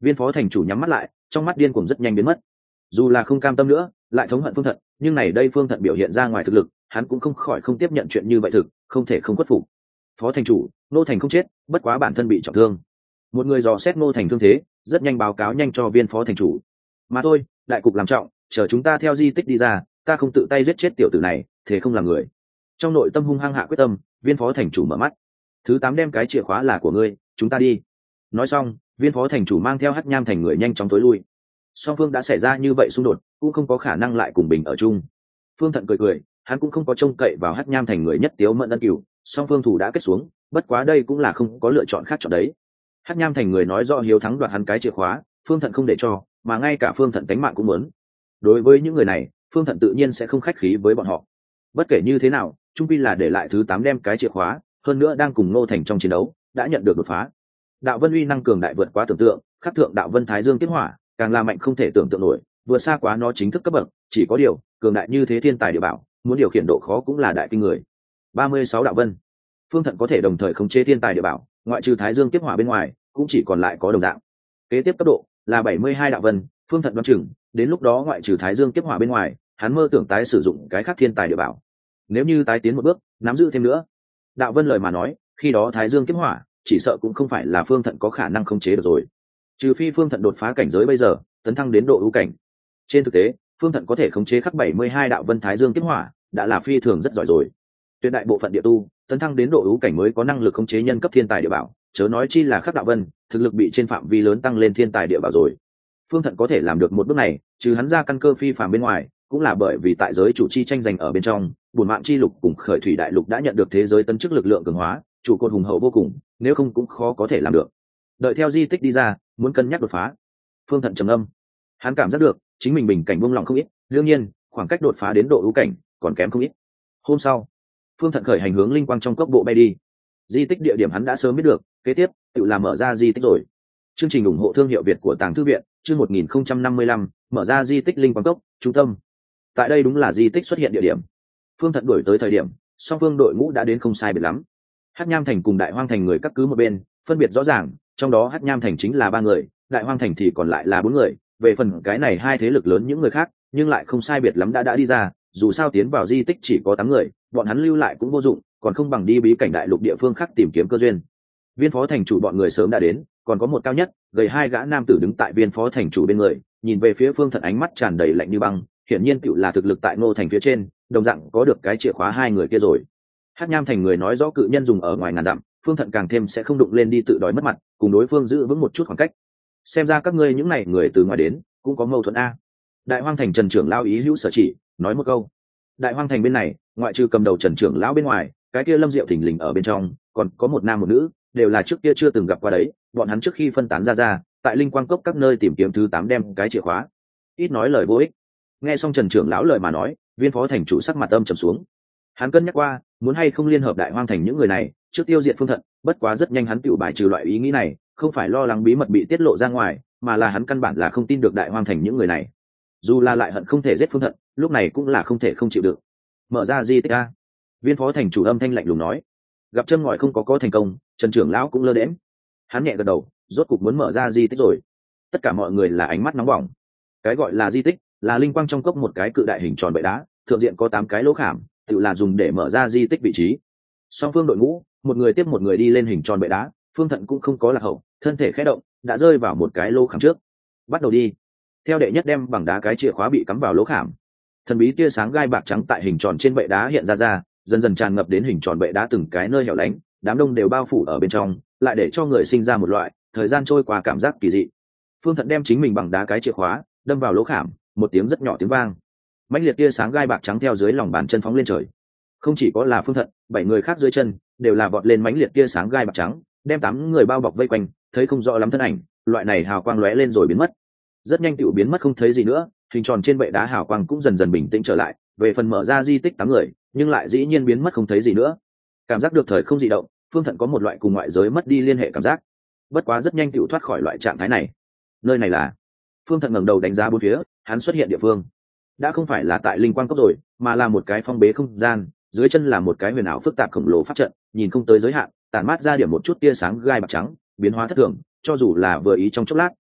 Viên phó thành chủ nhắm mắt lại, trong mắt điên cuồng rất nhanh biến mất. Dù là không cam tâm nữa, lại thống hận Phương Thận, nhưng này đây Phương Thận biểu hiện ra ngoài thực lực, hắn cũng không khỏi không tiếp nhận chuyện như vậy thực, không thể không khuất phục. Phó thành chủ, Ngô Thành không chết, bất quá bản thân bị trọng thương. Một người dò xét Ngô Thành thương thế, rất nhanh báo cáo nhanh cho viên phó thành chủ. Mà thôi, đại cục làm trọng, chờ chúng ta theo di tích đi ra, ta không tự tay giết chết tiểu tử này, thế không làm người. Trong nội tâm hung hăng hạ quyết tâm, viên phó thành chủ mở mắt. Thứ tám đem cái chìa khóa là của ngươi, chúng ta đi. Nói xong, viên phó thành chủ mang theo Hắc Nham Thành người nhanh chóng tối lui. Song phương đã xảy ra như vậy xung đột, cũng không có khả năng lại cùng bình ở chung. Phương Thận cười cười, hắn cũng không có trông cậy vào Hắc Nham Thành người nhất tiếu mẫn ân cửu, song phương thủ đã kết xuống, bất quá đây cũng là không có lựa chọn khác chọn đấy. Hắc Nham Thành người nói rõ hiếu thắng đoạt hắn cái chìa khóa, Phương Thận không để cho, mà ngay cả Phương Thận tánh mạng cũng muốn. Đối với những người này, Phương Thận tự nhiên sẽ không khách khí với bọn họ. Bất kể như thế nào, trung quy là để lại thứ tám đem cái chìa khóa, hơn nữa đang cùng Ngô Thành trong chiến đấu, đã nhận được đột phá. Đạo Vân uy năng cường đại vượt quá tưởng tượng, khắc thượng Đạo Vân Thái Dương Kiếp Hỏa, càng là mạnh không thể tưởng tượng nổi, vượt xa quá nó chính thức cấp bậc, chỉ có điều, cường đại như thế thiên tài địa bảo, muốn điều khiển độ khó cũng là đại kinh người. ba mươi sáu Đạo Vân, Phương Thận có thể đồng thời khống chế thiên tài địa bảo, ngoại trừ Thái Dương Kiếp Hỏa bên ngoài, cũng chỉ còn lại có đồng dạng. Kế tiếp cấp độ là bảy mươi hai Đạo Vân, Phương Thận đoán chừng, đến lúc đó ngoại trừ Thái Dương Kiếp Hỏa bên ngoài, hắn mơ tưởng tái sử dụng cái khác thiên tài địa bảo. Nếu như tái tiến một bước, nắm giữ thêm nữa, Đạo Vân lời mà nói, khi đó Thái Dương Kiếp Hỏa chỉ sợ cũng không phải là Phương Thận có khả năng khống chế được rồi. Trừ phi Phương Thận đột phá cảnh giới bây giờ, tấn thăng đến độ ưu cảnh. Trên thực tế, Phương Thận có thể khống chế khắc bảy mươi hai Đạo Vân Thái Dương Kiếp Hỏa, đã là phi thường rất giỏi rồi. Tuyệt đại bộ phận địa tu, tấn thăng đến độ ưu cảnh mới có năng lực khống chế nhân cấp thiên tài địa bảo, chớ nói chi là khắc Đạo Vân, thực lực bị trên phạm vi lớn tăng lên thiên tài địa bảo rồi. Phương Thận có thể làm được một bước này, trừ hắn ra căn cơ phi phàm bên ngoài, cũng là bởi vì tại giới chủ chi tranh giành ở bên trong, bổn mạng chi lục cùng khởi thủy đại lục đã nhận được thế giới tấn chức lực lượng cường hóa, chủ cột hùng hậu vô cùng, nếu không cũng khó có thể làm được. Đợi theo di tích đi ra, muốn cân nhắc đột phá. Phương Thận trầm âm, hắn cảm giác được chính mình bình cảnh buông lỏng không ít, đương nhiên khoảng cách đột phá đến độ ưu cảnh còn kém không ít. Hôm sau, Phương Thận khởi hành hướng linh quang trong cốc bộ bay đi. Di tích địa điểm hắn đã sớm biết được, kế tiếp tự làm mở ra di tích rồi. Chương trình ủng hộ thương hiệu Việt của Tàng Thư viện, chương một nghìn không trăm năm mươi lăm, mở ra di tích linh quang cốc, trung tâm. Tại đây đúng là di tích xuất hiện địa điểm. Phương Thận đuổi tới thời điểm, song phương đội ngũ đã đến không sai biệt lắm. Hắc Nham Thành cùng Đại Hoang Thành người các cứ một bên, phân biệt rõ ràng, trong đó Hắc Nham Thành chính là ba người, Đại Hoang Thành thì còn lại là bốn người. Về phần cái này hai thế lực lớn những người khác, nhưng lại không sai biệt lắm đã đã đi ra, dù sao tiến vào di tích chỉ có tám người, bọn hắn lưu lại cũng vô dụng, còn không bằng đi bí cảnh đại lục địa phương khác tìm kiếm cơ duyên. Viên phó thành chủ bọn người sớm đã đến, còn có một cao nhất, gầy hai gã nam tử đứng tại viên phó thành chủ bên người, nhìn về phía Phương Thận ánh mắt tràn đầy lạnh như băng, hiển nhiên tựu là thực lực tại Ngô Thành phía trên, đồng dạng có được cái chìa khóa hai người kia rồi. Hắc Nham Thành người nói rõ cự nhân dùng ở ngoài ngàn dặm, Phương Thận càng thêm sẽ không đụng lên đi tự đói mất mặt, cùng đối phương giữ vững một chút khoảng cách. Xem ra các ngươi những này người từ ngoài đến, cũng có mâu thuẫn a. Đại Hoang Thành Trần trưởng lão ý hữu sở chỉ, nói một câu. Đại Hoang Thành bên này, ngoại trừ cầm đầu Trần trưởng lão bên ngoài, cái kia Lâm Diệu thình lình ở bên trong, còn có một nam một nữ, đều là trước kia chưa từng gặp qua đấy, bọn hắn trước khi phân tán ra ra, tại linh quang cốc các nơi tìm kiếm thứ tám đem cái chìa khóa. Ít nói lời vô ích. Nghe xong Trần trưởng lão lời mà nói, viên phó thành chủ sắc mặt âm trầm xuống. Hắn cân nhắc qua, muốn hay không liên hợp Đại Hoang Thành những người này, trước tiêu diệt Phương Thận, bất quá rất nhanh hắn tự bài trừ loại ý nghĩ này, không phải lo lắng bí mật bị tiết lộ ra ngoài, mà là hắn căn bản là không tin được Đại Hoang Thành những người này. Dù là lại hận không thể giết Phương Thận, lúc này cũng là không thể không chịu được. Mở ra di tích a. Viên phó thành chủ âm thanh lạnh lùng nói. Gặp chân ngòi không có có thành công, Trần trưởng lão cũng lơ đễnh. Hắn nhẹ gật đầu, rốt cục muốn mở ra di tích rồi. Tất cả mọi người là ánh mắt nóng bỏng. Cái gọi là di tích, là linh quang trong cốc một cái cự đại hình tròn bệ đá, thượng diện có tám cái lỗ khảm, tự là dùng để mở ra di tích vị trí. Song phương đội ngũ, một người tiếp một người đi lên hình tròn bệ đá, Phương Thận cũng không có lạc hậu, thân thể khẽ động, đã rơi vào một cái lỗ khảm trước. Bắt đầu đi. Theo đệ nhất đem bằng đá cái chìa khóa bị cắm vào lỗ khảm. Thần bí tia sáng gai bạc trắng tại hình tròn trên bệ đá hiện ra ra, dần dần tràn ngập đến hình tròn bệ đá từng cái nơi hẻo lánh, đám đông đều bao phủ ở bên trong, lại để cho người sinh ra một loại thời gian trôi qua cảm giác kỳ dị. Phương Thận đem chính mình bằng đá cái chìa khóa đâm vào lỗ khảm, một tiếng rất nhỏ tiếng vang. Mãnh liệt tia sáng gai bạc trắng theo dưới lòng bàn chân phóng lên trời. Không chỉ có là Phương Thận, bảy người khác dưới chân đều là vọt lên mãnh liệt tia sáng gai bạc trắng, đem tám người bao bọc vây quanh, thấy không rõ lắm thân ảnh, loại này hào quang lóe lên rồi biến mất. Rất nhanh tựu biến mất không thấy gì nữa, hình tròn trên bệ đá hào quang cũng dần dần bình tĩnh trở lại, về phần mở ra di tích tám người, nhưng lại dĩ nhiên biến mất không thấy gì nữa. Cảm giác được thời không dị động, Phương Thận có một loại cùng ngoại giới mất đi liên hệ cảm giác. Bất quá rất nhanh tựu thoát khỏi loại trạng thái này. Nơi này là? Phương Thận ngẩng đầu đánh giá bốn phía, hắn xuất hiện địa phương đã không phải là tại linh quang cốc rồi, mà là một cái phong bế không gian, dưới chân là một cái huyền ảo phức tạp khổng lồ pháp trận, nhìn không tới giới hạn, tản mát ra điểm một chút tia sáng gai bạc trắng, biến hóa thất thường, cho dù là vừa ý trong chốc lát,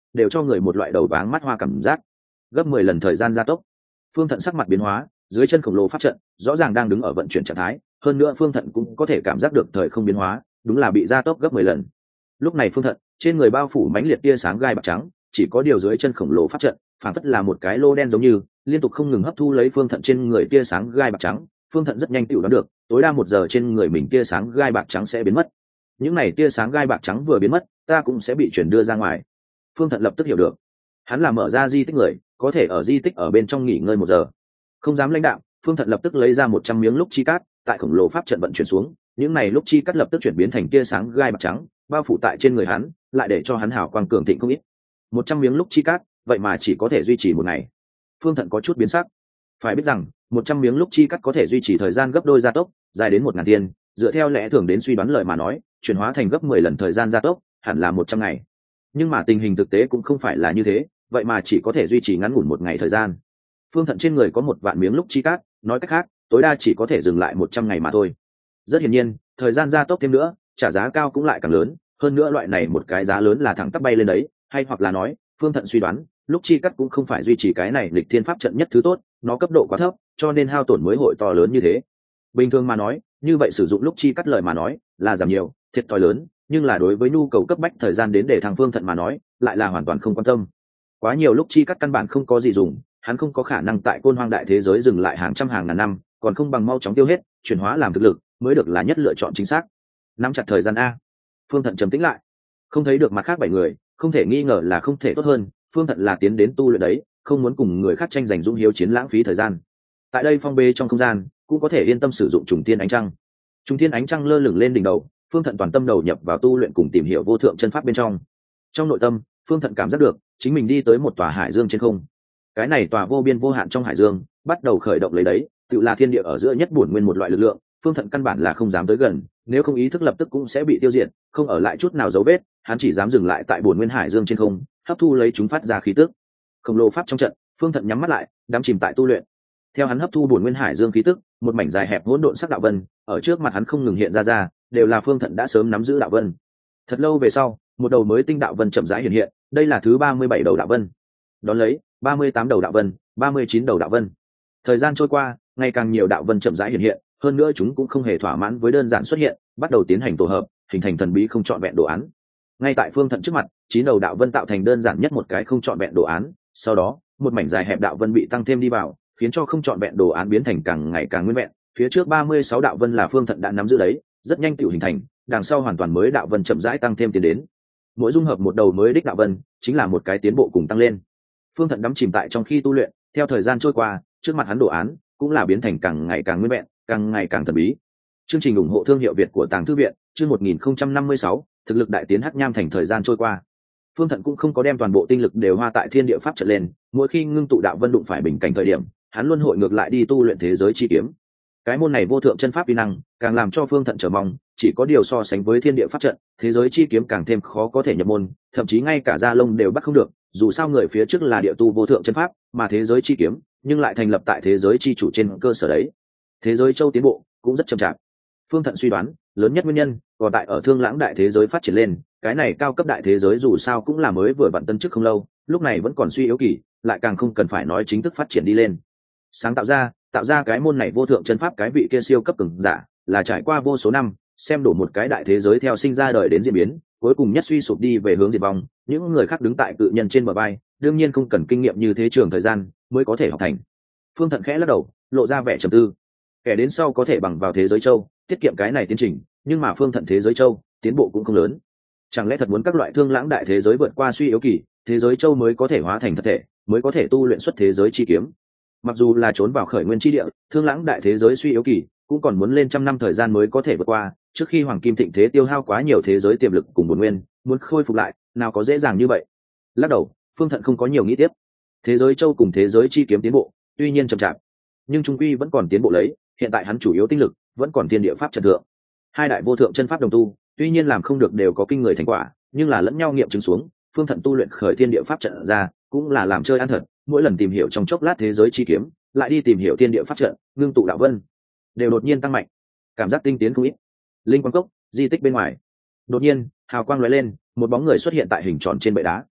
đều cho người một loại đầu váng mắt hoa cảm giác. Gấp mười lần thời gian gia tốc. Phương Thận sắc mặt biến hóa, dưới chân khổng lồ pháp trận rõ ràng đang đứng ở vận chuyển trạng thái, hơn nữa Phương Thận cũng có thể cảm giác được thời không biến hóa, đúng là bị gia tốc gấp mười lần. Lúc này Phương Thận trên người bao phủ mãnh liệt tia sáng gai bạc trắng, chỉ có điều dưới chân khổng lồ pháp trận phản phất là một cái lô đen giống như liên tục không ngừng hấp thu lấy Phương Thận trên người tia sáng gai bạc trắng. Phương Thận rất nhanh tự đoán được tối đa một giờ trên người mình tia sáng gai bạc trắng sẽ biến mất. Những này tia sáng gai bạc trắng vừa biến mất, ta cũng sẽ bị chuyển đưa ra ngoài. Phương Thận lập tức hiểu được, hắn là mở ra di tích người, có thể ở di tích ở bên trong nghỉ ngơi một giờ. Không dám lãnh đạo, Phương Thận lập tức lấy ra một trăm miếng lúc chi cát, tại khổng lồ pháp trận vận chuyển xuống, những này lúc chi cát lập tức chuyển biến thành tia sáng gai bạc trắng, bao phủ tại trên người hắn, lại để cho hắn hào quang cường thịnh không ít. Một trăm miếng lúc chi cát, vậy mà chỉ có thể duy trì một ngày. Phương Thận có chút biến sắc. Phải biết rằng, một trăm miếng lúc chi cát có thể duy trì thời gian gấp đôi gia tốc, dài đến một ngàn thiên, dựa theo lẽ thường đến suy đoán lời mà nói, chuyển hóa thành gấp mười lần thời gian gia tốc, hẳn là một trăm ngày. Nhưng mà tình hình thực tế cũng không phải là như thế, vậy mà chỉ có thể duy trì ngắn ngủn một ngày thời gian. Phương Thận trên người có một vạn miếng lúc chi cát, nói cách khác, tối đa chỉ có thể dừng lại một trăm ngày mà thôi. Rất hiển nhiên, thời gian gia tốc thêm nữa, trả giá cao cũng lại càng lớn, hơn nữa loại này một cái giá lớn là thẳng tắp bay lên đấy, hay hoặc là nói, Phương Thận suy đoán, lúc chi cát cũng không phải duy trì cái này lịch thiên pháp trận nhất thứ tốt, nó cấp độ quá thấp, cho nên hao tổn mới hội to lớn như thế. Bình thường mà nói, như vậy sử dụng lúc chi cát lời mà nói, là giảm nhiều, thiệt thòi lớn, nhưng là đối với nhu cầu cấp bách thời gian đến để thằng Phương Thận mà nói, lại là hoàn toàn không quan tâm. Quá nhiều lúc chi cắt căn bản không có gì dùng, hắn không có khả năng tại côn hoang đại thế giới dừng lại hàng trăm hàng ngàn năm, còn không bằng mau chóng tiêu hết, chuyển hóa làm thực lực mới được là nhất lựa chọn chính xác. Nắm chặt thời gian a. Phương Thận trầm tĩnh lại, không thấy được mặt khác bảy người, không thể nghi ngờ là không thể tốt hơn. Phương Thận là tiến đến tu luyện đấy, không muốn cùng người khác tranh giành dũng hiếu chiến lãng phí thời gian. Tại đây phong bê trong không gian, cũng có thể yên tâm sử dụng trùng tiên ánh trăng. Trùng tiên ánh trăng lơ lửng lên đỉnh đầu, Phương Thận toàn tâm đầu nhập vào tu luyện cùng tìm hiểu vô thượng chân pháp bên trong. Trong nội tâm, Phương Thận cảm giác được chính mình đi tới một tòa hải dương trên không. Cái này tòa vô biên vô hạn trong hải dương bắt đầu khởi động lấy đấy, tự là thiên địa ở giữa nhất bổn nguyên một loại lực lượng. Phương Thận căn bản là không dám tới gần, nếu không ý thức lập tức cũng sẽ bị tiêu diệt, không ở lại chút nào dấu vết. Hắn chỉ dám dừng lại tại bổn nguyên hải dương trên không, hấp thu lấy chúng phát ra khí tức. Khổng lồ pháp trong trận, Phương Thận nhắm mắt lại, đắm chìm tại tu luyện. Theo hắn hấp thu bổn nguyên hải dương khí tức, một mảnh dài hẹp hỗn độn sắc đạo vân ở trước mặt hắn không ngừng hiện ra ra, đều là Phương Thận đã sớm nắm giữ đạo vân. Thật lâu về sau, một đầu mới tinh đạo vân chậm rãi hiện hiện, đây là thứ ba mươi bảy đầu đạo vân. Đón lấy, ba mươi tám đầu đạo vân, ba mươi chín đầu đạo vân. Thời gian trôi qua, ngày càng nhiều đạo vân chậm rãi hiện hiện, hơn nữa chúng cũng không hề thỏa mãn với đơn giản xuất hiện, bắt đầu tiến hành tổ hợp, hình thành thần bí không trọn vẹn đồ án. Ngay tại Phương Thận trước mặt, chín đầu đạo vân tạo thành đơn giản nhất một cái không trọn vẹn đồ án, sau đó, một mảnh dài hẹp đạo vân bị tăng thêm đi vào, khiến cho không trọn vẹn đồ án biến thành càng ngày càng nguyên vẹn. Phía trước ba mươi sáu đạo vân là Phương Thận đã nắm giữ đấy, rất nhanh tự hình thành, đằng sau hoàn toàn mới đạo vân chậm rãi tăng thêm tiến đến. Mỗi dung hợp một đầu mới đích đạo vân, chính là một cái tiến bộ cùng tăng lên. Phương Thận đắm chìm tại trong khi tu luyện, theo thời gian trôi qua, trước mặt hắn đồ án cũng là biến thành càng ngày càng nguyên vẹn, càng ngày càng thần bí. Chương trình ủng hộ thương hiệu Việt của Tàng Thư viện, chương một nghìn không trăm năm mươi sáu, thực lực đại tiến Hắc Nham thành. Thời gian trôi qua, Phương Thận cũng không có đem toàn bộ tinh lực đều hoa tại thiên địa pháp trận lên, mỗi khi ngưng tụ đạo vân đụng phải bình cảnh thời điểm, hắn luôn hội ngược lại đi tu luyện thế giới chi kiếm. Cái môn này vô thượng chân pháp uy năng, càng làm cho Phương Thận chờ mong, chỉ có điều so sánh với thiên địa pháp trận, thế giới chi kiếm càng thêm khó có thể nhập môn, thậm chí ngay cả da lông đều bắt không được, dù sao người phía trước là địa tu vô thượng chân pháp, mà thế giới chi kiếm nhưng lại thành lập tại thế giới chi chủ trên cơ sở đấy. Thế giới châu tiến bộ cũng rất chậm chạp. Phương Thận suy đoán, lớn nhất nguyên nhân còn tại ở Thương Lãng đại thế giới phát triển lên, cái này cao cấp đại thế giới dù sao cũng là mới vừa vặn tân chức không lâu, lúc này vẫn còn suy yếu kỳ, lại càng không cần phải nói chính thức phát triển đi lên. Sáng tạo ra, tạo ra cái môn này vô thượng chân pháp cái vị kia siêu cấp cường giả, là trải qua vô số năm, xem đổ một cái đại thế giới theo sinh ra đời đến diễn biến, cuối cùng nhất suy sụp đi về hướng diệt vong, những người khác đứng tại cự nhân trên bờ vai, đương nhiên không cần kinh nghiệm như thế trường thời gian mới có thể học thành. Phương Thận khẽ lắc đầu, lộ ra vẻ trầm tư. Kẻ đến sau có thể bằng vào thế giới châu, tiết kiệm cái này tiến trình, nhưng mà Phương Thận thế giới châu, tiến bộ cũng không lớn. Chẳng lẽ thật muốn các loại Thương Lãng đại thế giới vượt qua suy yếu kỳ, thế giới châu mới có thể hóa thành thật thể, mới có thể tu luyện xuất thế giới chi kiếm. Mặc dù là trốn vào khởi nguyên chi địa, Thương Lãng đại thế giới suy yếu kỳ, cũng còn muốn lên trăm năm thời gian mới có thể vượt qua, trước khi hoàng kim thịnh thế tiêu hao quá nhiều thế giới tiềm lực cùng bổn nguyên, muốn khôi phục lại, nào có dễ dàng như vậy. Lắc đầu, Phương Thận không có nhiều nghĩ tiếp. Thế giới châu cùng thế giới chi kiếm tiến bộ, tuy nhiên chậm chạp, nhưng trung quy vẫn còn tiến bộ lấy, hiện tại hắn chủ yếu tinh lực vẫn còn thiên địa pháp trận thượng. Hai đại vô thượng chân pháp đồng tu, tuy nhiên làm không được đều có kinh người thành quả, nhưng là lẫn nhau nghiệm chứng xuống, Phương Thận tu luyện khởi thiên địa pháp trận ra, cũng là làm chơi ăn thật, mỗi lần tìm hiểu trong chốc lát thế giới chi kiếm, lại đi tìm hiểu thiên địa pháp trận, ngưng tụ đạo vân, đều đột nhiên tăng mạnh, cảm giác tinh tiến không ít. Linh quang cốc, di tích bên ngoài, đột nhiên hào quang lóe lên, một bóng người xuất hiện tại hình tròn trên bệ đá.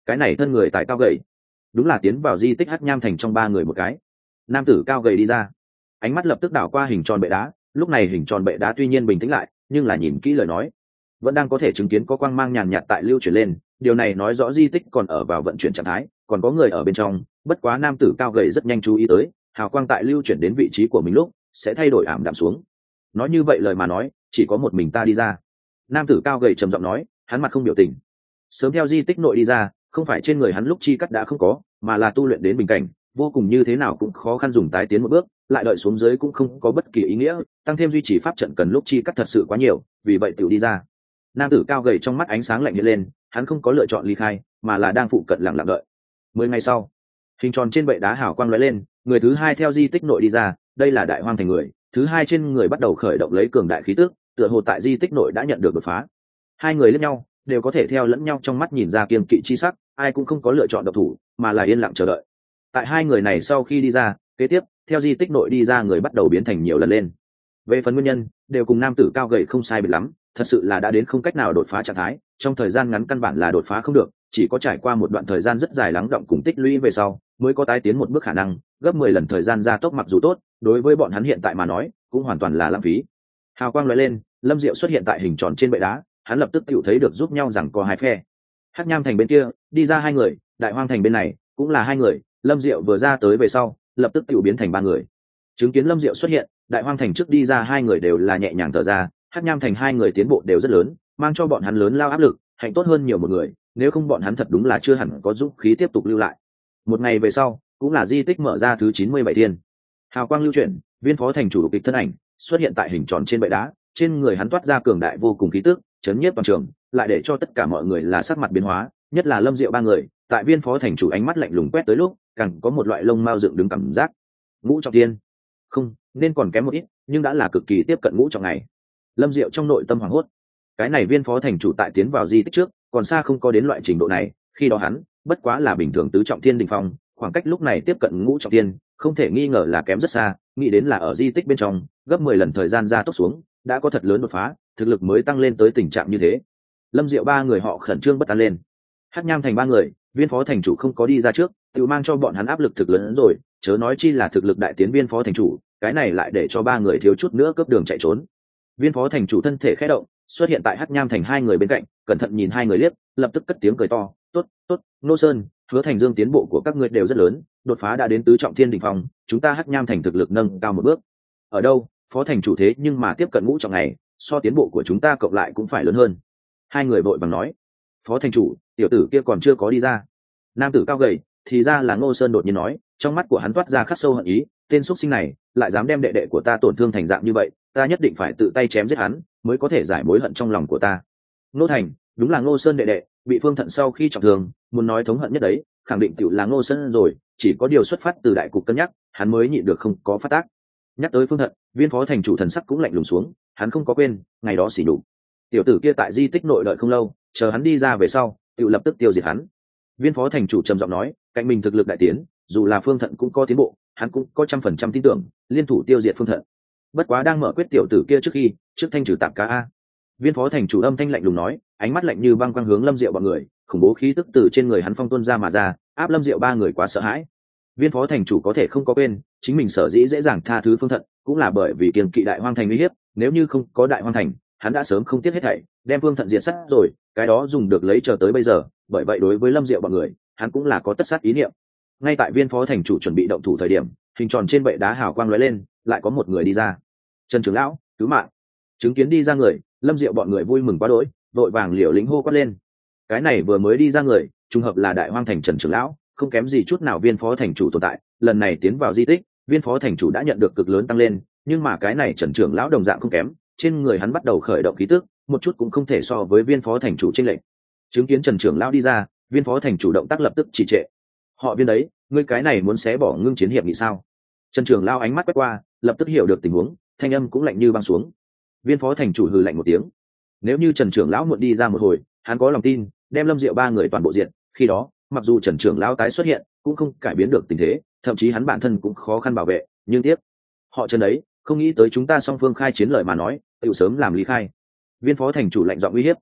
cái này thân người tại cao gầy, đúng là tiến vào di tích Hắc Nham Thành trong ba người một cái. Nam tử cao gầy đi ra, ánh mắt lập tức đảo qua hình tròn bệ đá. Lúc này hình tròn bệ đá tuy nhiên bình tĩnh lại, nhưng là nhìn kỹ lời nói vẫn đang có thể chứng kiến có quang mang nhàn nhạt tại lưu chuyển lên. Điều này nói rõ di tích còn ở vào vận chuyển trạng thái, còn có người ở bên trong. Bất quá nam tử cao gầy rất nhanh chú ý tới, hào quang tại lưu chuyển đến vị trí của mình lúc sẽ thay đổi ảm đạm xuống. Nói như vậy lời mà nói, chỉ có một mình ta đi ra. Nam tử cao gầy trầm giọng nói, hắn mặt không biểu tình. Sớm theo di tích nội đi ra, không phải trên người hắn lúc chi cắt đã không có, mà là tu luyện đến bình cảnh, vô cùng như thế nào cũng khó khăn dùng tái tiến một bước, lại đợi xuống dưới cũng không có bất kỳ ý nghĩa, tăng thêm duy trì pháp trận cần lúc chi cắt thật sự quá nhiều, vì vậy tiểu đi ra. Nam tử cao gầy trong mắt ánh sáng lạnh hiện lên, hắn không có lựa chọn ly khai, mà là đang phụ cận lặng lặng đợi. Mười ngày sau, hình tròn trên bệ đá hào quang lóe lên, người thứ hai theo di tích nội đi ra, đây là Đại Hoang Thành người, thứ hai trên người bắt đầu khởi động lấy cường đại khí tức, tựa hồ tại di tích nội đã nhận được đột phá. Hai người lẫn nhau, đều có thể theo lẫn nhau trong mắt nhìn ra kiêng kỵ chi sắc, ai cũng không có lựa chọn độc thủ, mà là yên lặng chờ đợi. Tại hai người này sau khi đi ra, kế tiếp theo di tích nội đi ra người bắt đầu biến thành nhiều lần lên. Về phần nguyên nhân, đều cùng nam tử cao gầy không sai biệt lắm, thật sự là đã đến không cách nào đột phá trạng thái, trong thời gian ngắn căn bản là đột phá không được, chỉ có trải qua một đoạn thời gian rất dài lắng động cùng tích lũy về sau, mới có tái tiến một bước khả năng, gấp mười lần thời gian gia tốc mặc dù tốt, đối với bọn hắn hiện tại mà nói, cũng hoàn toàn là lãng phí. Hào quang lóe lên, Lâm Diệu xuất hiện tại hình tròn trên bệ đá, hắn lập tức tự thấy được giúp nhau rằng có hai phe. Hắc Nham Thành bên kia, đi ra hai người, Đại Hoang Thành bên này, cũng là hai người, Lâm Diệu vừa ra tới về sau, lập tức tự biến thành ba người. Chứng kiến Lâm Diệu xuất hiện, Đại Hoang Thành trước đi ra hai người đều là nhẹ nhàng thở ra, Hắc Nham Thành hai người tiến bộ đều rất lớn, mang cho bọn hắn lớn lao áp lực, hạnh tốt hơn nhiều một người, nếu không bọn hắn thật đúng là chưa hẳn có dũng khí tiếp tục lưu lại. Một ngày về sau, cũng là di tích mở ra thứ chín mươi bảy thiên. Hào quang lưu chuyển, viên phó thành chủ đục kịch thân ảnh xuất hiện tại hình tròn trên bệ đá, trên người hắn toát ra cường đại vô cùng khí tức, chấn nhiếp toàn trường, lại để cho tất cả mọi người là sắc mặt biến hóa, nhất là Lâm Diệu ba người, tại viên phó thành chủ ánh mắt lạnh lùng quét tới lúc, càng có một loại lông mao dựng đứng cảm giác. Ngũ trọng thiên, không, nên còn kém một ít, nhưng đã là cực kỳ tiếp cận ngũ trọng này. Lâm Diệu trong nội tâm hoảng hốt, cái này viên phó thành chủ tại tiến vào di tích trước, còn xa không có đến loại trình độ này, khi đó hắn bất quá là bình thường tứ trọng thiên đỉnh phong, khoảng cách lúc này tiếp cận ngũ trọng thiên, không thể nghi ngờ là kém rất xa, nghĩ đến là ở di tích bên trong, gấp mười lần thời gian gia tốc xuống, đã có thật lớn đột phá, thực lực mới tăng lên tới tình trạng như thế. Lâm Diệu ba người họ khẩn trương bất an lên. Hắc Nham Thành ba người, viên phó thành chủ không có đi ra trước, tự mang cho bọn hắn áp lực thực lớn hơn rồi, chớ nói chi là thực lực đại tiến viên phó thành chủ, cái này lại để cho ba người thiếu chút nữa cướp đường chạy trốn. Viên phó thành chủ thân thể khẽ động, xuất hiện tại Hắc Nham Thành hai người bên cạnh, cẩn thận nhìn hai người liếc, lập tức cất tiếng cười to, "Tốt, tốt, Nô Sơn, Hứa Thành Dương tiến bộ của các ngươi đều rất lớn, đột phá đã đến tứ trọng thiên đỉnh phong, chúng ta Hắc Nham Thành thực lực nâng cao một bước." Ở đâu, phó thành chủ thế nhưng mà tiếp cận ngũ trọng này, so tiến bộ của chúng ta cộng lại cũng phải lớn hơn. Hai người vội vàng nói, "Phó thành chủ, tiểu tử kia còn chưa có đi ra." Nam tử cao gầy, thì ra là Ngô Sơn đột nhiên nói, trong mắt của hắn toát ra khắc sâu hận ý, tên xuất sinh này lại dám đem đệ đệ của ta tổn thương thành dạng như vậy, ta nhất định phải tự tay chém giết hắn, mới có thể giải mối hận trong lòng của ta. Ngô Thành, đúng là Ngô Sơn đệ đệ, bị Phương Thận sau khi trọng thương, muốn nói thống hận nhất đấy, khẳng định tiểu là Ngô Sơn rồi, chỉ có điều xuất phát từ đại cục cân nhắc, hắn mới nhịn được không có phát tác. Nhắc tới Phương Thận, viên phó thành chủ thần sắc cũng lạnh lùng xuống, hắn không có quên, ngày đó xỉ nhục. Tiểu tử kia tại di tích nội đợi không lâu, chờ hắn đi ra về sau, tiểu lập tức tiêu diệt hắn. Viên phó thành chủ trầm giọng nói, cạnh mình thực lực đại tiến, dù là Phương Thận cũng có tiến bộ, hắn cũng có trăm phần trăm tin tưởng, liên thủ tiêu diệt Phương Thận. Bất quá đang mở quyết tiểu tử kia trước khi, trước thanh trừ tạm cá a. Viên phó thành chủ âm thanh lạnh lùng nói, ánh mắt lạnh như băng quang hướng Lâm Diệu bọn người, khủng bố khí tức từ trên người hắn phong tuôn ra mà ra, áp Lâm Diệu ba người quá sợ hãi. Viên phó thành chủ có thể không có quên, chính mình sở dĩ dễ dàng tha thứ Phương Thận, cũng là bởi vì kiêng kỵ Đại Hoang Thành uy hiếp, nếu như không có Đại Hoang Thành, hắn đã sớm không tiếc hết thảy, đem Phương Thận diệt sát rồi, cái đó dùng được lấy chờ tới bây giờ, bởi vậy đối với Lâm Diệu bọn người, hắn cũng là có tất sát ý niệm. Ngay tại viên phó thành chủ chuẩn bị động thủ thời điểm, hình tròn trên bệ đá hào quang lóe lên, lại có một người đi ra. Trần trưởng lão, cứu mạng! Chứng kiến đi ra người, Lâm Diệu bọn người vui mừng quá đỗi, vội vàng liều lĩnh hô quát lên. Cái này vừa mới đi ra người, trùng hợp là Đại Hoang Thành Trần trưởng lão, không kém gì chút nào viên phó thành chủ tồn tại. Lần này tiến vào di tích, viên phó thành chủ đã nhận được cực lớn tăng lên, nhưng mà cái này Trần trưởng lão đồng dạng không kém, trên người hắn bắt đầu khởi động khí tức, một chút cũng không thể so với viên phó thành chủ chênh lệch. Chứng kiến Trần trưởng lão đi ra, viên phó thành chủ động tác lập tức trì trệ. Họ viên đấy, ngươi cái này muốn xé bỏ ngưng chiến hiệp nghị sao? Trần trưởng lão ánh mắt quét qua, lập tức hiểu được tình huống, thanh âm cũng lạnh như băng xuống. Viên phó thành chủ hừ lạnh một tiếng. Nếu như Trần trưởng lão muộn đi ra một hồi, hắn có lòng tin đem Lâm Diệu ba người toàn bộ diện, khi đó, mặc dù Trần trưởng lão tái xuất hiện, cũng không cải biến được tình thế, thậm chí hắn bản thân cũng khó khăn bảo vệ, nhưng tiếc, họ Trần đấy, không nghĩ tới chúng ta song phương khai chiến lợi mà nói, tự sớm làm lý khai. Viên phó thành chủ lạnh giọng uy hiếp.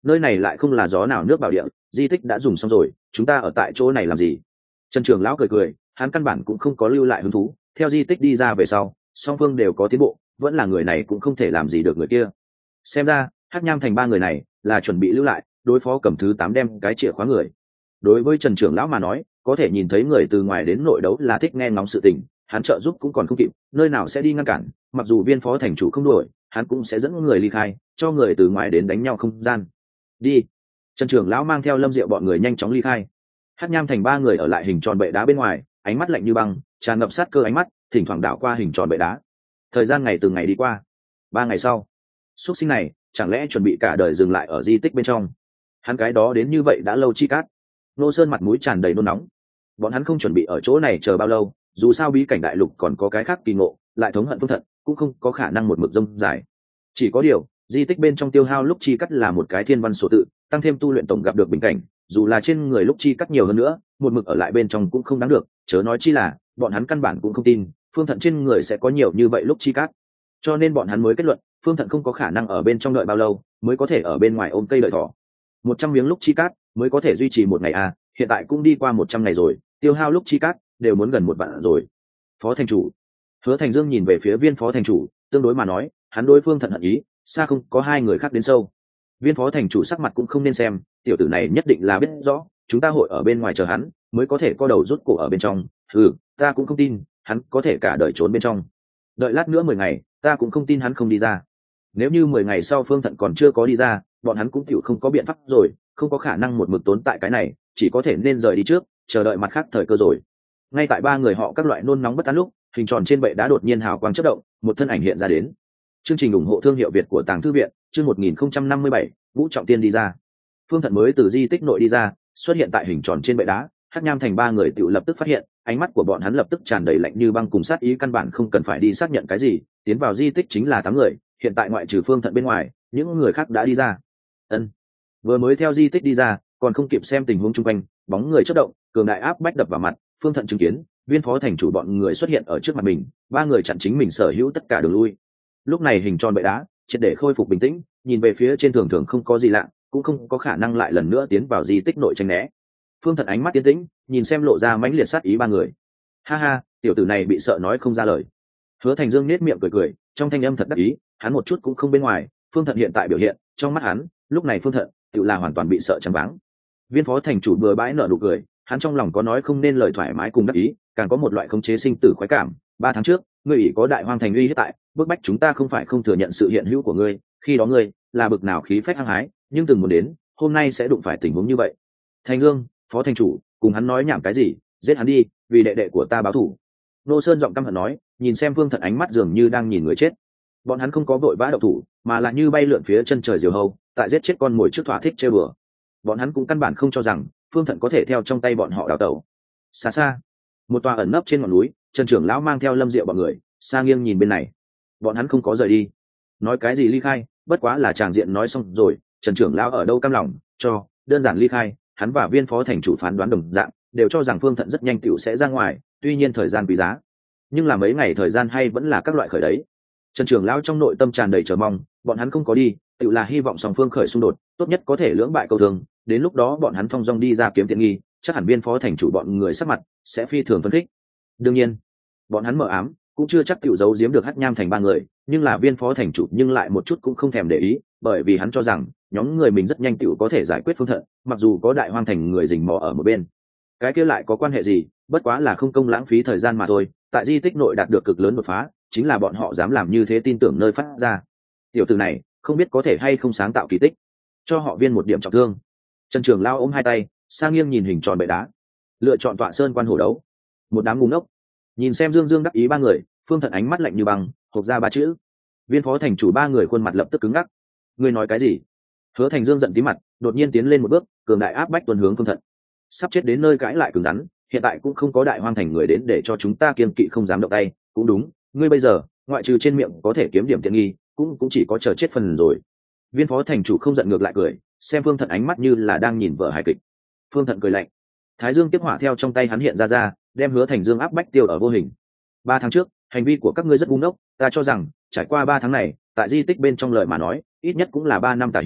nơi này lại không là gió nào nước bảo địa, di tích đã dùng xong rồi, chúng ta ở tại chỗ này làm gì? Trần trưởng lão cười cười, hắn căn bản cũng không có lưu lại hứng thú, theo di tích đi ra về sau, song phương đều có tiến bộ, vẫn là người này cũng không thể làm gì được người kia. Xem ra Hắc Nham Thành ba người này là chuẩn bị lưu lại đối phó cầm thứ tám đem cái chìa khóa người. Đối với Trần trưởng lão mà nói, có thể nhìn thấy người từ ngoài đến nội đấu là thích nghe ngóng sự tình, hắn trợ giúp cũng còn không kịp, nơi nào sẽ đi ngăn cản, mặc dù viên phó thành chủ không đổi, hắn cũng sẽ dẫn người ly khai, cho người từ ngoài đến đánh nhau không gian. Đi. Trần trưởng lão mang theo Lâm Diệu bọn người nhanh chóng ly khai. Hắc Nham Thành ba người ở lại hình tròn bệ đá bên ngoài, ánh mắt lạnh như băng, tràn ngập sát cơ ánh mắt, thỉnh thoảng đảo qua hình tròn bệ đá. Thời gian ngày từng ngày đi qua. Ba ngày sau, xuất sinh này chẳng lẽ chuẩn bị cả đời dừng lại ở di tích bên trong? Hắn cái đó đến như vậy đã lâu chi cát. Nô Sơn mặt mũi tràn đầy nôn nóng. Bọn hắn không chuẩn bị ở chỗ này chờ bao lâu, dù sao bí cảnh đại lục còn có cái khác kỳ ngộ, lại thống hận Phương Thận, cũng không có khả năng một mực rông dài. Chỉ có điều, di tích bên trong tiêu hao lúc chi cắt là một cái thiên văn số tự, tăng thêm tu luyện tổng gặp được bình cảnh, dù là trên người lúc chi cắt nhiều hơn nữa, một mực ở lại bên trong cũng không đáng được, chớ nói chi là bọn hắn căn bản cũng không tin Phương Thận trên người sẽ có nhiều như vậy lúc chi cắt. Cho nên bọn hắn mới kết luận, Phương Thận không có khả năng ở bên trong đợi bao lâu, mới có thể ở bên ngoài ôm cây đợi thỏ. Một trăm miếng lúc chi cắt mới có thể duy trì một ngày à, hiện tại cũng đi qua một trăm ngày rồi, tiêu hao lúc chi cắt đều muốn gần một vạn rồi. Phó thành chủ Hứa Thành Dương nhìn về phía viên phó thành chủ, tương đối mà nói, hắn đối Phương Thận hận ý xa không có hai người khác đến sâu. Viên phó thành chủ sắc mặt cũng không nên xem, tiểu tử này nhất định là biết rõ chúng ta hội ở bên ngoài chờ hắn, mới có thể co đầu rút cổ ở bên trong. Ừ, ta cũng không tin hắn có thể cả đời trốn bên trong. Đợi lát nữa mười ngày, ta cũng không tin hắn không đi ra. Nếu như mười ngày sau Phương Thận còn chưa có đi ra, bọn hắn cũng tiểu không có biện pháp rồi, không có khả năng một mực tốn tại cái này, chỉ có thể nên rời đi trước, chờ đợi mặt khác thời cơ rồi. Ngay tại ba người họ các loại nôn nóng bất an lúc, hình tròn trên bệ đá đột nhiên hào quang chớp động, một thân ảnh hiện ra đến. Chương trình ủng hộ thương hiệu Việt của Tàng Thư viện, chương một nghìn không trăm năm mươi bảy, Vũ Trọng Tiên đi ra. Phương Thận mới từ di tích nội đi ra, xuất hiện tại hình tròn trên bệ đá, Hắc Nham Thành ba người tự lập tức phát hiện, ánh mắt của bọn hắn lập tức tràn đầy lạnh như băng cùng sát ý, căn bản không cần phải đi xác nhận cái gì, tiến vào di tích chính là tám người, hiện tại ngoại trừ Phương Thận bên ngoài, những người khác đã đi ra. Ân. Vừa mới theo di tích đi ra, còn không kịp xem tình huống xung quanh, bóng người chớp động, cường đại áp bách đập vào mặt, Phương Thận chứng kiến, viên phó thành chủ bọn người xuất hiện ở trước mặt mình, ba người chặn chính mình sở hữu tất cả đường lui. Lúc này hình tròn bệ đá triệt để khôi phục bình tĩnh, nhìn về phía trên thường thường không có gì lạ, cũng không có khả năng lại lần nữa tiến vào di tích nội tranh né. Phương Thận ánh mắt tiến tĩnh, nhìn xem lộ ra mãnh liệt sát ý ba người. Ha ha, tiểu tử này bị sợ nói không ra lời. Hứa Thành Dương nét miệng cười cười, trong thanh âm thật đắc ý, hắn một chút cũng không bên ngoài, Phương Thận hiện tại biểu hiện, trong mắt hắn, lúc này Phương Thận tự là hoàn toàn bị sợ trắng váng. Viên phó thành chủ bừa bãi nở nụ cười, hắn trong lòng có nói không nên lời thoải mái cùng đắc ý, càng có một loại khống chế sinh tử khoái cảm. Ba tháng trước, ngươi ủy có đại hoang thành uy hiếp tại, bức bách chúng ta không phải không thừa nhận sự hiện hữu của ngươi, khi đó ngươi là bực nào khí phách hăng hái, nhưng từng muốn đến, hôm nay sẽ đụng phải tình huống như vậy. Thành Dương, phó thành chủ, cùng hắn nói nhảm cái gì, giết hắn đi, vì đệ đệ của ta báo thù. Nô Sơn giọng căm hận nói, nhìn xem Phương Thận ánh mắt dường như đang nhìn người chết. Bọn hắn không có vội vã động thủ, mà là như bay lượn phía chân trời diều hâu, tại giết chết con mồi trước thỏa thích chơi bừa. Bọn hắn cũng căn bản không cho rằng Phương Thận có thể theo trong tay bọn họ đào tẩu. Xa xa, một tòa ẩn nấp trên ngọn núi, Trần trưởng lão mang theo Lâm Diệu bọn người, xa nghiêng nhìn bên này. Bọn hắn không có rời đi. Nói cái gì ly khai, bất quá là tràng diện nói xong rồi, Trần trưởng lão ở đâu cam lòng, cho đơn giản ly khai, hắn và viên phó thành chủ phán đoán đồng dạng, đều cho rằng Phương Thận rất nhanh tiểu sẽ ra ngoài, tuy nhiên thời gian quý giá. Nhưng là mấy ngày thời gian hay vẫn là các loại khởi đấy. Trần trưởng lão trong nội tâm tràn đầy chờ mong, bọn hắn không có đi, tự là hy vọng song phương khởi xung đột, tốt nhất có thể lưỡng bại câu thương, đến lúc đó bọn hắn thong dong đi ra kiếm tiện nghi, chắc hẳn viên phó thành chủ bọn người sắc mặt sẽ phi thường phấn khích. Đương nhiên, bọn hắn mở ám, cũng chưa chắc tiểu giấu giếm được Hắc Nham Thành ba người, nhưng là viên phó thành chủ nhưng lại một chút cũng không thèm để ý, bởi vì hắn cho rằng nhóm người mình rất nhanh tiểu có thể giải quyết Phương Thận, mặc dù có đại hoang thành người rình mò ở một bên, cái kia lại có quan hệ gì, bất quá là không công lãng phí thời gian mà thôi. Tại di tích nội đạt được cực lớn đột phá, chính là bọn họ dám làm như thế, tin tưởng nơi phát ra. Tiểu tử này không biết có thể hay không sáng tạo kỳ tích, cho họ viên một điểm trọng thương. Trần Trường Lao ôm hai tay, sang nghiêng nhìn hình tròn bệ đá, lựa chọn tọa sơn quan hổ đấu. Một đám ngu ngốc nhìn xem dương dương đắc ý ba người, Phương Thận ánh mắt lạnh như băng, hộc ra ba chữ. Viên phó thành chủ ba người khuôn mặt lập tức cứng ngắc. Ngươi nói cái gì? Hứa Thành Dương giận tí mặt, đột nhiên tiến lên một bước, cường đại áp bách tuần hướng Phương Thận. Sắp chết đến nơi cãi lại cứng rắn, hiện tại cũng không có đại hoang thành người đến để cho chúng ta kiên kỵ không dám động tay. Cũng đúng, ngươi bây giờ ngoại trừ trên miệng có thể kiếm điểm tiện nghi, cũng cũng chỉ có chờ chết phần rồi. Viên phó thành chủ không giận ngược lại cười, xem Phương Thận ánh mắt như là đang nhìn vở hài kịch. Phương Thận cười lạnh, thái dương tiếp hỏa theo trong tay hắn hiện ra ra, đem Hứa Thành Dương áp bách tiêu ở vô hình. Ba tháng trước, hành vi của các ngươi rất ngu ngốc, ta cho rằng trải qua ba tháng này, tại di tích bên trong lời mà nói, ít nhất cũng là ba năm tả hữu,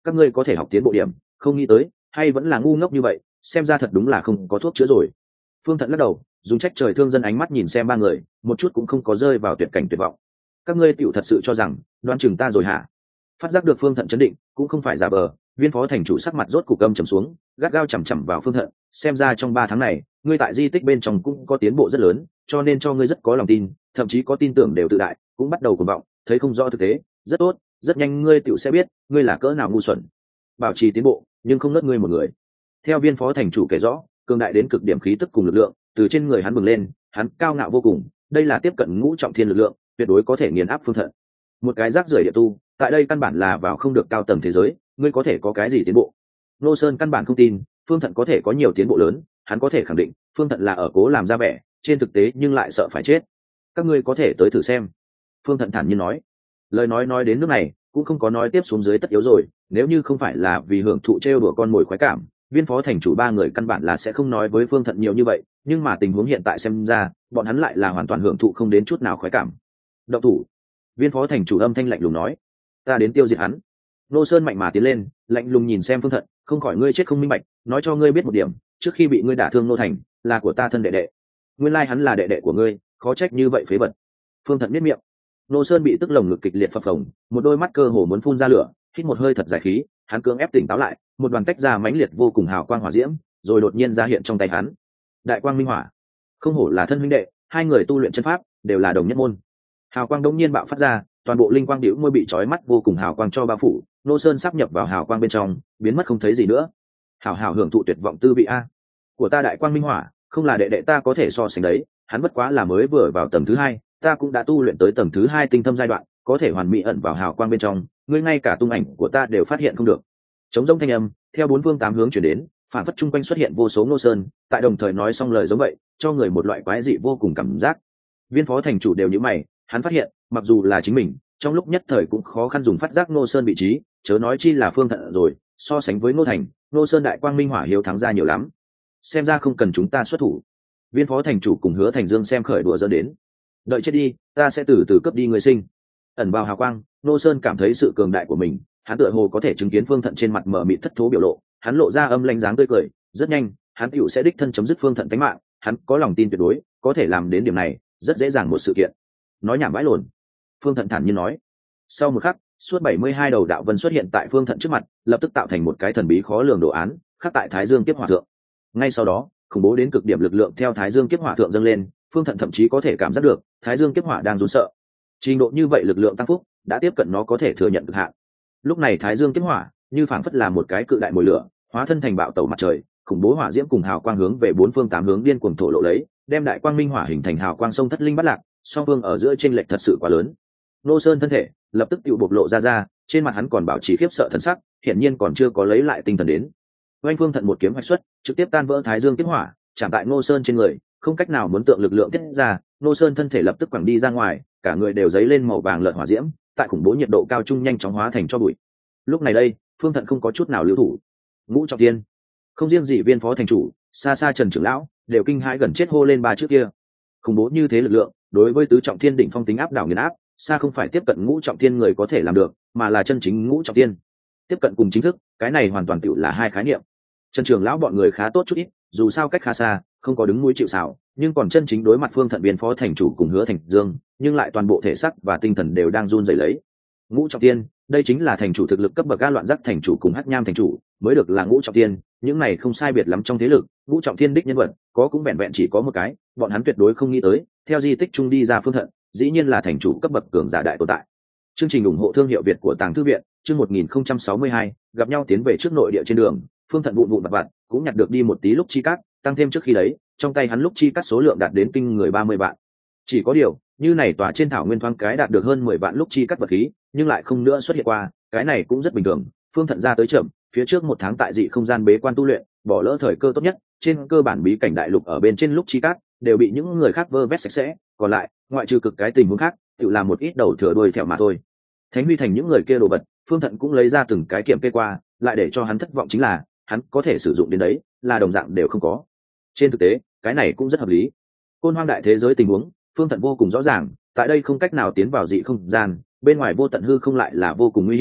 các ngươi có thể học tiến bộ điểm, không nghĩ tới hay vẫn là ngu ngốc như vậy, xem ra thật đúng là không có thuốc chữa rồi. Phương Thận lắc đầu, dùng trách trời thương dân ánh mắt nhìn xem ba người, một chút cũng không có rơi vào tuyệt cảnh tuyệt vọng. Các ngươi tiểu thật sự cho rằng đoán chừng ta rồi hả? Phát giác được Phương Thận chấn định, cũng không phải giả vờ, viên phó thành chủ sắc mặt rốt cục âm trầm xuống, gắt gao chằm chằm vào Phương Thận, xem ra trong ba tháng này ngươi tại di tích bên trong cũng có tiến bộ rất lớn, cho nên cho ngươi rất có lòng tin, thậm chí có tin tưởng đều tự đại, cũng bắt đầu cuồng vọng, thấy không rõ thực tế. Rất tốt, rất nhanh ngươi tiểu sẽ biết ngươi là cỡ nào ngu xuẩn. Bảo trì tiến bộ, nhưng không nớt ngươi một người. Theo viên phó thành chủ kể rõ, cường đại đến cực điểm khí tức cùng lực lượng từ trên người hắn bừng lên, hắn cao ngạo vô cùng, đây là tiếp cận ngũ trọng thiên lực lượng, tuyệt đối có thể nghiền áp Phương Thận. Một cái rác rưởi địa tu, tại đây căn bản là vào không được cao tầng thế giới, ngươi có thể có cái gì tiến bộ? Nô Sơn căn bản không tin Phương Thận có thể có nhiều tiến bộ lớn, hắn có thể khẳng định Phương Thận là ở cố làm ra vẻ, trên thực tế nhưng lại sợ phải chết. Các ngươi có thể tới thử xem. Phương Thận thản nhiên nói. Lời nói nói đến nước này, cũng không có nói tiếp xuống dưới tất yếu rồi, nếu như không phải là vì hưởng thụ trêu đùa con mồi khoái cảm, viên phó thành chủ ba người căn bản là sẽ không nói với Phương Thận nhiều như vậy, nhưng mà tình huống hiện tại xem ra, bọn hắn lại là hoàn toàn hưởng thụ không đến chút nào khoái cảm. Động thủ. Viên phó thành chủ âm thanh lạnh lùng nói. Ta đến tiêu diệt hắn. Nô Sơn mạnh mà tiến lên, lạnh lùng nhìn xem Phương Thận, không khỏi ngươi chết không minh bạch, nói cho ngươi biết một điểm, trước khi bị ngươi đả thương Nô Thành, là của ta thân đệ đệ. Nguyên lai hắn là đệ đệ của ngươi, khó trách như vậy phế vật. Phương Thận biết miệng. Nô Sơn bị tức lồng ngực kịch liệt phập phồng, một đôi mắt cơ hồ muốn phun ra lửa, hít một hơi thật dài khí, hắn cưỡng ép tỉnh táo lại, một đoàn tách ra mãnh liệt vô cùng hào quang hỏa diễm, rồi đột nhiên ra hiện trong tay hắn. Đại quang minh hỏa. Không hổ là thân huynh đệ, hai người tu luyện chân pháp đều là đồng nhất môn. Hào quang đống nhiên bạo phát ra, toàn bộ linh quang điểu môi bị chói mắt vô cùng hào quang cho bao phủ, Nô Sơn sắp nhập vào hào quang bên trong, biến mất không thấy gì nữa. Hào hào hưởng thụ tuyệt vọng tư vị a. Của ta đại quang minh hỏa, không là đệ đệ ta có thể so sánh đấy, hắn bất quá là mới vừa vào tầng thứ hai, ta cũng đã tu luyện tới tầng thứ hai tinh thâm giai đoạn, có thể hoàn mỹ ẩn vào hào quang bên trong, ngươi ngay cả tung ảnh của ta đều phát hiện không được. Trống rỗng thanh âm theo bốn phương tám hướng chuyển đến, phản phất chung quanh xuất hiện vô số Nô Sơn, tại đồng thời nói xong lời giống vậy, cho người một loại quái dị vô cùng cảm giác. Viên phó thành chủ đều nhíu mày, hắn phát hiện, mặc dù là chính mình, trong lúc nhất thời cũng khó khăn dùng phát giác Nô Sơn vị trí, chớ nói chi là Phương Thận rồi, so sánh với Nô Thành, Nô Sơn đại quang minh hỏa hiếu thắng ra nhiều lắm. Xem ra không cần chúng ta xuất thủ. Viên phó thành chủ cùng Hứa Thành Dương xem khởi đùa dẫn đến. Đợi chết đi, ta sẽ từ từ cấp đi người sinh. Ẩn vào hào quang, Nô Sơn cảm thấy sự cường đại của mình, hắn tựa hồ có thể chứng kiến Phương Thận trên mặt mờ mịt thất thố biểu lộ, hắn lộ ra âm lãnh dáng tươi cười, rất nhanh, hắn tựu sẽ đích thân chấm dứt Phương Thận tính mạng, hắn có lòng tin tuyệt đối, có thể làm đến điểm này, rất dễ dàng một sự kiện. Nói nhảm bãi lồn. Phương Thận thản nhiên nói. Sau một khắc, suốt bảy mươi hai đầu đạo vân xuất hiện tại Phương Thận trước mặt, lập tức tạo thành một cái thần bí khó lường đồ án, khắc tại Thái Dương Kiếp Hỏa thượng. Ngay sau đó, khủng bố đến cực điểm lực lượng theo Thái Dương Kiếp Hỏa thượng dâng lên, Phương Thận thậm chí có thể cảm giác được, Thái Dương Kiếp Hỏa đang run sợ. Trình độ như vậy lực lượng tăng phúc, đã tiếp cận nó có thể thừa nhận cực hạn. Lúc này Thái Dương Kiếp Hỏa, như phảng phất là một cái cự đại mồi lửa, hóa thân thành bạo tẩu mặt trời, khủng bố hỏa diễm cùng hào quang hướng về bốn phương tám hướng điên cuồng thổ lộ lấy, đem đại quang minh hỏa hình thành hào quang sông thất linh bắt lạc, song phương ở giữa chênh lệch thật sự quá lớn. Nô Sơn thân thể lập tức tự bộc lộ ra ra, trên mặt hắn còn bảo trì khiếp sợ thần sắc, hiển nhiên còn chưa có lấy lại tinh thần đến. Oanh Phương Thận một kiếm hoạch xuất, trực tiếp tan vỡ Thái Dương Kiếp Hỏa, chạm tại Nô Sơn trên người, không cách nào muốn tượng lực lượng tiết ra, Nô Sơn thân thể lập tức quẳng đi ra ngoài, cả người đều dấy lên màu vàng lợn hỏa diễm, tại khủng bố nhiệt độ cao trung nhanh chóng hóa thành cho bụi. Lúc này đây, Phương Thận không có chút nào lưu thủ. Ngũ trọng thiên, không riêng gì viên phó thành chủ, xa xa Trần trưởng lão đều kinh hãi gần chết hô lên ba trước kia. Khủng bố như thế lực lượng, đối với tứ trọng thiên đỉnh phong tính áp đảo nghiền áp, xa không phải tiếp cận ngũ trọng thiên người có thể làm được, mà là chân chính ngũ trọng thiên. Tiếp cận cùng chính thức, cái này hoàn toàn tựu là hai khái niệm. Trần trưởng lão bọn người khá tốt chút ít, dù sao cách khá xa, không có đứng mũi chịu sào, nhưng còn chân chính đối mặt Phương Thận viên phó thành chủ cùng Hứa Thành Dương, nhưng lại toàn bộ thể xác và tinh thần đều đang run rẩy lấy. Ngũ trọng thiên, đây chính là thành chủ thực lực cấp bậc ga loạn giác thành chủ cùng Hắc Nham thành chủ, mới được là ngũ trọng thiên, những này không sai biệt lắm trong thế lực, ngũ trọng thiên đích nhân vật, có cũng vẹn vẹn chỉ có một cái, bọn hắn tuyệt đối không nghĩ tới, theo di tích trung đi ra Phương Thận, dĩ nhiên là thành chủ cấp bậc cường giả đại tồn tại. Chương trình ủng hộ thương hiệu Việt của Tàng Thư viện, chương một nghìn không trăm sáu mươi hai, gặp nhau tiến về trước nội địa trên đường, Phương Thận vụn vụn vặt vặt, cũng nhặt được đi một tí lúc chi cát, tăng thêm trước khi đấy, trong tay hắn lúc chi cát số lượng đạt đến kinh người ba mươi vạn. Chỉ có điều, như này tòa trên thảo nguyên thoáng cái đạt được hơn mười vạn lúc chi cát vật khí, nhưng lại không nữa xuất hiện qua, cái này cũng rất bình thường. Phương Thận ra tới chậm, phía trước một tháng tại dị không gian bế quan tu luyện, bỏ lỡ thời cơ tốt nhất, trên cơ bản bí cảnh đại lục ở bên trên lúc chi cát đều bị những người khác vơ vét sạch sẽ, còn lại, ngoại trừ cực cái tình huống khác, tự làm một ít đầu thừa đuôi thẹo mà thôi. Thánh Huy Thành những người kia đồ vật, Phương Thận cũng lấy ra từng cái kiểm kê qua, lại để cho hắn thất vọng chính là, hắn có thể sử dụng đến đấy, là đồng dạng đều không có. Trên thực tế, cái này cũng rất hợp lý. Côn Hoang đại thế giới tình huống, Phương Thận vô cùng rõ ràng, tại đây không cách nào tiến vào dị không gian, bên ngoài vô tận hư không lại là vô cùng nguy hiểm,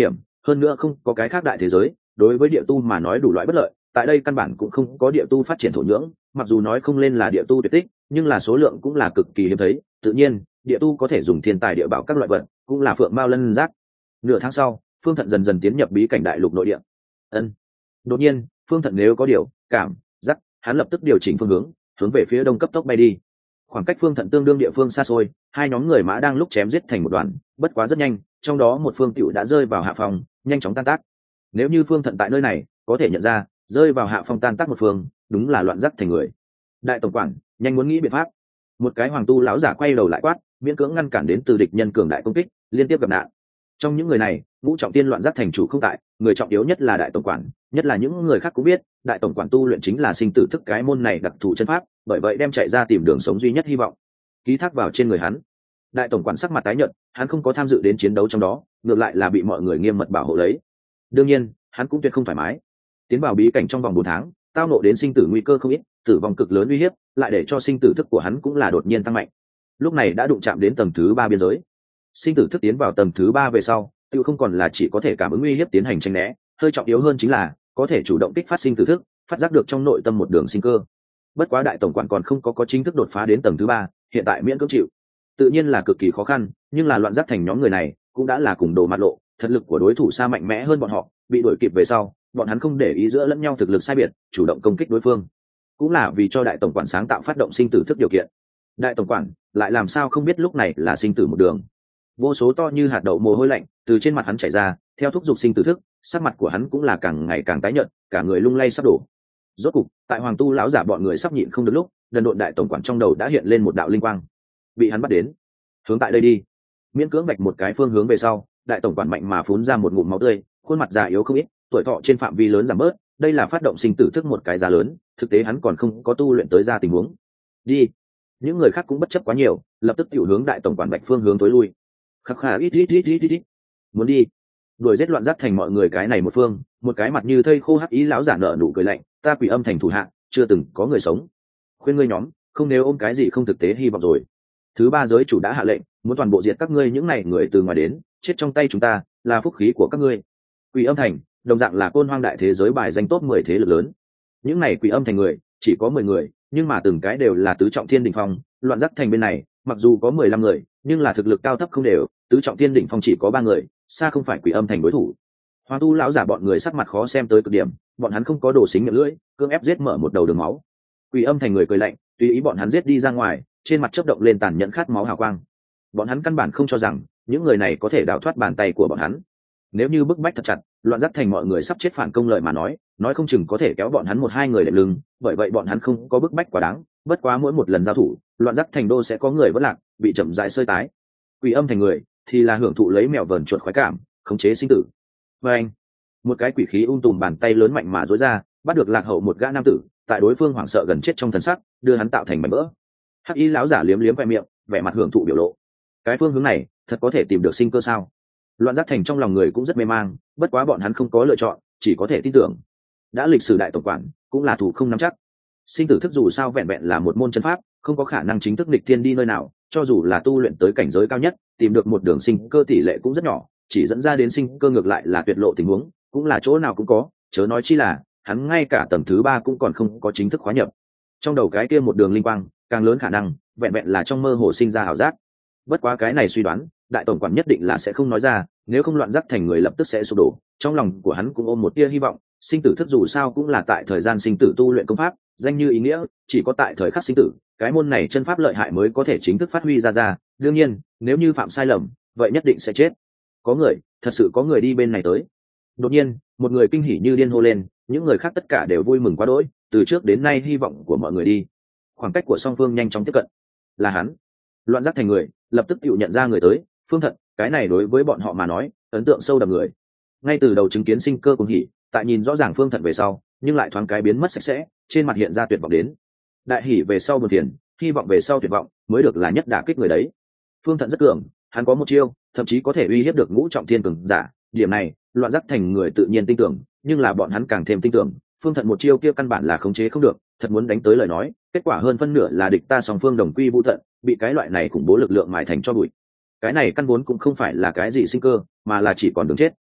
hơn nữa không có cái khác đại thế giới đối với địa tu mà nói đủ loại bất lợi. Tại đây căn bản cũng không có địa tu phát triển thổ nhưỡng, mặc dù nói không lên là địa tu tuyệt tích, nhưng là số lượng cũng là cực kỳ hiếm thấy. Tự nhiên địa tu có thể dùng thiên tài địa bảo các loại vật, cũng là phượng mao lân giác. Nửa tháng sau, Phương Thận dần dần tiến nhập bí cảnh đại lục nội địa. Ân. Đột nhiên, Phương Thận nếu có điều cảm giác, hắn lập tức điều chỉnh phương hướng, hướng về phía đông cấp tốc bay đi. Khoảng cách Phương Thận tương đương địa phương xa xôi, hai nhóm người mã đang lúc chém giết thành một đoàn, bất quá rất nhanh, trong đó một phương tiểu đã rơi vào hạ phòng, nhanh chóng tan tác. Nếu như Phương Thận tại nơi này, có thể nhận ra, rơi vào hạ phong tan tác một phương, đúng là loạn giác thành người. Đại tổng quản, nhanh muốn nghĩ biện pháp. Một cái hoàng tu lão giả quay đầu lại quát, miễn cưỡng ngăn cản đến từ địch nhân cường đại công kích, liên tiếp gặp nạn. Trong những người này, ngũ trọng tiên loạn giác thành chủ không tại, người trọng yếu nhất là đại tổng quản, nhất là những người khác cũng biết, đại tổng quản tu luyện chính là sinh tử thức cái môn này đặc thù chân pháp, bởi vậy đem chạy ra tìm đường sống duy nhất hy vọng ký thác vào trên người hắn. Đại tổng quản sắc mặt tái nhợt, hắn không có tham dự đến chiến đấu trong đó, ngược lại là bị mọi người nghiêm mật bảo hộ lấy. Đương nhiên, hắn cũng tuyệt không thoải mái. Tiến vào bí cảnh trong vòng bốn tháng, tao nộ đến sinh tử nguy cơ không ít, tử vong cực lớn uy hiếp, lại để cho sinh tử thức của hắn cũng là đột nhiên tăng mạnh. Lúc này đã đụng chạm đến tầng thứ ba biên giới. Sinh tử thức tiến vào tầng thứ ba về sau, tự không còn là chỉ có thể cảm ứng uy hiếp tiến hành tranh né, hơi trọng yếu hơn chính là có thể chủ động kích phát sinh tử thức, phát giác được trong nội tâm một đường sinh cơ. Bất quá đại tổng quản còn không có có chính thức đột phá đến tầng thứ ba, hiện tại miễn cưỡng chịu, tự nhiên là cực kỳ khó khăn, nhưng là loạn giác thành nhóm người này cũng đã là cùng đồ mặt lộ, thực lực của đối thủ xa mạnh mẽ hơn bọn họ, bị đuổi kịp về sau, bọn hắn không để ý giữa lẫn nhau thực lực sai biệt, chủ động công kích đối phương, cũng là vì cho đại tổng quản sáng tạo phát động sinh tử thức điều kiện. Đại tổng quản lại làm sao không biết lúc này là sinh tử một đường. Vô số to như hạt đậu mồ hôi lạnh từ trên mặt hắn chảy ra, theo thúc giục sinh tử thức, sắc mặt của hắn cũng là càng ngày càng tái nhợt, cả người lung lay sắp đổ. Rốt cục, tại hoàng tu lão giả bọn người sắp nhịn không được lúc, đần độn đại tổng quản trong đầu đã hiện lên một đạo linh quang, bị hắn bắt đến, hướng tại đây đi. Miễn cưỡng vạch một cái phương hướng về sau, đại tổng quản mạnh mà phun ra một ngụm máu tươi, khuôn mặt già yếu không ít, tuổi thọ trên phạm vi lớn giảm bớt, đây là phát động sinh tử thức một cái giá lớn, thực tế hắn còn không có tu luyện tới ra tình huống. Đi. Những người khác cũng bất chấp quá nhiều, lập tức tiểu hướng đại tổng quản bạch phương hướng tối lui. Khắc khà ít ít ít ít ít ít. Muốn đi. Đuổi giết loạn giác thành mọi người cái này một phương, một cái mặt như thây khô hắc ý lão giả nở nụ cười lạnh, ta Quỷ Âm thành thủ hạ, chưa từng có người sống. Khuyên ngươi nhóm, không nếu ôm cái gì không thực tế hy vọng rồi. Thứ ba giới chủ đã hạ lệnh, muốn toàn bộ diệt các ngươi những này người từ ngoài đến, chết trong tay chúng ta, là phúc khí của các ngươi. Quỷ Âm thành, đồng dạng là côn hoang đại thế giới bài danh top mười thế lực lớn. Những này Quỷ Âm thành người, chỉ có mười người, nhưng mà từng cái đều là tứ trọng thiên đỉnh phong, loạn giác thành bên này, mặc dù có mười lăm người, nhưng là thực lực cao thấp không đều, tứ trọng thiên đỉnh phong chỉ có ba người, xa không phải Quỷ Âm thành đối thủ. Hoàng tu lão giả bọn người sắc mặt khó xem tới cực điểm, bọn hắn không có đồ xính miệng lưỡi, cưỡng ép giết mở một đầu đường máu. Quỷ Âm thành người cười lạnh, tùy ý bọn hắn giết đi ra ngoài, trên mặt chớp động lên tàn nhẫn khát máu hào quang. Bọn hắn căn bản không cho rằng những người này có thể đào thoát bàn tay của bọn hắn. Nếu như bức bách thật chặt, loạn giác thành mọi người sắp chết phản công lợi mà nói, nói không chừng có thể kéo bọn hắn một hai người đệm lưng, bởi vậy bọn hắn không có bức bách quá đáng, bất quá mỗi một lần giao thủ, loạn giác thành đô sẽ có người vỡ lạc, bị chậm rãi sơi tái. Quỷ Âm thành người thì là hưởng thụ lấy mèo vờn chuột khoái cảm, khống chế sinh tử. Và anh, một cái quỷ khí ung tùm bàn tay lớn mạnh mà duỗi ra, bắt được lạc hậu một gã nam tử, tại đối phương hoảng sợ gần chết trong thần sắc, đưa hắn tạo thành mảnh vỡ. Hắc y lão giả liếm liếm khoe miệng, vẻ mặt hưởng thụ biểu lộ. Cái phương hướng này, thật có thể tìm được sinh cơ sao? Loạn giác thành trong lòng người cũng rất mê mang, bất quá bọn hắn không có lựa chọn, chỉ có thể tin tưởng. Đã lịch sử đại tổng quản, cũng là thủ không nắm chắc. Sinh tử thức dù sao vẹn vẹn là một môn chân pháp, không có khả năng chính thức nghịch thiên đi nơi nào, cho dù là tu luyện tới cảnh giới cao nhất, tìm được một đường sinh cơ tỷ lệ cũng rất nhỏ, chỉ dẫn ra đến sinh cơ ngược lại là tuyệt lộ tình huống, cũng là chỗ nào cũng có, chớ nói chi là hắn ngay cả tầng thứ ba cũng còn không có chính thức khóa nhập. Trong đầu cái kia một đường linh quang, càng lớn khả năng vẹn vẹn là trong mơ hồ sinh ra ảo giác. Bất quá cái này suy đoán, đại tổng quản nhất định là sẽ không nói ra, nếu không loạn giác thành người lập tức sẽ sụp đổ. Trong lòng của hắn cũng ôm một tia hy vọng, sinh tử thức dù sao cũng là tại thời gian sinh tử tu luyện công pháp, danh như ý nghĩa, chỉ có tại thời khắc sinh tử, cái môn này chân pháp lợi hại mới có thể chính thức phát huy ra ra. Đương nhiên, nếu như phạm sai lầm, vậy nhất định sẽ chết. Có người, thật sự có người đi bên này tới. Đột nhiên, một người kinh hỉ như điên hô lên, những người khác tất cả đều vui mừng quá đỗi, từ trước đến nay hy vọng của mọi người đi. Khoảng cách của song phương nhanh chóng tiếp cận. Là hắn. Loạn giác thành người lập tức tự nhận ra người tới, Phương Thận, cái này đối với bọn họ mà nói, ấn tượng sâu đậm người. Ngay từ đầu chứng kiến sinh cơ cùng hỉ, tại nhìn rõ ràng Phương Thận về sau, nhưng lại thoáng cái biến mất sạch sẽ, trên mặt hiện ra tuyệt vọng đến. Đại hỉ về sau buồn phiền, hy vọng về sau tuyệt vọng, mới được là nhất đả kích người đấy. Phương Thận rất cường, hắn có một chiêu, thậm chí có thể uy hiếp được ngũ trọng thiên cường giả, điểm này, loạn giác thành người tự nhiên tin tưởng, nhưng là bọn hắn càng thêm tin tưởng, Phương Thận một chiêu kia căn bản là khống chế không được, thật muốn đánh tới lời nói, kết quả hơn phân nửa là địch ta song phương đồng quy vu tận, bị cái loại này khủng bố lực lượng mài thành cho bụi. Cái này căn vốn cũng không phải là cái gì sinh cơ, mà là chỉ còn đường chết.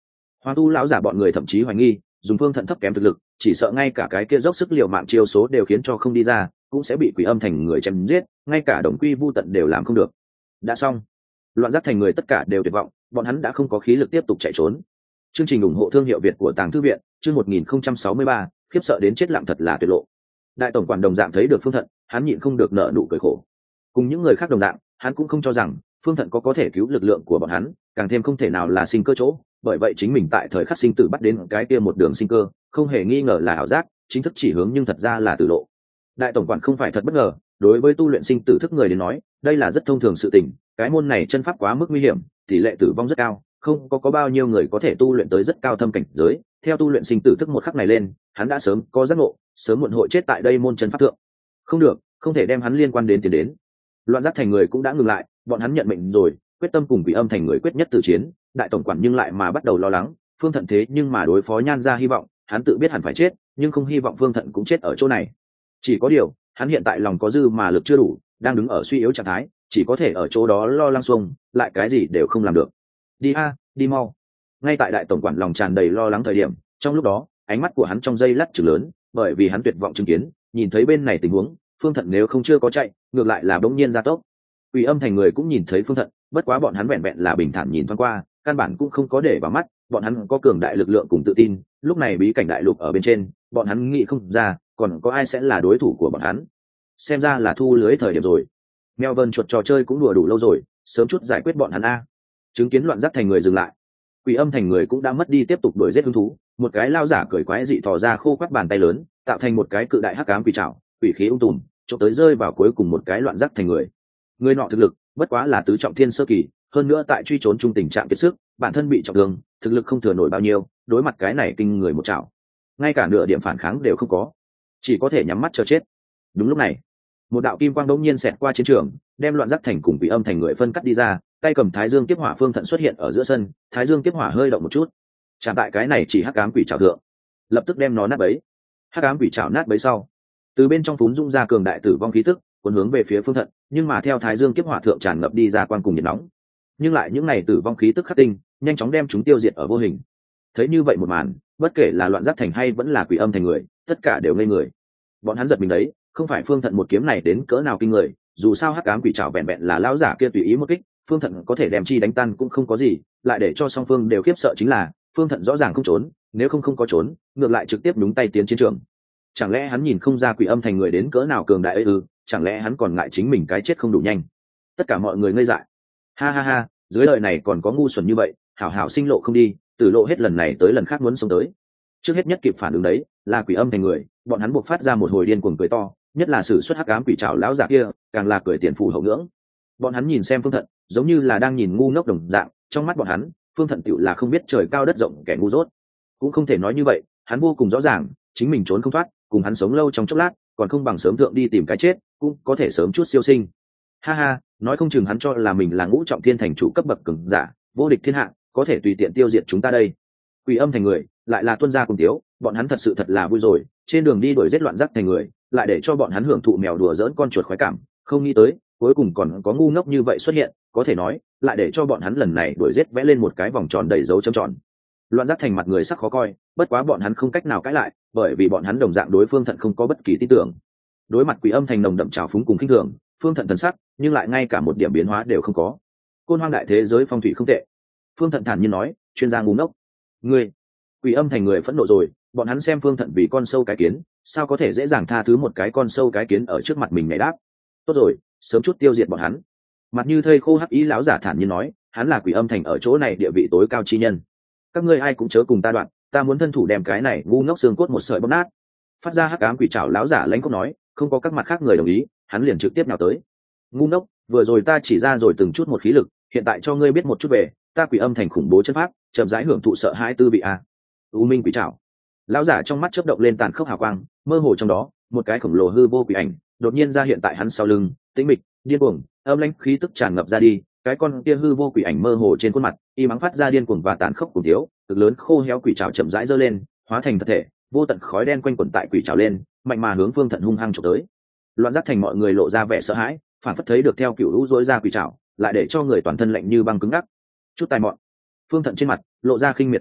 Hoàng tu lão giả bọn người thậm chí hoài nghi dùng phương thận thấp kém thực lực, chỉ sợ ngay cả cái kia dốc sức liều mạng chiêu số đều khiến cho không đi ra, cũng sẽ bị Quỷ Âm Thành người chém giết, ngay cả Đồng Quy Vu Tận đều làm không được. Đã xong. Loạn Giác Thành người tất cả đều tuyệt vọng, bọn hắn đã không có khí lực tiếp tục chạy trốn. Chương trình ủng hộ thương hiệu Việt của Tàng Thư viện, chương một nghìn không trăm sáu mươi ba, khiếp sợ đến chết lặng thật là tuyệt lộ. Đại tổng quản đồng dạng thấy được Phương Thận, hắn nhịn không được nở nụ cười khổ. Cùng những người khác đồng dạng, hắn cũng không cho rằng Phương Thận có có thể cứu lực lượng của bọn hắn, càng thêm không thể nào là sinh cơ chỗ, bởi vậy chính mình tại thời khắc sinh tử bắt đến cái kia một đường sinh cơ, không hề nghi ngờ là ảo giác, chính thức chỉ hướng nhưng thật ra là tử lộ. Đại tổng quản không phải thật bất ngờ, đối với tu luyện sinh tử thức người đến nói, đây là rất thông thường sự tình, cái môn này chân pháp quá mức nguy hiểm, tỷ lệ tử vong rất cao, không có có bao nhiêu người có thể tu luyện tới rất cao thâm cảnh giới, theo tu luyện sinh tử thức một khắc này lên, hắn đã sớm có giác ngộ, sớm muộn hội chết tại đây môn chân pháp thượng. Không được, không thể đem hắn liên quan đến tiền đến. Loạn Giác Thành người cũng đã ngừng lại, bọn hắn nhận mệnh rồi, quyết tâm cùng Quỷ Âm Thành người quyết nhất tử chiến. Đại tổng quản nhưng lại mà bắt đầu lo lắng, Phương Thận thế nhưng mà đối phó Nhan gia hy vọng, hắn tự biết hẳn phải chết, nhưng không hy vọng Phương Thận cũng chết ở chỗ này. Chỉ có điều, hắn hiện tại lòng có dư mà lực chưa đủ, đang đứng ở suy yếu trạng thái, chỉ có thể ở chỗ đó lo lăng xuông, lại cái gì đều không làm được. Đi a, đi mau. Ngay tại đại tổng quản lòng tràn đầy lo lắng thời điểm, trong lúc đó, ánh mắt của hắn trong giây lát chừng lớn, bởi vì hắn tuyệt vọng chứng kiến, nhìn thấy bên này tình huống, Phương Thận nếu không chưa có chạy, ngược lại là bỗng nhiên gia tốc. Quỷ Âm Thành người cũng nhìn thấy Phương Thận, bất quá bọn hắn vẹn vẹn là bình thản nhìn thoáng qua, căn bản cũng không có để vào mắt, bọn hắn có cường đại lực lượng cùng tự tin, lúc này bí cảnh đại lục ở bên trên, bọn hắn nghĩ không ra, còn có ai sẽ là đối thủ của bọn hắn. Xem ra là thu lưới thời điểm rồi. Mèo vân chuột trò chơi cũng đùa đủ lâu rồi, sớm chút giải quyết bọn hắn a. Chứng kiến Loạn Giác Thành người dừng lại, Quỷ Âm Thành người cũng đã mất đi tiếp tục đuổi giết hứng thú, một cái lao giả cười quái dị thò ra khô quắt bàn tay lớn, tạo thành một cái cự đại hắc ám quỷ trảo, quỷ khí ung tùm, chụp tới rơi vào cuối cùng một cái Loạn Giác Thành người. Người nọ thực lực bất quá là tứ trọng thiên sơ kỳ, hơn nữa tại truy trốn chung tình trạng kiệt sức, bản thân bị trọng thương, thực lực không thừa nổi bao nhiêu, đối mặt cái này kinh người một chảo, ngay cả nửa điểm phản kháng đều không có, chỉ có thể nhắm mắt chờ chết. Đúng lúc này, một đạo kim quang đống nhiên xẹt qua chiến trường, đem Loạn Giác Thành cùng Quỷ Âm Thành người phân cắt đi ra, tay cầm Thái Dương Kiếp Hỏa Phương Thận xuất hiện ở giữa sân, Thái Dương Kiếp Hỏa hơi động một chút, chạm tại cái này chỉ hắc ám quỷ trảo thượng, lập tức đem nó nát bấy. Hắc ám quỷ trảo nát bấy sau, từ bên trong phún dung ra cường đại tử vong khí tức, cuốn hướng về phía Phương Thận, nhưng mà theo Thái Dương Kiếp Hỏa thượng tràn ngập đi ra quang cùng nhiệt nóng, nhưng lại những này tử vong khí tức khắc tinh, nhanh chóng đem chúng tiêu diệt ở vô hình. Thấy như vậy một màn, bất kể là Loạn Giác Thành hay vẫn là Quỷ Âm Thành người, tất cả đều ngây người. Bọn hắn giật mình đấy, không phải Phương Thận một kiếm này đến cỡ nào kinh người, dù sao hắc ám quỷ trảo vẹn vẹn là lão giả kia tùy ý một kích, Phương Thận có thể đem chi đánh tan cũng không có gì, lại để cho song phương đều khiếp sợ chính là, Phương Thận rõ ràng không trốn, nếu không không có trốn, ngược lại trực tiếp đúng tay tiến chiến trường. Chẳng lẽ hắn nhìn không ra Quỷ Âm Thành người đến cỡ nào cường đại ấy ư? Chẳng lẽ hắn còn ngại chính mình cái chết không đủ nhanh? Tất cả mọi người ngây dại. Ha ha ha, dưới đời này còn có ngu xuẩn như vậy, hảo hảo sinh lộ không đi, tử lộ hết lần này tới lần khác muốn sống tới. Trước hết nhất kịp phản ứng đấy là Quỷ Âm Thành người, bọn hắn buộc phát ra một hồi điên cuồng cười to, nhất là sử xuất hắc ám quỷ trảo lão giả kia, càng là cười tiền phủ hậu ngưỡng. Bọn hắn nhìn xem Phương Thận, giống như là đang nhìn ngu ngốc đồng dạng, trong mắt bọn hắn, Phương Thận tựu là không biết trời cao đất rộng kẻ ngu dốt. Cũng không thể nói như vậy, hắn vô cùng rõ ràng, chính mình trốn không thoát, cùng hắn sống lâu trong chốc lát, còn không bằng sớm thượng đi tìm cái chết, cũng có thể sớm chút siêu sinh. Ha ha, nói không chừng hắn cho là mình là ngũ trọng thiên thành chủ cấp bậc cường giả, vô địch thiên hạ, có thể tùy tiện tiêu diệt chúng ta đây. Quỷ Âm Thành người, lại là tuân gia cùng tiếu, bọn hắn thật sự thật là vui rồi, trên đường đi đuổi giết Loạn Giác Thành người, lại để cho bọn hắn hưởng thụ mèo đùa giỡn con chuột khoái cảm, không nghĩ tới, cuối cùng còn có ngu ngốc như vậy xuất hiện, có thể nói, lại để cho bọn hắn lần này đuổi giết vẽ lên một cái vòng tròn đầy dấu chấm tròn. Loạn Giác Thành mặt người sắc khó coi, bất quá bọn hắn không cách nào cãi lại, bởi vì bọn hắn đồng dạng đối Phương Thận không có bất kỳ tin tưởng. Đối mặt Quỷ Âm Thành nồng đậm trào phúng cùng khinh thường, Phương Thận thần sắc, nhưng lại ngay cả một điểm biến hóa đều không có. Côn Hoang đại thế giới phong thủy không tệ. Phương Thận thản nhiên nói, chuyên gia ngu ngốc. Ngươi, Quỷ Âm Thành người phẫn nộ rồi, bọn hắn xem Phương Thận vì con sâu cái kiến, sao có thể dễ dàng tha thứ một cái con sâu cái kiến ở trước mặt mình nhảy đáp. Tốt rồi, sớm chút tiêu diệt bọn hắn. Mặt như thây khô hắc ý lão giả thản nhiên nói, hắn là Quỷ Âm Thành ở chỗ này địa vị tối cao chi nhân. Các ngươi ai cũng chớ cùng ta đoạn, ta muốn thân thủ đem cái này ngu ngốc xương cốt một sợi bóp nát. Phát ra hắc ám quỷ trảo lão giả lãnh cốt nói, không có các mặt khác người đồng ý, hắn liền trực tiếp nào tới. Ngu ngốc, vừa rồi ta chỉ ra rồi từng chút một khí lực, hiện tại cho ngươi biết một chút về, ta Quỷ Âm Thành khủng bố chân pháp, chậm rãi hưởng thụ sợ hãi tư vị a. U Minh quỷ trảo. Lão giả trong mắt chớp động lên tàn khốc hào quang, mơ hồ trong đó, một cái khổng lồ hư vô quỷ ảnh đột nhiên ra hiện tại hắn sau lưng, tĩnh mịch, điên cuồng, âm lãnh khí tức tràn ngập ra đi, cái con kia hư vô quỷ ảnh mơ hồ trên khuôn mặt, y mắng phát ra điên cuồng và tàn khốc cùng thiếu, cực lớn khô héo quỷ trảo chậm rãi giơ lên, hóa thành thật thể, vô tận khói đen quanh quẩn tại quỷ trảo lên, mạnh mà hướng Phương Thận hung hăng chụp tới. Loạn Giác Thành mọi người lộ ra vẻ sợ hãi, phản phất thấy được theo cựu lũ rối ra quỷ trảo, lại để cho người toàn thân lạnh như băng cứng ngắc. Chút tài mọn. Phương Thận trên mặt lộ ra khinh miệt thần sắc,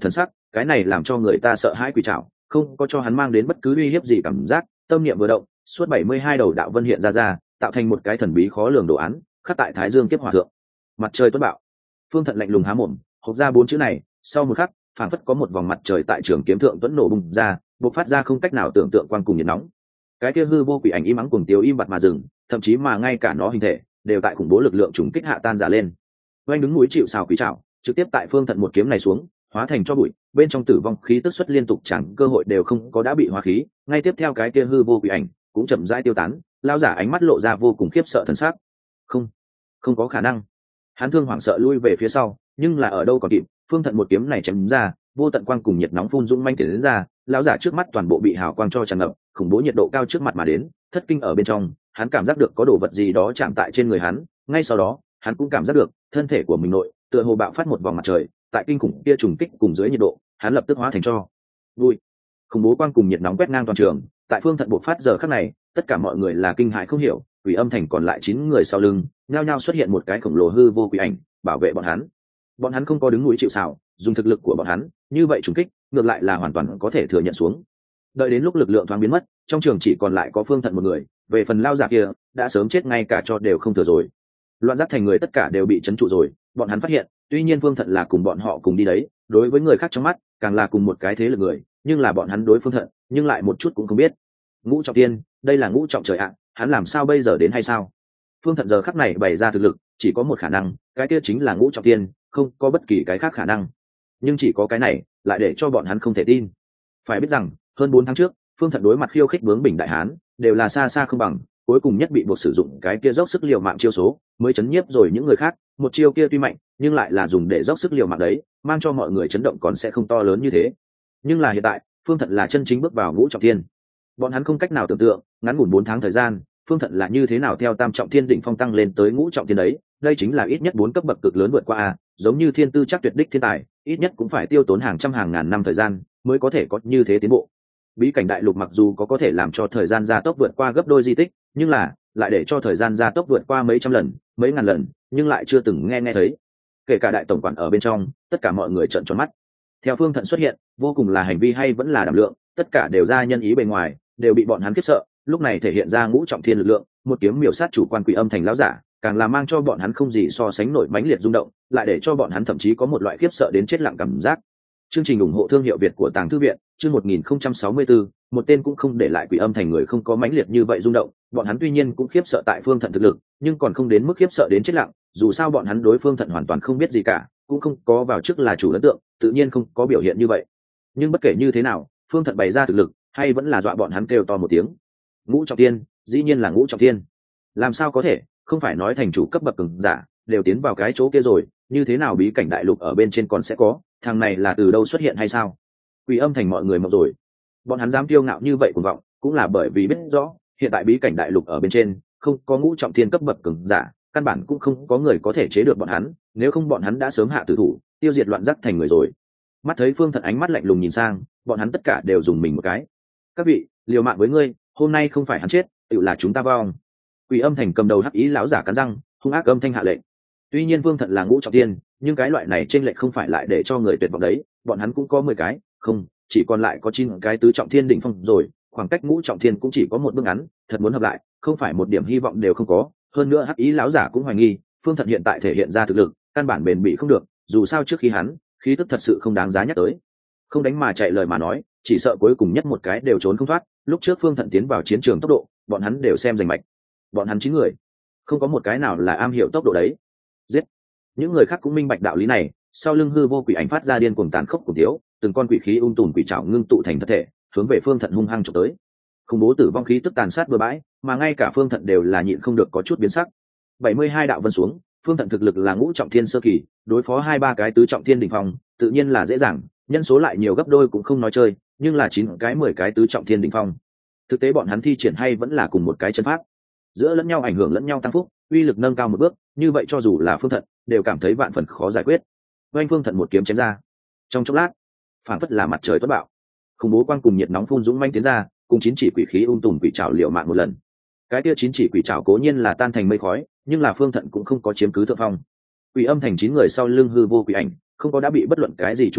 cái này làm cho người ta sợ hãi quỷ trảo không có cho hắn mang đến bất cứ uy hiếp gì cảm giác. Tâm niệm vừa động, suốt bảy mươi hai đầu đạo vân hiện ra ra, tạo thành một cái thần bí khó lường đồ án khắc tại thái dương kiếp hỏa thượng. Mặt trời tuấn bạo. Phương Thận lạnh lùng há mồm, hộc ra bốn chữ này, sau một khắc phảng phất có một vòng mặt trời tại trường kiếm thượng tuấn nổ bùng ra, bộc phát ra không cách nào tưởng tượng quang cùng nhiệt nóng. Cái kia hư vô quỷ ảnh im ắng cùng tiêu im bặt mà dừng, thậm chí mà ngay cả nó hình thể đều tại khủng bố lực lượng trùng kích hạ tan giả lên. Oanh đứng núi chịu sào quỷ trảo, trực tiếp tại Phương Thận một kiếm này xuống, hóa thành cho bụi, bên trong tử vong khí tức xuất liên tục, chẳng cơ hội đều không có đã bị hóa khí. Ngay tiếp theo cái kia hư vô quỷ ảnh cũng chậm rãi tiêu tán, lao giả ánh mắt lộ ra vô cùng khiếp sợ thần sắc. Không, không có khả năng. Hắn thương hoảng sợ lui về phía sau, nhưng là ở đâu còn kịp, Phương Thận một kiếm này chém ra, vô tận quang cùng nhiệt nóng phun dũng manh tiến đến ra, lão giả trước mắt toàn bộ bị hào quang cho tràn ngập, khủng bố nhiệt độ cao trước mặt mà đến, thất kinh ở bên trong, hắn cảm giác được có đồ vật gì đó chạm tại trên người hắn, ngay sau đó, hắn cũng cảm giác được thân thể của mình nội tựa hồ bạo phát một vòng mặt trời, tại kinh khủng kia trùng kích cùng dưới nhiệt độ, hắn lập tức hóa thành tro bụi. Khủng bố quang cùng nhiệt nóng quét ngang toàn trường, tại Phương Thận bộc phát giờ khắc này, tất cả mọi người là kinh hãi không hiểu, quỷ âm thành còn lại chín người sau lưng, nhao nhao xuất hiện một cái khổng lồ hư vô quỷ ảnh, bảo vệ bọn hắn. Bọn hắn không có đứng núi chịu sào, dùng thực lực của bọn hắn, như vậy trùng kích, ngược lại là hoàn toàn có thể thừa nhận xuống. Đợi đến lúc lực lượng thoáng biến mất, trong trường chỉ còn lại có Phương Thận một người, về phần lao giả kia, đã sớm chết ngay cả cho đều không thừa rồi. Loạn giác thành người tất cả đều bị trấn trụ rồi, bọn hắn phát hiện, tuy nhiên Phương Thận là cùng bọn họ cùng đi đấy, đối với người khác trong mắt, càng là cùng một cái thế lực người, nhưng là bọn hắn đối Phương Thận, nhưng lại một chút cũng không biết. Ngũ trọng tiên, đây là ngũ trọng trời ạ, hắn làm sao bây giờ đến hay sao? Phương Thận giờ khắc này bày ra thực lực, chỉ có một khả năng, cái kia chính là ngũ trọng tiên, không có bất kỳ cái khác khả năng. Nhưng chỉ có cái này, lại để cho bọn hắn không thể tin. Phải biết rằng, hơn bốn tháng trước, Phương Thận đối mặt khiêu khích bướng bỉnh đại hán, đều là xa xa không bằng, cuối cùng nhất bị buộc sử dụng cái kia dốc sức liều mạng chiêu số, mới chấn nhiếp rồi những người khác. Một chiêu kia tuy mạnh, nhưng lại là dùng để dốc sức liều mạng đấy, mang cho mọi người chấn động còn sẽ không to lớn như thế. Nhưng là hiện tại, Phương Thận là chân chính bước vào ngũ trọng thiên. Bọn hắn không cách nào tưởng tượng, ngắn ngủn bốn tháng thời gian, Phương Thận là như thế nào theo tam trọng thiên đỉnh phong tăng lên tới ngũ trọng thiên đấy, đây chính là ít nhất bốn cấp bậc cực lớn vượt qua a, giống như thiên tư chắc tuyệt đích thiên tài, ít nhất cũng phải tiêu tốn hàng trăm hàng ngàn năm thời gian mới có thể có như thế tiến bộ. Bí cảnh đại lục mặc dù có có thể làm cho thời gian gia tốc vượt qua gấp đôi di tích, nhưng là lại để cho thời gian gia tốc vượt qua mấy trăm lần, mấy ngàn lần, nhưng lại chưa từng nghe nghe thấy. Kể cả đại tổng quản ở bên trong, tất cả mọi người trợn tròn mắt. Theo Phương Thận xuất hiện, vô cùng là hành vi hay vẫn là đảm lượng, tất cả đều ra nhân ý bề ngoài, đều bị bọn hắn khiếp sợ. Lúc này thể hiện ra ngũ trọng thiên lực lượng, một kiếm miểu sát chủ quan quỷ âm thành lão giả, càng là mang cho bọn hắn không gì so sánh nổi mãnh liệt rung động, lại để cho bọn hắn thậm chí có một loại khiếp sợ đến chết lặng cảm giác. Chương trình ủng hộ thương hiệu Việt của Tàng Thư viện, chương một nghìn không trăm sáu mươi tư, một tên cũng không để lại quỷ âm thành người không có mãnh liệt như vậy rung động, bọn hắn tuy nhiên cũng khiếp sợ tại Phương Thận thực lực, nhưng còn không đến mức khiếp sợ đến chết lặng, dù sao bọn hắn đối Phương Thận hoàn toàn không biết gì cả, cũng không có vào trước là chủ ấn tượng, tự nhiên không có biểu hiện như vậy. Nhưng bất kể như thế nào, Phương Thận bày ra thực lực, hay vẫn là dọa bọn hắn kêu to một tiếng. Ngũ trọng thiên, dĩ nhiên là ngũ trọng thiên. Làm sao có thể, không phải nói thành chủ cấp bậc cường giả đều tiến vào cái chỗ kia rồi, như thế nào bí cảnh đại lục ở bên trên còn sẽ có, thằng này là từ đâu xuất hiện hay sao? Quỷ âm thành mọi người mộng rồi. Bọn hắn dám kiêu ngạo như vậy cuồng vọng, cũng là bởi vì biết rõ, hiện tại bí cảnh đại lục ở bên trên, không có ngũ trọng thiên cấp bậc cường giả, căn bản cũng không có người có thể chế được bọn hắn, nếu không bọn hắn đã sớm hạ tử thủ, tiêu diệt loạn giác thành người rồi. Mắt thấy Phương Thận ánh mắt lạnh lùng nhìn sang, bọn hắn tất cả đều dùng mình một cái. Các vị, liều mạng với ngươi, hôm nay không phải hắn chết, tự là chúng ta vong. Quỷ âm thành cầm đầu hắc ý lão giả cắn răng, hung ác âm thanh hạ lệnh. Tuy nhiên Phương Thận là ngũ trọng thiên, nhưng cái loại này trên lệnh không phải lại để cho người tuyệt vọng đấy, bọn hắn cũng có mười cái, không, chỉ còn lại có chín cái tứ trọng thiên đỉnh phong rồi, khoảng cách ngũ trọng thiên cũng chỉ có một bước ngắn, thật muốn hợp lại, không phải một điểm hy vọng đều không có. Hơn nữa hắc ý lão giả cũng hoài nghi, Phương Thận hiện tại thể hiện ra thực lực, căn bản bền bỉ không được, dù sao trước khi hắn, khí tức thật sự không đáng giá nhắc tới. Không đánh mà chạy lời mà nói, chỉ sợ cuối cùng nhất một cái đều trốn không thoát. Lúc trước Phương Thận tiến vào chiến trường tốc độ, bọn hắn đều xem rành mạch. Bọn hắn chín người, không có một cái nào là am hiểu tốc độ đấy. Giết! Những người khác cũng minh bạch đạo lý này, sau lưng hư vô quỷ ảnh phát ra điên cuồng tàn khốc cùng thiếu, từng con quỷ khí ung tùm quỷ trảo ngưng tụ thành thân thể, hướng về Phương Thận hung hăng chụp tới. Khủng bố tử vong khí tức tàn sát bừa bãi, mà ngay cả Phương Thận đều là nhịn không được có chút biến sắc. bảy mươi hai đạo vân xuống, Phương Thận thực lực là ngũ trọng thiên sơ kỳ, đối phó hai ba cái tứ trọng thiên đỉnh phong, tự nhiên là dễ dàng, nhân số lại nhiều gấp đôi cũng không nói chơi, nhưng là chín cái mười cái tứ trọng thiên đỉnh phong. Thực tế bọn hắn thi triển hay vẫn là cùng một cái chân pháp, giữa lẫn nhau ảnh hưởng lẫn nhau tăng phúc, uy lực nâng cao một bước, như vậy cho dù là Phương Thận đều cảm thấy vạn phần khó giải quyết. Oanh Phương Thận một kiếm chém ra, trong chốc lát, phảng phất là mặt trời tuất bạo, khủng bố quang cùng nhiệt nóng phun dũng manh tiến ra, cùng chín chỉ quỷ khí ung tùm quỷ trảo liều mạng một lần. Cái kia chín chỉ quỷ trảo cố nhiên là tan thành mây khói, nhưng là Phương Thận cũng không có chiếm cứ thượng phong. Quỷ âm thành chín người sau lưng hư vô quỷ ảnh, không có đã bị bất luận cái gì trúng kích,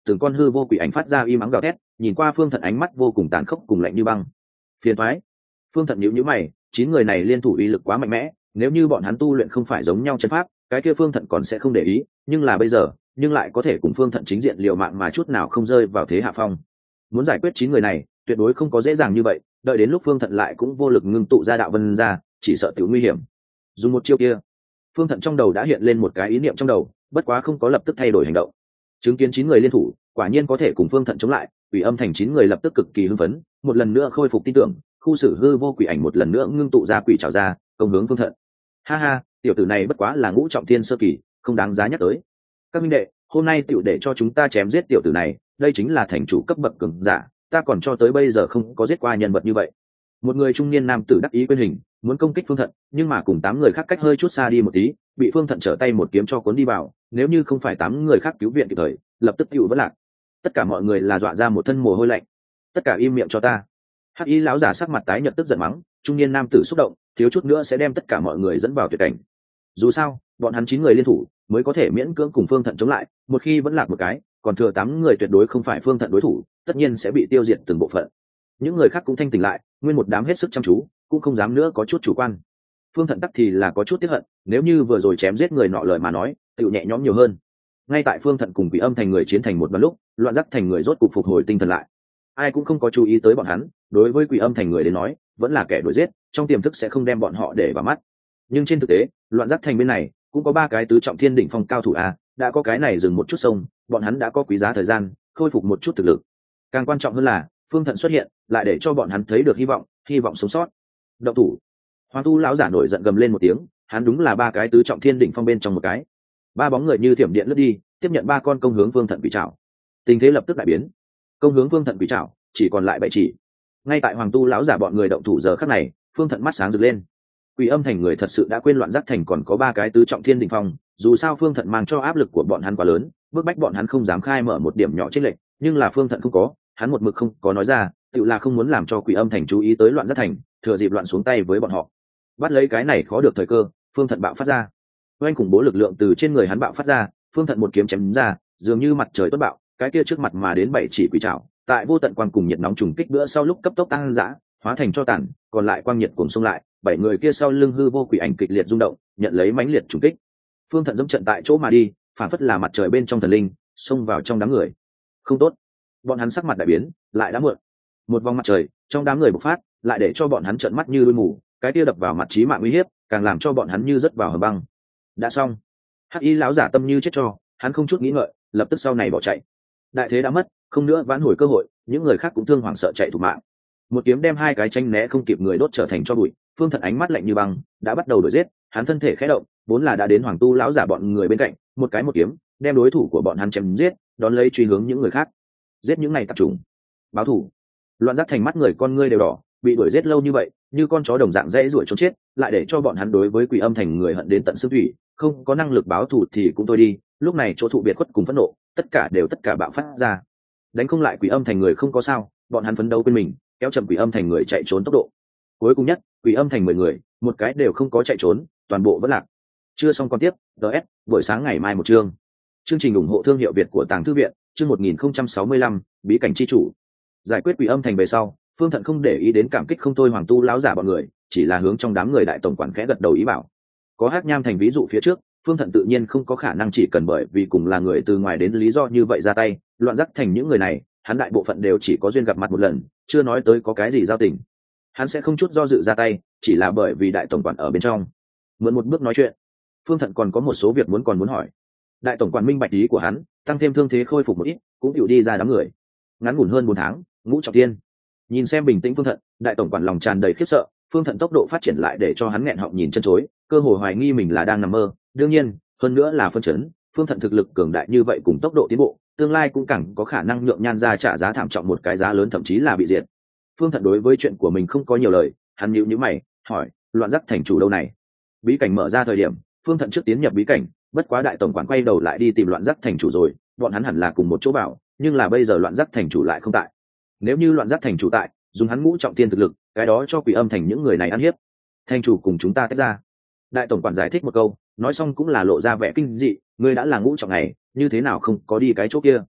từng con hư vô quỷ ảnh phát ra y mắng gào thét, nhìn qua Phương Thận ánh mắt vô cùng tàn khốc cùng lạnh như băng. Phiền toái. Phương Thận nhíu nhíu mày, chín người này liên thủ uy lực quá mạnh mẽ, nếu như bọn hắn tu luyện không phải giống nhau chân pháp, cái kia Phương Thận còn sẽ không để ý, nhưng là bây giờ, nhưng lại có thể cùng Phương Thận chính diện liều mạng mà chút nào không rơi vào thế hạ phong. Muốn giải quyết chín người này, tuyệt đối không có dễ dàng như vậy, đợi đến lúc Phương Thận lại cũng vô lực ngưng tụ ra đạo vân ra, chỉ sợ tiểu nguy hiểm. Dùng một chiêu kia, Phương Thận trong đầu đã hiện lên một cái ý niệm trong đầu, bất quá không có lập tức thay đổi hành động. Chứng kiến chín người liên thủ, quả nhiên có thể cùng Phương Thận chống lại, Quỷ Âm Thành chín người lập tức cực kỳ hưng phấn, một lần nữa khôi phục tin tưởng, khu xử hư vô quỷ ảnh một lần nữa ngưng tụ ra quỷ trảo ra, công hướng Phương Thận. Ha ha, tiểu tử này bất quá là ngũ trọng thiên sơ kỳ, không đáng giá nhắc tới. Các minh đệ, hôm nay tiểu để cho chúng ta chém giết tiểu tử này, đây chính là thành chủ cấp bậc cường giả, ta còn cho tới bây giờ không có giết qua nhân vật như vậy. Một người trung niên nam tử đắc ý quên hình, muốn công kích Phương Thận, nhưng mà cùng tám người khác cách hơi chút xa đi một tí, bị Phương Thận trở tay một kiếm cho cuốn đi vào, nếu như không phải tám người khác cứu viện kịp thời, lập tức tiểu vỡ lạc. Tất cả mọi người là dọa ra một thân mồ hôi lạnh. Tất cả im miệng cho ta. Hắc Y lão giả sắc mặt tái nhợt tức giận mắng, trung niên nam tử xúc động, thiếu chút nữa sẽ đem tất cả mọi người dẫn vào tuyệt cảnh. Dù sao, bọn hắn chín người liên thủ, mới có thể miễn cưỡng cùng Phương Thận chống lại, một khi vẫn lạc một cái, còn thừa tám người tuyệt đối không phải Phương Thận đối thủ, tất nhiên sẽ bị tiêu diệt từng bộ phận. Những người khác cũng thanh tỉnh lại, nguyên một đám hết sức chăm chú, cũng không dám nữa có chút chủ quan. Phương Thận tắc thì là có chút tiếc hận, nếu như vừa rồi chém giết người nọ lời mà nói, tựu nhẹ nhõm nhiều hơn. Ngay tại Phương Thận cùng Quỷ Âm Thành người chiến thành một đoạn lúc, Loạn Giác Thành người rốt cục phục hồi tinh thần lại. Ai cũng không có chú ý tới bọn hắn, đối với Quỷ Âm Thành người đến nói, vẫn là kẻ đuổi giết, trong tiềm thức sẽ không đem bọn họ để vào mắt. Nhưng trên thực tế, Loạn Giác Thành bên này cũng có ba cái tứ trọng thiên đỉnh phong cao thủ a, đã có cái này dừng một chút sông, bọn hắn đã có quý giá thời gian, khôi phục một chút thực lực. Càng quan trọng hơn là, Phương Thận xuất hiện, lại để cho bọn hắn thấy được hy vọng, hy vọng sống sót. Động thủ. Hoàng Tu lão giả nổi giận gầm lên một tiếng, hắn đúng là ba cái tứ trọng thiên đỉnh phong bên trong một cái. Ba bóng người như thiểm điện lướt đi, tiếp nhận ba con công hướng Phương Thận quỷ trảo. Tình thế lập tức đại biến. Công hướng Phương Thận quỷ trảo, chỉ còn lại bảy chỉ. Ngay tại Hoàng Tu lão giả bọn người động thủ giờ khắc này, Phương Thận mắt sáng rực lên. Quỷ Âm Thành người thật sự đã quên Loạn Giác Thành còn có ba cái tứ trọng thiên đỉnh phong, dù sao Phương Thận mang cho áp lực của bọn hắn quá lớn, bức bách bọn hắn không dám khai mở một điểm nhỏ chênh lệch, nhưng là Phương Thận không có, hắn một mực không có nói ra, tự là không muốn làm cho Quỷ Âm Thành chú ý tới Loạn Giác Thành, thừa dịp loạn xuống tay với bọn họ. Bắt lấy cái này khó được thời cơ, Phương Thận bạo phát ra. Oanh khủng bố lực lượng từ trên người hắn bạo phát ra, Phương Thận một kiếm chém ra, dường như mặt trời tốt bạo, cái kia trước mặt mà đến bảy chỉ quỷ trảo, tại vô tận quang cùng nhiệt nóng trùng kích bữa sau lúc cấp tốc tăng dã, hóa thành cho tàn, còn lại quang nhiệt cùng xông lại, bảy người kia sau lưng hư vô quỷ ảnh kịch liệt rung động, nhận lấy mãnh liệt trùng kích. Phương Thận dẫm trận tại chỗ mà đi, phản phất là mặt trời bên trong thần linh, xông vào trong đám người. Không tốt, bọn hắn sắc mặt đại biến, lại đã muộn. Một vòng mặt trời trong đám người bộc phát, lại để cho bọn hắn trợn mắt như đuôi mù, cái kia đập vào mặt chí mạng uy hiếp, càng làm cho bọn hắn như rớt vào hầm băng. Đã xong. Hắc Y lão giả tâm như chết cho, hắn không chút nghĩ ngợi, lập tức sau này bỏ chạy. Đại thế đã mất, không nữa vãn hồi cơ hội, những người khác cũng thương hoảng sợ chạy thục mạng. Một kiếm đem hai cái tranh né không kịp người đốt trở thành cho bụi. Phương Thận ánh mắt lạnh như băng, đã bắt đầu đuổi giết, hắn thân thể khẽ động, vốn là đã đến Hoàng Tu lão giả bọn người bên cạnh, một cái một kiếm, đem đối thủ của bọn hắn chém giết, đón lấy truy hướng những người khác. Giết những này tập trung. Báo thủ. Loạn Giác Thành mắt người con ngươi đều đỏ, bị đuổi giết lâu như vậy, như con chó đồng dạng dãy rủa trốn chết, lại để cho bọn hắn đối với Quỷ Âm Thành người hận đến tận xương thủy, không có năng lực báo thù thì cũng thôi đi, lúc này chỗ thụ biệt khuất cùng phẫn nộ, tất cả đều tất cả bạo phát ra. Đánh không lại Quỷ Âm Thành người không có sao, bọn hắn phấn đấu quên mình, kéo chậm Quỷ Âm Thành người chạy trốn tốc độ. Cuối cùng nhất, Quỷ Âm Thành mười người, một cái đều không có chạy trốn, toàn bộ vẫn lạc. Chưa xong con tiếp, ds buổi sáng ngày mai một chương. Chương trình ủng hộ thương hiệu Việt của Tàng Thư viện, chương một nghìn không trăm sáu mươi lăm, bí cảnh chi chủ. Giải quyết Quỷ Âm Thành về sau, Phương Thận không để ý đến cảm kích không thôi Hoàng Tu lão giả bọn người, chỉ là hướng trong đám người đại tổng quản khẽ gật đầu ý bảo. Có Hắc Nham Thành ví dụ phía trước, Phương Thận tự nhiên không có khả năng chỉ cần bởi vì cùng là người từ ngoài đến lý do như vậy ra tay, Loạn Giác Thành những người này, hắn đại bộ phận đều chỉ có duyên gặp mặt một lần, chưa nói tới có cái gì giao tình. Hắn sẽ không chút do dự ra tay, chỉ là bởi vì đại tổng quản ở bên trong. Mượn một bước nói chuyện, Phương Thận còn có một số việc muốn còn muốn hỏi. Đại tổng quản minh bạch ý của hắn, tăng thêm thương thế khôi phục một ít, cũng chịu đi ra đám người. Ngắn ngủn hơn bốn tháng, ngũ trọng thiên. Nhìn xem bình tĩnh Phương Thận, đại tổng quản lòng tràn đầy khiếp sợ, Phương Thận tốc độ phát triển lại để cho hắn nghẹn họng nhìn chân chối, cơ hồ hoài nghi mình là đang nằm mơ. Đương nhiên, hơn nữa là phân chấn, Phương Thận thực lực cường đại như vậy cùng tốc độ tiến bộ, tương lai cũng càng có khả năng nhượng Nhan gia trả giá thảm trọng một cái giá lớn, thậm chí là bị diệt. Phương Thận đối với chuyện của mình không có nhiều lời, hắn nhíu nhíu mày, hỏi, Loạn Giác Thành chủ đâu này? Bí cảnh mở ra thời điểm, Phương Thận trước tiến nhập bí cảnh, bất quá đại tổng quản quay đầu lại đi tìm Loạn Giác Thành chủ rồi, bọn hắn hẳn là cùng một chỗ bảo, nhưng là bây giờ Loạn Giác Thành chủ lại không tại. Nếu như Loạn Giác Thành chủ tại, dùng hắn ngũ trọng thiên thực lực, cái đó cho Quỷ Âm Thành những người này ăn hiếp. Thành chủ cùng chúng ta tách ra. Đại tổng quản giải thích một câu, nói xong cũng là lộ ra vẻ kinh dị, ngươi đã là ngũ trọng này, như thế nào không có đi cái chỗ kia?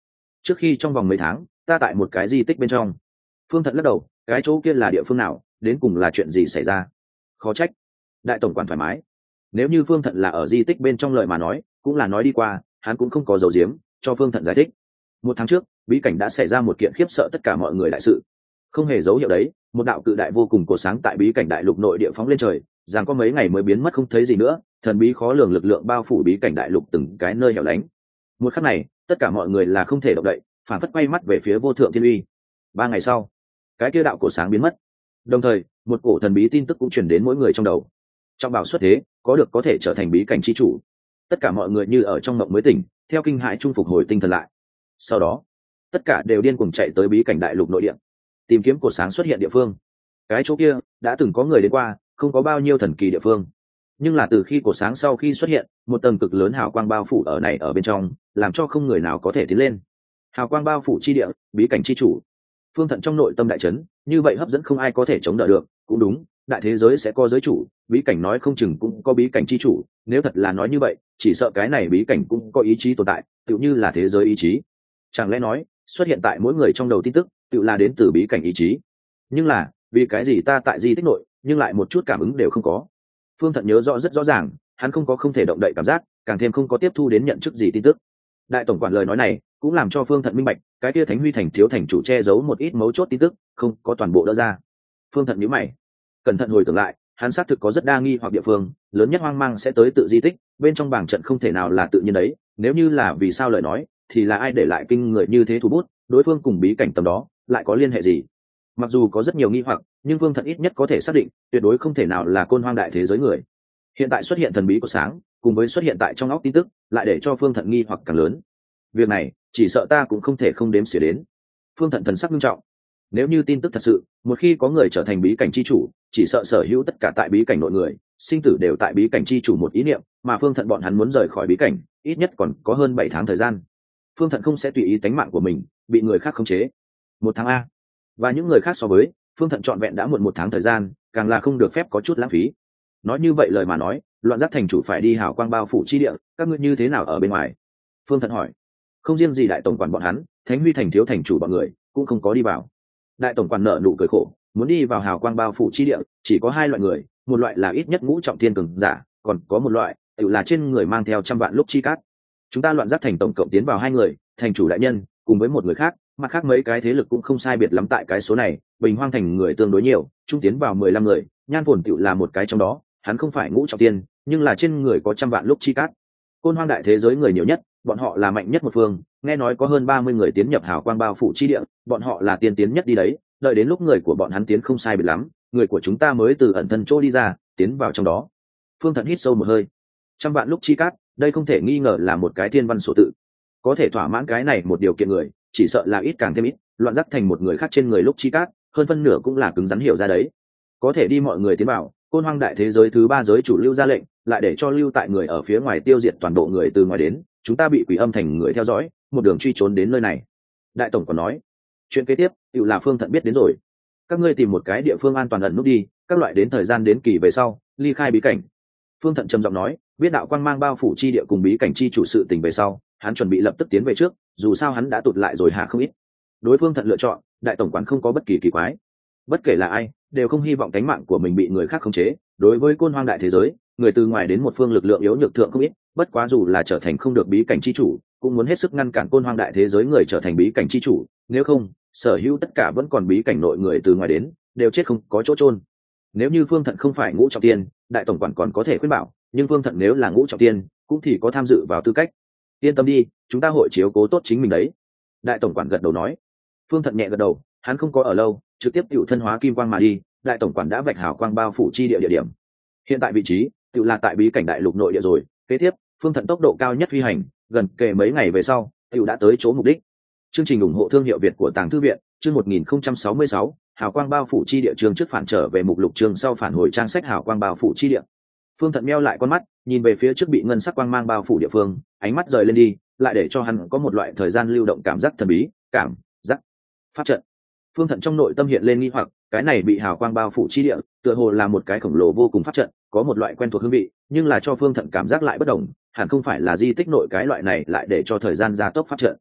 trước khi trong vòng mấy tháng ta tại một cái di tích bên trong. Phương Thận lắc đầu, cái chỗ kia là địa phương nào, đến cùng là chuyện gì xảy ra? Khó trách. Đại tổng quản thoải mái. Nếu như Phương Thận là ở di tích bên trong lời mà nói, cũng là nói đi qua, hắn cũng không có dấu diếm, cho Phương Thận giải thích. Một tháng trước, bí cảnh đã xảy ra một kiện khiếp sợ tất cả mọi người đại sự. Không hề dấu hiệu đấy, một đạo cự đại vô cùng cổ sáng tại bí cảnh đại lục nội địa phóng lên trời, rằng có mấy ngày mới biến mất không thấy gì nữa, thần bí khó lường lực lượng bao phủ bí cảnh đại lục từng cái nơi hẻo lánh. Một khắc này, tất cả mọi người là không thể động đậy, phản phất quay mắt về phía vô thượng thiên uy. Ba ngày sau, cái kia đạo cổ sáng biến mất. Đồng thời, một cổ thần bí tin tức cũng truyền đến mỗi người trong đầu. Trong bảo xuất thế, có được có thể trở thành bí cảnh chi chủ. Tất cả mọi người như ở trong mộng mới tỉnh, theo kinh hãi trung phục hồi tinh thần lại. Sau đó, tất cả đều điên cuồng chạy tới bí cảnh đại lục nội địa, tìm kiếm cổ sáng xuất hiện địa phương. Cái chỗ kia đã từng có người đến qua, không có bao nhiêu thần kỳ địa phương, nhưng là từ khi cổ sáng sau khi xuất hiện, một tầng cực lớn hào quang bao phủ ở này ở bên trong, làm cho không người nào có thể tiến lên. Hào quang bao phủ chi địa, bí cảnh chi chủ. Phương Thận trong nội tâm đại chấn, như vậy hấp dẫn không ai có thể chống đỡ được. Cũng đúng, đại thế giới sẽ có giới chủ, bí cảnh nói không chừng cũng có bí cảnh chi chủ. Nếu thật là nói như vậy, chỉ sợ cái này bí cảnh cũng có ý chí tồn tại, tựu như là thế giới ý chí. Chẳng lẽ nói xuất hiện tại mỗi người trong đầu tin tức, tựu là đến từ bí cảnh ý chí? Nhưng là vì cái gì ta tại di tích nội, nhưng lại một chút cảm ứng đều không có? Phương Thận nhớ rõ rất rõ ràng, hắn không có không thể động đậy cảm giác, càng thêm không có tiếp thu đến nhận chức gì tin tức. Đại tổng quản lời nói này cũng làm cho Phương Thận minh bạch, cái kia Thánh Huy thành thiếu thành chủ che giấu một ít mấu chốt tin tức, không có toàn bộ đỡ ra. Phương Thận nhíu mày, cẩn thận hồi tưởng lại, hắn xác thực có rất đa nghi hoặc địa phương, lớn nhất hoang mang sẽ tới tự di tích, bên trong bảng trận không thể nào là tự nhiên đấy, nếu như là vì sao lời nói, thì là ai để lại kinh người như thế thủ bút, đối phương cùng bí cảnh tầm đó lại có liên hệ gì? Mặc dù có rất nhiều nghi hoặc, nhưng Phương Thận ít nhất có thể xác định, tuyệt đối không thể nào là Côn Hoang đại thế giới người. Hiện tại xuất hiện thần bí của sáng, cùng với xuất hiện tại trong óc tin tức, lại để cho Phương Thận nghi hoặc càng lớn. Việc này, chỉ sợ ta cũng không thể không đếm xỉa đến. Phương Thận thần sắc nghiêm trọng. Nếu như tin tức thật sự, một khi có người trở thành bí cảnh chi chủ, chỉ sợ sở hữu tất cả tại bí cảnh nội người, sinh tử đều tại bí cảnh chi chủ một ý niệm, mà Phương Thận bọn hắn muốn rời khỏi bí cảnh, ít nhất còn có hơn bảy tháng thời gian. Phương Thận không sẽ tùy ý tánh mạng của mình bị người khác khống chế. Một tháng a, và những người khác so với, Phương Thận trọn vẹn đã muộn một tháng thời gian, càng là không được phép có chút lãng phí. Nói như vậy lời mà nói, Loạn Giác thành chủ phải đi hào quang bao phủ chi địa, các ngươi như thế nào ở bên ngoài? Phương Thận hỏi. Không riêng gì đại tổng quản bọn hắn, Thánh Huy thành thiếu thành chủ bọn người cũng không có đi vào. Đại tổng quản nợ nụ cười khổ, muốn đi vào hào quang bao phủ chi địa, chỉ có hai loại người, một loại là ít nhất ngũ trọng thiên cường giả, còn có một loại, tự là trên người mang theo trăm vạn lúc chi cát. Chúng ta Loạn Giác thành tổng cộng tiến vào hai người, thành chủ đại nhân cùng với một người khác, mặt khác mấy cái thế lực cũng không sai biệt lắm tại cái số này, Bình Hoang thành người tương đối nhiều, trung tiến vào mười lăm người, Nhan Phồn tự là một cái trong đó, hắn không phải ngũ trọng thiên, nhưng là trên người có trăm vạn lúc chi cát. Côn Hoang đại thế giới người nhiều nhất, bọn họ là mạnh nhất một phương, nghe nói có hơn ba mươi người tiến nhập hào quang bao phủ chi địa, bọn họ là tiên tiến nhất đi đấy, đợi đến lúc người của bọn hắn tiến không sai biệt lắm, người của chúng ta mới từ ẩn thân chỗ đi ra, tiến vào trong đó. Phương Thận hít sâu một hơi. Trăm vạn lúc chi cát, đây không thể nghi ngờ là một cái thiên văn số tự. Có thể thỏa mãn cái này một điều kiện người, chỉ sợ là ít càng thêm ít, Loạn Giác thành một người khác trên người lúc chi cát, hơn phân nửa cũng là cứng rắn hiểu ra đấy. Có thể đi mọi người tiến vào, Côn Hoang đại thế giới thứ ba giới chủ lưu ra lệnh, lại để cho lưu tại người ở phía ngoài tiêu diệt toàn bộ người từ ngoài đến, chúng ta bị Quỷ Âm thành người theo dõi, một đường truy trốn đến nơi này. Đại tổng còn nói, chuyện kế tiếp, tự là Phương Thận biết đến rồi. Các ngươi tìm một cái địa phương an toàn ẩn núp đi, các loại đến thời gian đến kỳ về sau, ly khai bí cảnh. Phương Thận trầm giọng nói, biết đạo quang mang bao phủ chi địa cùng bí cảnh chi chủ sự tình về sau, hắn chuẩn bị lập tức tiến về trước, dù sao hắn đã tụt lại rồi hạ không ít. Đối phương Thận lựa chọn, đại tổng quản không có bất kỳ kỳ quái. Bất kể là ai, đều không hy vọng tính mạng của mình bị người khác khống chế. Đối với Côn Hoang đại thế giới, người từ ngoài đến một phương lực lượng yếu nhược thượng không ít, bất quá dù là trở thành không được bí cảnh chi chủ, cũng muốn hết sức ngăn cản Côn Hoang đại thế giới người trở thành bí cảnh chi chủ, nếu không, sở hữu tất cả vẫn còn bí cảnh nội người từ ngoài đến, đều chết không có chỗ chôn. Nếu như Phương Thận không phải ngũ trọng tiên, đại tổng quản còn có thể khuyên bảo, nhưng Phương Thận nếu là ngũ trọng tiên, cũng thì có tham dự vào tư cách. Yên tâm đi, chúng ta hội chiếu cố tốt chính mình đấy. Đại tổng quản gật đầu nói. Phương Thận nhẹ gật đầu, hắn không có ở lâu, trực tiếp tiểu thân hóa kim quang mà đi. Đại tổng quản đã vạch hào quang bao phủ chi địa địa điểm. Hiện tại vị trí, tiểu là tại bí cảnh đại lục nội địa rồi. Kế tiếp, Phương Thận tốc độ cao nhất phi hành, gần kề mấy ngày về sau, tiểu đã tới chỗ mục đích. Chương trình ủng hộ thương hiệu Việt của Tàng Thư viện, chương một nghìn không trăm sáu mươi sáu, hào quang bao phủ chi địa chương trước phản trở về mục lục chương sau phản hồi trang sách hào quang bao phủ chi địa. Phương Thận meo lại con mắt, nhìn về phía trước bị ngân sắc quang mang bao phủ địa phương, ánh mắt rời lên đi, lại để cho hắn có một loại thời gian lưu động cảm giác thần bí, cảm giác pháp trận. Phương Thận trong nội tâm hiện lên nghi hoặc, cái này bị hào quang bao phủ chi địa, tựa hồ là một cái khổng lồ vô cùng pháp trận, có một loại quen thuộc hương vị, nhưng là cho Phương Thận cảm giác lại bất đồng, hẳn không phải là di tích nội cái loại này lại để cho thời gian gia tốc pháp trận.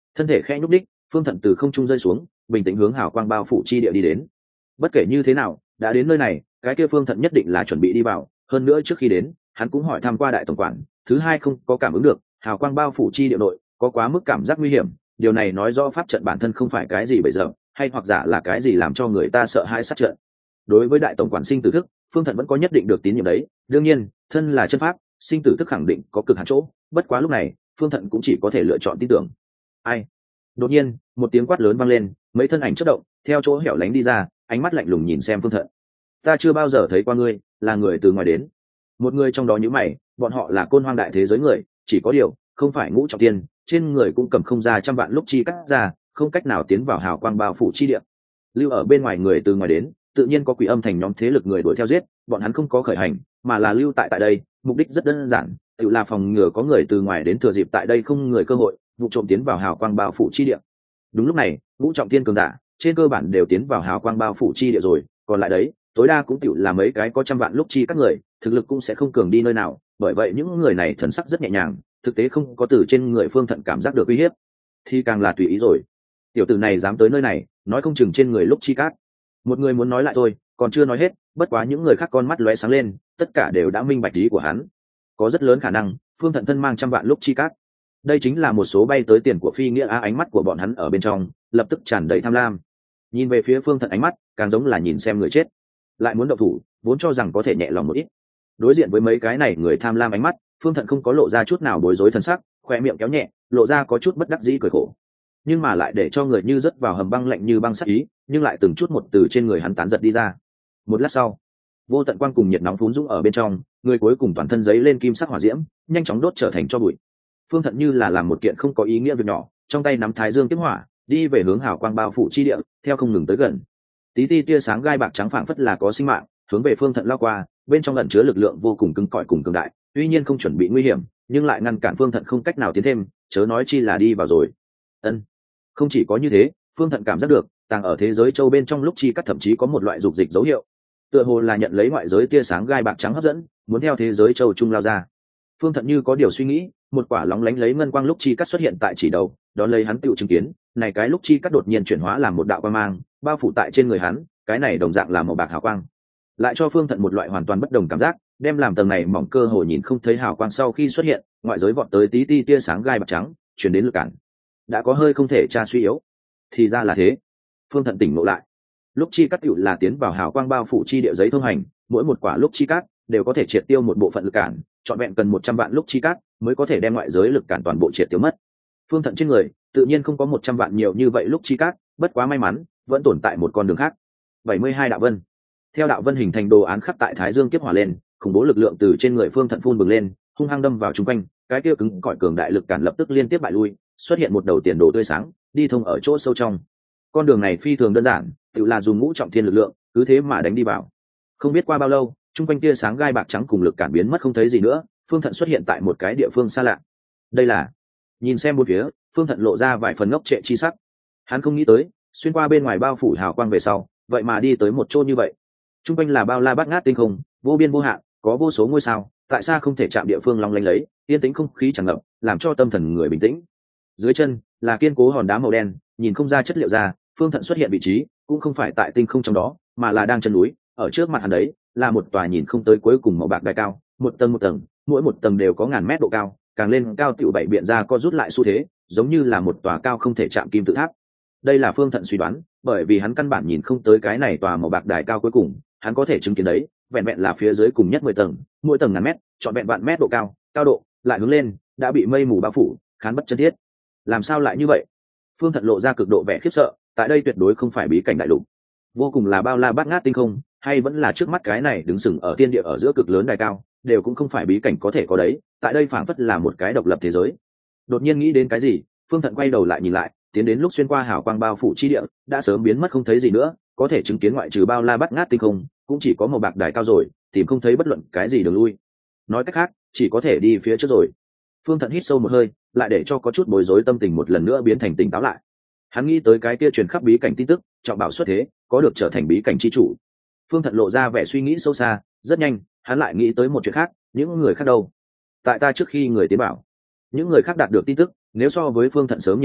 thân thể khẽ nhúc đích, phương thận từ không trung rơi xuống, bình tĩnh hướng hào quang bao phủ chi địa đi đến. Bất kể như thế nào, đã đến nơi này, cái kia phương thận nhất định là chuẩn bị đi vào, hơn nữa trước khi đến hắn cũng hỏi thăm qua đại tổng quản, thứ hai không có cảm ứng được hào quang bao phủ chi địa nội có quá mức cảm giác nguy hiểm, điều này nói rõ pháp trận bản thân không phải cái gì bây giờ, hay hoặc giả là cái gì làm cho người ta sợ hãi sát trận. Đối với đại tổng quản sinh tử thức, phương thận vẫn có nhất định được tín nhiệm đấy, đương nhiên thân là chân pháp, sinh tử thức khẳng định có cực hạn chỗ, bất quá lúc này phương thận cũng chỉ có thể lựa chọn tin tưởng. Ai? Đột nhiên một tiếng quát lớn vang lên, mấy thân ảnh chớp động theo chỗ hẻo lánh đi ra, ánh mắt lạnh lùng nhìn xem phương thận. Ta chưa bao giờ thấy qua ngươi, là người từ ngoài đến. Một người trong đó nhíu mày, bọn họ là côn hoang đại thế giới người, chỉ có điều không phải ngũ trọng tiên, trên người cũng cầm không ra trăm vạn lúc chi cắt ra, không cách nào tiến vào hào quang bao phủ chi địa. Lưu ở bên ngoài người từ ngoài đến, tự nhiên có quỷ âm thành nhóm thế lực người đuổi theo giết, bọn hắn không có khởi hành, mà là lưu tại tại đây, mục đích rất đơn giản, tự là phòng ngừa có người từ ngoài đến thừa dịp tại đây không người cơ hội, vụ trộm tiến vào hào quang bao phủ chi địa. Đúng lúc này, ngũ trọng tiên cường giả trên cơ bản đều tiến vào hào quang bao phủ chi địa rồi, còn lại đấy tối đa cũng tiểu là mấy cái có trăm vạn lúc chi các người, thực lực cũng sẽ không cường đi nơi nào, bởi vậy những người này thần sắc rất nhẹ nhàng, thực tế không có từ trên người phương thận cảm giác được uy hiếp, thì càng là tùy ý rồi. Tiểu tử này dám tới nơi này, nói không chừng trên người lúc chi cát. Một người muốn nói lại thôi, còn chưa nói hết, bất quá những người khác con mắt lóe sáng lên, tất cả đều đã minh bạch ý của hắn. Có rất lớn khả năng phương thận thân mang trăm vạn lúc chi cát, đây chính là một số bay tới tiền của phi nghĩa á. Ánh mắt của bọn hắn ở bên trong lập tức tràn đầy tham lam, nhìn về phía phương thận ánh mắt càng giống là nhìn xem người chết, lại muốn động thủ, vốn cho rằng có thể nhẹ lòng một ít. Đối diện với mấy cái này người tham lam ánh mắt, phương thận không có lộ ra chút nào bối rối thân sắc, khoe miệng kéo nhẹ, lộ ra có chút bất đắc dĩ cười khổ, nhưng mà lại để cho người như rớt vào hầm băng lạnh như băng sắc ý, nhưng lại từng chút một từ trên người hắn tán giật đi ra. Một lát sau, vô tận quang cùng nhiệt nóng phún dũng ở bên trong, người cuối cùng toàn thân giấy lên kim sắc hỏa diễm, nhanh chóng đốt trở thành tro bụi. Phương thận như là làm một kiện không có ý nghĩa việc nhỏ, trong tay nắm thái dương tiếp hỏa, đi về hướng hào quang bao phủ chi địa, theo không ngừng tới gần. Tí ti tia sáng gai bạc trắng phảng phất là có sinh mạng, hướng về phương thận lao qua, bên trong ẩn chứa lực lượng vô cùng cứng cỏi cùng cường đại, tuy nhiên không chuẩn bị nguy hiểm, nhưng lại ngăn cản phương thận không cách nào tiến thêm, chớ nói chi là đi vào rồi. Ân, không chỉ có như thế, phương thận cảm giác được tàng ở thế giới châu bên trong lúc chi cắt thậm chí có một loại dục dịch dấu hiệu, tựa hồ là nhận lấy ngoại giới tia sáng gai bạc trắng hấp dẫn, muốn theo thế giới châu trung lao ra. Phương thận như có điều suy nghĩ, một quả lóng lánh lấy ngân quang lúc chi cắt xuất hiện tại chỉ đầu, đón lấy hắn tựu chứng kiến, này cái lúc chi cắt đột nhiên chuyển hóa làm một đạo quang mang, bao phủ tại trên người hắn, cái này đồng dạng là màu bạc hào quang, lại cho phương thận một loại hoàn toàn bất đồng cảm giác, đem làm tầng này mỏng cơ hồ nhìn không thấy hào quang sau khi xuất hiện, ngoại giới vọt tới tí ti tia sáng gai bạc trắng, chuyển đến lực cản, đã có hơi không thể tra suy yếu. Thì ra là thế, phương thận tỉnh ngộ lại, lúc chi cắt tựu là tiến vào hào quang bao phủ chi địa giấy thông hành, mỗi một quả lúc chi cắt đều có thể triệt tiêu một bộ phận lực cản, trọn vẹn cần một trăm vạn lúc chi cắt mới có thể đem ngoại giới lực cản toàn bộ triệt tiêu mất. Phương thận trên người tự nhiên không có một trăm vạn nhiều như vậy lúc chi cắt, bất quá may mắn vẫn tồn tại một con đường khác. bảy mươi hai đạo vân, theo đạo vân hình thành đồ án khắc tại thái dương kiếp hỏa lên, khủng bố lực lượng từ trên người phương thận phun bừng lên, hung hăng đâm vào chung quanh, cái kia cứng cỏi cường đại lực cản lập tức liên tiếp bại lui, xuất hiện một đầu tiền đồ tươi sáng, đi thông ở chỗ sâu trong. Con đường này phi thường đơn giản, tự là dùng ngũ trọng thiên lực lượng, cứ thế mà đánh đi vào. Không biết qua bao lâu, chung quanh tia sáng gai bạc trắng cùng lực cản biến mất không thấy gì nữa, phương thận xuất hiện tại một cái địa phương xa lạ. Đây là, nhìn xem bốn phía, phương thận lộ ra vài phần ngốc trệ chi sắc. Hắn không nghĩ tới, xuyên qua bên ngoài bao phủ hào quang về sau, vậy mà đi tới một chỗ như vậy. Chung quanh là bao la bát ngát tinh không, vô biên vô hạn, có vô số ngôi sao, tại sao không thể chạm địa phương long lanh lấy, yên tĩnh không khí tràn ngập, làm cho tâm thần người bình tĩnh. Dưới chân là kiên cố hòn đá màu đen, nhìn không ra chất liệu ra, phương thận xuất hiện vị trí cũng không phải tại tinh không trong đó, mà là đang chân núi, ở trước mặt hắn đấy là một tòa nhìn không tới cuối cùng màu bạc đài cao, một tầng một tầng, mỗi một tầng đều có ngàn mét độ cao, càng lên cao tiểu bảy biện ra co rút lại xu thế, giống như là một tòa cao không thể chạm kim tự tháp. Đây là phương thận suy đoán, bởi vì hắn căn bản nhìn không tới cái này tòa màu bạc đài cao cuối cùng, hắn có thể chứng kiến đấy, vẹn vẹn là phía dưới cùng nhất mười tầng, mỗi tầng ngàn mét, trọn vẹn vạn mét độ cao, cao độ lại hướng lên, đã bị mây mù bao phủ, khán bất chân thiết. Làm sao lại như vậy? Phương thận lộ ra cực độ vẻ khiếp sợ, tại đây tuyệt đối không phải bí cảnh đại lục, vô cùng là bao la bát ngát tinh không, hay vẫn là trước mắt cái này đứng sừng ở thiên địa ở giữa cực lớn đài cao, đều cũng không phải bí cảnh có thể có đấy, tại đây phảng phất là một cái độc lập thế giới. Đột nhiên nghĩ đến cái gì, phương thận quay đầu lại nhìn lại, tiến đến lúc xuyên qua hào quang bao phủ chi địa, đã sớm biến mất không thấy gì nữa, có thể chứng kiến ngoại trừ bao la bát ngát tinh không, cũng chỉ có màu bạc đài cao rồi, tìm không thấy bất luận cái gì đường lui. Nói cách khác, chỉ có thể đi phía trước rồi. Phương thận hít sâu một hơi, lại để cho có chút bối rối tâm tình một lần nữa biến thành tỉnh táo lại. Hắn nghĩ tới cái kia truyền khắp bí cảnh tin tức, trọng bảo xuất thế, có được trở thành bí cảnh chi chủ. Phương thận lộ ra vẻ suy nghĩ sâu xa, rất nhanh hắn lại nghĩ tới một chuyện khác, những người khác đâu? Tại ta trước khi người tiến bảo, những người khác đạt được tin tức nếu so với phương thận sớm nhiều lắm,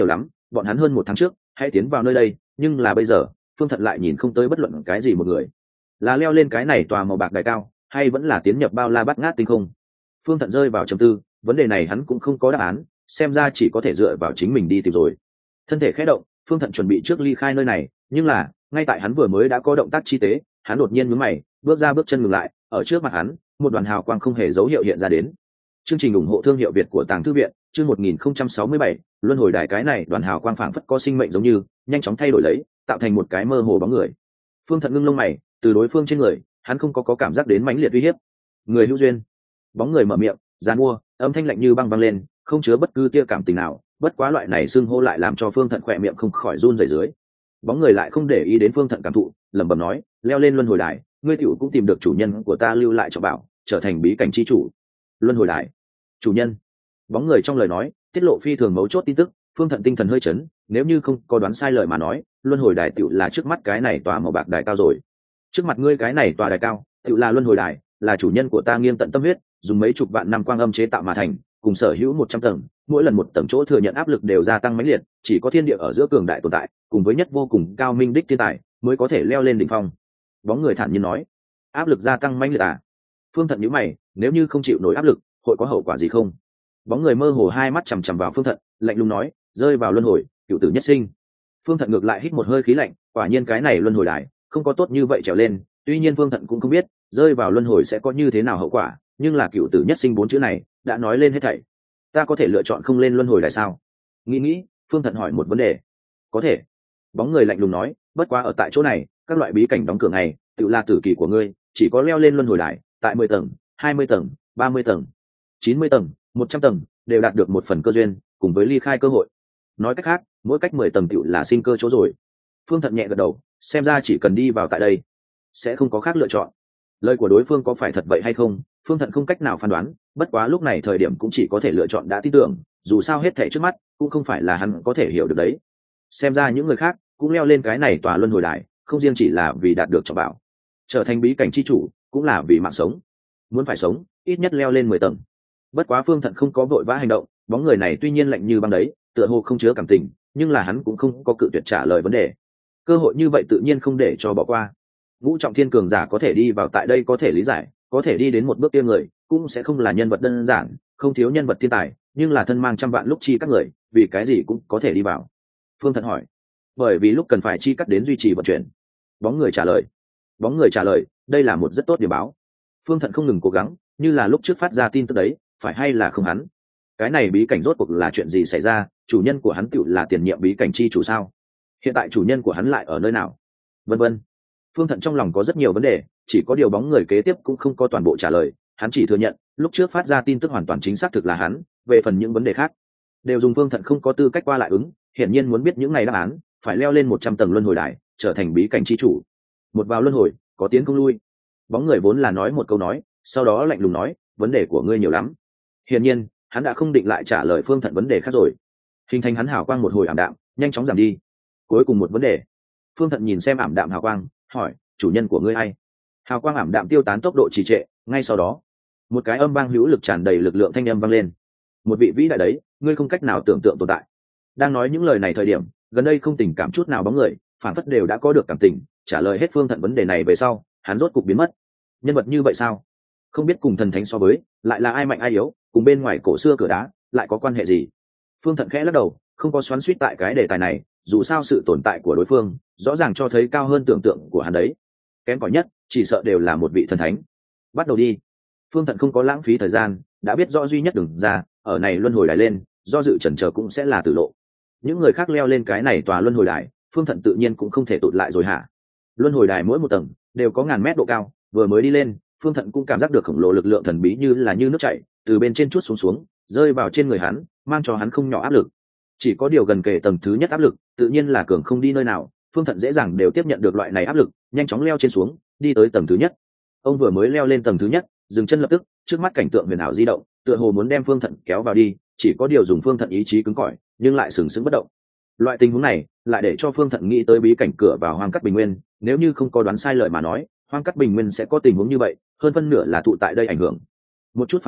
bọn hắn hơn một tháng trước hãy tiến vào nơi đây, nhưng là bây giờ Phương Thận lại nhìn không tới bất luận cái gì một người. Là leo lên cái này tòa màu bạc đài cao, hay vẫn là tiến nhập bao la bát ngát tinh không? Phương Thận rơi vào trầm tư, vấn đề này hắn cũng không có đáp án, xem ra chỉ có thể dựa vào chính mình đi tìm rồi. Thân thể khẽ động, Phương Thận chuẩn bị trước ly khai nơi này, nhưng là ngay tại hắn vừa mới đã có động tác chi tế, hắn đột nhiên nhướng mày, bước ra bước chân ngừng lại, ở trước mặt hắn một đoàn hào quang không hề dấu hiệu hiện ra đến. Chương trình ủng hộ thương hiệu Việt của Tàng Thư viện, chương một nghìn không trăm sáu mươi bảy, luân hồi đài. Cái này đoàn hào quang phảng phất có sinh mệnh giống như nhanh chóng thay đổi lấy, tạo thành một cái mơ hồ bóng người. Phương Thận ngưng lông mày, từ đối phương trên người hắn không có, có cảm giác đến mãnh liệt uy hiếp. Người hữu duyên. Bóng người mở miệng, giàn mua, âm thanh lạnh như băng băng lên, không chứa bất cứ tia cảm tình nào, bất quá loại này xưng hô lại làm cho Phương Thận khỏe miệng không khỏi run rẩy dưới. Bóng người lại không để ý đến Phương Thận cảm thụ, lẩm bẩm nói, leo lên luân hồi đài, ngươi tiểu cũng tìm được chủ nhân của ta lưu lại cho bảo, trở thành bí cảnh chi chủ. Luân hồi đài, chủ nhân. Bóng người trong lời nói tiết lộ phi thường mấu chốt tin tức. Phương Thận tinh thần hơi chấn, nếu như không có đoán sai lời mà nói, luân hồi đài tiểu là trước mắt cái này tòa màu bạc đài cao rồi. Trước mặt ngươi cái này tòa đài cao tiểu là luân hồi đài, là chủ nhân của ta nghiêng tận tâm huyết, dùng mấy chục vạn năm quang âm chế tạo mà thành, cùng sở hữu một trăm tầng, mỗi lần một tầng chỗ thừa nhận áp lực đều gia tăng mãnh liệt, chỉ có thiên địa ở giữa cường đại tồn tại, cùng với nhất vô cùng cao minh đích thiên tài mới có thể leo lên đỉnh phong. Bóng người thản nhiên nói, áp lực gia tăng mãnh liệt à? Phương Thận nhíu mày, nếu như không chịu nổi áp lực, hội có hậu quả gì không? Bóng người mơ hồ hai mắt chằm chằm vào Phương Thận, lạnh lùng nói, rơi vào luân hồi, cựu tử nhất sinh. Phương Thận ngược lại hít một hơi khí lạnh, quả nhiên cái này luân hồi đài không có tốt như vậy trèo lên. Tuy nhiên Phương Thận cũng không biết rơi vào luân hồi sẽ có như thế nào hậu quả, nhưng là cựu tử nhất sinh bốn chữ này đã nói lên hết thảy. Ta có thể lựa chọn không lên luân hồi đài sao? Nghĩ nghĩ, Phương Thận hỏi một vấn đề. Có thể. Bóng người lạnh lùng nói, bất quá ở tại chỗ này các loại bí cảnh đóng cửa này tự là tử kỳ của ngươi, chỉ có leo lên luân hồi đài tại mười tầng, hai mươi tầng, ba mươi tầng, chín mươi tầng, một trăm tầng đều đạt được một phần cơ duyên cùng với ly khai cơ hội. Nói cách khác, mỗi cách mười tầng tự là sinh cơ chỗ rồi. Phương Thận nhẹ gật đầu, xem ra chỉ cần đi vào tại đây sẽ không có khác lựa chọn. Lời của đối phương có phải thật vậy hay không, Phương Thận không cách nào phán đoán, bất quá lúc này thời điểm cũng chỉ có thể lựa chọn đã tin tưởng, dù sao hết thảy trước mắt cũng không phải là hắn có thể hiểu được đấy. Xem ra những người khác cũng leo lên cái này tòa luân hồi đài, không riêng chỉ là vì đạt được trọng bảo, trở thành bí cảnh chi chủ, cũng là vì mạng sống. Muốn phải sống, ít nhất leo lên mười tầng. Bất quá Phương Thận không có vội vã hành động, bóng người này tuy nhiên lạnh như băng đấy, tựa hồ không chứa cảm tình, nhưng là hắn cũng không có cự tuyệt trả lời vấn đề. Cơ hội như vậy tự nhiên không để cho bỏ qua. Ngũ trọng thiên cường giả có thể đi vào tại đây có thể lý giải, có thể đi đến một bước kia người cũng sẽ không là nhân vật đơn giản, không thiếu nhân vật thiên tài, nhưng là thân mang trăm vạn lúc chi các người, vì cái gì cũng có thể đi vào. Phương Thận hỏi. Bởi vì lúc cần phải chi cắt đến duy trì vận chuyển. Bóng người trả lời. Bóng người trả lời, đây là một rất tốt điểm báo. Phương Thận không ngừng cố gắng, như là lúc trước phát ra tin tức đấy, phải hay là không hắn? Cái này bí cảnh rốt cuộc là chuyện gì xảy ra, chủ nhân của hắn tựu là tiền nhiệm bí cảnh chi chủ sao? Hiện tại chủ nhân của hắn lại ở nơi nào? Vân vân. Phương Thận trong lòng có rất nhiều vấn đề, chỉ có điều bóng người kế tiếp cũng không có toàn bộ trả lời, hắn chỉ thừa nhận lúc trước phát ra tin tức hoàn toàn chính xác thực là hắn, về phần những vấn đề khác đều dùng Phương Thận không có tư cách qua lại ứng, hiển nhiên muốn biết những này đáp án, phải leo lên một trăm tầng luân hồi đài, trở thành bí cảnh chi chủ. Một vào luân hồi, có tiến không lui. Bóng người vốn là nói một câu nói, sau đó lạnh lùng nói, vấn đề của ngươi nhiều lắm. Hiển nhiên, hắn đã không định lại trả lời Phương Thận vấn đề khác rồi. Hình thành hắn hào quang một hồi ảm đạm, nhanh chóng giảm đi. Cuối cùng một vấn đề. Phương Thận nhìn xem ảm đạm hào quang, hỏi, chủ nhân của ngươi ai? Hào quang ảm đạm tiêu tán tốc độ trì trệ, ngay sau đó, một cái âm vang hữu lực tràn đầy lực lượng thanh âm vang lên. Một vị vĩ đại đấy, ngươi không cách nào tưởng tượng tồn tại. Đang nói những lời này thời điểm, gần đây không tình cảm chút nào bóng người, phản phất đều đã có được cảm tình, trả lời hết Phương Thận vấn đề này về sau, hắn rốt cục biến mất. Nhân vật như vậy sao? Không biết cùng thần thánh so với, lại là ai mạnh ai yếu, cùng bên ngoài cổ xưa cửa đá, lại có quan hệ gì? Phương Thận khẽ lắc đầu, không có xoắn xuýt tại cái đề tài này, dù sao sự tồn tại của đối phương rõ ràng cho thấy cao hơn tưởng tượng của hắn đấy. Kém cỏi nhất, chỉ sợ đều là một vị thần thánh. Bắt đầu đi. Phương Thận không có lãng phí thời gian, đã biết rõ duy nhất đường ra, ở này luân hồi đài lên, do dự chần chờ cũng sẽ là tử lộ. Những người khác leo lên cái này tòa luân hồi đài, Phương Thận tự nhiên cũng không thể tụt lại rồi hả? Luân hồi đài mỗi một tầng đều có ngàn mét độ cao, vừa mới đi lên, Phương Thận cũng cảm giác được khổng lồ lực lượng thần bí như là như nước chảy, từ bên trên chút xuống xuống, rơi vào trên người hắn, mang cho hắn không nhỏ áp lực. Chỉ có điều gần kề tầng thứ nhất áp lực, tự nhiên là cường không đi nơi nào, Phương Thận dễ dàng đều tiếp nhận được loại này áp lực, nhanh chóng leo trên xuống, đi tới tầng thứ nhất. Ông vừa mới leo lên tầng thứ nhất, dừng chân lập tức, trước mắt cảnh tượng huyền ảo di động, tựa hồ muốn đem Phương Thận kéo vào đi, chỉ có điều dùng Phương Thận ý chí cứng cỏi, nhưng lại sừng sững bất động. Loại tình huống này, lại để cho Phương Thận nghĩ tới bí cảnh cửa vào Hoang Cắt Bình Nguyên, nếu như không có đoán sai lời mà nói, Hoang Cắt Bình Nguyên sẽ có tình huống như vậy, hơn phân nửa là tụ tại đây ảnh hưởng. Một chút phán đoán,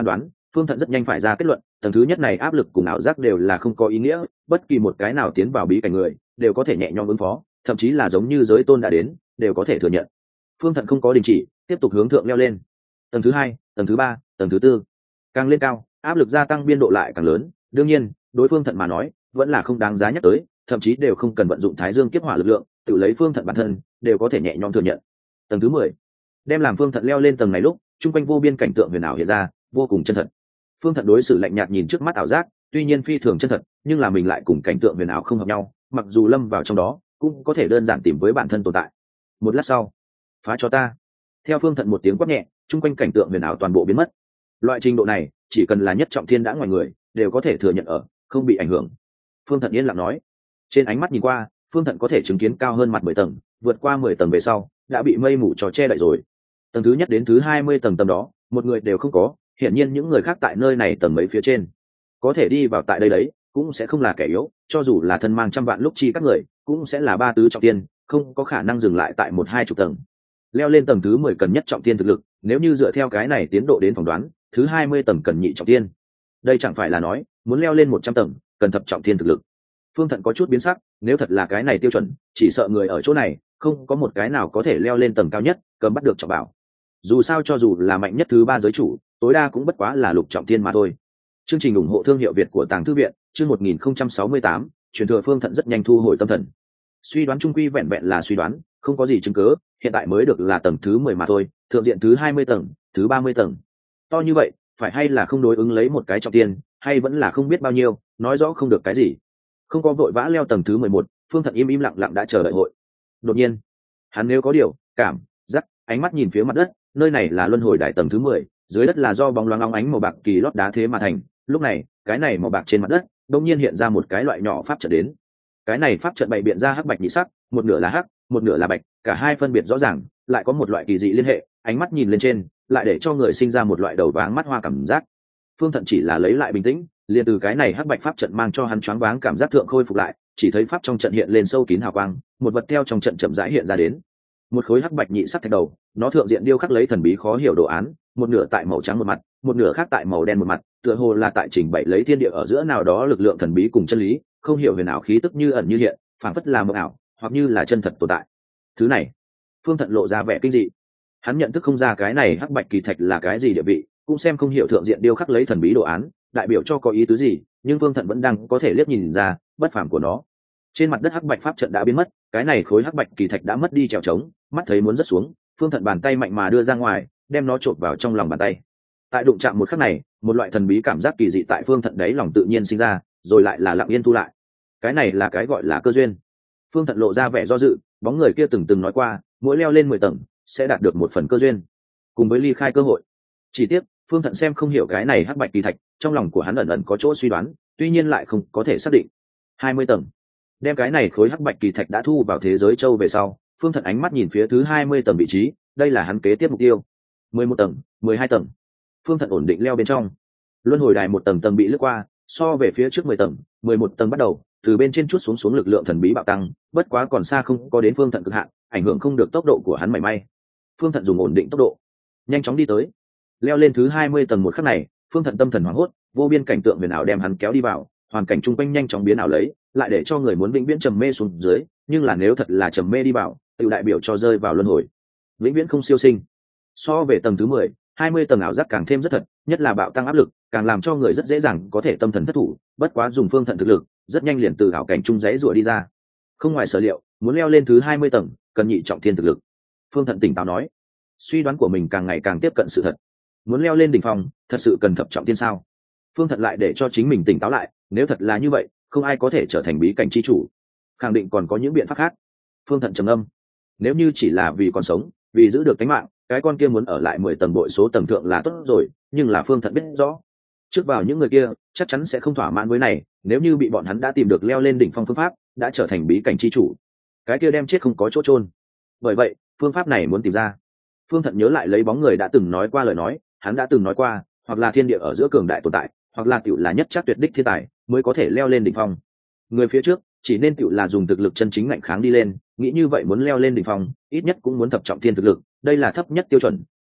Phương Thận rất nhanh phải ra kết luận, tầng thứ nhất này áp lực cùng ảo giác đều là không có ý nghĩa, bất kỳ một cái nào tiến vào bí cảnh người đều có thể nhẹ nhõm ứng phó, thậm chí là giống như giới tôn đã đến đều có thể thừa nhận. Phương Thận không có đình chỉ, tiếp tục hướng thượng leo lên. Tầng thứ hai, tầng thứ ba, tầng thứ tư, càng lên cao, áp lực gia tăng biên độ lại càng lớn. Đương nhiên, đối Phương Thận mà nói, vẫn là không đáng giá nhắc tới, thậm chí đều không cần vận dụng Thái Dương kiếp hỏa lực lượng, tự lấy Phương Thận bản thân đều có thể nhẹ nhõm thừa nhận. Tầng thứ mười, đem làm Phương Thận leo lên tầng này lúc, trung quanh vô biên cảnh tượng huyền ảo hiện ra, vô cùng chân thật. Phương Thận đối xử lạnh nhạt nhìn trước mắt ảo giác, tuy nhiên phi thường chân thật, nhưng là mình lại cùng cảnh tượng huyền ảo không hợp nhau, mặc dù lâm vào trong đó, cũng có thể đơn giản tìm với bản thân tồn tại. Một lát sau, phá cho ta. Theo Phương Thận một tiếng quát nhẹ, trung quanh cảnh tượng huyền ảo toàn bộ biến mất. Loại trình độ này, chỉ cần là nhất trọng thiên đã ngoài người, đều có thể thừa nhận ở, không bị ảnh hưởng. Phương Thận yên lặng nói. Trên ánh mắt nhìn qua, Phương Thận có thể chứng kiến cao hơn mặt mười tầng, vượt qua mười tầng về sau, đã bị mây mù cho che đậy rồi. Tầng thứ nhất đến thứ hai mươi tầng tầm đó, một người đều không có, hiển nhiên những người khác tại nơi này tầng mấy phía trên, có thể đi vào tại đây đấy, cũng sẽ không là kẻ yếu, cho dù là thân mang trăm vạn lúc chi các người, cũng sẽ là ba tứ trọng tiên, không có khả năng dừng lại tại một hai chục tầng. Leo lên tầng thứ mười cần nhất trọng tiên thực lực, nếu như dựa theo cái này tiến độ đến phỏng đoán, thứ hai mươi tầng cần nhị trọng tiên. Đây chẳng phải là nói, muốn leo lên một trăm tầng, cần thập trọng tiên thực lực. Phương Thận có chút biến sắc, nếu thật là cái này tiêu chuẩn, chỉ sợ người ở chỗ này không có một cái nào có thể leo lên tầng cao nhất, cầm bắt được trọng bảo. Dù sao cho dù là mạnh nhất thứ ba giới chủ, tối đa cũng bất quá là lục trọng tiên mà thôi. Chương trình ủng hộ thương hiệu Việt của Tàng Thư viện, chương một nghìn không trăm sáu mươi tám, truyền thừa. Phương Thận rất nhanh thu hồi tâm thần. Suy đoán trung quy vẹn vẹn là suy đoán, không có gì chứng cứ, hiện tại mới được là tầng thứ mười mà thôi, thượng diện thứ hai mươi tầng, thứ ba mươi tầng. To như vậy, phải hay là không đối ứng lấy một cái trọng tiên, hay vẫn là không biết bao nhiêu, nói rõ không được cái gì. Không có vội vã leo tầng thứ mười một, Phương Thận im im lặng lặng đã chờ đợi hội. Đột nhiên, hắn nếu có điều cảm giác, ánh mắt nhìn phía mặt đất, nơi này là luân hồi đài tầng thứ mười, dưới đất là do bóng loáng óng ánh màu bạc kỳ lót đá thế mà thành. Lúc này, cái này màu bạc trên mặt đất, đột nhiên hiện ra một cái loại nhỏ pháp trận đến. Cái này pháp trận bày biện ra hắc bạch nhị sắc, một nửa là hắc, một nửa là bạch, cả hai phân biệt rõ ràng, lại có một loại kỳ dị liên hệ, ánh mắt nhìn lên trên, lại để cho người sinh ra một loại đầu váng mắt hoa cảm giác. Phương Thận chỉ là lấy lại bình tĩnh, liền từ cái này hắc bạch pháp trận mang cho hắn choáng váng cảm giác thượng khôi phục lại, chỉ thấy pháp trong trận hiện lên sâu kín hào quang, một vật theo trong trận chậm rãi hiện ra đến. Một khối hắc bạch nhị sắc thạch đầu, nó thượng diện điêu khắc lấy thần bí khó hiểu đồ án, một nửa tại màu trắng một mặt, một nửa khác tại màu đen một mặt, tựa hồ là tại trình bày lấy thiên địa ở giữa nào đó lực lượng thần bí cùng chân lý, không hiểu huyền ảo khí tức như ẩn như hiện, phảng phất là mộng ảo, hoặc như là chân thật tồn tại. Thứ này, Phương Thận lộ ra vẻ kinh dị. Hắn nhận thức không ra cái này hắc bạch kỳ thạch là cái gì địa vị, cũng xem không hiểu thượng diện điêu khắc lấy thần bí đồ án, đại biểu cho có ý tứ gì, nhưng Phương Thận vẫn đang có thể liếc nhìn ra bất phàm của nó. Trên mặt đất hắc bạch pháp trận đã biến mất, cái này khối hắc bạch kỳ thạch đã mất đi trèo trống, mắt thấy muốn rớt xuống, Phương Thận bàn tay mạnh mà đưa ra ngoài, đem nó chộp vào trong lòng bàn tay. Tại đụng chạm một khắc này, một loại thần bí cảm giác kỳ dị tại Phương Thận đấy lòng tự nhiên sinh ra, rồi lại là lặng yên thu lại. Cái này là cái gọi là cơ duyên. Phương Thận lộ ra vẻ do dự, bóng người kia từng từng nói qua, mỗi leo lên mười tầng sẽ đạt được một phần cơ duyên, cùng với ly khai cơ hội. Chỉ tiếc, Phương Thận xem không hiểu cái này hắc bạch kỳ thạch, trong lòng của hắn ẩn ẩn có chỗ suy đoán, tuy nhiên lại không có thể xác định. hai mươi tầng. Đem cái này khối hắc bạch kỳ thạch đã thu vào thế giới châu về sau, Phương Thận ánh mắt nhìn phía thứ hai mươi tầng vị trí, đây là hắn kế tiếp mục tiêu. mười một tầng, mười hai tầng. Phương Thận ổn định leo bên trong. Luân hồi đài một tầng tầng bị lướt qua, so về phía trước mười tầng, mười một tầng bắt đầu, từ bên trên chút xuống xuống lực lượng thần bí bạo tăng, bất quá còn xa không có đến Phương Thận cực hạn, ảnh hưởng không được tốc độ của hắn mảy may. Phương Thận dùng ổn định tốc độ, nhanh chóng đi tới. Leo lên thứ hai mươi tầng một khắc này, Phương Thận tâm thần hoảng hốt, vô biên cảnh tượng huyền ảo đem hắn kéo đi vào, hoàn cảnh chung quanh nhanh chóng biến ảo lấy, lại để cho người muốn vĩnh viễn trầm mê xuống dưới, nhưng là nếu thật là trầm mê đi vào, tự đại biểu cho rơi vào luân hồi, vĩnh viễn không siêu sinh. So về tầng thứ mười, hai mươi tầng ảo giác càng thêm rất thật, nhất là bạo tăng áp lực, càng làm cho người rất dễ dàng có thể tâm thần thất thủ, bất quá dùng Phương Thận thực lực, rất nhanh liền từ ảo cảnh trung giấy rủa đi ra. Không ngoài sở liệu, muốn leo lên thứ hai mươi tầng, cần nhị trọng thiên thực lực. Phương Thận tỉnh táo nói, suy đoán của mình càng ngày càng tiếp cận sự thật. Muốn leo lên đỉnh phong, thật sự cần thập trọng thiên sao? Phương Thận lại để cho chính mình tỉnh táo lại, nếu thật là như vậy, không ai có thể trở thành bí cảnh chi chủ, khẳng định còn có những biện pháp khác. Phương Thận trầm âm, nếu như chỉ là vì còn sống, vì giữ được tính mạng, cái con kia muốn ở lại mười tầng bội số tầng thượng là tốt rồi, nhưng là Phương Thận biết rõ, trước vào những người kia chắc chắn sẽ không thỏa mãn với này, nếu như bị bọn hắn đã tìm được leo lên đỉnh phong phương pháp, đã trở thành bí cảnh chi chủ, cái kia đem chết không có chỗ chôn. Bởi vậy, phương pháp này muốn tìm ra. Phương Thận nhớ lại lấy bóng người đã từng nói qua lời nói, hắn đã từng nói qua, hoặc là thiên địa ở giữa cường đại tồn tại, hoặc là tiểu là nhất chắc tuyệt đích thiên tài, mới có thể leo lên đỉnh phong. Người phía trước chỉ nên tiểu là dùng thực lực chân chính ngạnh kháng đi lên, nghĩ như vậy muốn leo lên đỉnh phong, ít nhất cũng muốn thập trọng thiên thực lực, đây là thấp nhất tiêu chuẩn,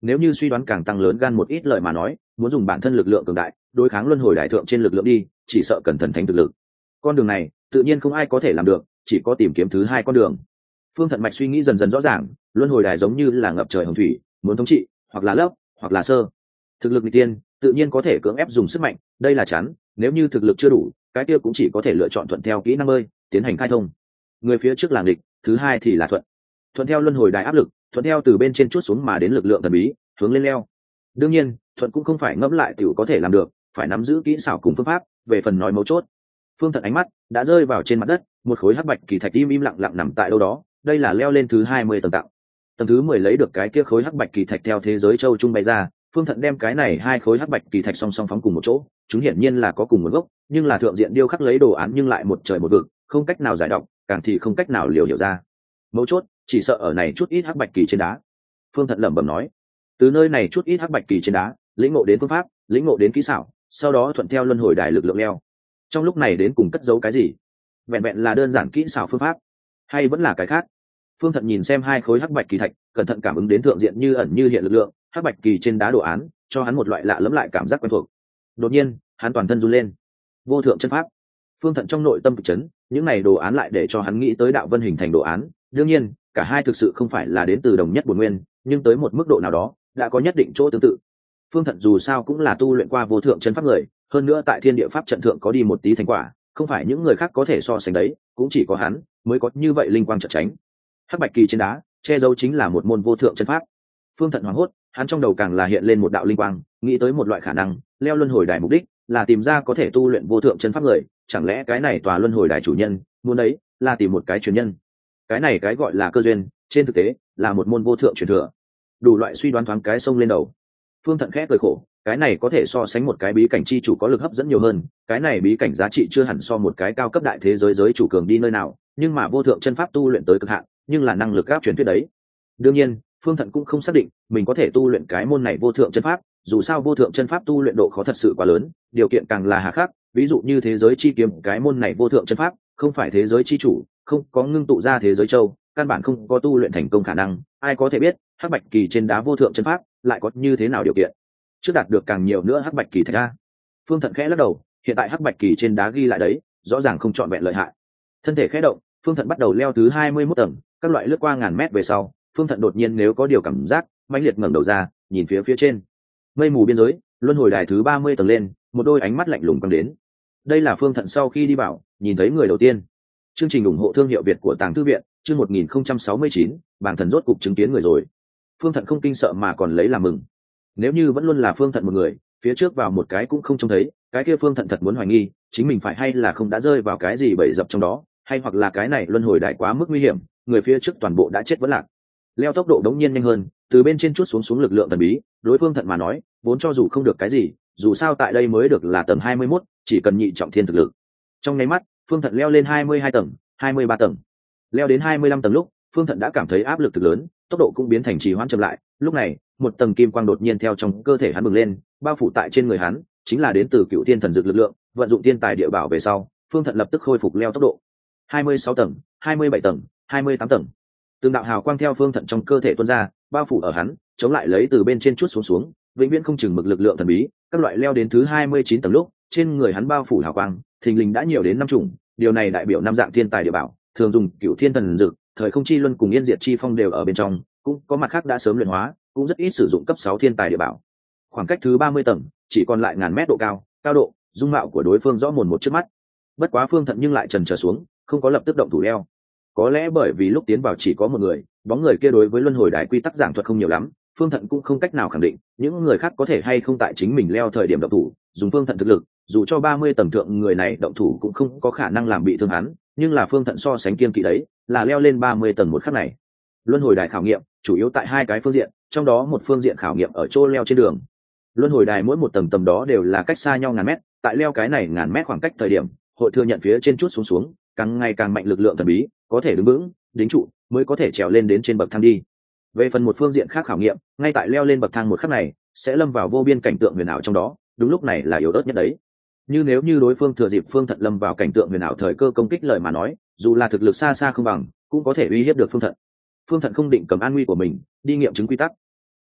nếu như suy đoán càng tăng lớn gan một ít lời mà nói, muốn dùng bản thân lực lượng cường đại đối kháng luân hồi đại thượng trên lực lượng đi, chỉ sợ cần thần thánh thực lực. Con đường này tự nhiên không ai có thể làm được, chỉ có tìm kiếm thứ hai con đường. Phương Thận mạch suy nghĩ dần dần rõ ràng, luân hồi đài giống như là ngập trời hồng thủy, muốn thống trị hoặc là lấp hoặc là sơ. Thực lực nghịch tiên tự nhiên có thể cưỡng ép dùng sức mạnh, đây là chắn, nếu như thực lực chưa đủ, cái kia cũng chỉ có thể lựa chọn thuận theo kỹ năng bơi tiến hành khai thông. Người phía trước là nghịch, thứ hai thì là thuận. Thuận theo luân hồi đài áp lực, thuận theo từ bên trên chuốt xuống mà đến lực lượng thần bí, hướng lên leo. Đương nhiên thuận cũng không phải ngẫm lại tiểu có thể làm được, phải nắm giữ kỹ xảo cùng phương pháp. Về phần nói mấu chốt, Phương Thận ánh mắt đã rơi vào trên mặt đất, một khối hắc bạch kỳ thạch im im lặng lặng nằm tại đâu đó. Đây là leo lên thứ hai mươi tầng tạo. Tầng thứ mười lấy được cái kia khối hắc bạch kỳ thạch theo thế giới châu trung bay ra. Phương Thận đem cái này hai khối hắc bạch kỳ thạch song song phóng cùng một chỗ, chúng hiển nhiên là có cùng nguồn gốc, nhưng là thượng diện điêu khắc lấy đồ án nhưng lại một trời một vực, không cách nào giải đọc, càng thì không cách nào liều hiểu ra. Mấu chốt chỉ sợ ở này chút ít hắc bạch kỳ trên đá. Phương Thận lẩm bẩm nói, từ nơi này chút ít hắc bạch kỳ trên đá, lĩnh ngộ đến phương pháp, lĩnh ngộ đến kỹ xảo, sau đó thuận theo luân hồi đài lực lượng leo. Trong lúc này đến cùng cất giấu cái gì? Vẹn vẹn là đơn giản kỹ xảo phương pháp, hay vẫn là cái khác? Phương Thận nhìn xem hai khối hắc bạch kỳ thạch, cẩn thận cảm ứng đến thượng diện như ẩn như hiện lực lượng, hắc bạch kỳ trên đá đồ án, cho hắn một loại lạ lẫm lại cảm giác quen thuộc. Đột nhiên, hắn toàn thân run lên. Vô thượng chân pháp. Phương Thận trong nội tâm cực chấn, những này đồ án lại để cho hắn nghĩ tới đạo vân hình thành đồ án. Đương nhiên, cả hai thực sự không phải là đến từ đồng nhất bổn nguyên, nhưng tới một mức độ nào đó, đã có nhất định chỗ tương tự. Phương Thận dù sao cũng là tu luyện qua vô thượng chân pháp người, hơn nữa tại thiên địa pháp trận thượng có đi một tí thành quả, không phải những người khác có thể so sánh đấy, cũng chỉ có hắn mới có như vậy linh quang chợt tránh. Hắc bạch kỳ trên đá, che giấu chính là một môn vô thượng chân pháp. Phương Thận hoảng hốt, hắn trong đầu càng là hiện lên một đạo linh quang, nghĩ tới một loại khả năng, leo luân hồi đài mục đích là tìm ra có thể tu luyện vô thượng chân pháp người, chẳng lẽ cái này tòa luân hồi đài chủ nhân muốn ấy là tìm một cái truyền nhân? Cái này cái gọi là cơ duyên, trên thực tế là một môn vô thượng truyền thừa. Đủ loại suy đoán thoáng cái sông lên đầu. Phương Thận khẽ cười khổ, cái này có thể so sánh một cái bí cảnh chi chủ có lực hấp dẫn nhiều hơn, cái này bí cảnh giá trị chưa hẳn so một cái cao cấp đại thế giới giới chủ cường đi nơi nào, nhưng mà vô thượng chân pháp tu luyện tới cực hạn, nhưng là năng lực áp truyền thuyết đấy. Đương nhiên, Phương Thận cũng không xác định mình có thể tu luyện cái môn này vô thượng chân pháp, dù sao vô thượng chân pháp tu luyện độ khó thật sự quá lớn, điều kiện càng là hà khắc, ví dụ như thế giới chi kiếm, cái môn này vô thượng chân pháp không phải thế giới chi chủ, không có ngưng tụ ra thế giới châu, căn bản không có tu luyện thành công khả năng, ai có thể biết hắc bạch kỳ trên đá vô thượng chân pháp lại có như thế nào điều kiện trước đạt được càng nhiều nữa hắc bạch kỳ thạch ra. Phương Thận khẽ lắc đầu, hiện tại hắc bạch kỳ trên đá ghi lại đấy rõ ràng không trọn vẹn lợi hại. Thân thể khẽ động, Phương Thận bắt đầu leo thứ hai mươi mốt tầng, các loại lướt qua ngàn mét về sau, Phương Thận đột nhiên nếu có điều cảm giác mãnh liệt ngẩng đầu ra, nhìn phía phía trên mây mù biên giới, luân hồi đài thứ ba mươi tầng lên, một đôi ánh mắt lạnh lùng quăng đến. Đây là Phương Thận sau khi đi vào nhìn thấy người đầu tiên. Chương trình ủng hộ thương hiệu Việt của Tàng Thư viện, chương một nghìn không trăm sáu mươi chín, bảng thần rốt cục chứng kiến người rồi. Phương Thận không kinh sợ mà còn lấy làm mừng. Nếu như vẫn luôn là Phương Thận một người, phía trước vào một cái cũng không trông thấy, cái kia Phương Thận thật muốn hoài nghi chính mình phải hay là không đã rơi vào cái gì bẫy dập trong đó, hay hoặc là cái này luân hồi đại quá mức nguy hiểm, người phía trước toàn bộ đã chết vẫn lạc. Leo tốc độ đống nhiên nhanh hơn, từ bên trên chút xuống xuống lực lượng thần bí, đối Phương Thận mà nói, vốn cho dù không được cái gì, dù sao tại đây mới được là tầng hai mươi mốt, chỉ cần nhị trọng thiên thực lực. Trong nháy mắt, Phương Thận leo lên hai mươi hai tầng, hai mươi ba tầng. Leo đến hai mươi lăm tầng lúc, Phương Thận đã cảm thấy áp lực thực lớn, tốc độ cũng biến thành trì hoãn chậm lại. Lúc này, một tầng kim quang đột nhiên theo trong cơ thể hắn bừng lên, bao phủ tại trên người hắn, chính là đến từ Cựu Thiên Thần Dược lực lượng, vận dụng thiên tài địa bảo về sau, Phương Thận lập tức khôi phục leo tốc độ. hai mươi sáu tầng, hai mươi bảy tầng, hai mươi tám tầng. Từng đạo hào quang theo Phương Thận trong cơ thể tuôn ra, bao phủ ở hắn, chống lại lấy từ bên trên chút xuống xuống, vĩnh viễn không chừng mực lực lượng thần bí. Các loại leo đến thứ hai mươi chín tầng lúc, trên người hắn bao phủ hào quang, thình lình đã nhiều đến năm chủng, điều này đại biểu năm dạng thiên tài địa bảo, thường dùng Cựu Thiên Thần Dược, Thời Không Chi Luân cùng Yên Diệt Chi Phong đều ở bên trong, cũng có mặt khác đã sớm luyện hóa, cũng rất ít sử dụng cấp sáu thiên tài địa bảo. Khoảng cách thứ ba mươi tầng, chỉ còn lại ngàn mét độ cao, cao độ, dung mạo của đối phương rõ mồn một trước mắt. Bất quá Phương Thận nhưng lại chần chờ xuống, không có lập tức động thủ leo. Có lẽ bởi vì lúc tiến vào chỉ có một người, bóng người kia đối với luân hồi đại quy tắc giảng thuật không nhiều lắm, Phương Thận cũng không cách nào khẳng định những người khác có thể hay không tại chính mình leo thời điểm động thủ, dùng Phương Thận thực lực, dù cho ba mươi tầng thượng người này động thủ cũng không có khả năng làm bị thương hắn, nhưng là Phương Thận so sánh kiên kỵ đấy, là leo lên ba mươi tầng một khắc này. Luân hồi đài khảo nghiệm chủ yếu tại hai cái phương diện, trong đó một phương diện khảo nghiệm ở chỗ leo trên đường. Luân hồi đài mỗi một tầng tầm đó đều là cách xa nhau ngàn mét, tại leo cái này ngàn mét khoảng cách thời điểm, hội thừa nhận phía trên chút xuống xuống, càng ngày càng mạnh lực lượng thần bí, có thể đứng vững, đính trụ, mới có thể trèo lên đến trên bậc thang đi. Về phần một phương diện khác khảo nghiệm, ngay tại leo lên bậc thang một khắc này, sẽ lâm vào vô biên cảnh tượng huyền ảo trong đó, đúng lúc này là yếu ớt nhất đấy. Như nếu như đối phương thừa dịp Phương Thận lâm vào cảnh tượng huyền ảo thời cơ công kích lời mà nói, dù là thực lực xa xa không bằng, cũng có thể uy hiếp được Phương Thận. Phương Thận không định cầm an nguy của mình đi nghiệm chứng quy tắc.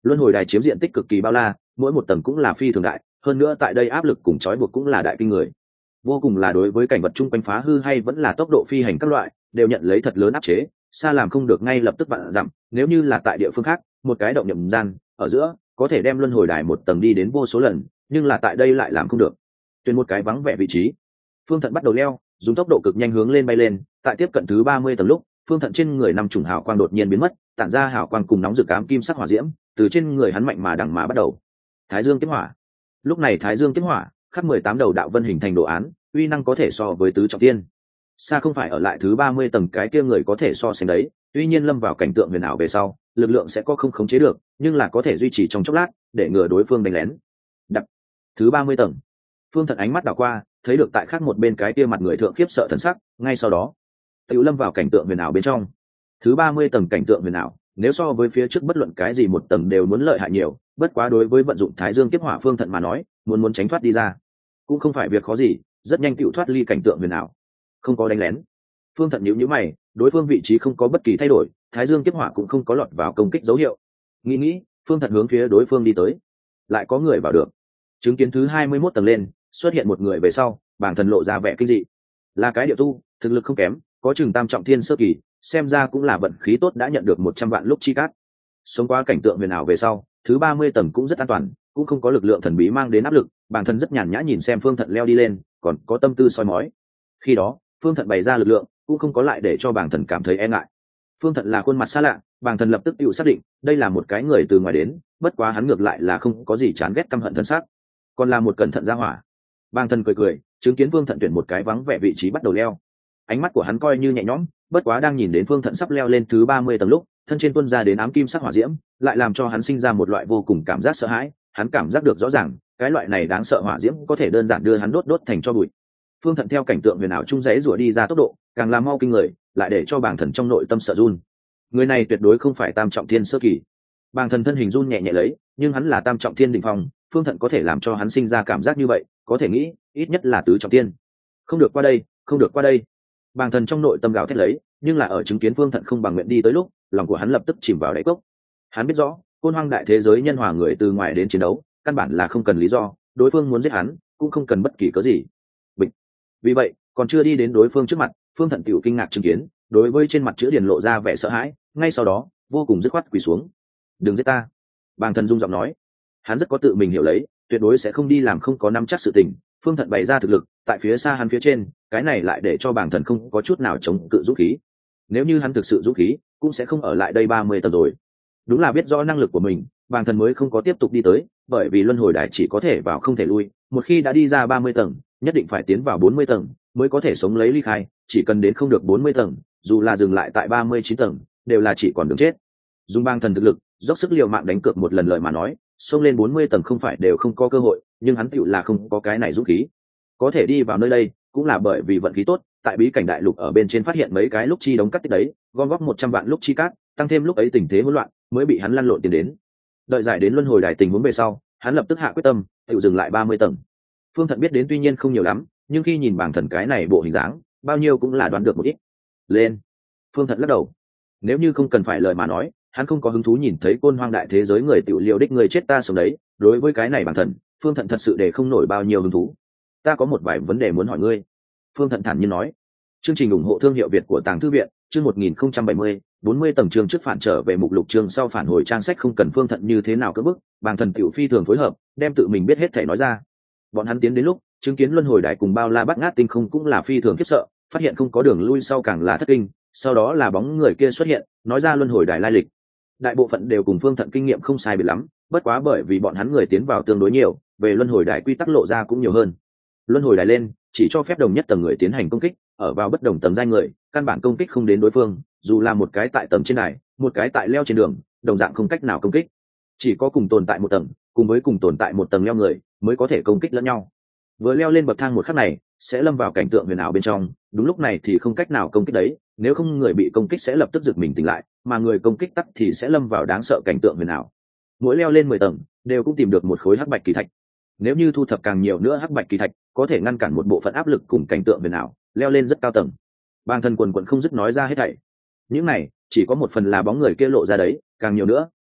Luân hồi đài chiếm diện tích cực kỳ bao la, mỗi một tầng cũng là phi thường đại, hơn nữa tại đây áp lực cùng trói buộc cũng là đại kinh người. Vô cùng là đối với cảnh vật chung quanh phá hư hay vẫn là tốc độ phi hành các loại, đều nhận lấy thật lớn áp chế, xa làm không được ngay lập tức vạn dặm, nếu như là tại địa phương khác, một cái động nhậm gian, ở giữa, có thể đem luân hồi đài một tầng đi đến vô số lần, nhưng là tại đây lại làm không được. Tuyển một cái vắng vẻ vị trí, Phương Thận bắt đầu leo, dùng tốc độ cực nhanh hướng lên bay lên, tại tiếp cận thứ ba mươi tầng lúc, Phương Thận trên người năm trùng hào quang đột nhiên biến mất, tản ra hào quang cùng nóng rực ám kim sắc hỏa diễm, từ trên người hắn mạnh mà đằng mà bắt đầu. Thái Dương kiếp hỏa. Lúc này Thái Dương kiếp hỏa, khắc mười tám đầu đạo vân hình thành đồ án, uy năng có thể so với tứ trọng tiên. Xa không phải ở lại thứ ba mươi tầng cái kia người có thể so sánh đấy, tuy nhiên lâm vào cảnh tượng huyền ảo về sau, lực lượng sẽ có không khống chế được, nhưng là có thể duy trì trong chốc lát, để ngừa đối phương đánh lén. Đập. Thứ ba mươi tầng. Phương Thận ánh mắt đảo qua, thấy được tại khác một bên cái kia mặt người thượng khiếp sợ thần sắc, ngay sau đó, Tiểu lâm vào cảnh tượng huyền ảo bên trong. Thứ ba mươi tầng cảnh tượng huyền ảo, nếu so với phía trước bất luận cái gì một tầng đều muốn lợi hại nhiều, bất quá đối với vận dụng Thái Dương kiếp hỏa Phương Thận mà nói, muốn muốn tránh thoát đi ra, cũng không phải việc khó gì, rất nhanh tiểu thoát ly cảnh tượng huyền ảo. Không có đánh lén. Phương Thận nhíu nhíu mày, đối phương vị trí không có bất kỳ thay đổi, Thái Dương kiếp hỏa cũng không có lọt vào công kích dấu hiệu. Nghĩ nghĩ, Phương Thận hướng phía đối phương đi tới. Lại có người vào được. Chứng kiến thứ hai mươi mốt tầng lên, xuất hiện một người về sau, Bàng Thần lộ ra vẻ kinh dị. Là cái điệu tu, thực lực không kém, có chừng tam trọng thiên sơ kỳ, xem ra cũng là vận khí tốt đã nhận được một trăm vạn lúc chi cát. Sống qua cảnh tượng huyền ảo về sau, thứ ba mươi tầng cũng rất an toàn, cũng không có lực lượng thần bí mang đến áp lực, Bàng Thần rất nhàn nhã nhìn xem Phương Thận leo đi lên, còn có tâm tư soi mói. Khi đó, Phương Thận bày ra lực lượng, cũng không có lại để cho Bàng Thần cảm thấy e ngại. Phương Thận là khuôn mặt xa lạ, Bàng Thần lập tức tự xác định, đây là một cái người từ ngoài đến, bất quá hắn ngược lại là không có gì chán ghét căm hận thân xác, còn là một cẩn thận ra hỏa. Bàng Thần cười cười, chứng kiến Phương Thận tuyển một cái vắng vẻ vị trí bắt đầu leo. Ánh mắt của hắn coi như nhẹ nhõm, bất quá đang nhìn đến Phương Thận sắp leo lên thứ ba mươi tầng lúc, thân trên tuôn ra đến ám kim sắc hỏa diễm, lại làm cho hắn sinh ra một loại vô cùng cảm giác sợ hãi, hắn cảm giác được rõ ràng, cái loại này đáng sợ hỏa diễm có thể đơn giản đưa hắn đốt đốt thành tro bụi. Phương Thận theo cảnh tượng huyền ảo trung rẽ rủa đi ra tốc độ, càng làm mau kinh người, lại để cho Bàng Thần trong nội tâm sợ run. Người này tuyệt đối không phải tam trọng thiên sơ kỳ. Bàng Thần thân hình run nhẹ nhẹ lấy, nhưng hắn là tam trọng thiên đỉnh phong, Phương Thận có thể làm cho hắn sinh ra cảm giác như vậy, có thể nghĩ, ít nhất là tứ trọng thiên. Không được qua đây, không được qua đây. Bàng Thần trong nội tâm gào thét lấy, nhưng là ở chứng kiến Phương Thận không bằng nguyện đi tới lúc, lòng của hắn lập tức chìm vào đáy cốc. Hắn biết rõ, Côn Hoang đại thế giới nhân hòa người từ ngoài đến chiến đấu, căn bản là không cần lý do, đối phương muốn giết hắn, cũng không cần bất kỳ cớ gì. Bịch. Vì vậy, còn chưa đi đến đối phương trước mặt, Phương Thận tiểu kinh ngạc chứng kiến, đối với trên mặt chữ điền lộ ra vẻ sợ hãi, ngay sau đó, vô cùng dứt khoát quỳ xuống. "Đừng giết ta." Bàng Thần rung giọng nói. Hắn rất có tự mình hiểu lấy, tuyệt đối sẽ không đi làm không có nắm chắc sự tình. Phương Thận bày ra thực lực, tại phía xa hắn phía trên, cái này lại để cho Bàng Thần không có chút nào chống cự dũng khí. Nếu như hắn thực sự dũng khí, cũng sẽ không ở lại đây ba mươi tầng rồi. Đúng là biết rõ năng lực của mình, Bàng Thần mới không có tiếp tục đi tới, bởi vì luân hồi đài chỉ có thể vào không thể lui, một khi đã đi ra ba mươi tầng, nhất định phải tiến vào bốn mươi tầng mới có thể sống lấy ly khai, chỉ cần đến không được bốn mươi tầng, dù là dừng lại tại ba mươi chín tầng, đều là chỉ còn đường chết. Dùng Bàng Thần thực lực, dốc sức liều mạng đánh cược một lần lời mà nói, xông lên bốn mươi tầng không phải đều không có cơ hội, nhưng hắn tựu là không có cái này dũng khí. Có thể đi vào nơi đây, cũng là bởi vì vận khí tốt, tại bí cảnh đại lục ở bên trên phát hiện mấy cái lúc chi đóng cắt tích đấy, gom góp một trăm vạn lúc chi cát, tăng thêm lúc ấy tình thế hỗn loạn, mới bị hắn lăn lộn tiền đến. Đợi giải đến luân hồi đài tình huống về sau, hắn lập tức hạ quyết tâm, tựu dừng lại ba mươi tầng. Phương Thận biết đến tuy nhiên không nhiều lắm, nhưng khi nhìn Bàng Thần cái này bộ hình dáng, bao nhiêu cũng là đoán được một ít. Lên. Phương Thận lắc đầu. Nếu như không cần phải lời mà nói, hắn không có hứng thú nhìn thấy Côn Hoang đại thế giới người tiểu liều đích người chết ta sống đấy, đối với cái này Bàng Thần, Phương Thận thật sự để không nổi bao nhiêu hứng thú. Ta có một vài vấn đề muốn hỏi ngươi. Phương Thận thản nhiên nói. Chương trình ủng hộ thương hiệu Việt của Tàng Thư viện, chương một nghìn không trăm bảy mươi, bốn mươi tầng chương trước phản trở về mục lục chương sau phản hồi trang sách không cần Phương Thận như thế nào cưỡng bức, Bàng Thần tiểu phi thường phối hợp, đem tự mình biết hết thảy nói ra. Bọn hắn tiến đến lúc, chứng kiến luân hồi đại cùng bao la bát ngát tinh không cũng là phi thường khiếp sợ, phát hiện không có đường lui sau càng là thất kinh, sau đó là bóng người kia xuất hiện, nói ra luân hồi đại lai lịch. Đại bộ phận đều cùng Phương Thận kinh nghiệm không sai biệt lắm, bất quá bởi vì bọn hắn người tiến vào tương đối nhiều, về luân hồi đại quy tắc lộ ra cũng nhiều hơn. Luân hồi đại lên, chỉ cho phép đồng nhất tầng người tiến hành công kích, ở vào bất đồng tầng giai người, căn bản công kích không đến đối phương, dù là một cái tại tầng trên đài, một cái tại leo trên đường, đồng dạng không cách nào công kích. Chỉ có cùng tồn tại một tầng, cùng với cùng tồn tại một tầng leo người, mới có thể công kích lẫn nhau. Vừa leo lên bậc thang một khắc này, sẽ lâm vào cảnh tượng huyền ảo bên trong, đúng lúc này thì không cách nào công kích đấy, nếu không người bị công kích sẽ lập tức giật mình tỉnh lại, mà người công kích tắc thì sẽ lâm vào đáng sợ cảnh tượng huyền ảo. Mỗi leo lên mười tầng, đều cũng tìm được một khối hắc bạch kỳ thạch. Nếu như thu thập càng nhiều nữa hắc bạch kỳ thạch, có thể ngăn cản một bộ phận áp lực cùng cảnh tượng huyền ảo, leo lên rất cao tầng. Bàng Thần quần quần không dứt nói ra hết thảy. Những này, chỉ có một phần là bóng người kia lộ ra đấy, càng nhiều nữa,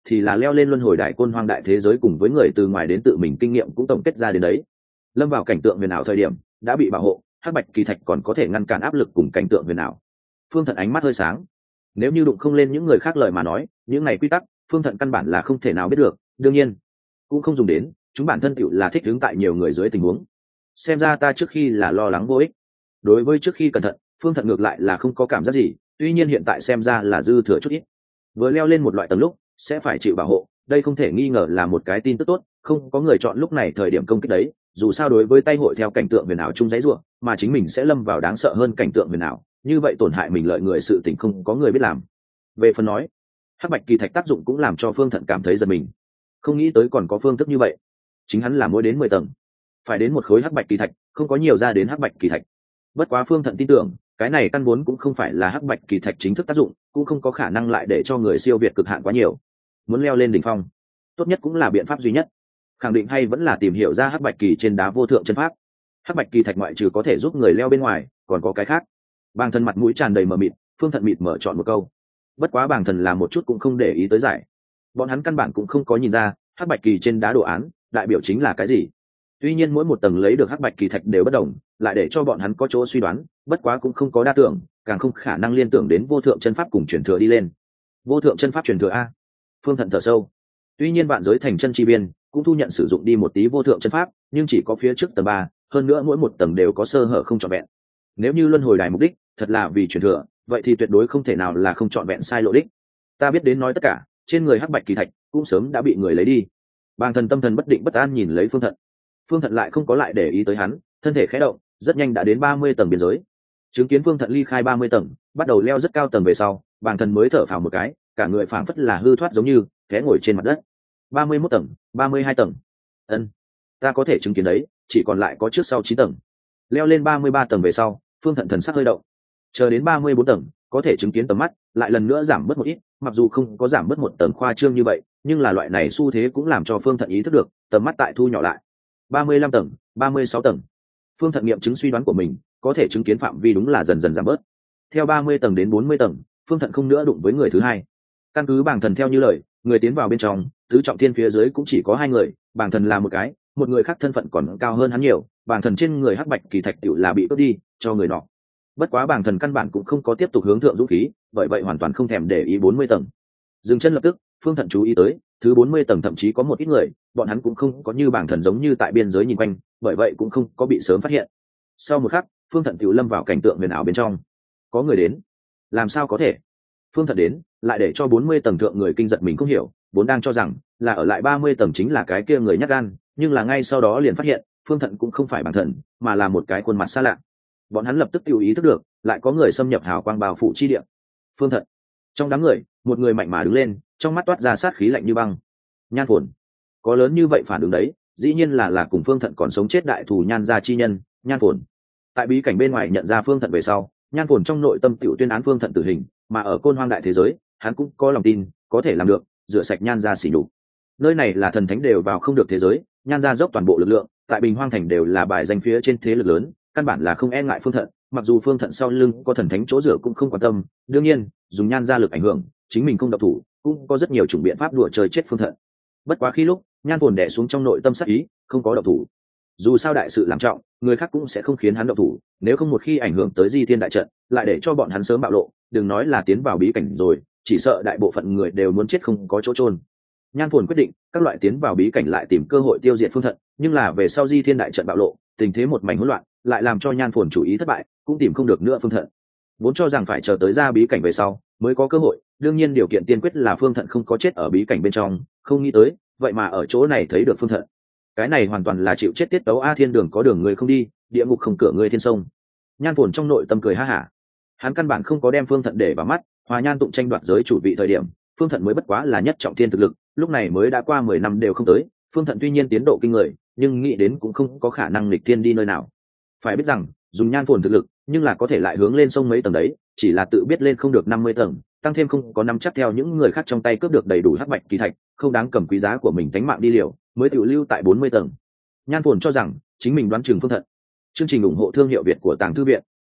thì là leo lên luân hồi đại côn hoang đại thế giới cùng với người từ ngoài đến tự mình kinh nghiệm cũng tổng kết ra đến đấy. Lâm vào cảnh tượng huyền ảo thời điểm đã bị bảo hộ, hắc bạch kỳ thạch còn có thể ngăn cản áp lực cùng cảnh tượng huyền ảo. Phương Thận ánh mắt hơi sáng. Nếu như đụng không lên những người khác lời mà nói, những này quy tắc Phương Thận căn bản là không thể nào biết được, đương nhiên cũng không dùng đến, chúng bản thân tựu là thích ứng tại nhiều người dưới tình huống. Xem ra ta trước khi là lo lắng vô ích. Đối với trước khi cẩn thận, Phương Thận ngược lại là không có cảm giác gì, tuy nhiên hiện tại xem ra là dư thừa chút ít. Vừa leo lên một loại tầng lúc sẽ phải chịu bảo hộ, đây không thể nghi ngờ là một cái tin tức tốt, không có người chọn lúc này thời điểm công kích đấy, dù sao đối với tay hội theo cảnh tượng huyền ảo chung giấy ruộng, mà chính mình sẽ lâm vào đáng sợ hơn cảnh tượng huyền ảo, như vậy tổn hại mình lợi người sự tình không có người biết làm. Về phần nói hắc bạch kỳ thạch tác dụng cũng làm cho Phương Thận cảm thấy giật mình, không nghĩ tới còn có phương thức như vậy. Chính hắn là mỗi đến mười tầng phải đến một khối hắc bạch kỳ thạch, không có nhiều ra đến hắc bạch kỳ thạch. Bất quá Phương Thận tin tưởng cái này căn vốn cũng không phải là hắc bạch kỳ thạch chính thức tác dụng, cũng không có khả năng lại để cho người siêu việt cực hạn quá nhiều. Muốn leo lên đỉnh phong tốt nhất cũng là biện pháp duy nhất, khẳng định hay vẫn là tìm hiểu ra hắc bạch kỳ trên đá vô thượng chân pháp. Hắc bạch kỳ thạch ngoại trừ có thể giúp người leo bên ngoài, còn có cái khác. Bàng Thần mặt mũi tràn đầy mờ mịt, Phương Thận mịt mở chọn một câu. Bất quá Bàng Thần là một chút cũng không để ý tới giải, bọn hắn căn bản cũng không có nhìn ra hắc bạch kỳ trên đá đồ án đại biểu chính là cái gì. Tuy nhiên mỗi một tầng lấy được hắc bạch kỳ thạch đều bất đồng, lại để cho bọn hắn có chỗ suy đoán, bất quá cũng không có đa tưởng, càng không khả năng liên tưởng đến vô thượng chân pháp cùng truyền thừa đi lên. Vô thượng chân pháp truyền thừa a? Phương Thận thở sâu. Tuy nhiên vạn giới thành chân chi biên cũng thu nhận sử dụng đi một tí vô thượng chân pháp, nhưng chỉ có phía trước tầng ba, hơn nữa mỗi một tầng đều có sơ hở không trọn vẹn. Nếu như luân hồi đài mục đích thật là vì truyền thừa, vậy thì tuyệt đối không thể nào là không trọn vẹn sai lộ đích. Ta biết đến nói tất cả, trên người hắc bạch kỳ thạch cũng sớm đã bị người lấy đi. Bàng Thần tâm thần bất định bất an nhìn lấy Phương Thận. Phương Thận lại không có lại để ý tới hắn, thân thể khẽ động, rất nhanh đã đến ba mươi tầng biên giới. Chứng kiến Phương Thận ly khai ba mươi tầng, bắt đầu leo rất cao tầng về sau, Bàng Thần mới thở phào một cái, cả người phảng phất là hư thoát giống như té ngồi trên mặt đất. ba mươi mốt tầng, ba mươi hai tầng. Ân, ta có thể chứng kiến đấy, chỉ còn lại có trước sau chín tầng. Leo lên ba mươi ba tầng về sau, Phương Thận thần sắc hơi động. Chờ đến ba mươi bốn tầng, có thể chứng kiến tầm mắt lại lần nữa giảm bớt một ít, mặc dù không có giảm bớt một tầng khoa trương như vậy, nhưng là loại này xu thế cũng làm cho Phương Thận ý thức được, tầm mắt tại thu nhỏ lại. ba mươi lăm tầng, ba mươi sáu tầng. Phương Thận nghiệm chứng suy đoán của mình, có thể chứng kiến phạm vi đúng là dần dần giảm bớt. Theo ba mươi tầng đến bốn mươi tầng, Phương Thận không nữa đụng với người thứ hai. Căn cứ Bàng Thần theo như lời, người tiến vào bên trong, tứ trọng thiên phía dưới cũng chỉ có hai người, Bàng Thần là một cái, một người khác thân phận còn cao hơn hắn nhiều, Bàng Thần trên người hắc bạch kỳ thạch tiểu là bị cướp đi, cho người nọ. Bất quá Bàng Thần căn bản cũng không có tiếp tục hướng thượng dũng khí, bởi vậy hoàn toàn không thèm để ý bốn mươi tầng. Dừng chân lập tức, Phương Thận chú ý tới, thứ bốn mươi tầng thậm chí có một ít người, bọn hắn cũng không có như Bàng Thần giống như tại biên giới nhìn quanh, bởi vậy cũng không có bị sớm phát hiện. Sau một khắc, Phương Thận tiểu lâm vào cảnh tượng huyền ảo bên trong. Có người đến. Làm sao có thể? Phương Thận đến, lại để cho bốn mươi tầng thượng người kinh giật mình không hiểu, vốn đang cho rằng là ở lại ba mươi tầng chính là cái kia người nhát gan, nhưng là ngay sau đó liền phát hiện, Phương Thận cũng không phải Bàng Thần, mà là một cái khuôn mặt xa lạ. Bọn hắn lập tức tự ý thức được, lại có người xâm nhập hào quang bào phủ chi địa. Phương Thận. Trong đám người, một người mạnh mà đứng lên, trong mắt toát ra sát khí lạnh như băng. Nhan Phồn. Có lớn như vậy phản ứng đấy, dĩ nhiên là là cùng Phương Thận còn sống chết đại thù Nhan gia chi nhân, Nhan Phồn. Tại bí cảnh bên ngoài nhận ra Phương Thận về sau, Nhan Phồn trong nội tâm tiểu tuyên án Phương Thận tử hình, mà ở Côn Hoang đại thế giới, hắn cũng có lòng tin, có thể làm được, rửa sạch Nhan gia sỉ nhục. Nơi này là thần thánh đều vào không được thế giới, Nhan gia dốc toàn bộ lực lượng, tại Bình Hoang thành đều là bài danh phía trên thế lực lớn, căn bản là không e ngại Phương Thận, mặc dù Phương Thận sau lưng có thần thánh chỗ dựa cũng không quan tâm, đương nhiên, dùng Nhan gia lực ảnh hưởng, chính mình không độc thủ, cũng có rất nhiều chủng biện pháp đùa chơi chết Phương Thận. Bất quá khi lúc, Nhan Phồn đè xuống trong nội tâm sát ý, không có độc thủ. Dù sao đại sự làm trọng, người khác cũng sẽ không khiến hắn độc thủ, nếu không một khi ảnh hưởng tới Di Thiên đại trận, lại để cho bọn hắn sớm bạo lộ, đừng nói là tiến vào bí cảnh rồi, chỉ sợ đại bộ phận người đều muốn chết không có chỗ chôn. Nhan Phồn quyết định, các loại tiến vào bí cảnh lại tìm cơ hội tiêu diệt Phương Thận, nhưng là về sau Di Thiên đại trận bạo lộ, tình thế một mảnh hỗn loạn, lại làm cho Nhan Phồn chủ ý thất bại, cũng tìm không được nữa Phương Thận. Vốn cho rằng phải chờ tới ra bí cảnh về sau mới có cơ hội, đương nhiên điều kiện tiên quyết là Phương Thận không có chết ở bí cảnh bên trong, không nghĩ tới, vậy mà ở chỗ này thấy được Phương Thận. Cái này hoàn toàn là chịu chết tiết tấu a, thiên đường có đường người không đi, địa ngục không cửa người thiên sông. Nhan Phồn trong nội tâm cười ha hả. Hắn căn bản không có đem Phương Thận để vào mắt, Hòa Nhan tụng tranh đoạt giới chủ vị thời điểm, Phương Thận mới bất quá là nhất trọng thiên thực lực, lúc này mới đã qua mười năm đều không tới, Phương Thận tuy nhiên tiến độ kinh người, nhưng nghĩ đến cũng không có khả năng nghịch thiên đi nơi nào. Phải biết rằng, dùng Nhan Phồn thực lực, nhưng là có thể lại hướng lên sông mấy tầng đấy, chỉ là tự biết lên không được năm mươi tầng, tăng thêm không có nắm chắc theo những người khác trong tay cướp được đầy đủ hắc bạch kỳ thạch, không đáng cầm quý giá của mình đánh mạng đi liều, mới tự lưu tại bốn mươi tầng. Nhan Phồn cho rằng chính mình đoán chừng Phương Thận. Chương trình ủng hộ thương hiệu Việt của Tàng Thư viện.